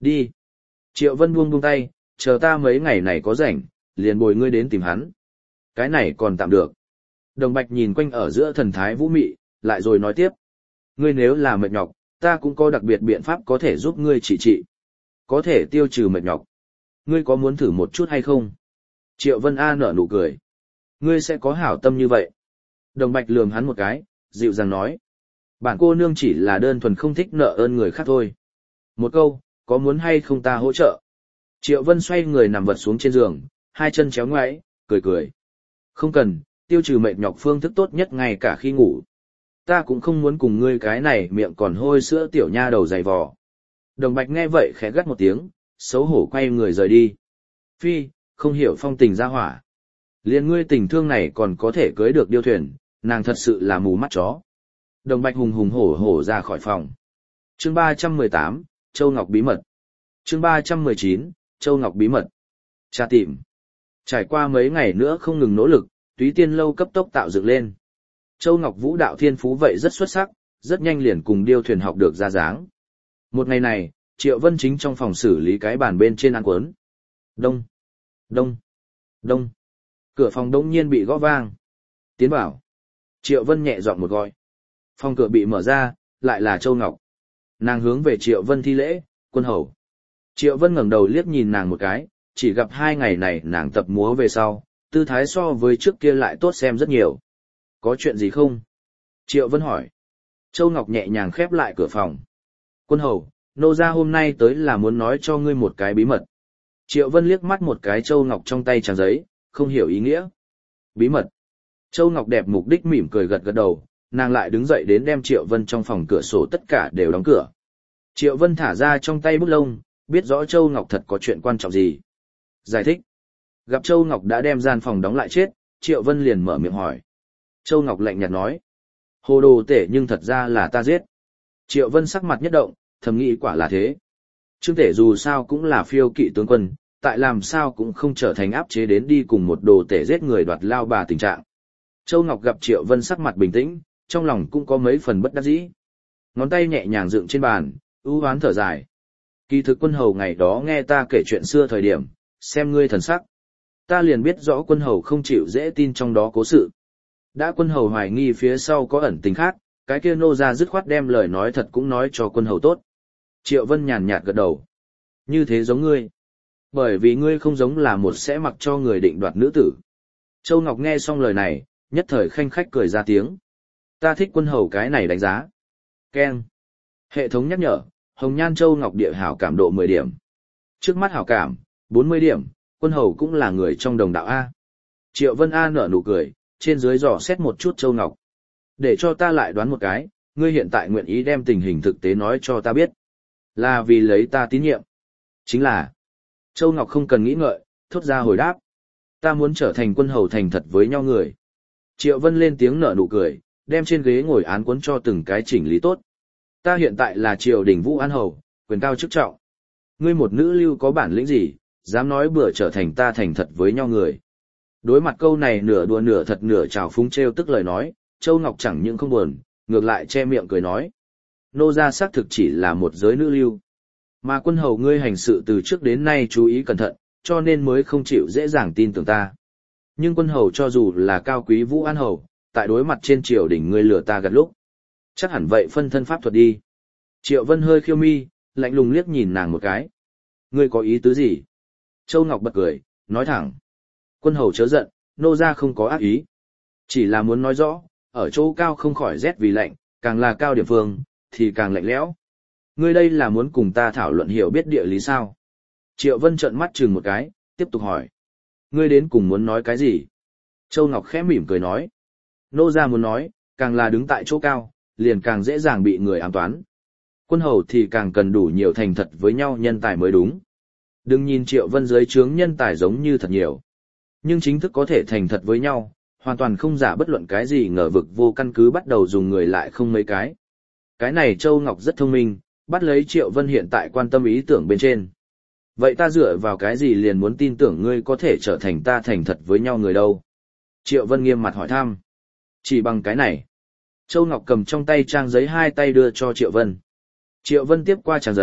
Đi. Triệu Vân buông buông tay, chờ ta mấy ngày này có rảnh, liền bồi ngươi đến tìm hắn. Cái này còn tạm được. Đồng Bạch nhìn quanh ở giữa thần thái vũ mị, lại rồi nói tiếp. Ngươi nếu là mệt nhọc, ta cũng có đặc biệt biện pháp có thể giúp ngươi trị trị. Có thể tiêu trừ mệt nhọc. Ngươi có muốn thử một chút hay không? Triệu Vân A nở nụ cười. Ngươi sẽ có hảo tâm như vậy. Đồng Bạch lườm hắn một cái, dịu dàng nói. Bản cô nương chỉ là đơn thuần không thích nợ ơn người khác thôi. Một câu, có muốn hay không ta hỗ trợ? Triệu Vân xoay người nằm vật xuống trên giường, hai chân chéo ngoáy, cười cười. Không cần, tiêu trừ mệt nhọc phương thức tốt nhất ngay cả khi ngủ. Ta cũng không muốn cùng ngươi cái này miệng còn hôi sữa tiểu nha đầu dày vò. Đồng Bạch nghe vậy khẽ gắt một tiếng, xấu hổ quay người rời đi. Phi, không hiểu phong tình ra hỏa. Liên ngươi tình thương này còn có thể cưới được điêu thuyền, nàng thật sự là mù mắt chó. Đồng Bạch hùng hùng hổ hổ ra khỏi phòng. Chương ba trăm mười tám, Châu Ngọc bí mật. Chương ba trăm mười chín, Châu Ngọc bí mật. Tra tìm. Trải qua mấy ngày nữa không ngừng nỗ lực, Túy Tiên lâu cấp tốc tạo dựng lên. Châu Ngọc vũ đạo thiên phú vậy rất xuất sắc, rất nhanh liền cùng điêu thuyền học được ra dáng. Một ngày này, Triệu Vân chính trong phòng xử lý cái bàn bên trên ăn cuốn. Đông, đông, đông. Cửa phòng đông nhiên bị gõ vang. Tiến vào. Triệu Vân nhẹ giọng một gọi. Phòng cửa bị mở ra, lại là Châu Ngọc. Nàng hướng về Triệu Vân thi lễ, quân hầu. Triệu Vân ngẩng đầu liếc nhìn nàng một cái, chỉ gặp hai ngày này nàng tập múa về sau, tư thái so với trước kia lại tốt xem rất nhiều. Có chuyện gì không? Triệu Vân hỏi. Châu Ngọc nhẹ nhàng khép lại cửa phòng. Quân hầu, nô gia hôm nay tới là muốn nói cho ngươi một cái bí mật. Triệu Vân liếc mắt một cái Châu Ngọc trong tay trang giấy, không hiểu ý nghĩa. Bí mật. Châu Ngọc đẹp mục đích mỉm cười gật gật đầu, nàng lại đứng dậy đến đem Triệu Vân trong phòng cửa sổ tất cả đều đóng cửa. Triệu Vân thả ra trong tay bút lông, biết rõ Châu Ngọc thật có chuyện quan trọng gì. Giải thích. Gặp Châu Ngọc đã đem gian phòng đóng lại chết, Triệu Vân liền mở miệng hỏi. Châu Ngọc lạnh nhạt nói. Hồ đồ tể nhưng thật ra là ta giết. Triệu Vân sắc mặt nhất động, thầm nghĩ quả là thế. Trương tể dù sao cũng là phiêu kỵ tướng quân, tại làm sao cũng không trở thành áp chế đến đi cùng một đồ tể giết người đoạt lao bà tình trạng. Châu Ngọc gặp Triệu Vân sắc mặt bình tĩnh, trong lòng cũng có mấy phần bất đắc dĩ. Ngón tay nhẹ nhàng dựng trên bàn, ưu hoán thở dài. Kỳ thực quân hầu ngày đó nghe ta kể chuyện xưa thời điểm, xem ngươi thần sắc. Ta liền biết rõ quân hầu không chịu dễ tin trong đó cố sự. Đã quân hầu hoài nghi phía sau có ẩn tình khác, cái kia nô ra dứt khoát đem lời nói thật cũng nói cho quân hầu tốt. Triệu Vân nhàn nhạt gật đầu. Như thế giống ngươi. Bởi vì ngươi không giống là một sẽ mặc cho người định đoạt nữ tử. Châu Ngọc nghe xong lời này, nhất thời khanh khách cười ra tiếng. Ta thích quân hầu cái này đánh giá. Keng. Hệ thống nhắc nhở, Hồng Nhan Châu Ngọc địa hảo cảm độ mười điểm. Trước mắt hảo cảm, bốn mươi điểm, quân hầu cũng là người trong đồng đạo A. Triệu Vân A nở nụ cười, trên dưới dò xét một chút Châu Ngọc. Để cho ta lại đoán một cái, ngươi hiện tại nguyện ý đem tình hình thực tế nói cho ta biết. Là vì lấy ta tín nhiệm. Chính là. Châu Ngọc không cần nghĩ ngợi, thốt ra hồi đáp. Ta muốn trở thành quân hầu thành thật với nhau người. Triệu Vân lên tiếng nở nụ cười, đem trên ghế ngồi án cuốn cho từng cái chỉnh lý tốt. Ta hiện tại là triều đình Vũ An Hầu, quyền cao chức trọng. Ngươi một nữ lưu có bản lĩnh gì, dám nói bừa trở thành ta thành thật với nhau người. Đối mặt câu này nửa đùa nửa thật nửa trào phúng trêu tức lời nói, Châu Ngọc chẳng những không buồn, ngược lại che miệng cười nói. Nô gia xác thực chỉ là một giới nữ lưu. Mà quân hầu ngươi hành sự từ trước đến nay chú ý cẩn thận, cho nên mới không chịu dễ dàng tin tưởng ta. Nhưng quân hầu cho dù là cao quý Vũ An Hầu, tại đối mặt trên triều đình ngươi lừa ta gạt lúc. Chắc hẳn vậy phân thân pháp thuật đi. Triệu Vân hơi khiêu mi, lạnh lùng liếc nhìn nàng một cái. Ngươi có ý tứ gì? Châu Ngọc bật cười, nói thẳng. Quân hầu chớ giận, nô gia không có ác ý. Chỉ là muốn nói rõ, ở chỗ cao không khỏi rét vì lạnh, càng là cao điểm phương, thì càng lạnh lẽo. Ngươi đây là muốn cùng ta thảo luận hiểu biết địa lý sao? Triệu Vân trợn mắt chừng một cái, tiếp tục hỏi. Ngươi đến cùng muốn nói cái gì? Châu Ngọc khẽ mỉm cười nói. Nô gia muốn nói, càng là đứng tại chỗ cao, liền càng dễ dàng bị người ám toán. Quân hầu thì càng cần đủ nhiều thành thật với nhau nhân tài mới đúng. Đừng nhìn Triệu Vân dưới trướng nhân tài giống như thật nhiều. Nhưng chính thức có thể thành thật với nhau, hoàn toàn không giả bất luận cái gì ngờ vực vô căn cứ bắt đầu dùng người lại không mấy cái. Cái này Châu Ngọc rất thông minh, bắt lấy Triệu Vân hiện tại quan tâm ý tưởng bên trên. Vậy ta dựa vào cái gì liền muốn tin tưởng ngươi có thể trở thành ta thành thật với nhau người đâu? Triệu Vân nghiêm mặt hỏi thăm. Chỉ bằng cái này. Châu Ngọc cầm trong tay trang giấy hai tay đưa cho Triệu Vân. Triệu Vân tiếp qua trang giấy,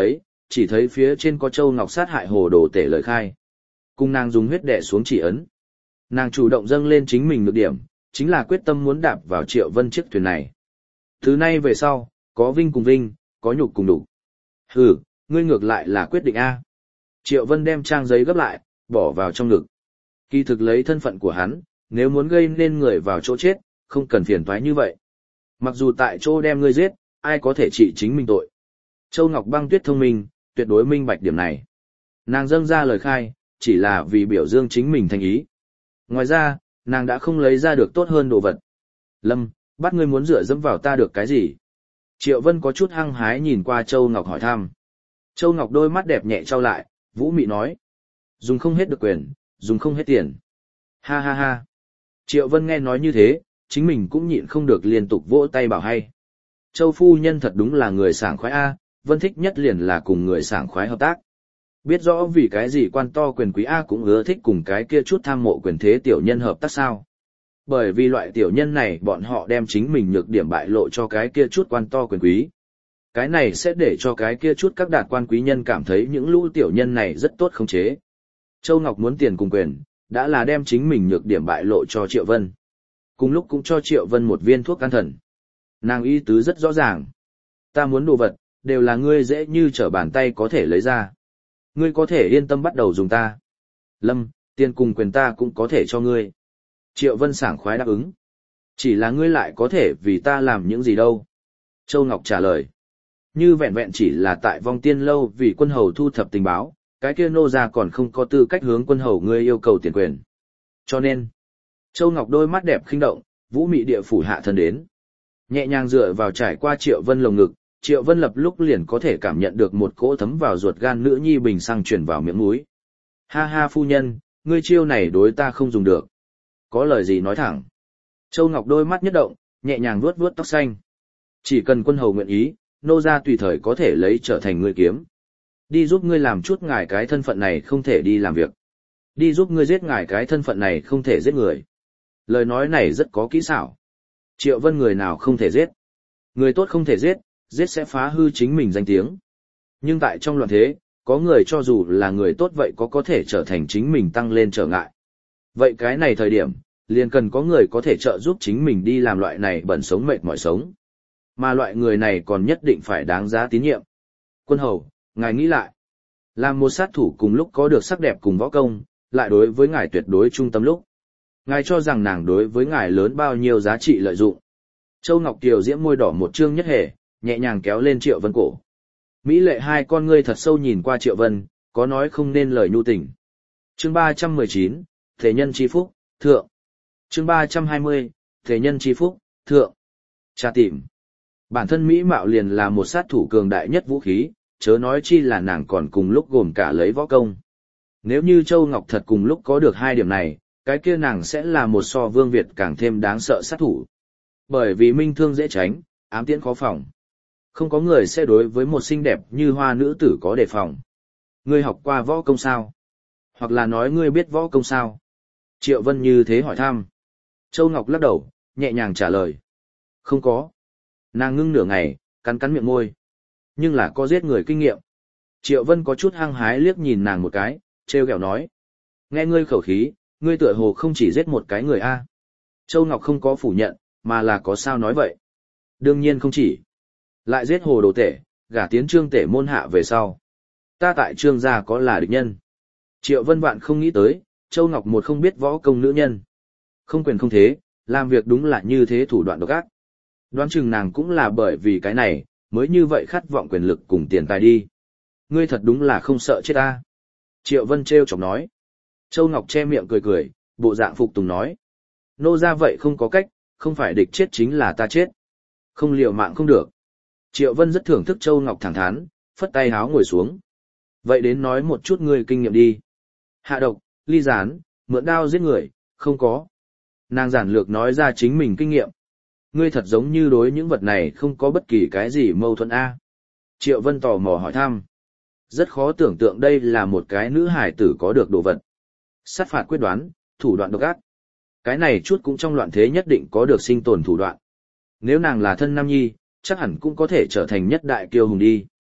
chỉ thấy phía trên có Châu Ngọc sát hại hồ đồ tể lời khai. Cùng nàng dùng huyết đè xuống chỉ ấn. Nàng chủ động dâng lên chính mình nhược điểm, chính là quyết tâm muốn đạp vào Triệu Vân chiếc thuyền này. Thứ nay về sau, có vinh cùng vinh, có nhục cùng đủ. Hừ, ngươi ngược lại là quyết định A. Triệu Vân đem trang giấy gấp lại, bỏ vào trong ngực. Kỳ thực lấy thân phận của hắn, nếu muốn gây nên người vào chỗ chết, không cần phiền toái như vậy. Mặc dù tại chỗ đem ngươi giết, ai có thể trị chính mình tội. Châu Ngọc Băng Tuyết thông minh, tuyệt đối minh bạch điểm này. Nàng dâng ra lời khai, chỉ là vì biểu dương chính mình thành ý. Ngoài ra, nàng đã không lấy ra được tốt hơn đồ vật. Lâm, bắt ngươi muốn dựa dẫm vào ta được cái gì? Triệu Vân có chút hăng hái nhìn qua Châu Ngọc hỏi thăm. Châu Ngọc đôi mắt đẹp nhẹ trao lại, vũ mị nói. Dùng không hết được quyền, dùng không hết tiền. Ha ha ha. Triệu Vân nghe nói như thế, chính mình cũng nhịn không được liên tục vỗ tay bảo hay. Châu phu nhân thật đúng là người sảng khoái A, Vân thích nhất liền là cùng người sảng khoái hợp tác. Biết rõ vì cái gì quan to quyền quý A cũng ưa thích cùng cái kia chút tham mộ quyền thế tiểu nhân hợp tác sao. Bởi vì loại tiểu nhân này bọn họ đem chính mình nhược điểm bại lộ cho cái kia chút quan to quyền quý. Cái này sẽ để cho cái kia chút các đạt quan quý nhân cảm thấy những lũ tiểu nhân này rất tốt khống chế. Châu Ngọc muốn tiền cùng quyền, đã là đem chính mình nhược điểm bại lộ cho Triệu Vân. Cùng lúc cũng cho Triệu Vân một viên thuốc can thần. Nàng ý tứ rất rõ ràng. Ta muốn đồ vật, đều là ngươi dễ như trở bàn tay có thể lấy ra. Ngươi có thể yên tâm bắt đầu dùng ta. Lâm, tiền cùng quyền ta cũng có thể cho ngươi. Triệu Vân sảng khoái đáp ứng. Chỉ là ngươi lại có thể vì ta làm những gì đâu. Châu Ngọc trả lời. Như vẹn vẹn chỉ là tại vong tiên lâu vì quân hầu thu thập tình báo, cái kia nô ra còn không có tư cách hướng quân hầu ngươi yêu cầu tiền quyền. Cho nên, Châu Ngọc đôi mắt đẹp khinh động, vũ mị địa phủ hạ thân đến. Nhẹ nhàng dựa vào trải qua Triệu Vân lồng ngực, Triệu Vân lập lúc liền có thể cảm nhận được một cỗ thấm vào ruột gan nữ nhi bình xăng chuyển vào miệng mũi. Ha ha phu nhân, ngươi chiêu này đối ta không dùng được. Có lời gì nói thẳng. Châu Ngọc đôi mắt nhất động, nhẹ nhàng vuốt vuốt tóc xanh. Chỉ cần quân hầu nguyện ý, nô gia tùy thời có thể lấy trở thành ngươi kiếm. Đi giúp ngươi làm chút ngài cái thân phận này không thể đi làm việc. Đi giúp ngươi giết ngài cái thân phận này không thể giết người. Lời nói này rất có kỹ xảo. Triệu Vân người nào không thể giết. Người tốt không thể giết, giết sẽ phá hư chính mình danh tiếng. Nhưng tại trong loạn thế, có người cho dù là người tốt vậy có có thể trở thành chính mình tăng lên trở ngại. Vậy cái này thời điểm, liền cần có người có thể trợ giúp chính mình đi làm loại này bẩn sống mệt mỏi sống. Mà loại người này còn nhất định phải đáng giá tín nhiệm. Quân hầu, ngài nghĩ lại. Làm một sát thủ cùng lúc có được sắc đẹp cùng võ công, lại đối với ngài tuyệt đối trung tâm lúc. Ngài cho rằng nàng đối với ngài lớn bao nhiêu giá trị lợi dụng. Châu Ngọc Kiều diễm môi đỏ một trương nhất hề, nhẹ nhàng kéo lên Triệu Vân cổ. Mỹ lệ hai con ngươi thật sâu nhìn qua Triệu Vân, có nói không nên lời nhu tình. Chương ba trăm mười chín, Thể nhân chi phúc, thượng. Chương ba trăm hai mươi, Thể nhân chi phúc, thượng. Tra tìm. Bản thân Mỹ mạo liền là một sát thủ cường đại nhất vũ khí, chớ nói chi là nàng còn cùng lúc gồm cả lấy võ công. Nếu như Châu Ngọc thật cùng lúc có được hai điểm này, cái kia nàng sẽ là một so Vương Việt càng thêm đáng sợ sát thủ. Bởi vì minh thương dễ tránh, ám tiễn khó phòng. Không có người sẽ đối với một xinh đẹp như hoa nữ tử có đề phòng. Ngươi học qua võ công sao? Hoặc là nói ngươi biết võ công sao? Triệu Vân như thế hỏi thăm. Châu Ngọc lắc đầu, nhẹ nhàng trả lời. Không có. Nàng ngưng nửa ngày, cắn cắn miệng môi. Nhưng là có giết người kinh nghiệm. Triệu Vân có chút hăng hái liếc nhìn nàng một cái, trêu ghẹo nói. Nghe ngươi khẩu khí, ngươi tựa hồ không chỉ giết một cái người a. Châu Ngọc không có phủ nhận, mà là có sao nói vậy. Đương nhiên không chỉ. Lại giết hồ đồ tể, gả tiến trương tể môn hạ về sau. Ta tại trương gia có là địch nhân. Triệu Vân Vạn không nghĩ tới, Châu Ngọc một không biết võ công nữ nhân. Không quyền không thế, làm việc đúng là như thế thủ đoạn độc ác. Đoán chừng nàng cũng là bởi vì cái này, mới như vậy khát vọng quyền lực cùng tiền tài đi. Ngươi thật đúng là không sợ chết ta. Triệu Vân trêu chọc nói. Châu Ngọc che miệng cười cười, bộ dạng phục tùng nói. Nô ra vậy không có cách, không phải địch chết chính là ta chết. Không liều mạng không được. Triệu Vân rất thưởng thức Châu Ngọc thẳng thắn, phất tay háo ngồi xuống. Vậy đến nói một chút ngươi kinh nghiệm đi. Hạ độc, ly gián, mượn đao giết người, không có. Nàng giản lược nói ra chính mình kinh nghiệm. Ngươi thật giống như đối những vật này không có bất kỳ cái gì mâu thuẫn a. Triệu Vân tò mò hỏi thăm. Rất khó tưởng tượng đây là một cái nữ hải tử có được đồ vật. Sát phạt quyết đoán, thủ đoạn độc ác. Cái này chút cũng trong loạn thế nhất định có được sinh tồn thủ đoạn. Nếu nàng là thân nam nhi, chắc hẳn cũng có thể trở thành nhất đại kiêu hùng đi.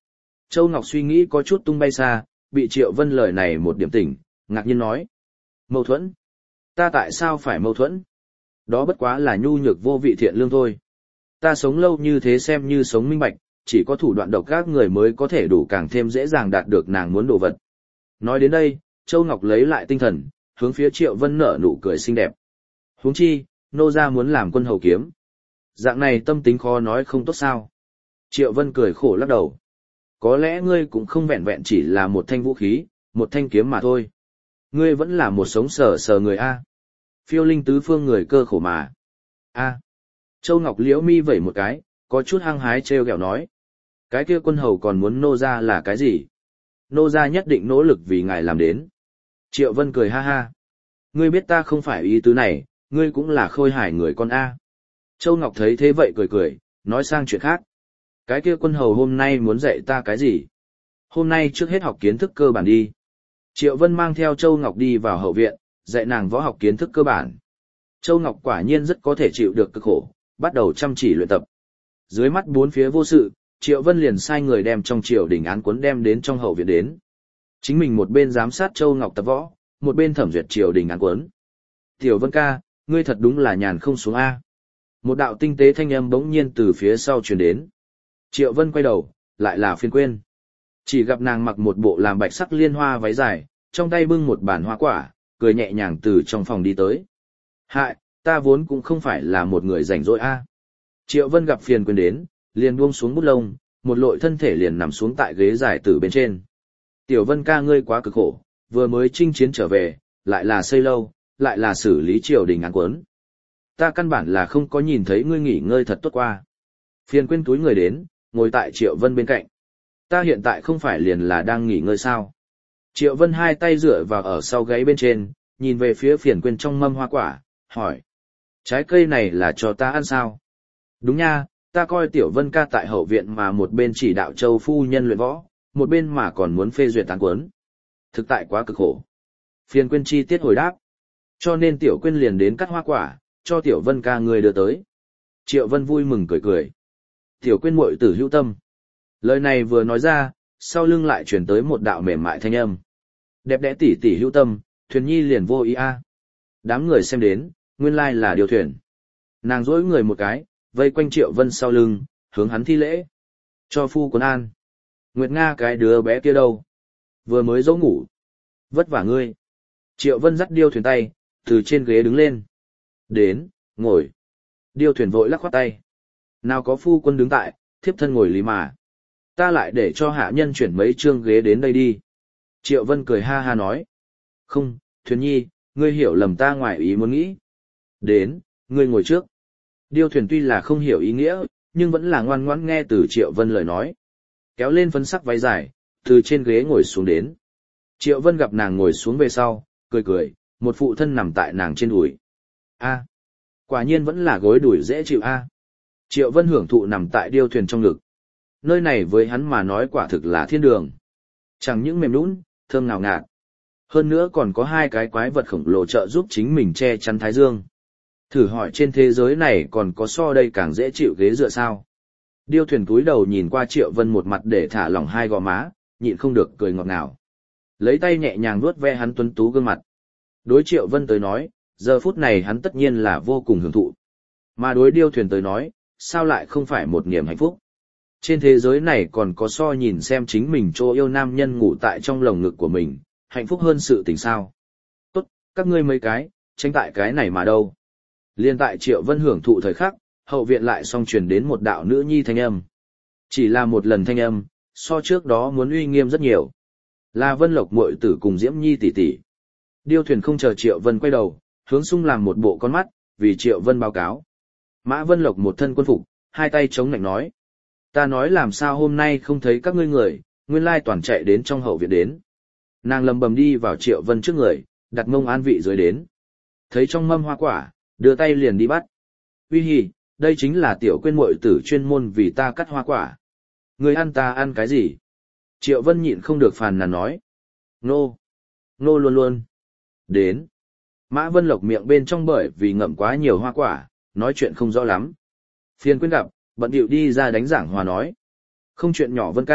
Châu Ngọc suy nghĩ có chút tung bay xa, bị Triệu Vân lời này một điểm tỉnh, ngạc nhiên nói. Mâu thuẫn? Ta tại sao phải mâu thuẫn? Đó bất quá là nhu nhược vô vị thiện lương thôi. Ta sống lâu như thế xem như sống minh bạch, chỉ có thủ đoạn độc ác người mới có thể đủ càng thêm dễ dàng đạt được nàng muốn đồ vật. Nói đến đây, Châu Ngọc lấy lại tinh thần, hướng phía Triệu Vân nở nụ cười xinh đẹp. Huống chi, nô gia muốn làm quân hầu kiếm. Dạng này tâm tính khó nói không tốt sao. Triệu Vân cười khổ lắc đầu. Có lẽ ngươi cũng không vẹn vẹn chỉ là một thanh vũ khí, một thanh kiếm mà thôi. Ngươi vẫn là một sống sờ sờ người A. Phiêu linh tứ phương người cơ khổ mà. A. Châu Ngọc liễu mi vẩy một cái, có chút hăng hái trêu ghẹo nói. Cái kia quân hầu còn muốn nô gia là cái gì? Nô gia nhất định nỗ lực vì ngài làm đến. Triệu Vân cười ha ha. Ngươi biết ta không phải ý tứ này, ngươi cũng là khôi hài người con A. Châu Ngọc thấy thế vậy cười cười, nói sang chuyện khác. Cái kia quân hầu hôm nay muốn dạy ta cái gì? Hôm nay trước hết học kiến thức cơ bản đi. Triệu Vân mang theo Châu Ngọc đi vào hậu viện, dạy nàng võ học kiến thức cơ bản. Châu Ngọc quả nhiên rất có thể chịu được cực khổ, bắt đầu chăm chỉ luyện tập. Dưới mắt bốn phía vô sự, Triệu Vân liền sai người đem trong triều đình án cuốn đem đến trong hậu viện đến. Chính mình một bên giám sát Châu Ngọc tập võ, một bên thẩm duyệt triều đình án cuốn. Tiểu Vân ca, ngươi thật đúng là nhàn không xuống A. Một đạo tinh tế thanh âm bỗng nhiên từ phía sau truyền đến. Triệu Vân quay đầu, lại là Phiền Quyên. Chỉ gặp nàng mặc một bộ làm bạch sắc liên hoa váy dài, trong tay bưng một bản hoa quả, cười nhẹ nhàng từ trong phòng đi tới. Hại, ta vốn cũng không phải là một người rảnh rỗi a. Triệu Vân gặp Phiền Quyên đến, liền buông xuống bút lông, một lội thân thể liền nằm xuống tại ghế dài từ bên trên. Tiểu Vân ca ngươi quá cực khổ, vừa mới chinh chiến trở về, lại là xây lâu, lại là xử lý triều đình án cuốn. Ta căn bản là không có nhìn thấy ngươi nghỉ ngơi thật tốt qua. Phiền Quyên túi người đến, ngồi tại Triệu Vân bên cạnh. Ta hiện tại không phải liền là đang nghỉ ngơi sao? Triệu Vân hai tay dựa vào ở sau gáy bên trên, nhìn về phía Phiền Quyên trong mâm hoa quả, hỏi. Trái cây này là cho ta ăn sao? Đúng nha, ta coi Tiểu Vân ca tại hậu viện mà một bên chỉ đạo Châu phu nhân luyện võ, một bên mà còn muốn phê duyệt án cuốn. Thực tại quá cực khổ. Phiền Quyên chi tiết hồi đáp. Cho nên Tiểu Quyên liền đến cắt hoa quả, cho Tiểu Vân ca người đưa tới. Triệu Vân vui mừng cười cười. Tiểu Quyên muội tử hữu tâm. Lời này vừa nói ra, sau lưng lại truyền tới một đạo mềm mại thanh âm. Đẹp đẽ tỷ tỷ hữu tâm, Thuyền Nhi liền vô ý a. Đám người xem đến, nguyên lai là điều thuyền. Nàng dỗi người một cái, vây quanh Triệu Vân sau lưng, hướng hắn thi lễ. Cho phu quân an. Nguyệt Nga cái đứa bé kia đâu? Vừa mới dỗ ngủ. Vất vả ngươi. Triệu Vân dắt điêu thuyền tay, từ trên ghế đứng lên. Đến, ngồi. Điêu thuyền vội lắc khoát tay. Nào có phu quân đứng tại, thiếp thân ngồi lý mà. Ta lại để cho hạ nhân chuyển mấy chương ghế đến đây đi. Triệu Vân cười ha ha nói. Không, Thuyền Nhi, ngươi hiểu lầm ta ngoài ý muốn nghĩ. Đến, ngươi ngồi trước. Điêu thuyền tuy là không hiểu ý nghĩa, nhưng vẫn là ngoan ngoãn nghe từ Triệu Vân lời nói. Kéo lên phấn sắc váy dài, từ trên ghế ngồi xuống đến. Triệu Vân gặp nàng ngồi xuống về sau, cười cười, một phụ thân nằm tại nàng trên đùi. A, quả nhiên vẫn là gối đùi dễ chịu a. Triệu Vân hưởng thụ nằm tại điêu thuyền trong ngực. Nơi này với hắn mà nói quả thực là thiên đường. Chẳng những mềm nhũn, thơm ngào ngạt. Hơn nữa còn có hai cái quái vật khổng lồ trợ giúp chính mình che chắn thái dương. Thử hỏi trên thế giới này còn có so đây càng dễ chịu ghế dựa sao? Điêu thuyền cúi đầu nhìn qua Triệu Vân một mặt để thả lỏng hai gò má, nhịn không được cười ngọt ngào. Lấy tay nhẹ nhàng vuốt ve hắn tuấn tú gương mặt. Đối Triệu Vân tới nói, giờ phút này hắn tất nhiên là vô cùng hưởng thụ. Mà đối điêu thuyền tới nói, sao lại không phải một niềm hạnh phúc? Trên thế giới này còn có so nhìn xem chính mình chỗ yêu nam nhân ngủ tại trong lồng ngực của mình, hạnh phúc hơn sự tình sao? Tốt, các ngươi mấy cái, tranh tại cái này mà đâu. Liên tại Triệu Vân hưởng thụ thời khắc, hậu viện lại song truyền đến một đạo nữ nhi thanh âm. Chỉ là một lần thanh âm, so trước đó muốn uy nghiêm rất nhiều. Là Vân Lộc muội tử cùng Diễm Nhi tỷ tỷ. Điêu thuyền không chờ Triệu Vân quay đầu, hướng sung làm một bộ con mắt, vì Triệu Vân báo cáo. Mã Vân Lộc một thân quân phục, hai tay chống lạnh nói. Ta nói làm sao hôm nay không thấy các ngươi người, nguyên lai toàn chạy đến trong hậu viện đến. Nàng lầm bầm đi vào Triệu Vân trước người, đặt mông an vị dưới đến. Thấy trong mâm hoa quả, đưa tay liền đi bắt. Uy hì, đây chính là Tiểu Quyên muội tử chuyên môn vì ta cắt hoa quả. Người ăn ta ăn cái gì? Triệu Vân nhịn không được phàn nàn nói. Nô. Nô luôn luôn. Đến. Mã Vân Lộc miệng bên trong bởi vì ngậm quá nhiều hoa quả, nói chuyện không rõ lắm. Phiền Quyên gặp, bận điệu đi ra đánh giảng hòa nói. Không chuyện nhỏ Vân ca,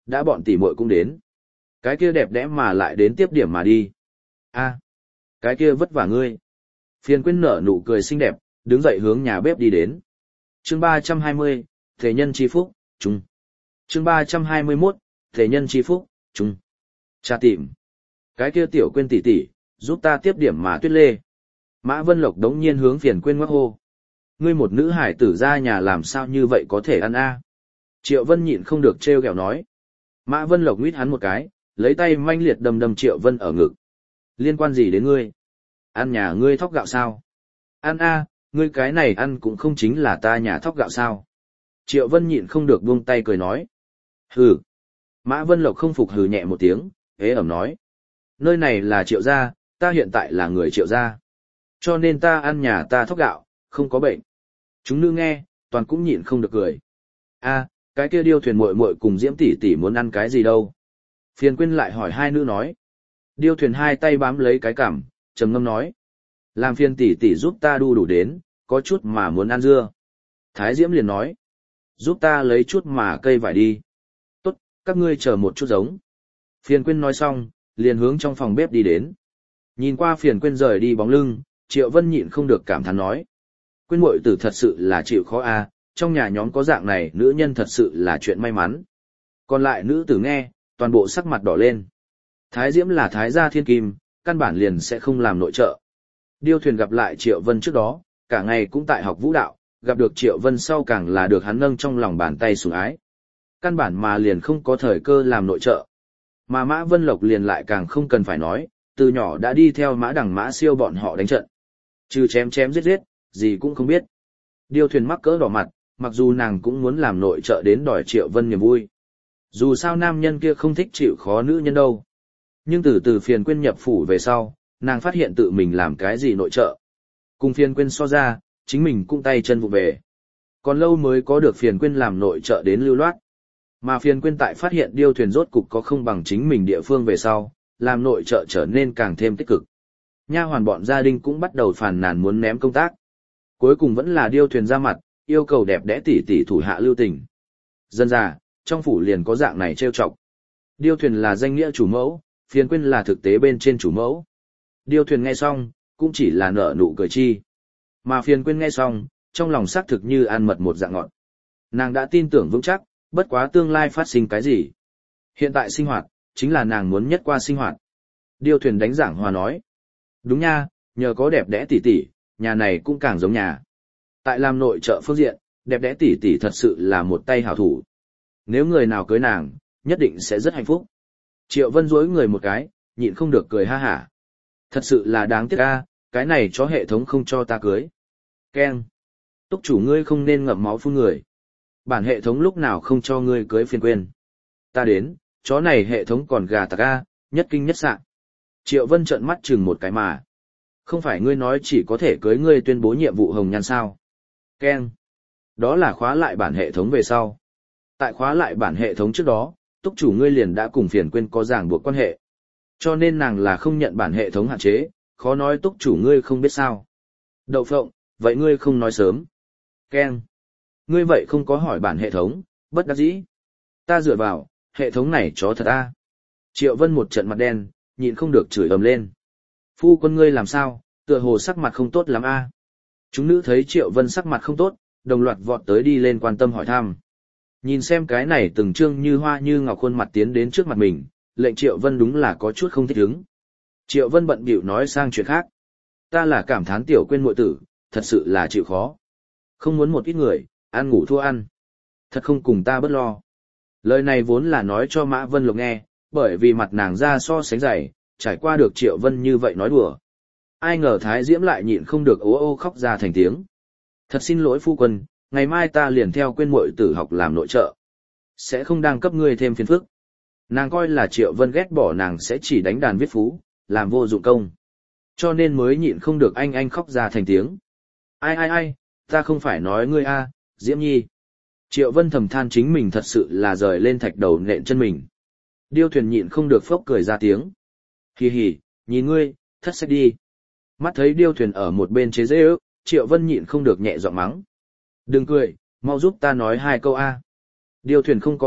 đã bọn tỷ muội cũng đến. Cái kia đẹp đẽ mà lại đến tiếp điểm mà đi. A, cái kia vất vả ngươi. Phiền Quyên nở nụ cười xinh đẹp, đứng dậy hướng nhà bếp đi đến. Chương ba trăm hai mươi, Thể nhân chi phúc, chung. Chương ba trăm hai mươi mốt, Thể nhân chi phúc, chung. Cha tìm. Cái kia tiểu Quyên tỷ tỷ, giúp ta tiếp điểm mà Tuyết Lê. Mã Vân Lộc đống nhiên hướng Phiền Quyên ngoắc hô. Ngươi một nữ hải tử ra nhà làm sao như vậy có thể ăn a? Triệu Vân nhịn không được trêu ghẹo nói. Mã Vân Lộc nguyết hắn một cái, lấy tay manh liệt đâm đâm Triệu Vân ở ngực. Liên quan gì đến ngươi? Ăn nhà ngươi thóc gạo sao? Ăn a, ngươi cái này ăn cũng không chính là ta nhà thóc gạo sao? Triệu Vân nhịn không được buông tay cười nói. Hừ. Mã Vân Lộc không phục hừ nhẹ một tiếng, ế ẩm nói. Nơi này là Triệu gia, ta hiện tại là người Triệu gia. Cho nên ta ăn nhà ta thóc gạo, không có bệnh. Chúng nữ nghe, toàn cũng nhịn không được cười. A, cái kia Điêu Thuyền muội muội cùng Diễm tỷ tỷ muốn ăn cái gì đâu? Phiền Quyên lại hỏi hai nữ nói. Điêu Thuyền hai tay bám lấy cái cằm, trầm ngâm nói. Làm phiền tỷ tỷ giúp ta đu đủ đến, có chút mà muốn ăn dưa. Thái Diễm liền nói. Giúp ta lấy chút mà cây vải đi. Tốt, các ngươi chờ một chút giống. Phiền Quyên nói xong, liền hướng trong phòng bếp đi đến. Nhìn qua Phiền Quyên rời đi bóng lưng, Triệu Vân nhịn không được cảm thán nói. Quyên muội tử thật sự là chịu khó a, trong nhà nhóm có dạng này nữ nhân thật sự là chuyện may mắn. Còn lại nữ tử nghe, toàn bộ sắc mặt đỏ lên. Thái Diễm là thái gia thiên kim, căn bản liền sẽ không làm nội trợ. Điêu Thuyền gặp lại Triệu Vân trước đó, cả ngày cũng tại học vũ đạo, gặp được Triệu Vân sau càng là được hắn nâng trong lòng bàn tay sủng ái. Căn bản mà liền không có thời cơ làm nội trợ. Mà Mã Vân Lộc liền lại càng không cần phải nói, từ nhỏ đã đi theo Mã Đằng Mã Siêu bọn họ đánh trận. Trừ chém chém giết giết, gì cũng không biết. Điêu Thuyền mắc cỡ đỏ mặt, mặc dù nàng cũng muốn làm nội trợ đến đòi Triệu Vân niềm vui. Dù sao nam nhân kia không thích chịu khó nữ nhân đâu. Nhưng từ từ Phiền Quyên nhập phủ về sau, nàng phát hiện tự mình làm cái gì nội trợ. Cùng Phiền Quyên so ra, chính mình cũng tay chân vụ về. Còn lâu mới có được Phiền Quyên làm nội trợ đến lưu loát. Mà Phiền Quyên tại phát hiện Điêu Thuyền rốt cục có không bằng chính mình địa phương về sau, làm nội trợ trở nên càng thêm tích cực. Nha hoàn bọn gia đình cũng bắt đầu phàn nàn muốn ném công tác. Cuối cùng vẫn là Điêu Thuyền ra mặt, yêu cầu đẹp đẽ tỉ tỉ thủ hạ lưu tình. Dân già, trong phủ liền có dạng này trêu chọc. Điêu Thuyền là danh nghĩa chủ mẫu, Phiền Quyên là thực tế bên trên chủ mẫu. Điêu Thuyền nghe xong, cũng chỉ là nở nụ cười chi. Mà Phiền Quyên nghe xong, trong lòng xác thực như ăn mật một dạng ngọt. Nàng đã tin tưởng vững chắc, bất quá tương lai phát sinh cái gì. Hiện tại sinh hoạt, chính là nàng muốn nhất qua sinh hoạt. Điêu Thuyền đánh giảng hòa nói. Đúng nha, nhờ có đẹp đẽ tỉ tỉ, nhà này cũng càng giống nhà. Tại làm nội trợ phương diện, đẹp đẽ tỉ tỉ thật sự là một tay hảo thủ. Nếu người nào cưới nàng, nhất định sẽ rất hạnh phúc. Triệu Vân dối người một cái, nhịn không được cười ha hả. Thật sự là đáng tiếc a, cái này chó hệ thống không cho ta cưới. Keng. Túc chủ ngươi không nên ngậm máu phun người. Bản hệ thống lúc nào không cho ngươi cưới Phiền Quyên. Ta đến, chó này hệ thống còn gà tặc a, nhất kinh nhất sạng. Triệu Vân trợn mắt chừng một cái mà. Không phải ngươi nói chỉ có thể cưới ngươi tuyên bố nhiệm vụ hồng nhan sao. Keng. Đó là khóa lại bản hệ thống về sau. Tại khóa lại bản hệ thống trước đó, túc chủ ngươi liền đã cùng Phiền Quyên có ràng buộc quan hệ. Cho nên nàng là không nhận bản hệ thống hạn chế, khó nói túc chủ ngươi không biết sao. Đậu phộng, vậy ngươi không nói sớm. Keng. Ngươi vậy không có hỏi bản hệ thống, bất đắc dĩ. Ta dựa vào, hệ thống này chó thật a. Triệu Vân một trận mặt đen, nhịn không được chửi ầm lên. Phu quân ngươi làm sao, tựa hồ sắc mặt không tốt lắm a. Chúng nữ thấy Triệu Vân sắc mặt không tốt, đồng loạt vọt tới đi lên quan tâm hỏi thăm. Nhìn xem cái này từng trương như hoa như ngọc khuôn mặt tiến đến trước mặt mình, lệnh Triệu Vân đúng là có chút không thích ứng. Triệu Vân bận bịu nói sang chuyện khác. Ta là cảm thán tiểu Quyên muội tử, thật sự là chịu khó. Không muốn một ít người, ăn ngủ thua ăn. Thật không cùng ta bất lo. Lời này vốn là nói cho Mã Vân Lộc nghe, bởi vì mặt nàng ra so sánh dày, trải qua được Triệu Vân như vậy nói đùa. Ai ngờ Thái Diễm lại nhịn không được ố ô khóc ra thành tiếng. Thật xin lỗi phu quân, ngày mai ta liền theo Quyên muội tử học làm nội trợ. Sẽ không đang cấp ngươi thêm phiền phức. Nàng coi là Triệu Vân ghét bỏ nàng sẽ chỉ đánh đàn viết phú, làm vô dụng công. Cho nên mới nhịn không được anh anh khóc ra thành tiếng. Ai ai ai, ta không phải nói ngươi a, Diễm Nhi. Triệu Vân thầm than chính mình thật sự là rời lên thạch đầu nện chân mình. Điêu Thuyền nhịn không được phốc cười ra tiếng. Hì hì, nhìn ngươi, thất sách đi. Mắt thấy Điêu Thuyền ở một bên chế giễu ước, Triệu Vân nhịn không được nhẹ giọng mắng. Đừng cười, mau giúp ta nói hai câu a. Điêu Thuyền không có cách,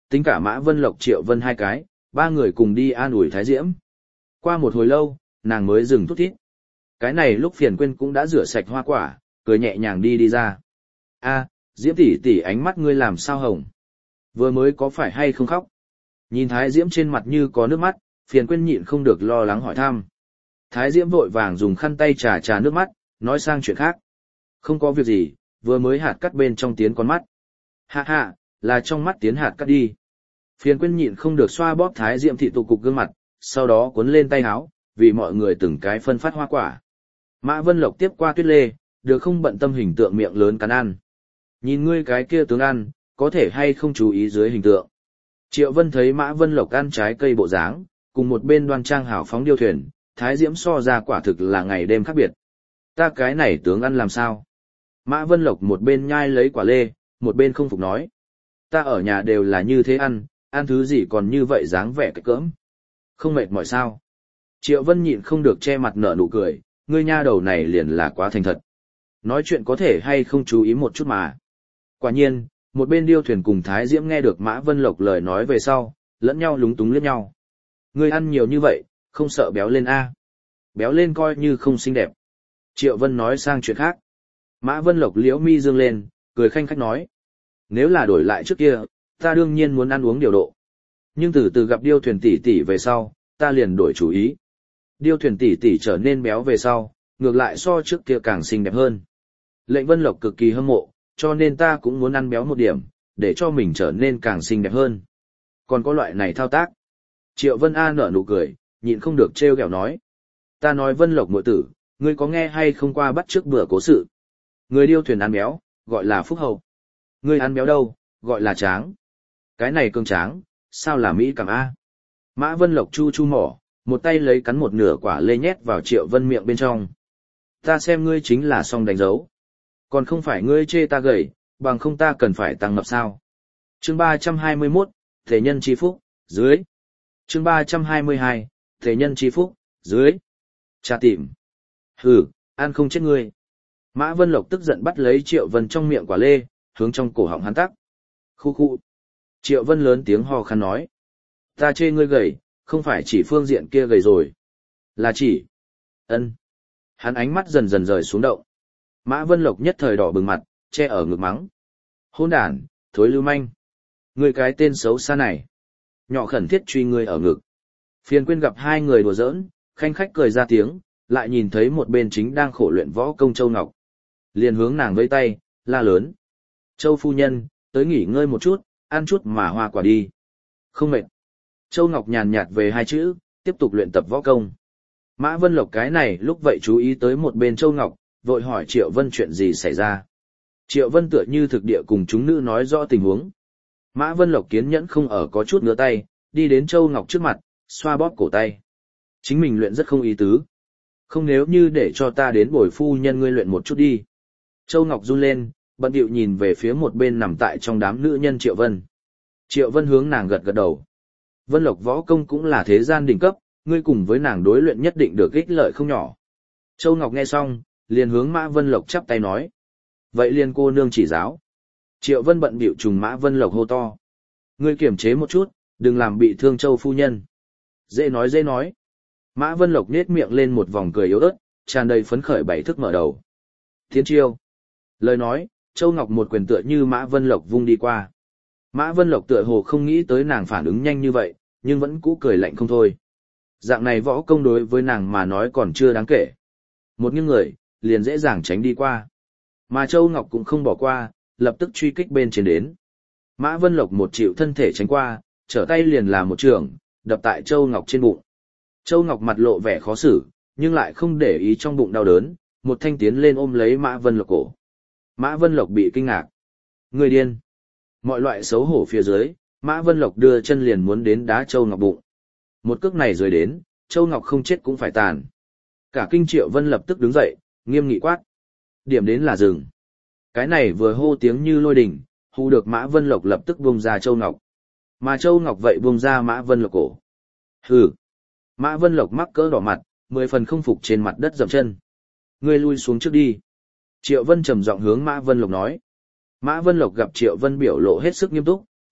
tính cả Mã Vân Lộc Triệu Vân hai cái, ba người cùng đi an ủi Thái Diễm. Qua một hồi lâu, nàng mới dừng thút thít. Cái này lúc Phiền Quyên cũng đã rửa sạch hoa quả, cười nhẹ nhàng đi đi ra. A, Diễm tỷ tỷ ánh mắt ngươi làm sao hồng? Vừa mới có phải hay không khóc? Nhìn Thái Diễm trên mặt như có nước mắt, Phiền Quyên nhịn không được lo lắng hỏi thăm. Thái Diễm vội vàng dùng khăn tay trà trà nước mắt, nói sang chuyện khác. Không có việc gì, vừa mới hạt cắt bên trong tiến con mắt. Hạ hạ, là trong mắt tiến hạt cắt đi. Phiền Quyên nhịn không được xoa bóp Thái Diễm thị tụ cục gương mặt, sau đó cuốn lên tay áo, vì mọi người từng cái phân phát hoa quả. Mã Vân Lộc tiếp qua Tuyết Lê, được không bận tâm hình tượng miệng lớn cắn ăn. Nhìn ngươi cái kia tướng ăn, có thể hay không chú ý dưới hình tượng. Triệu Vân thấy Mã Vân Lộc ăn trái cây bộ dáng, cùng một bên đoan trang hào phóng điêu thuyền, Thái Diễm so ra quả thực là ngày đêm khác biệt. Ta cái này tướng ăn làm sao? Mã Vân Lộc một bên nhai lấy quả lê, một bên không phục nói. Ta ở nhà đều là như thế ăn, ăn thứ gì còn như vậy dáng vẻ cái cỡm. Không mệt mỏi sao? Triệu Vân nhịn không được che mặt nở nụ cười, ngươi nha đầu này liền là quá thành thật. Nói chuyện có thể hay không chú ý một chút mà. Quả nhiên, một bên điêu thuyền cùng Thái Diễm nghe được Mã Vân Lộc lời nói về sau, lẫn nhau lúng túng liếc nhau. Ngươi ăn nhiều như vậy, không sợ béo lên a? Béo lên coi như không xinh đẹp. Triệu Vân nói sang chuyện khác. Mã Vân Lộc liễu mi dương lên, cười khanh khách nói. Nếu là đổi lại trước kia, ta đương nhiên muốn ăn uống điều độ. Nhưng từ từ gặp điêu thuyền tỷ tỷ về sau, ta liền đổi chủ ý. Điêu thuyền tỷ tỷ trở nên béo về sau, ngược lại so trước kia càng xinh đẹp hơn. Lệnh Vân Lộc cực kỳ hâm mộ, cho nên ta cũng muốn ăn béo một điểm, để cho mình trở nên càng xinh đẹp hơn. Còn có loại này thao tác. Triệu Vân A nở nụ cười, nhịn không được trêu ghẹo nói. Ta nói Vân Lộc muội tử, ngươi có nghe hay không qua bắt trước bữa cố sự. Người điêu thuyền ăn béo, gọi là phúc hậu. Ngươi ăn béo đâu, gọi là tráng. Cái này cương tráng, sao là Mỹ cảm A. Mã Vân Lộc chu chu mỏ, một tay lấy cắn một nửa quả lê nhét vào Triệu Vân miệng bên trong. Ta xem ngươi chính là song đánh dấu. Còn không phải ngươi chê ta gầy, bằng không ta cần phải tăng mập sao. Chương ba trăm hai mươi mốt, Thể nhân chi phúc, dưới. Chương ba trăm hai mươi hai, Thể nhân chi phúc, dưới. Cha tìm. Hừ, ăn không chết ngươi. Mã Vân Lộc tức giận bắt lấy Triệu Vân trong miệng quả lê, hướng trong cổ họng hắn tắc. Khu khu. Triệu Vân lớn tiếng ho khan nói. Ta chê ngươi gầy, không phải chỉ phương diện kia gầy rồi. Là chỉ. Ân. Hắn ánh mắt dần dần rời xuống động. Mã Vân Lộc nhất thời đỏ bừng mặt, che ở ngực mắng. Hôn đàn, thối lưu manh. Ngươi cái tên xấu xa này. Nhỏ khẩn thiết truy ngươi ở ngực. Phiền Quyên gặp hai người đùa giỡn, khanh khách cười ra tiếng, lại nhìn thấy một bên chính đang khổ luyện võ công Châu Ngọc. Liền hướng nàng vẫy tay, la lớn. Châu phu nhân, tới nghỉ ngơi một chút, ăn chút mà hoa quả đi. Không mệt. Châu Ngọc nhàn nhạt về hai chữ, tiếp tục luyện tập võ công. Mã Vân Lộc cái này lúc vậy chú ý tới một bên Châu Ngọc, vội hỏi Triệu Vân chuyện gì xảy ra. Triệu Vân tựa như thực địa cùng chúng nữ nói rõ tình huống. Mã Vân Lộc kiên nhẫn không ở có chút ngửa tay, đi đến Châu Ngọc trước mặt, xoa bóp cổ tay. Chính mình luyện rất không ý tứ. Không nếu như để cho ta đến bồi phu nhân ngươi luyện một chút đi. Châu Ngọc run lên, bận điệu nhìn về phía một bên nằm tại trong đám nữ nhân Triệu Vân. Triệu Vân hướng nàng gật gật đầu. Vân Lộc võ công cũng là thế gian đỉnh cấp, ngươi cùng với nàng đối luyện nhất định được ích lợi không nhỏ. Châu Ngọc nghe xong, liền hướng Mã Vân Lộc chắp tay nói. Vậy liền cô nương chỉ giáo. Triệu Vân bận bịu trùng Mã Vân Lộc hô to. Ngươi kiềm chế một chút, đừng làm bị thương Châu phu nhân. Dễ nói dễ nói. Mã Vân Lộc nết miệng lên một vòng cười yếu ớt, tràn đầy phấn khởi bảy thức mở đầu. Thiên chiêu. Lời nói, Châu Ngọc một quyền tựa như Mã Vân Lộc vung đi qua. Mã Vân Lộc tựa hồ không nghĩ tới nàng phản ứng nhanh như vậy, nhưng vẫn cũ cười lạnh không thôi. Dạng này võ công đối với nàng mà nói còn chưa đáng kể. Một những người, liền dễ dàng tránh đi qua. Mà Châu Ngọc cũng không bỏ qua, lập tức truy kích bên trên đến. Mã Vân Lộc một chịu thân thể tránh qua, trở tay liền là một trường, đập tại Châu Ngọc trên bụng. Châu Ngọc mặt lộ vẻ khó xử, nhưng lại không để ý trong bụng đau đớn, một thanh tiến lên ôm lấy Mã Vân Lộc cổ. Mã Vân Lộc bị kinh ngạc. Người điên. Mọi loại xấu hổ phía dưới, Mã Vân Lộc đưa chân liền muốn đến đá Châu Ngọc bụng. Một cước này rồi đến, Châu Ngọc không chết cũng phải tàn. Cả kinh Triệu Vân lập tức đứng dậy, nghiêm nghị quát. Điểm đến là dừng. Cái này vừa hô tiếng như lôi đình, hù được Mã Vân Lộc lập tức buông ra Châu Ngọc. Mà Châu Ngọc vậy buông ra Mã Vân Lộc cổ. Hừ. Mã Vân Lộc mắc cỡ đỏ mặt, mười phần không phục trên mặt đất dậm chân. Ngươi lui xuống trước đi. Triệu Vân trầm giọng hướng Mã Vân Lộc nói. Mã Vân Lộc gặp Triệu Vân biểu lộ hết sức nghiêm túc,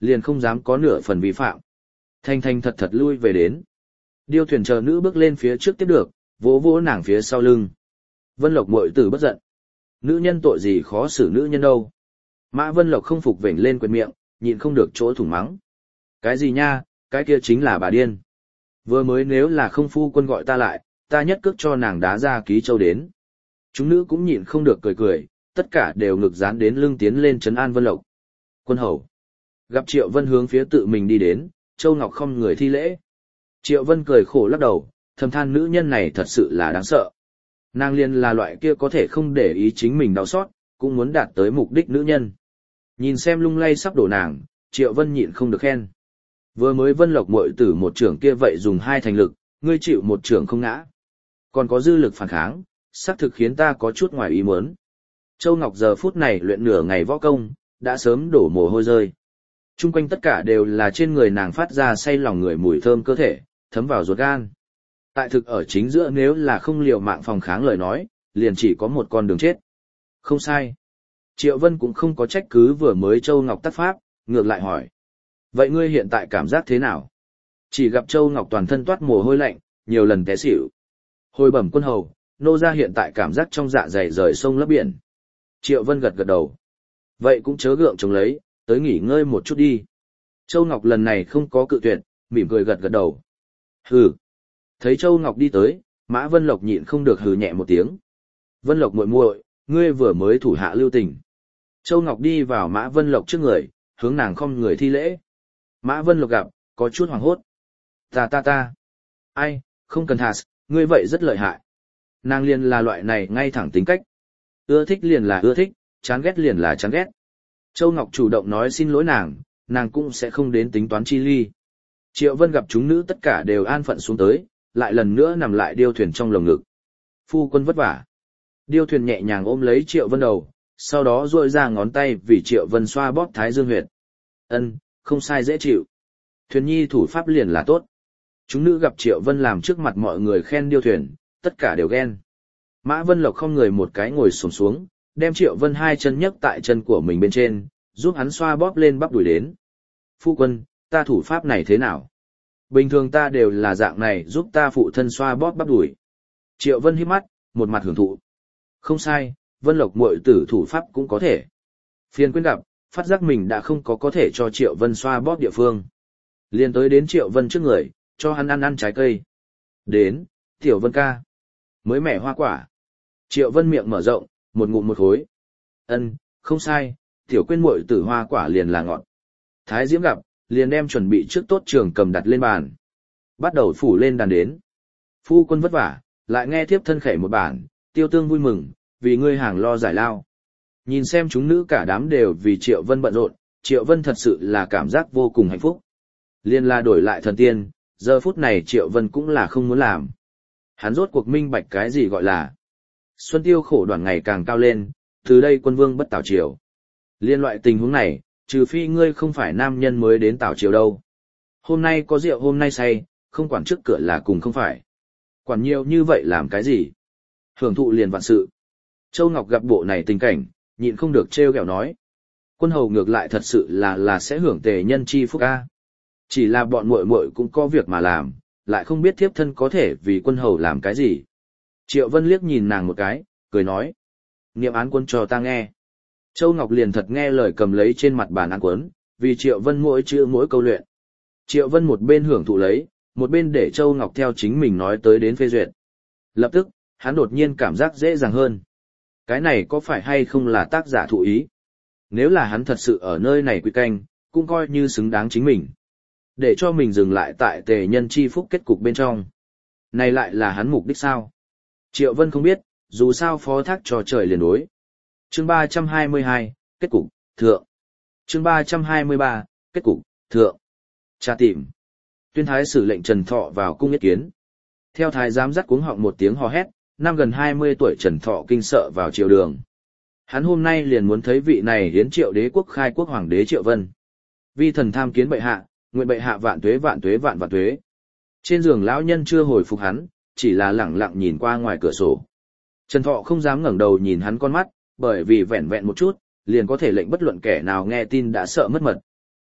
liền không dám có nửa phần vi phạm. Thanh thanh thật thật lui về đến. Điêu thuyền chờ nữ bước lên phía trước tiếp được, vỗ vỗ nàng phía sau lưng. Vân Lộc muội tử bất giận. Nữ nhân tội gì khó xử nữ nhân đâu. Mã Vân Lộc không phục vểnh lên quệt miệng, nhịn không được chỗ thủng mắng. Cái gì nha, cái kia chính là bà điên. Vừa mới nếu là không phu quân gọi ta lại, ta nhất cước cho nàng đá ra ký châu đến. Chúng nữ cũng nhịn không được cười cười, tất cả đều ngực dán đến lưng tiến lên trấn an Vân Lộc. Quân hầu. Gặp Triệu Vân hướng phía tự mình đi đến, Châu Ngọc không người thi lễ. Triệu Vân cười khổ lắc đầu, thầm than nữ nhân này thật sự là đáng sợ. Nàng liên là loại kia có thể không để ý chính mình đau xót, cũng muốn đạt tới mục đích nữ nhân. Nhìn xem lung lay sắp đổ nàng, Triệu Vân nhịn không được khen. Vừa mới Vân Lộc muội tử một trưởng kia vậy dùng hai thành lực, ngươi chịu một trưởng không ngã. Còn có dư lực phản kháng, xác thực khiến ta có chút ngoài ý muốn. Châu Ngọc giờ phút này luyện nửa ngày võ công, đã sớm đổ mồ hôi rơi. Trung quanh tất cả đều là trên người nàng phát ra say lòng người mùi thơm cơ thể, thấm vào ruột gan. Tại thực ở chính giữa nếu là không liều mạng phòng kháng lời nói, liền chỉ có một con đường chết. Không sai. Triệu Vân cũng không có trách cứ vừa mới Châu Ngọc tác pháp, ngược lại hỏi. Vậy ngươi hiện tại cảm giác thế nào? Chỉ gặp Châu Ngọc toàn thân toát mồ hôi lạnh, nhiều lần té xỉu. Hồi bẩm quân hầu, nô gia hiện tại cảm giác trong dạ dày rời sông lấp biển. Triệu Vân gật gật đầu. Vậy cũng chớ gượng chống lấy, tới nghỉ ngơi một chút đi. Châu Ngọc lần này không có cự tuyệt, mỉm cười gật gật đầu. Hừ. Thấy Châu Ngọc đi tới, Mã Vân Lộc nhịn không được hừ nhẹ một tiếng. Vân Lộc muội muội, ngươi vừa mới thủ hạ lưu tình. Châu Ngọc đi vào Mã Vân Lộc trước người, hướng nàng không người thi lễ. Mã Vân Lộc gặp, có chút hoảng hốt. Ta ta ta. Ai, không cần thà, ngươi vậy rất lợi hại. Nàng liền là loại này ngay thẳng tính cách. Ưa thích liền là ưa thích, chán ghét liền là chán ghét. Châu Ngọc chủ động nói xin lỗi nàng, nàng cũng sẽ không đến tính toán chi ly. Triệu Vân gặp chúng nữ tất cả đều an phận xuống tới, lại lần nữa nằm lại điêu thuyền trong lồng ngực. Phu quân vất vả. Điêu thuyền nhẹ nhàng ôm lấy Triệu Vân đầu, sau đó duỗi ra ngón tay vì Triệu Vân xoa bóp thái dương huyệt. Ân, không sai dễ chịu. Thuyền nhi thủ pháp liền là tốt. Chúng nữ gặp Triệu Vân làm trước mặt mọi người khen điêu thuyền, tất cả đều ghen. Mã Vân Lộc không người một cái ngồi xổm xuống, đem Triệu Vân hai chân nhấc tại chân của mình bên trên, giúp hắn xoa bóp lên bắp đùi đến. Phu quân, ta thủ pháp này thế nào? Bình thường ta đều là dạng này giúp ta phụ thân xoa bóp bắp đùi. Triệu Vân híp mắt, một mặt hưởng thụ. Không sai, Vân Lộc muội tử thủ pháp cũng có thể. Phiền quyến gặp, phát giác mình đã không có có thể cho Triệu Vân xoa bóp địa phương. Liền tới đến Triệu Vân trước người, cho hắn ăn ăn trái cây. Đến, Tiểu Vân ca. Mới mẻ hoa quả. Triệu Vân miệng mở rộng, một ngụm một khối. Ân, không sai, Tiểu Quyên muội tử hoa quả liền là ngọt. Thái Diễm gặp, liền đem chuẩn bị trước tốt trường cầm đặt lên bàn. Bắt đầu phủ lên đàn đến. Phu quân vất vả, lại nghe thiếp thân khẩy một bản, Tiêu Tương vui mừng, vì ngươi hàng lo giải lao. Nhìn xem chúng nữ cả đám đều vì Triệu Vân bận rộn, Triệu Vân thật sự là cảm giác vô cùng hạnh phúc. Liên la đổi lại thần tiên, giờ phút này Triệu Vân cũng là không muốn làm. Hắn rốt cuộc minh bạch cái gì gọi là xuân tiêu khổ đoàn ngày càng cao lên, từ đây quân vương bất tảo triều. Liên loại tình huống này, trừ phi ngươi không phải nam nhân mới đến tảo triều đâu. Hôm nay có rượu hôm nay say, không quản trước cửa là cùng không phải. Quản nhiều như vậy làm cái gì? Hưởng thụ liền vạn sự. Châu Ngọc gặp bộ này tình cảnh, nhịn không được trêu ghẹo nói. Quân hầu ngược lại thật sự là là sẽ hưởng tề nhân chi phúc a. Chỉ là bọn muội muội cũng có việc mà làm, lại không biết thiếp thân có thể vì quân hầu làm cái gì. Triệu Vân liếc nhìn nàng một cái, cười nói. Niệm án quân cho ta nghe. Châu Ngọc liền thật nghe lời cầm lấy trên mặt bàn án cuốn, vì Triệu Vân mỗi chữ mỗi câu luyện. Triệu Vân một bên hưởng thụ lấy, một bên để Châu Ngọc theo chính mình nói tới đến phê duyệt. Lập tức, hắn đột nhiên cảm giác dễ dàng hơn. Cái này có phải hay không là tác giả thụ ý? Nếu là hắn thật sự ở nơi này quy canh, cũng coi như xứng đáng chính mình. Để cho mình dừng lại tại tề nhân chi phúc kết cục bên trong. Này lại là hắn mục đích sao? Triệu Vân không biết, dù sao phó thác cho trời liền đối. Chương ba trăm hai mươi hai, kết cục, thượng. Chương ba trăm hai mươi ba, kết cục, thượng. Tra tìm. Tuyên thái sử lệnh Trần Thọ vào cung yết kiến. Theo thái giám dắt cuống họng một tiếng hò hét, năm gần hai mươi tuổi Trần Thọ kinh sợ vào triều đường. Hắn hôm nay liền muốn thấy vị này hiến triệu đế quốc khai quốc hoàng đế Triệu Vân. Vi thần tham kiến bệ hạ, nguyện bệ hạ vạn tuế vạn tuế vạn vạn tuế. Trên giường lão nhân chưa hồi phục hắn, chỉ là lẳng lặng nhìn qua ngoài cửa sổ. Trần Thọ không dám ngẩng đầu nhìn hắn con mắt, bởi vì vẹn vẹn một chút, liền có thể lệnh bất luận kẻ nào nghe tin đã sợ mất mật.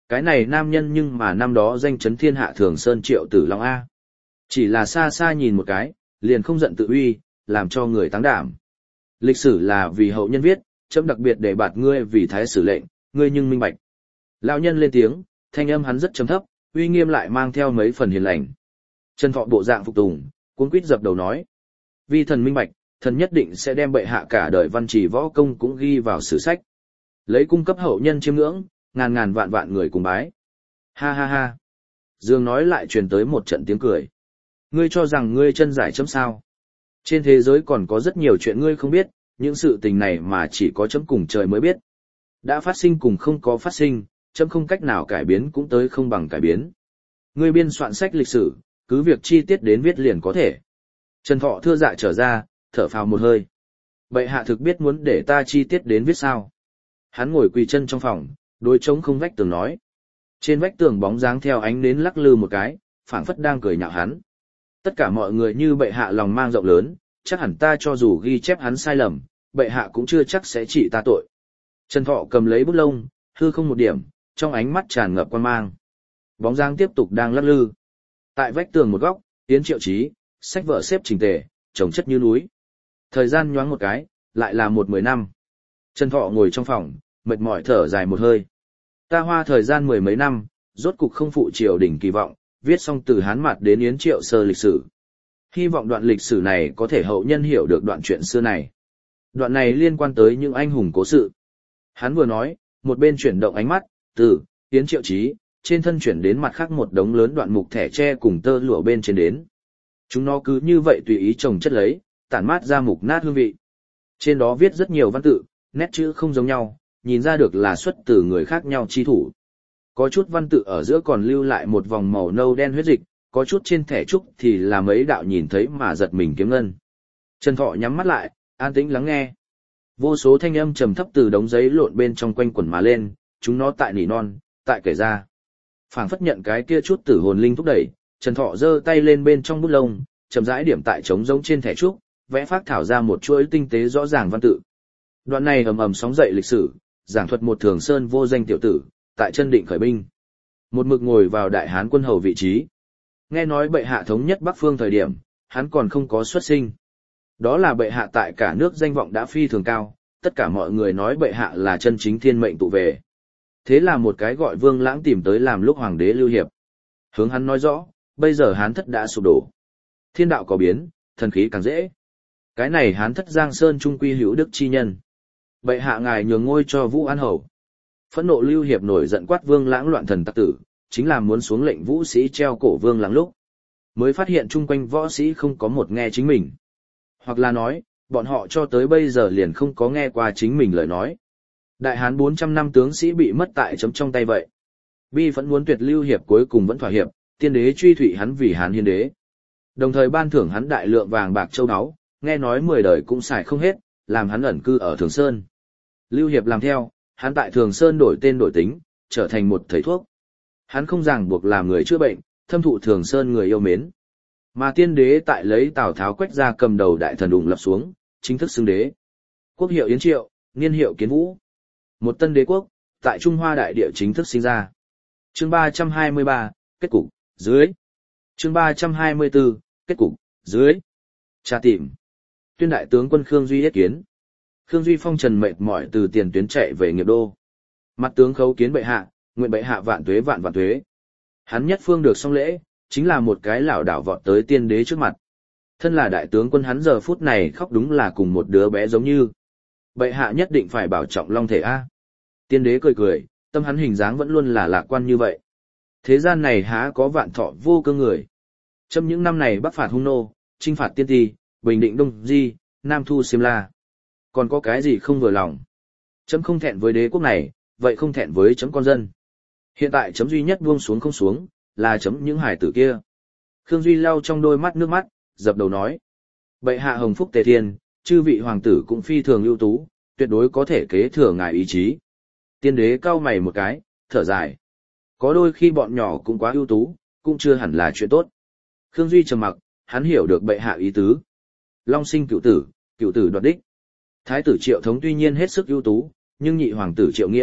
Cái này nam nhân nhưng mà năm đó danh chấn thiên hạ Thường Sơn Triệu Tử Long A. Chỉ là xa xa nhìn một cái, liền không giận tự uy, làm cho người táng đảm. Lịch sử là vì hậu nhân viết, chấm đặc biệt để bạt ngươi vì thái sử lệnh, ngươi nhưng minh bạch. Lão nhân lên tiếng, thanh âm hắn rất trầm thấp, uy nghiêm lại mang theo mấy phần hiền lành. Trần Thọ bộ dạng phục tùng, cuống quýt dập đầu nói: "Vi thần minh bạch, thần nhất định sẽ đem bệ hạ cả đời văn trì võ công cũng ghi vào sử sách." Lấy cung cấp hậu nhân chiêm ngưỡng, ngàn ngàn vạn vạn người cùng bái. Ha ha ha. Dương nói lại truyền tới một trận tiếng cười. Ngươi cho rằng ngươi chân giải chấm sao? Trên thế giới còn có rất nhiều chuyện ngươi không biết, những sự tình này mà chỉ có chấm cùng trời mới biết. Đã phát sinh cùng không có phát sinh, chấm không cách nào cải biến cũng tới không bằng cải biến. Ngươi biên soạn sách lịch sử, cứ việc chi tiết đến viết liền có thể. Trần Thọ thưa dạ trở ra, thở phào một hơi. Bệ hạ thực biết muốn để ta chi tiết đến viết sao? Hắn ngồi quỳ chân trong phòng, đối trống không vách tường nói. Trên vách tường bóng dáng theo ánh nến lắc lư một cái, phảng phất đang cười nhạo hắn. Tất cả mọi người như bệ hạ lòng mang rộng lớn, chắc hẳn ta cho dù ghi chép hắn sai lầm, bệ hạ cũng chưa chắc sẽ trị ta tội. Trần Thọ cầm lấy bút lông, hư không một điểm, trong ánh mắt tràn ngập quan mang. Bóng dáng tiếp tục đang lắc lư. Tại vách tường một góc, Yến Triệu Chí, sách vở xếp chỉnh tề, chồng chất như núi. Thời gian nhoáng một cái, lại là một mười năm. Trần Thọ ngồi trong phòng, mệt mỏi thở dài một hơi. Ta hoa thời gian mười mấy năm, rốt cục không phụ triều đình kỳ vọng, viết xong từ Hán Mạt đến Yến Triệu Sơ lịch sử. Hy vọng đoạn lịch sử này có thể hậu nhân hiểu được đoạn chuyện xưa này. Đoạn này liên quan tới những anh hùng cố sự. Hắn vừa nói, một bên chuyển động ánh mắt, từ Yến Triệu Chí, trên thân chuyển đến mặt khác một đống lớn đoạn mục thẻ tre cùng tơ lụa bên trên đến. Chúng nó cứ như vậy tùy ý chồng chất lấy, tản mát ra mục nát hương vị. Trên đó viết rất nhiều văn tự, nét chữ không giống nhau, nhìn ra được là xuất từ người khác nhau chi thủ. Có chút văn tự ở giữa còn lưu lại một vòng màu nâu đen huyết dịch, có chút trên thẻ trúc thì là mấy đạo nhìn thấy mà giật mình kiếm ngân. Trần Thọ nhắm mắt lại, an tĩnh lắng nghe. Vô số thanh âm trầm thấp từ đống giấy lộn bên trong quanh quẩn mà lên, chúng nó tại nỉ non, tại kể ra. Phảng phất nhận cái kia chút tử hồn linh thúc đẩy, Trần Thọ giơ tay lên bên trong bút lông, chậm rãi điểm tại trống rỗng trên thẻ trúc, vẽ phác thảo ra một chuỗi tinh tế rõ ràng văn tự. Đoạn này ầm ầm sóng dậy lịch sử, giảng thuật một Thường Sơn vô danh tiểu tử, tại chân định khởi binh. Một mực ngồi vào đại hán quân hầu vị trí. Nghe nói bệ hạ thống nhất Bắc Phương thời điểm, hắn còn không có xuất sinh. Đó là bệ hạ tại cả nước danh vọng đã phi thường cao, tất cả mọi người nói bệ hạ là chân chính thiên mệnh tụ về. Thế là một cái gọi Vương Lãng tìm tới làm lúc hoàng đế lưu hiệp. Hướng hắn nói rõ, bây giờ hán thất đã sụp đổ. Thiên đạo có biến, thần khí càng dễ. Cái này hán thất Giang Sơn trung quy hữu đức chi nhân. Bệ hạ ngài nhường ngôi cho Vũ An Hầu. Phẫn nộ lưu hiệp nổi giận quát Vương Lãng loạn thần tặc tử, chính là muốn xuống lệnh vũ sĩ treo cổ Vương Lãng lúc. Mới phát hiện chung quanh võ sĩ không có một nghe chính mình. Hoặc là nói, bọn họ cho tới bây giờ liền không có nghe qua chính mình lời nói. Đại hán bốn trăm năm tướng sĩ bị mất tại chấm trong tay vậy. Bi vẫn muốn tuyệt lưu hiệp cuối cùng vẫn thỏa hiệp, tiên đế truy thụy hắn vì hán hiến đế. Đồng thời ban thưởng hắn đại lượng vàng bạc châu báu, nghe nói mười đời cũng xài không hết, làm hắn ẩn cư ở Thường Sơn. Lưu hiệp làm theo, hắn tại Thường Sơn đổi tên đổi tính, trở thành một thầy thuốc. Hắn không ràng buộc làm người chữa bệnh, thâm thụ Thường Sơn người yêu mến. Mà tiên đế tại lấy Tào Tháo Quách ra cầm đầu đại thần đủng lập xuống, chính thức xưng đế. Quốc hiệu Yến Triệu, niên hiệu Kiến Vũ. Một tân đế quốc, tại Trung Hoa đại địa chính thức sinh ra. Chương ba trăm hai mươi ba, kết cục, dưới. Chương ba trăm hai mươi tư, kết cục, dưới. Tra tìm. Tuyên đại tướng quân Khương Duy yết kiến. Khương Duy phong trần mệt mỏi từ tiền tuyến chạy về nghiệp đô. Mặt tướng khấu kiến bệ hạ, nguyện bệ hạ vạn tuế vạn vạn tuế. Hắn nhất phương được xong lễ, chính là một cái lảo đảo vọt tới tiên đế trước mặt. Thân là đại tướng quân hắn giờ phút này khóc đúng là cùng một đứa bé giống như. Bệ hạ nhất định phải bảo trọng long thể a. Tiên đế cười cười, tâm hắn hình dáng vẫn luôn là lạc quan như vậy. Thế gian này há có vạn thọ vô cơ người. Trong những năm này bắc phạt hung nô, chinh phạt tiên ti, bình định đông di, nam thu xiêm la. Còn có cái gì không vừa lòng? Chấm không thẹn với đế quốc này, vậy không thẹn với chấm con dân. Hiện tại chấm duy nhất buông xuống không xuống, là chấm những hải tử kia. Khương Duy lau trong đôi mắt nước mắt, dập đầu nói. Bệ hạ hồng phúc tề thiên, chư vị hoàng tử cũng phi thường ưu tú, tuyệt đối có thể kế thừa ngài ý chí. Tiên đế cau mày một cái, thở dài. Có đôi khi bọn nhỏ cũng quá ưu tú, cũng chưa hẳn là chuyện tốt. Khương Duy trầm mặc, hắn hiểu được bệ hạ ý tứ. Long sinh cựu tử, cựu tử đoạt đích. Thái tử Triệu Thống tuy nhiên hết sức ưu tú, nhưng nhị hoàng tử Triệu Nghiễm,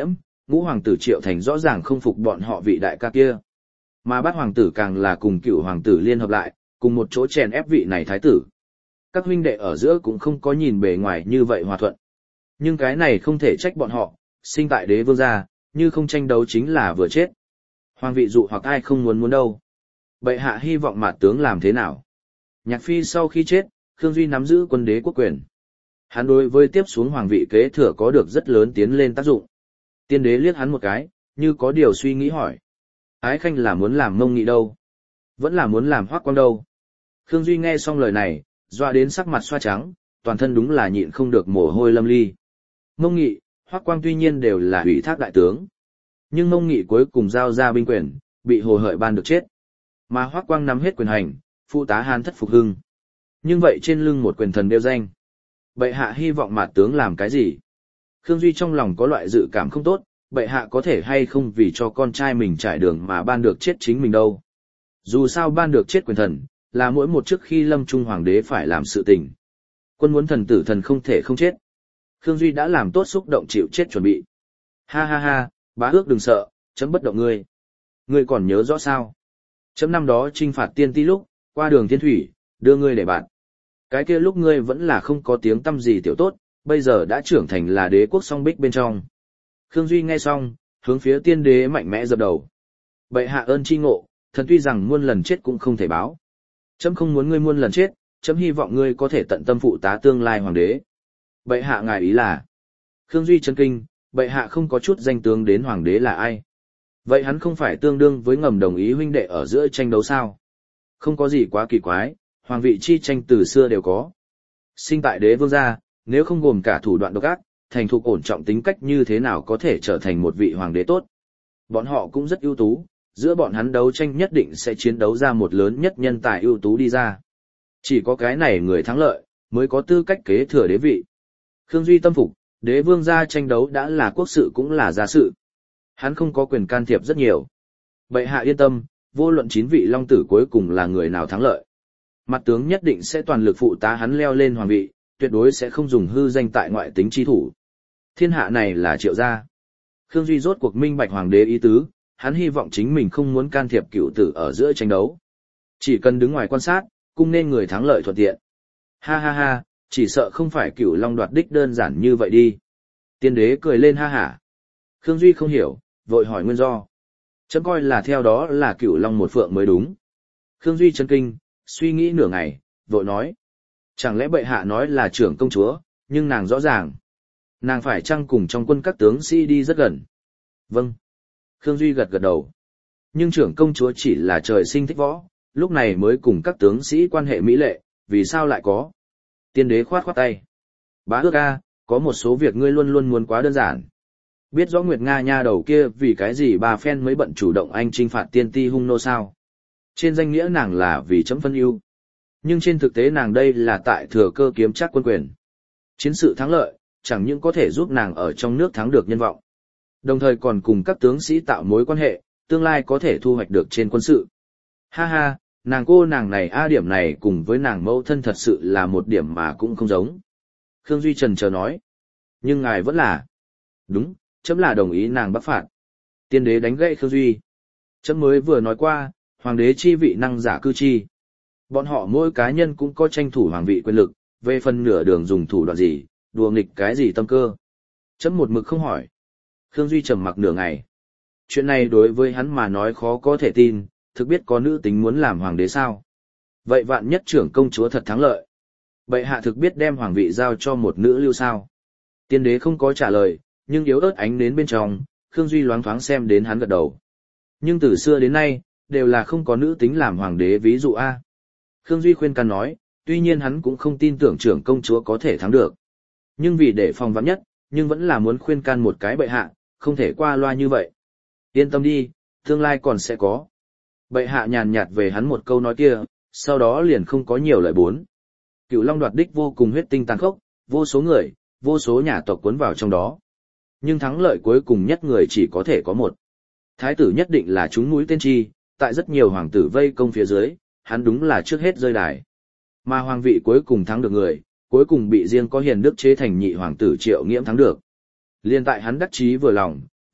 ngũ hoàng tử Triệu Thành rõ ràng không phục bọn họ vị đại ca kia. Mà bát hoàng tử càng là cùng cựu hoàng tử liên hợp lại, cùng một chỗ chèn ép vị này thái tử. Các huynh đệ ở giữa cũng không có nhìn bề ngoài như vậy hòa thuận. Nhưng cái này không thể trách bọn họ, sinh tại đế vương gia, như không tranh đấu chính là vừa chết. Hoàng vị dụ hoặc ai không muốn muốn đâu. Bệ hạ hy vọng mạt tướng làm thế nào? Nhạc phi sau khi chết, Khương Duy nắm giữ quân đế quốc quyền. Hắn đối với tiếp xuống hoàng vị kế thừa có được rất lớn tiến lên tác dụng. Tiên đế liếc hắn một cái, như có điều suy nghĩ hỏi. Ái khanh là muốn làm Mông Nghị đâu? Vẫn là muốn làm Hoắc Quang đâu? Khương Duy nghe xong lời này, doa đến sắc mặt xoa trắng, toàn thân đúng là nhịn không được mồ hôi lâm ly. Mông Nghị, Hoắc Quang tuy nhiên đều là ủy thác đại tướng. Nhưng Mông Nghị cuối cùng giao ra binh quyền, bị Hồ Hợi ban được chết. Mà Hoắc Quang nắm hết quyền hành, phụ tá Hán thất phục hưng. Nhưng vậy trên lưng một quyền thần đeo danh. Bệ hạ hy vọng mạt tướng làm cái gì? Khương Duy trong lòng có loại dự cảm không tốt, bệ hạ có thể hay không vì cho con trai mình trải đường mà ban được chết chính mình đâu. Dù sao ban được chết quyền thần, là mỗi một trước khi lâm trung hoàng đế phải làm sự tình. Quân muốn thần tử thần không thể không chết. Khương Duy đã làm tốt xúc động chịu chết chuẩn bị. Ha ha ha, bá ước đừng sợ, chấm bất động ngươi. Ngươi còn nhớ rõ sao? Chấm năm đó trinh phạt tiên ti lúc, qua đường thiên thủy, đưa ngươi để bạn. Cái kia lúc ngươi vẫn là không có tiếng tăm gì tiểu tốt, bây giờ đã trưởng thành là đế quốc song bích bên trong. Khương Duy nghe xong, hướng phía tiên đế mạnh mẽ dập đầu. Bệ hạ ơn chi ngộ, thần tuy rằng muôn lần chết cũng không thể báo. Chấm không muốn ngươi muôn lần chết, chấm hy vọng ngươi có thể tận tâm phụ tá tương lai hoàng đế. Bệ hạ ngài ý là? Khương Duy chấn kinh, bệ hạ không có chút danh tướng đến hoàng đế là ai? Vậy hắn không phải tương đương với ngầm đồng ý huynh đệ ở giữa tranh đấu sao? Không có gì quá kỳ quái, hoàng vị chi tranh từ xưa đều có. Sinh tại đế vương gia, nếu không gồm cả thủ đoạn độc ác, thành thục ổn trọng tính cách như thế nào có thể trở thành một vị hoàng đế tốt. Bọn họ cũng rất ưu tú, giữa bọn hắn đấu tranh nhất định sẽ chiến đấu ra một lớn nhất nhân tài ưu tú đi ra. Chỉ có cái này người thắng lợi, mới có tư cách kế thừa đế vị. Khương Duy tâm phục, đế vương gia tranh đấu đã là quốc sự cũng là gia sự. Hắn không có quyền can thiệp rất nhiều. Bệ hạ yên tâm, vô luận chín vị long tử cuối cùng là người nào thắng lợi. Mặt tướng nhất định sẽ toàn lực phụ tá hắn leo lên hoàng vị, tuyệt đối sẽ không dùng hư danh tại ngoại tính chi thủ. Thiên hạ này là Triệu gia. Khương Duy rốt cuộc minh bạch hoàng đế ý tứ, hắn hy vọng chính mình không muốn can thiệp cựu tử ở giữa tranh đấu. Chỉ cần đứng ngoài quan sát, cung nên người thắng lợi thuận tiện. Ha ha ha, chỉ sợ không phải cựu long đoạt đích đơn giản như vậy đi. Tiên đế cười lên ha hả. Khương Duy không hiểu, vội hỏi nguyên do. Chấm coi là theo đó là cựu long một phượng mới đúng. Khương Duy chấn kinh, suy nghĩ nửa ngày, vội nói. Chẳng lẽ bệ hạ nói là trưởng công chúa, nhưng nàng rõ ràng. Nàng phải chăng cùng trong quân các tướng sĩ đi rất gần? Vâng. Khương Duy gật gật đầu. Nhưng trưởng công chúa chỉ là trời sinh thích võ, lúc này mới cùng các tướng sĩ quan hệ mỹ lệ, vì sao lại có? Tiên đế khoát khoát tay. Bá ước a, có một số việc ngươi luôn luôn muốn quá đơn giản. Biết rõ Nguyệt Nga nha đầu kia vì cái gì bà phen mới bận chủ động anh trinh phạt tiên ti hung nô sao? Trên danh nghĩa nàng là vì chấm phân ưu. Nhưng trên thực tế nàng đây là tại thừa cơ kiếm chắc quân quyền. Chiến sự thắng lợi, chẳng những có thể giúp nàng ở trong nước thắng được nhân vọng. Đồng thời còn cùng các tướng sĩ tạo mối quan hệ, tương lai có thể thu hoạch được trên quân sự. Ha ha, nàng cô nàng này a điểm này cùng với nàng mẫu thân thật sự là một điểm mà cũng không giống. Khương Duy trần chờ nói. Nhưng ngài vẫn là. Đúng, chấm là đồng ý nàng bắc phạt. Tiên đế đánh gậy Khương Duy. Chấm mới vừa nói qua, hoàng đế chi vị năng giả cư chi. Bọn họ mỗi cá nhân cũng có tranh thủ hoàng vị quyền lực, về phần nửa đường dùng thủ đoạn gì, đùa nghịch cái gì tâm cơ. Chấm một mực không hỏi. Khương Duy trầm mặc nửa ngày. Chuyện này đối với hắn mà nói khó có thể tin, thực biết có nữ tính muốn làm hoàng đế sao. Vậy vạn nhất trưởng công chúa thật thắng lợi. Bệ hạ thực biết đem hoàng vị giao cho một nữ lưu sao. Tiên đế không có trả lời, nhưng yếu ớt ánh đến bên trong, Khương Duy loáng thoáng xem đến hắn gật đầu. Nhưng từ xưa đến nay, đều là không có nữ tính làm hoàng đế ví dụ A. Khương Duy khuyên can nói, tuy nhiên hắn cũng không tin tưởng trưởng công chúa có thể thắng được. Nhưng vì để phòng vạn nhất, nhưng vẫn là muốn khuyên can một cái bệ hạ, không thể qua loa như vậy. Yên tâm đi, tương lai còn sẽ có. Bệ hạ nhàn nhạt về hắn một câu nói kia, sau đó liền không có nhiều lời bốn. Cựu Long đoạt đích vô cùng huyết tinh tàn khốc, vô số người, vô số nhà tộc cuốn vào trong đó. Nhưng thắng lợi cuối cùng nhất người chỉ có thể có một. Thái tử nhất định là chúng mũi tên chi, tại rất nhiều hoàng tử vây công phía dưới, hắn đúng là trước hết rơi đài. Mà hoàng vị cuối cùng thắng được người, cuối cùng bị riêng có hiền đức chế thành nhị hoàng tử Triệu Nghiễm thắng được. Liên tại hắn đắc chí vừa lòng,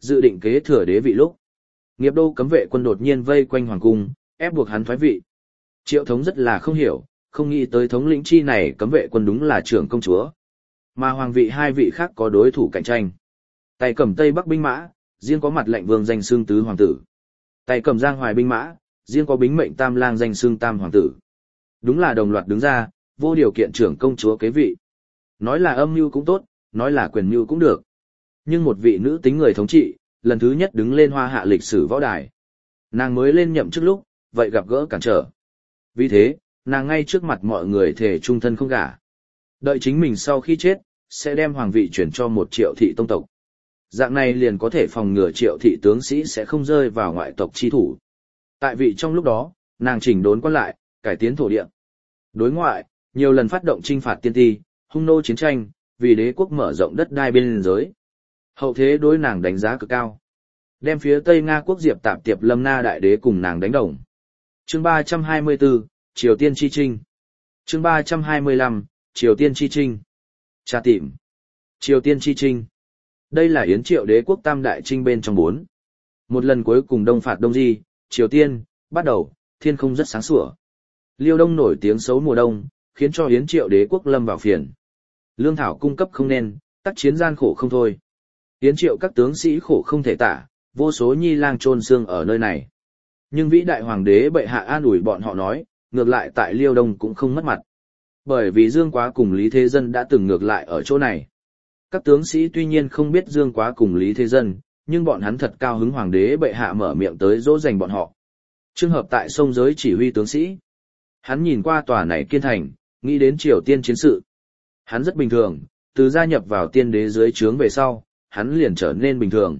dự định kế thừa đế vị lúc. Nghiệp đô cấm vệ quân đột nhiên vây quanh hoàng cung, ép buộc hắn thoái vị. Triệu Thống rất là không hiểu, không nghĩ tới thống lĩnh chi này cấm vệ quân đúng là trưởng công chúa. Mà hoàng vị hai vị khác có đối thủ cạnh tranh. Tay cầm Tây Bắc binh mã, riêng có mặt lệnh vương danh xưng tứ hoàng tử. Tay cầm Giang Hoài binh mã, riêng có bính mệnh tam lang danh xưng tam hoàng tử. Đúng là đồng loạt đứng ra, vô điều kiện trưởng công chúa kế vị. Nói là âm mưu cũng tốt, nói là quyền mưu cũng được. Nhưng một vị nữ tính người thống trị, lần thứ nhất đứng lên hoa hạ lịch sử võ đài. Nàng mới lên nhậm trước lúc, vậy gặp gỡ cản trở. Vì thế, nàng ngay trước mặt mọi người thề trung thân không gả. Đợi chính mình sau khi chết, sẽ đem hoàng vị chuyển cho một triệu thị tông tộc. Dạng này liền có thể phòng ngừa triệu thị tướng sĩ sẽ không rơi vào ngoại tộc chi thủ. Tại vị trong lúc đó, nàng chỉnh đốn quan lại, cải tiến thổ địa. Đối ngoại, nhiều lần phát động chinh phạt tiên ti, hung nô chiến tranh, vì đế quốc mở rộng đất đai biên giới. Hậu thế đối nàng đánh giá cực cao. Đem phía Tây Nga quốc Diệp Tạp Tiệp Lâm Na đại đế cùng nàng đánh đồng. Chương ba trăm hai mươi tư, Triều Tiên chi trinh. Chương ba trăm hai mươi lăm, Triều Tiên chi trinh. Tra tìm. Triều Tiên chi trinh. Đây là Yến Triệu đế quốc tam đại trinh bên trong bốn. Một lần cuối cùng đông phạt Đông Di, Triều Tiên, bắt đầu, thiên không rất sáng sủa. Liêu Đông nổi tiếng xấu mùa đông, khiến cho Yến Triệu đế quốc lâm vào phiền. Lương thảo cung cấp không nên, tác chiến gian khổ không thôi. Yến Triệu các tướng sĩ khổ không thể tả, vô số nhi lang chôn xương ở nơi này. Nhưng vĩ đại hoàng đế bệ hạ an ủi bọn họ nói, ngược lại tại Liêu Đông cũng không mất mặt. Bởi vì Dương Quá cùng Lý Thế Dân đã từng ngược lại ở chỗ này. Các tướng sĩ tuy nhiên không biết Dương Quá cùng Lý Thế Dân, nhưng bọn hắn thật cao hứng hoàng đế bệ hạ mở miệng tới dỗ dành bọn họ. Trường hợp tại sông giới chỉ huy tướng sĩ. Hắn nhìn qua tòa này kiên thành, nghĩ đến Triều Tiên chiến sự. Hắn rất bình thường, từ gia nhập vào tiên đế dưới trướng về sau, hắn liền trở nên bình thường.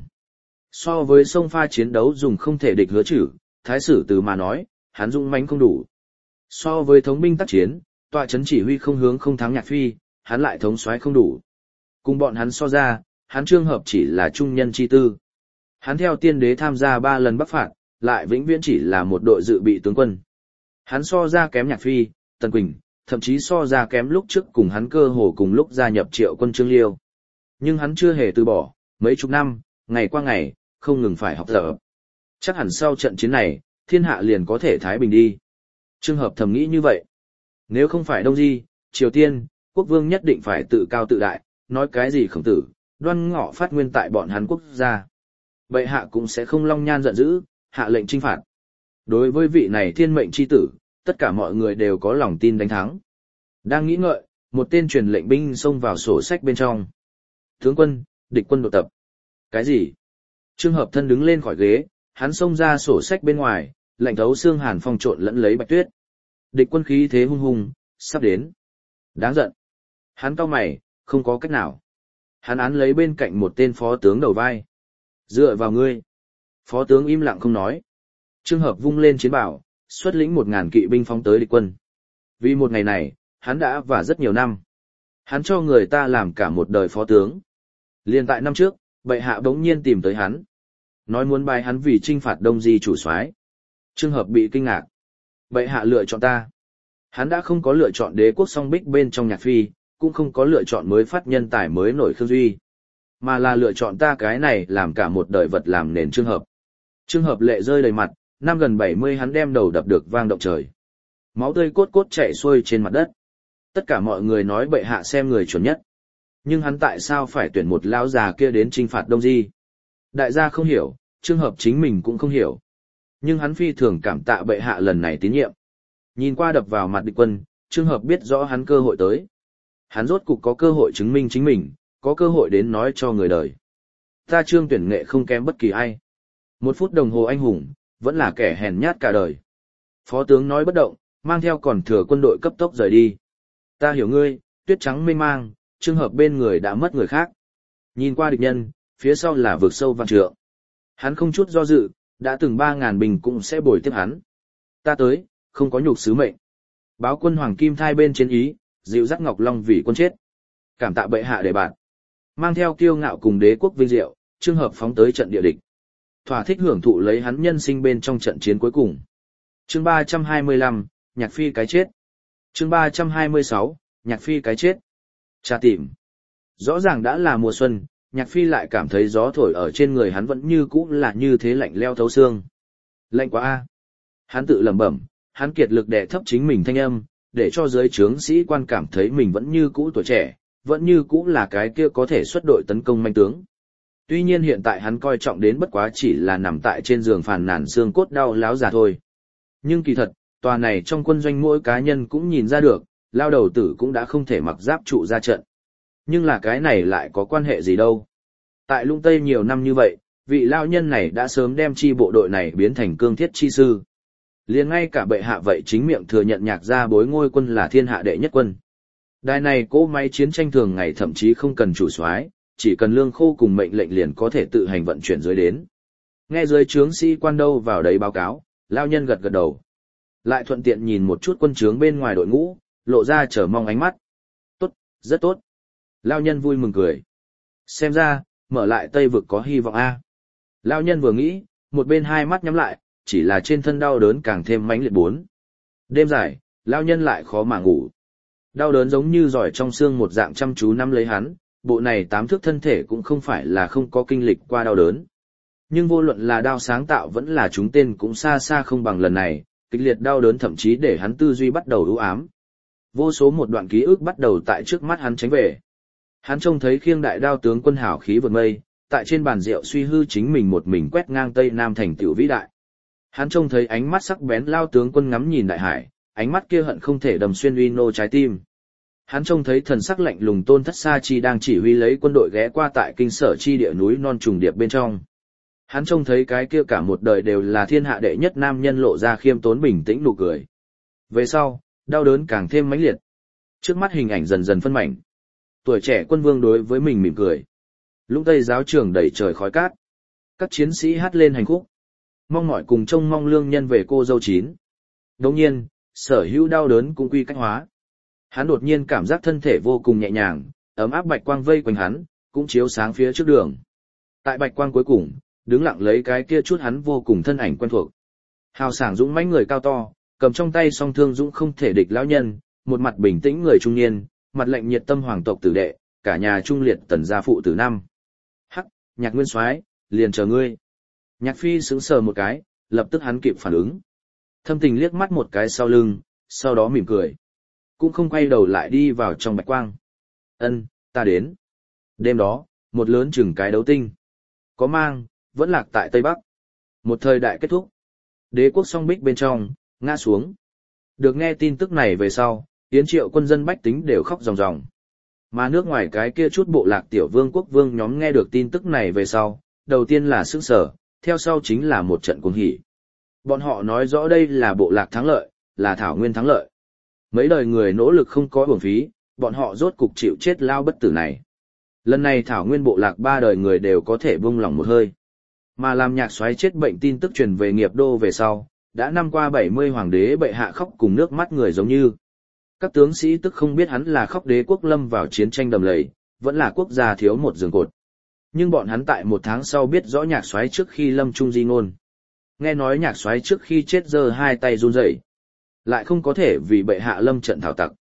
So với sông pha chiến đấu dùng không thể địch hứa chử, thái sử từ mà nói, hắn dũng mãnh không đủ. So với thống binh tác chiến, tọa chấn chỉ huy không hướng không thắng Nhạc Phi, hắn lại thống soái không đủ. Cùng bọn hắn so ra, hắn Trương Hợp chỉ là trung nhân chi tư. Hắn theo tiên đế tham gia ba lần bắc phạt, lại vĩnh viễn chỉ là một đội dự bị tướng quân. Hắn so ra kém Nhạc Phi, Tần Quỳnh, thậm chí so ra kém lúc trước cùng hắn cơ hồ cùng lúc gia nhập Triệu quân Trương Liêu. Nhưng hắn chưa hề từ bỏ, mấy chục năm, ngày qua ngày, không ngừng phải học tập. Chắc hẳn sau trận chiến này, thiên hạ liền có thể thái bình đi. Trương Hợp thầm nghĩ như vậy. Nếu không phải Đông Di, Triều Tiên, quốc vương nhất định phải tự cao tự đại, nói cái gì Khổng Tử, Đoan Ngọ phát nguyên tại bọn hắn quốc gia. Bệ hạ cũng sẽ không long nhan giận dữ, hạ lệnh chinh phạt. Đối với vị này thiên mệnh chi tử, tất cả mọi người đều có lòng tin đánh thắng. Đang nghĩ ngợi, một tên truyền lệnh binh xông vào sổ sách bên trong. Tướng quân, địch quân đột tập. Cái gì? Trương Hợp thân đứng lên khỏi ghế, hắn xông ra sổ sách bên ngoài, lạnh thấu xương hàn phong trộn lẫn lấy bạch tuyết. Địch quân khí thế hung hùng, sắp đến. Đáng giận. Hắn cau mày, không có cách nào. Hắn án lấy bên cạnh một tên phó tướng đầu vai. Dựa vào ngươi. Phó tướng im lặng không nói. Trương Hợp vung lên chiến bảo, xuất lĩnh một ngàn kỵ binh phóng tới địch quân. Vì một ngày này, hắn đã và rất nhiều năm. Hắn cho người ta làm cả một đời phó tướng. Liên tại năm trước, bệ hạ bỗng nhiên tìm tới hắn. Nói muốn bài hắn vì trinh phạt Đông Di chủ soái. Trương Hợp bị kinh ngạc. Bệ hạ lựa chọn ta. Hắn đã không có lựa chọn đế quốc song bích bên trong Nhạc Phi, cũng không có lựa chọn mới phát nhân tài mới nổi Khương Duy. Mà là lựa chọn ta cái này làm cả một đời vật làm nền Trương Hợp. Trương Hợp lệ rơi đầy mặt, năm gần bảy mươi hắn đem đầu đập được vang động trời. Máu tươi cốt cốt chảy xuôi trên mặt đất. Tất cả mọi người nói bệ hạ xem người chuẩn nhất. Nhưng hắn tại sao phải tuyển một lão già kia đến trinh phạt Đông Di? Đại gia không hiểu, Trương Hợp chính mình cũng không hiểu. Nhưng hắn phi thường cảm tạ bệ hạ lần này tín nhiệm. Nhìn qua đập vào mặt địch quân, Trương Hợp biết rõ hắn cơ hội tới. Hắn rốt cục có cơ hội chứng minh chính mình, có cơ hội đến nói cho người đời. Ta Trương tuyển nghệ không kém bất kỳ ai. Một phút đồng hồ anh hùng, vẫn là kẻ hèn nhát cả đời. Phó tướng nói bất động, mang theo còn thừa quân đội cấp tốc rời đi. Ta hiểu ngươi, tuyết trắng mênh mang, Trương Hợp bên người đã mất người khác. Nhìn qua địch nhân, phía sau là vực sâu vạn trượng. Hắn không chút do dự, đã từng ba ngàn bình cũng sẽ bồi tiếp hắn. Ta tới, không có nhục sứ mệnh. Báo quân Hoàng Kim Thai bên trên ý, dịu dắt Ngọc Long vì quân chết. Cảm tạ bệ hạ để bạn. Mang theo kiêu ngạo cùng đế quốc vinh diệu, Trương Hợp phóng tới trận địa địch. Thỏa thích hưởng thụ lấy hắn nhân sinh bên trong trận chiến cuối cùng. Chương ba trăm hai mươi lăm, Nhạc Phi cái chết. Chương ba trăm hai mươi sáu, Nhạc Phi cái chết. Tra tìm. Rõ ràng đã là mùa xuân, Nhạc Phi lại cảm thấy gió thổi ở trên người hắn vẫn như cũ là như thế lạnh leo thấu xương. Lạnh quá a. Hắn tự lẩm bẩm, hắn kiệt lực đè thấp chính mình thanh âm, để cho giới trướng sĩ quan cảm thấy mình vẫn như cũ tuổi trẻ, vẫn như cũ là cái kia có thể xuất đội tấn công manh tướng. Tuy nhiên hiện tại hắn coi trọng đến bất quá chỉ là nằm tại trên giường phàn nàn xương cốt đau láo già thôi. Nhưng kỳ thật, tòa này trong quân doanh mỗi cá nhân cũng nhìn ra được, lao đầu tử cũng đã không thể mặc giáp trụ ra trận. Nhưng là cái này lại có quan hệ gì đâu. Tại Lũng Tây nhiều năm như vậy, vị lao nhân này đã sớm đem chi bộ đội này biến thành cương thiết chi sư. Liền ngay cả bệ hạ vậy chính miệng thừa nhận Nhạc gia bối ngôi quân là thiên hạ đệ nhất quân. Đài này cỗ máy chiến tranh thường ngày thậm chí không cần chủ soái, chỉ cần lương khô cùng mệnh lệnh liền có thể tự hành vận chuyển dưới đến. Nghe dưới trướng sĩ quan đâu vào đấy báo cáo, lao nhân gật gật đầu. Lại thuận tiện nhìn một chút quân trướng bên ngoài đội ngũ, lộ ra chờ mong ánh mắt. Tốt, rất tốt. Lao nhân vui mừng cười. Xem ra, mở lại Tây vực có hy vọng a. Lao nhân vừa nghĩ, một bên hai mắt nhắm lại, chỉ là trên thân đau đớn càng thêm mãnh liệt bốn. Đêm dài, lao nhân lại khó mà ngủ. Đau đớn giống như giỏi trong xương một dạng chăm chú nắm lấy hắn, bộ này tám thước thân thể cũng không phải là không có kinh lịch qua đau đớn. Nhưng vô luận là đao sáng tạo vẫn là chúng tên cũng xa xa không bằng lần này, kịch liệt đau đớn thậm chí để hắn tư duy bắt đầu u ám. Vô số một đoạn ký ức bắt đầu tại trước mắt hắn tránh về. Hắn trông thấy khiêng đại đao tướng quân hảo khí vượt mây, tại trên bàn rượu suy hư chính mình một mình quét ngang Tây Nam thành tựu vĩ đại. Hắn trông thấy ánh mắt sắc bén lao tướng quân ngắm nhìn đại hải, ánh mắt kia hận không thể đâm xuyên uy nô trái tim. Hắn trông thấy thần sắc lạnh lùng Tôn Thất Sa Chi đang chỉ huy lấy quân đội ghé qua tại kinh sở chi địa núi non trùng điệp bên trong. Hắn trông thấy cái kia cả một đời đều là thiên hạ đệ nhất nam nhân lộ ra khiêm tốn bình tĩnh nụ cười. Về sau, đau đớn càng thêm mãnh liệt. Trước mắt hình ảnh dần dần phân mảnh. Tuổi trẻ quân vương đối với mình mỉm cười. Lũng Tây giáo trường đầy trời khói cát. Các chiến sĩ hát lên hành khúc. Mong mỏi cùng trông mong lương nhân về cô dâu chín. Đồng nhiên, sở hữu đau đớn cũng quy cách hóa. Hắn đột nhiên cảm giác thân thể vô cùng nhẹ nhàng, ấm áp bạch quang vây quanh hắn, cũng chiếu sáng phía trước đường. Tại bạch quang cuối cùng, đứng lặng lấy cái kia chút hắn vô cùng thân ảnh quen thuộc. Hào sảng dũng mãnh người cao to, cầm trong tay song thương dũng không thể địch lão nhân, một mặt bình tĩnh người trung niên, mặt lạnh nhiệt tâm hoàng tộc tử đệ, cả nhà trung liệt tần gia phụ tử năm. Hắc, Nhạc Nguyên Soái, liền chờ ngươi. Nhạc Phi sững sờ một cái, lập tức hắn kịp phản ứng. Thâm Tình liếc mắt một cái sau lưng, sau đó mỉm cười. Cũng không quay đầu lại đi vào trong bạch quang. Ân, ta đến. Đêm đó, một lớn chừng cái đấu tinh. Có mang, vẫn lạc tại Tây Bắc. Một thời đại kết thúc. Đế quốc song bích bên trong, ngã xuống. Được nghe tin tức này về sau, Yến Triệu quân dân bách tính đều khóc ròng ròng. Mà nước ngoài cái kia chút bộ lạc tiểu vương quốc vương nhóm nghe được tin tức này về sau, đầu tiên là sững sờ, theo sau chính là một trận cuồng hỉ. Bọn họ nói rõ đây là bộ lạc thắng lợi, là thảo nguyên thắng lợi. Mấy đời người nỗ lực không có uổng phí, bọn họ rốt cục chịu chết lao bất tử này. Lần này thảo nguyên bộ lạc ba đời người đều có thể buông lòng một hơi. Mà làm Nhạc Soái chết bệnh tin tức truyền về nghiệp đô về sau, đã năm qua bảy mươi hoàng đế bệ hạ khóc cùng nước mắt người giống như. Các tướng sĩ tức không biết hắn là khóc đế quốc lâm vào chiến tranh đầm lầy, vẫn là quốc gia thiếu một giường cột. Nhưng bọn hắn tại một tháng sau biết rõ Nhạc Soái trước khi lâm trung di ngôn. Nghe nói Nhạc Soái trước khi chết giơ hai tay run rẩy, lại không có thể vì bệ hạ lâm trận thảo tặc.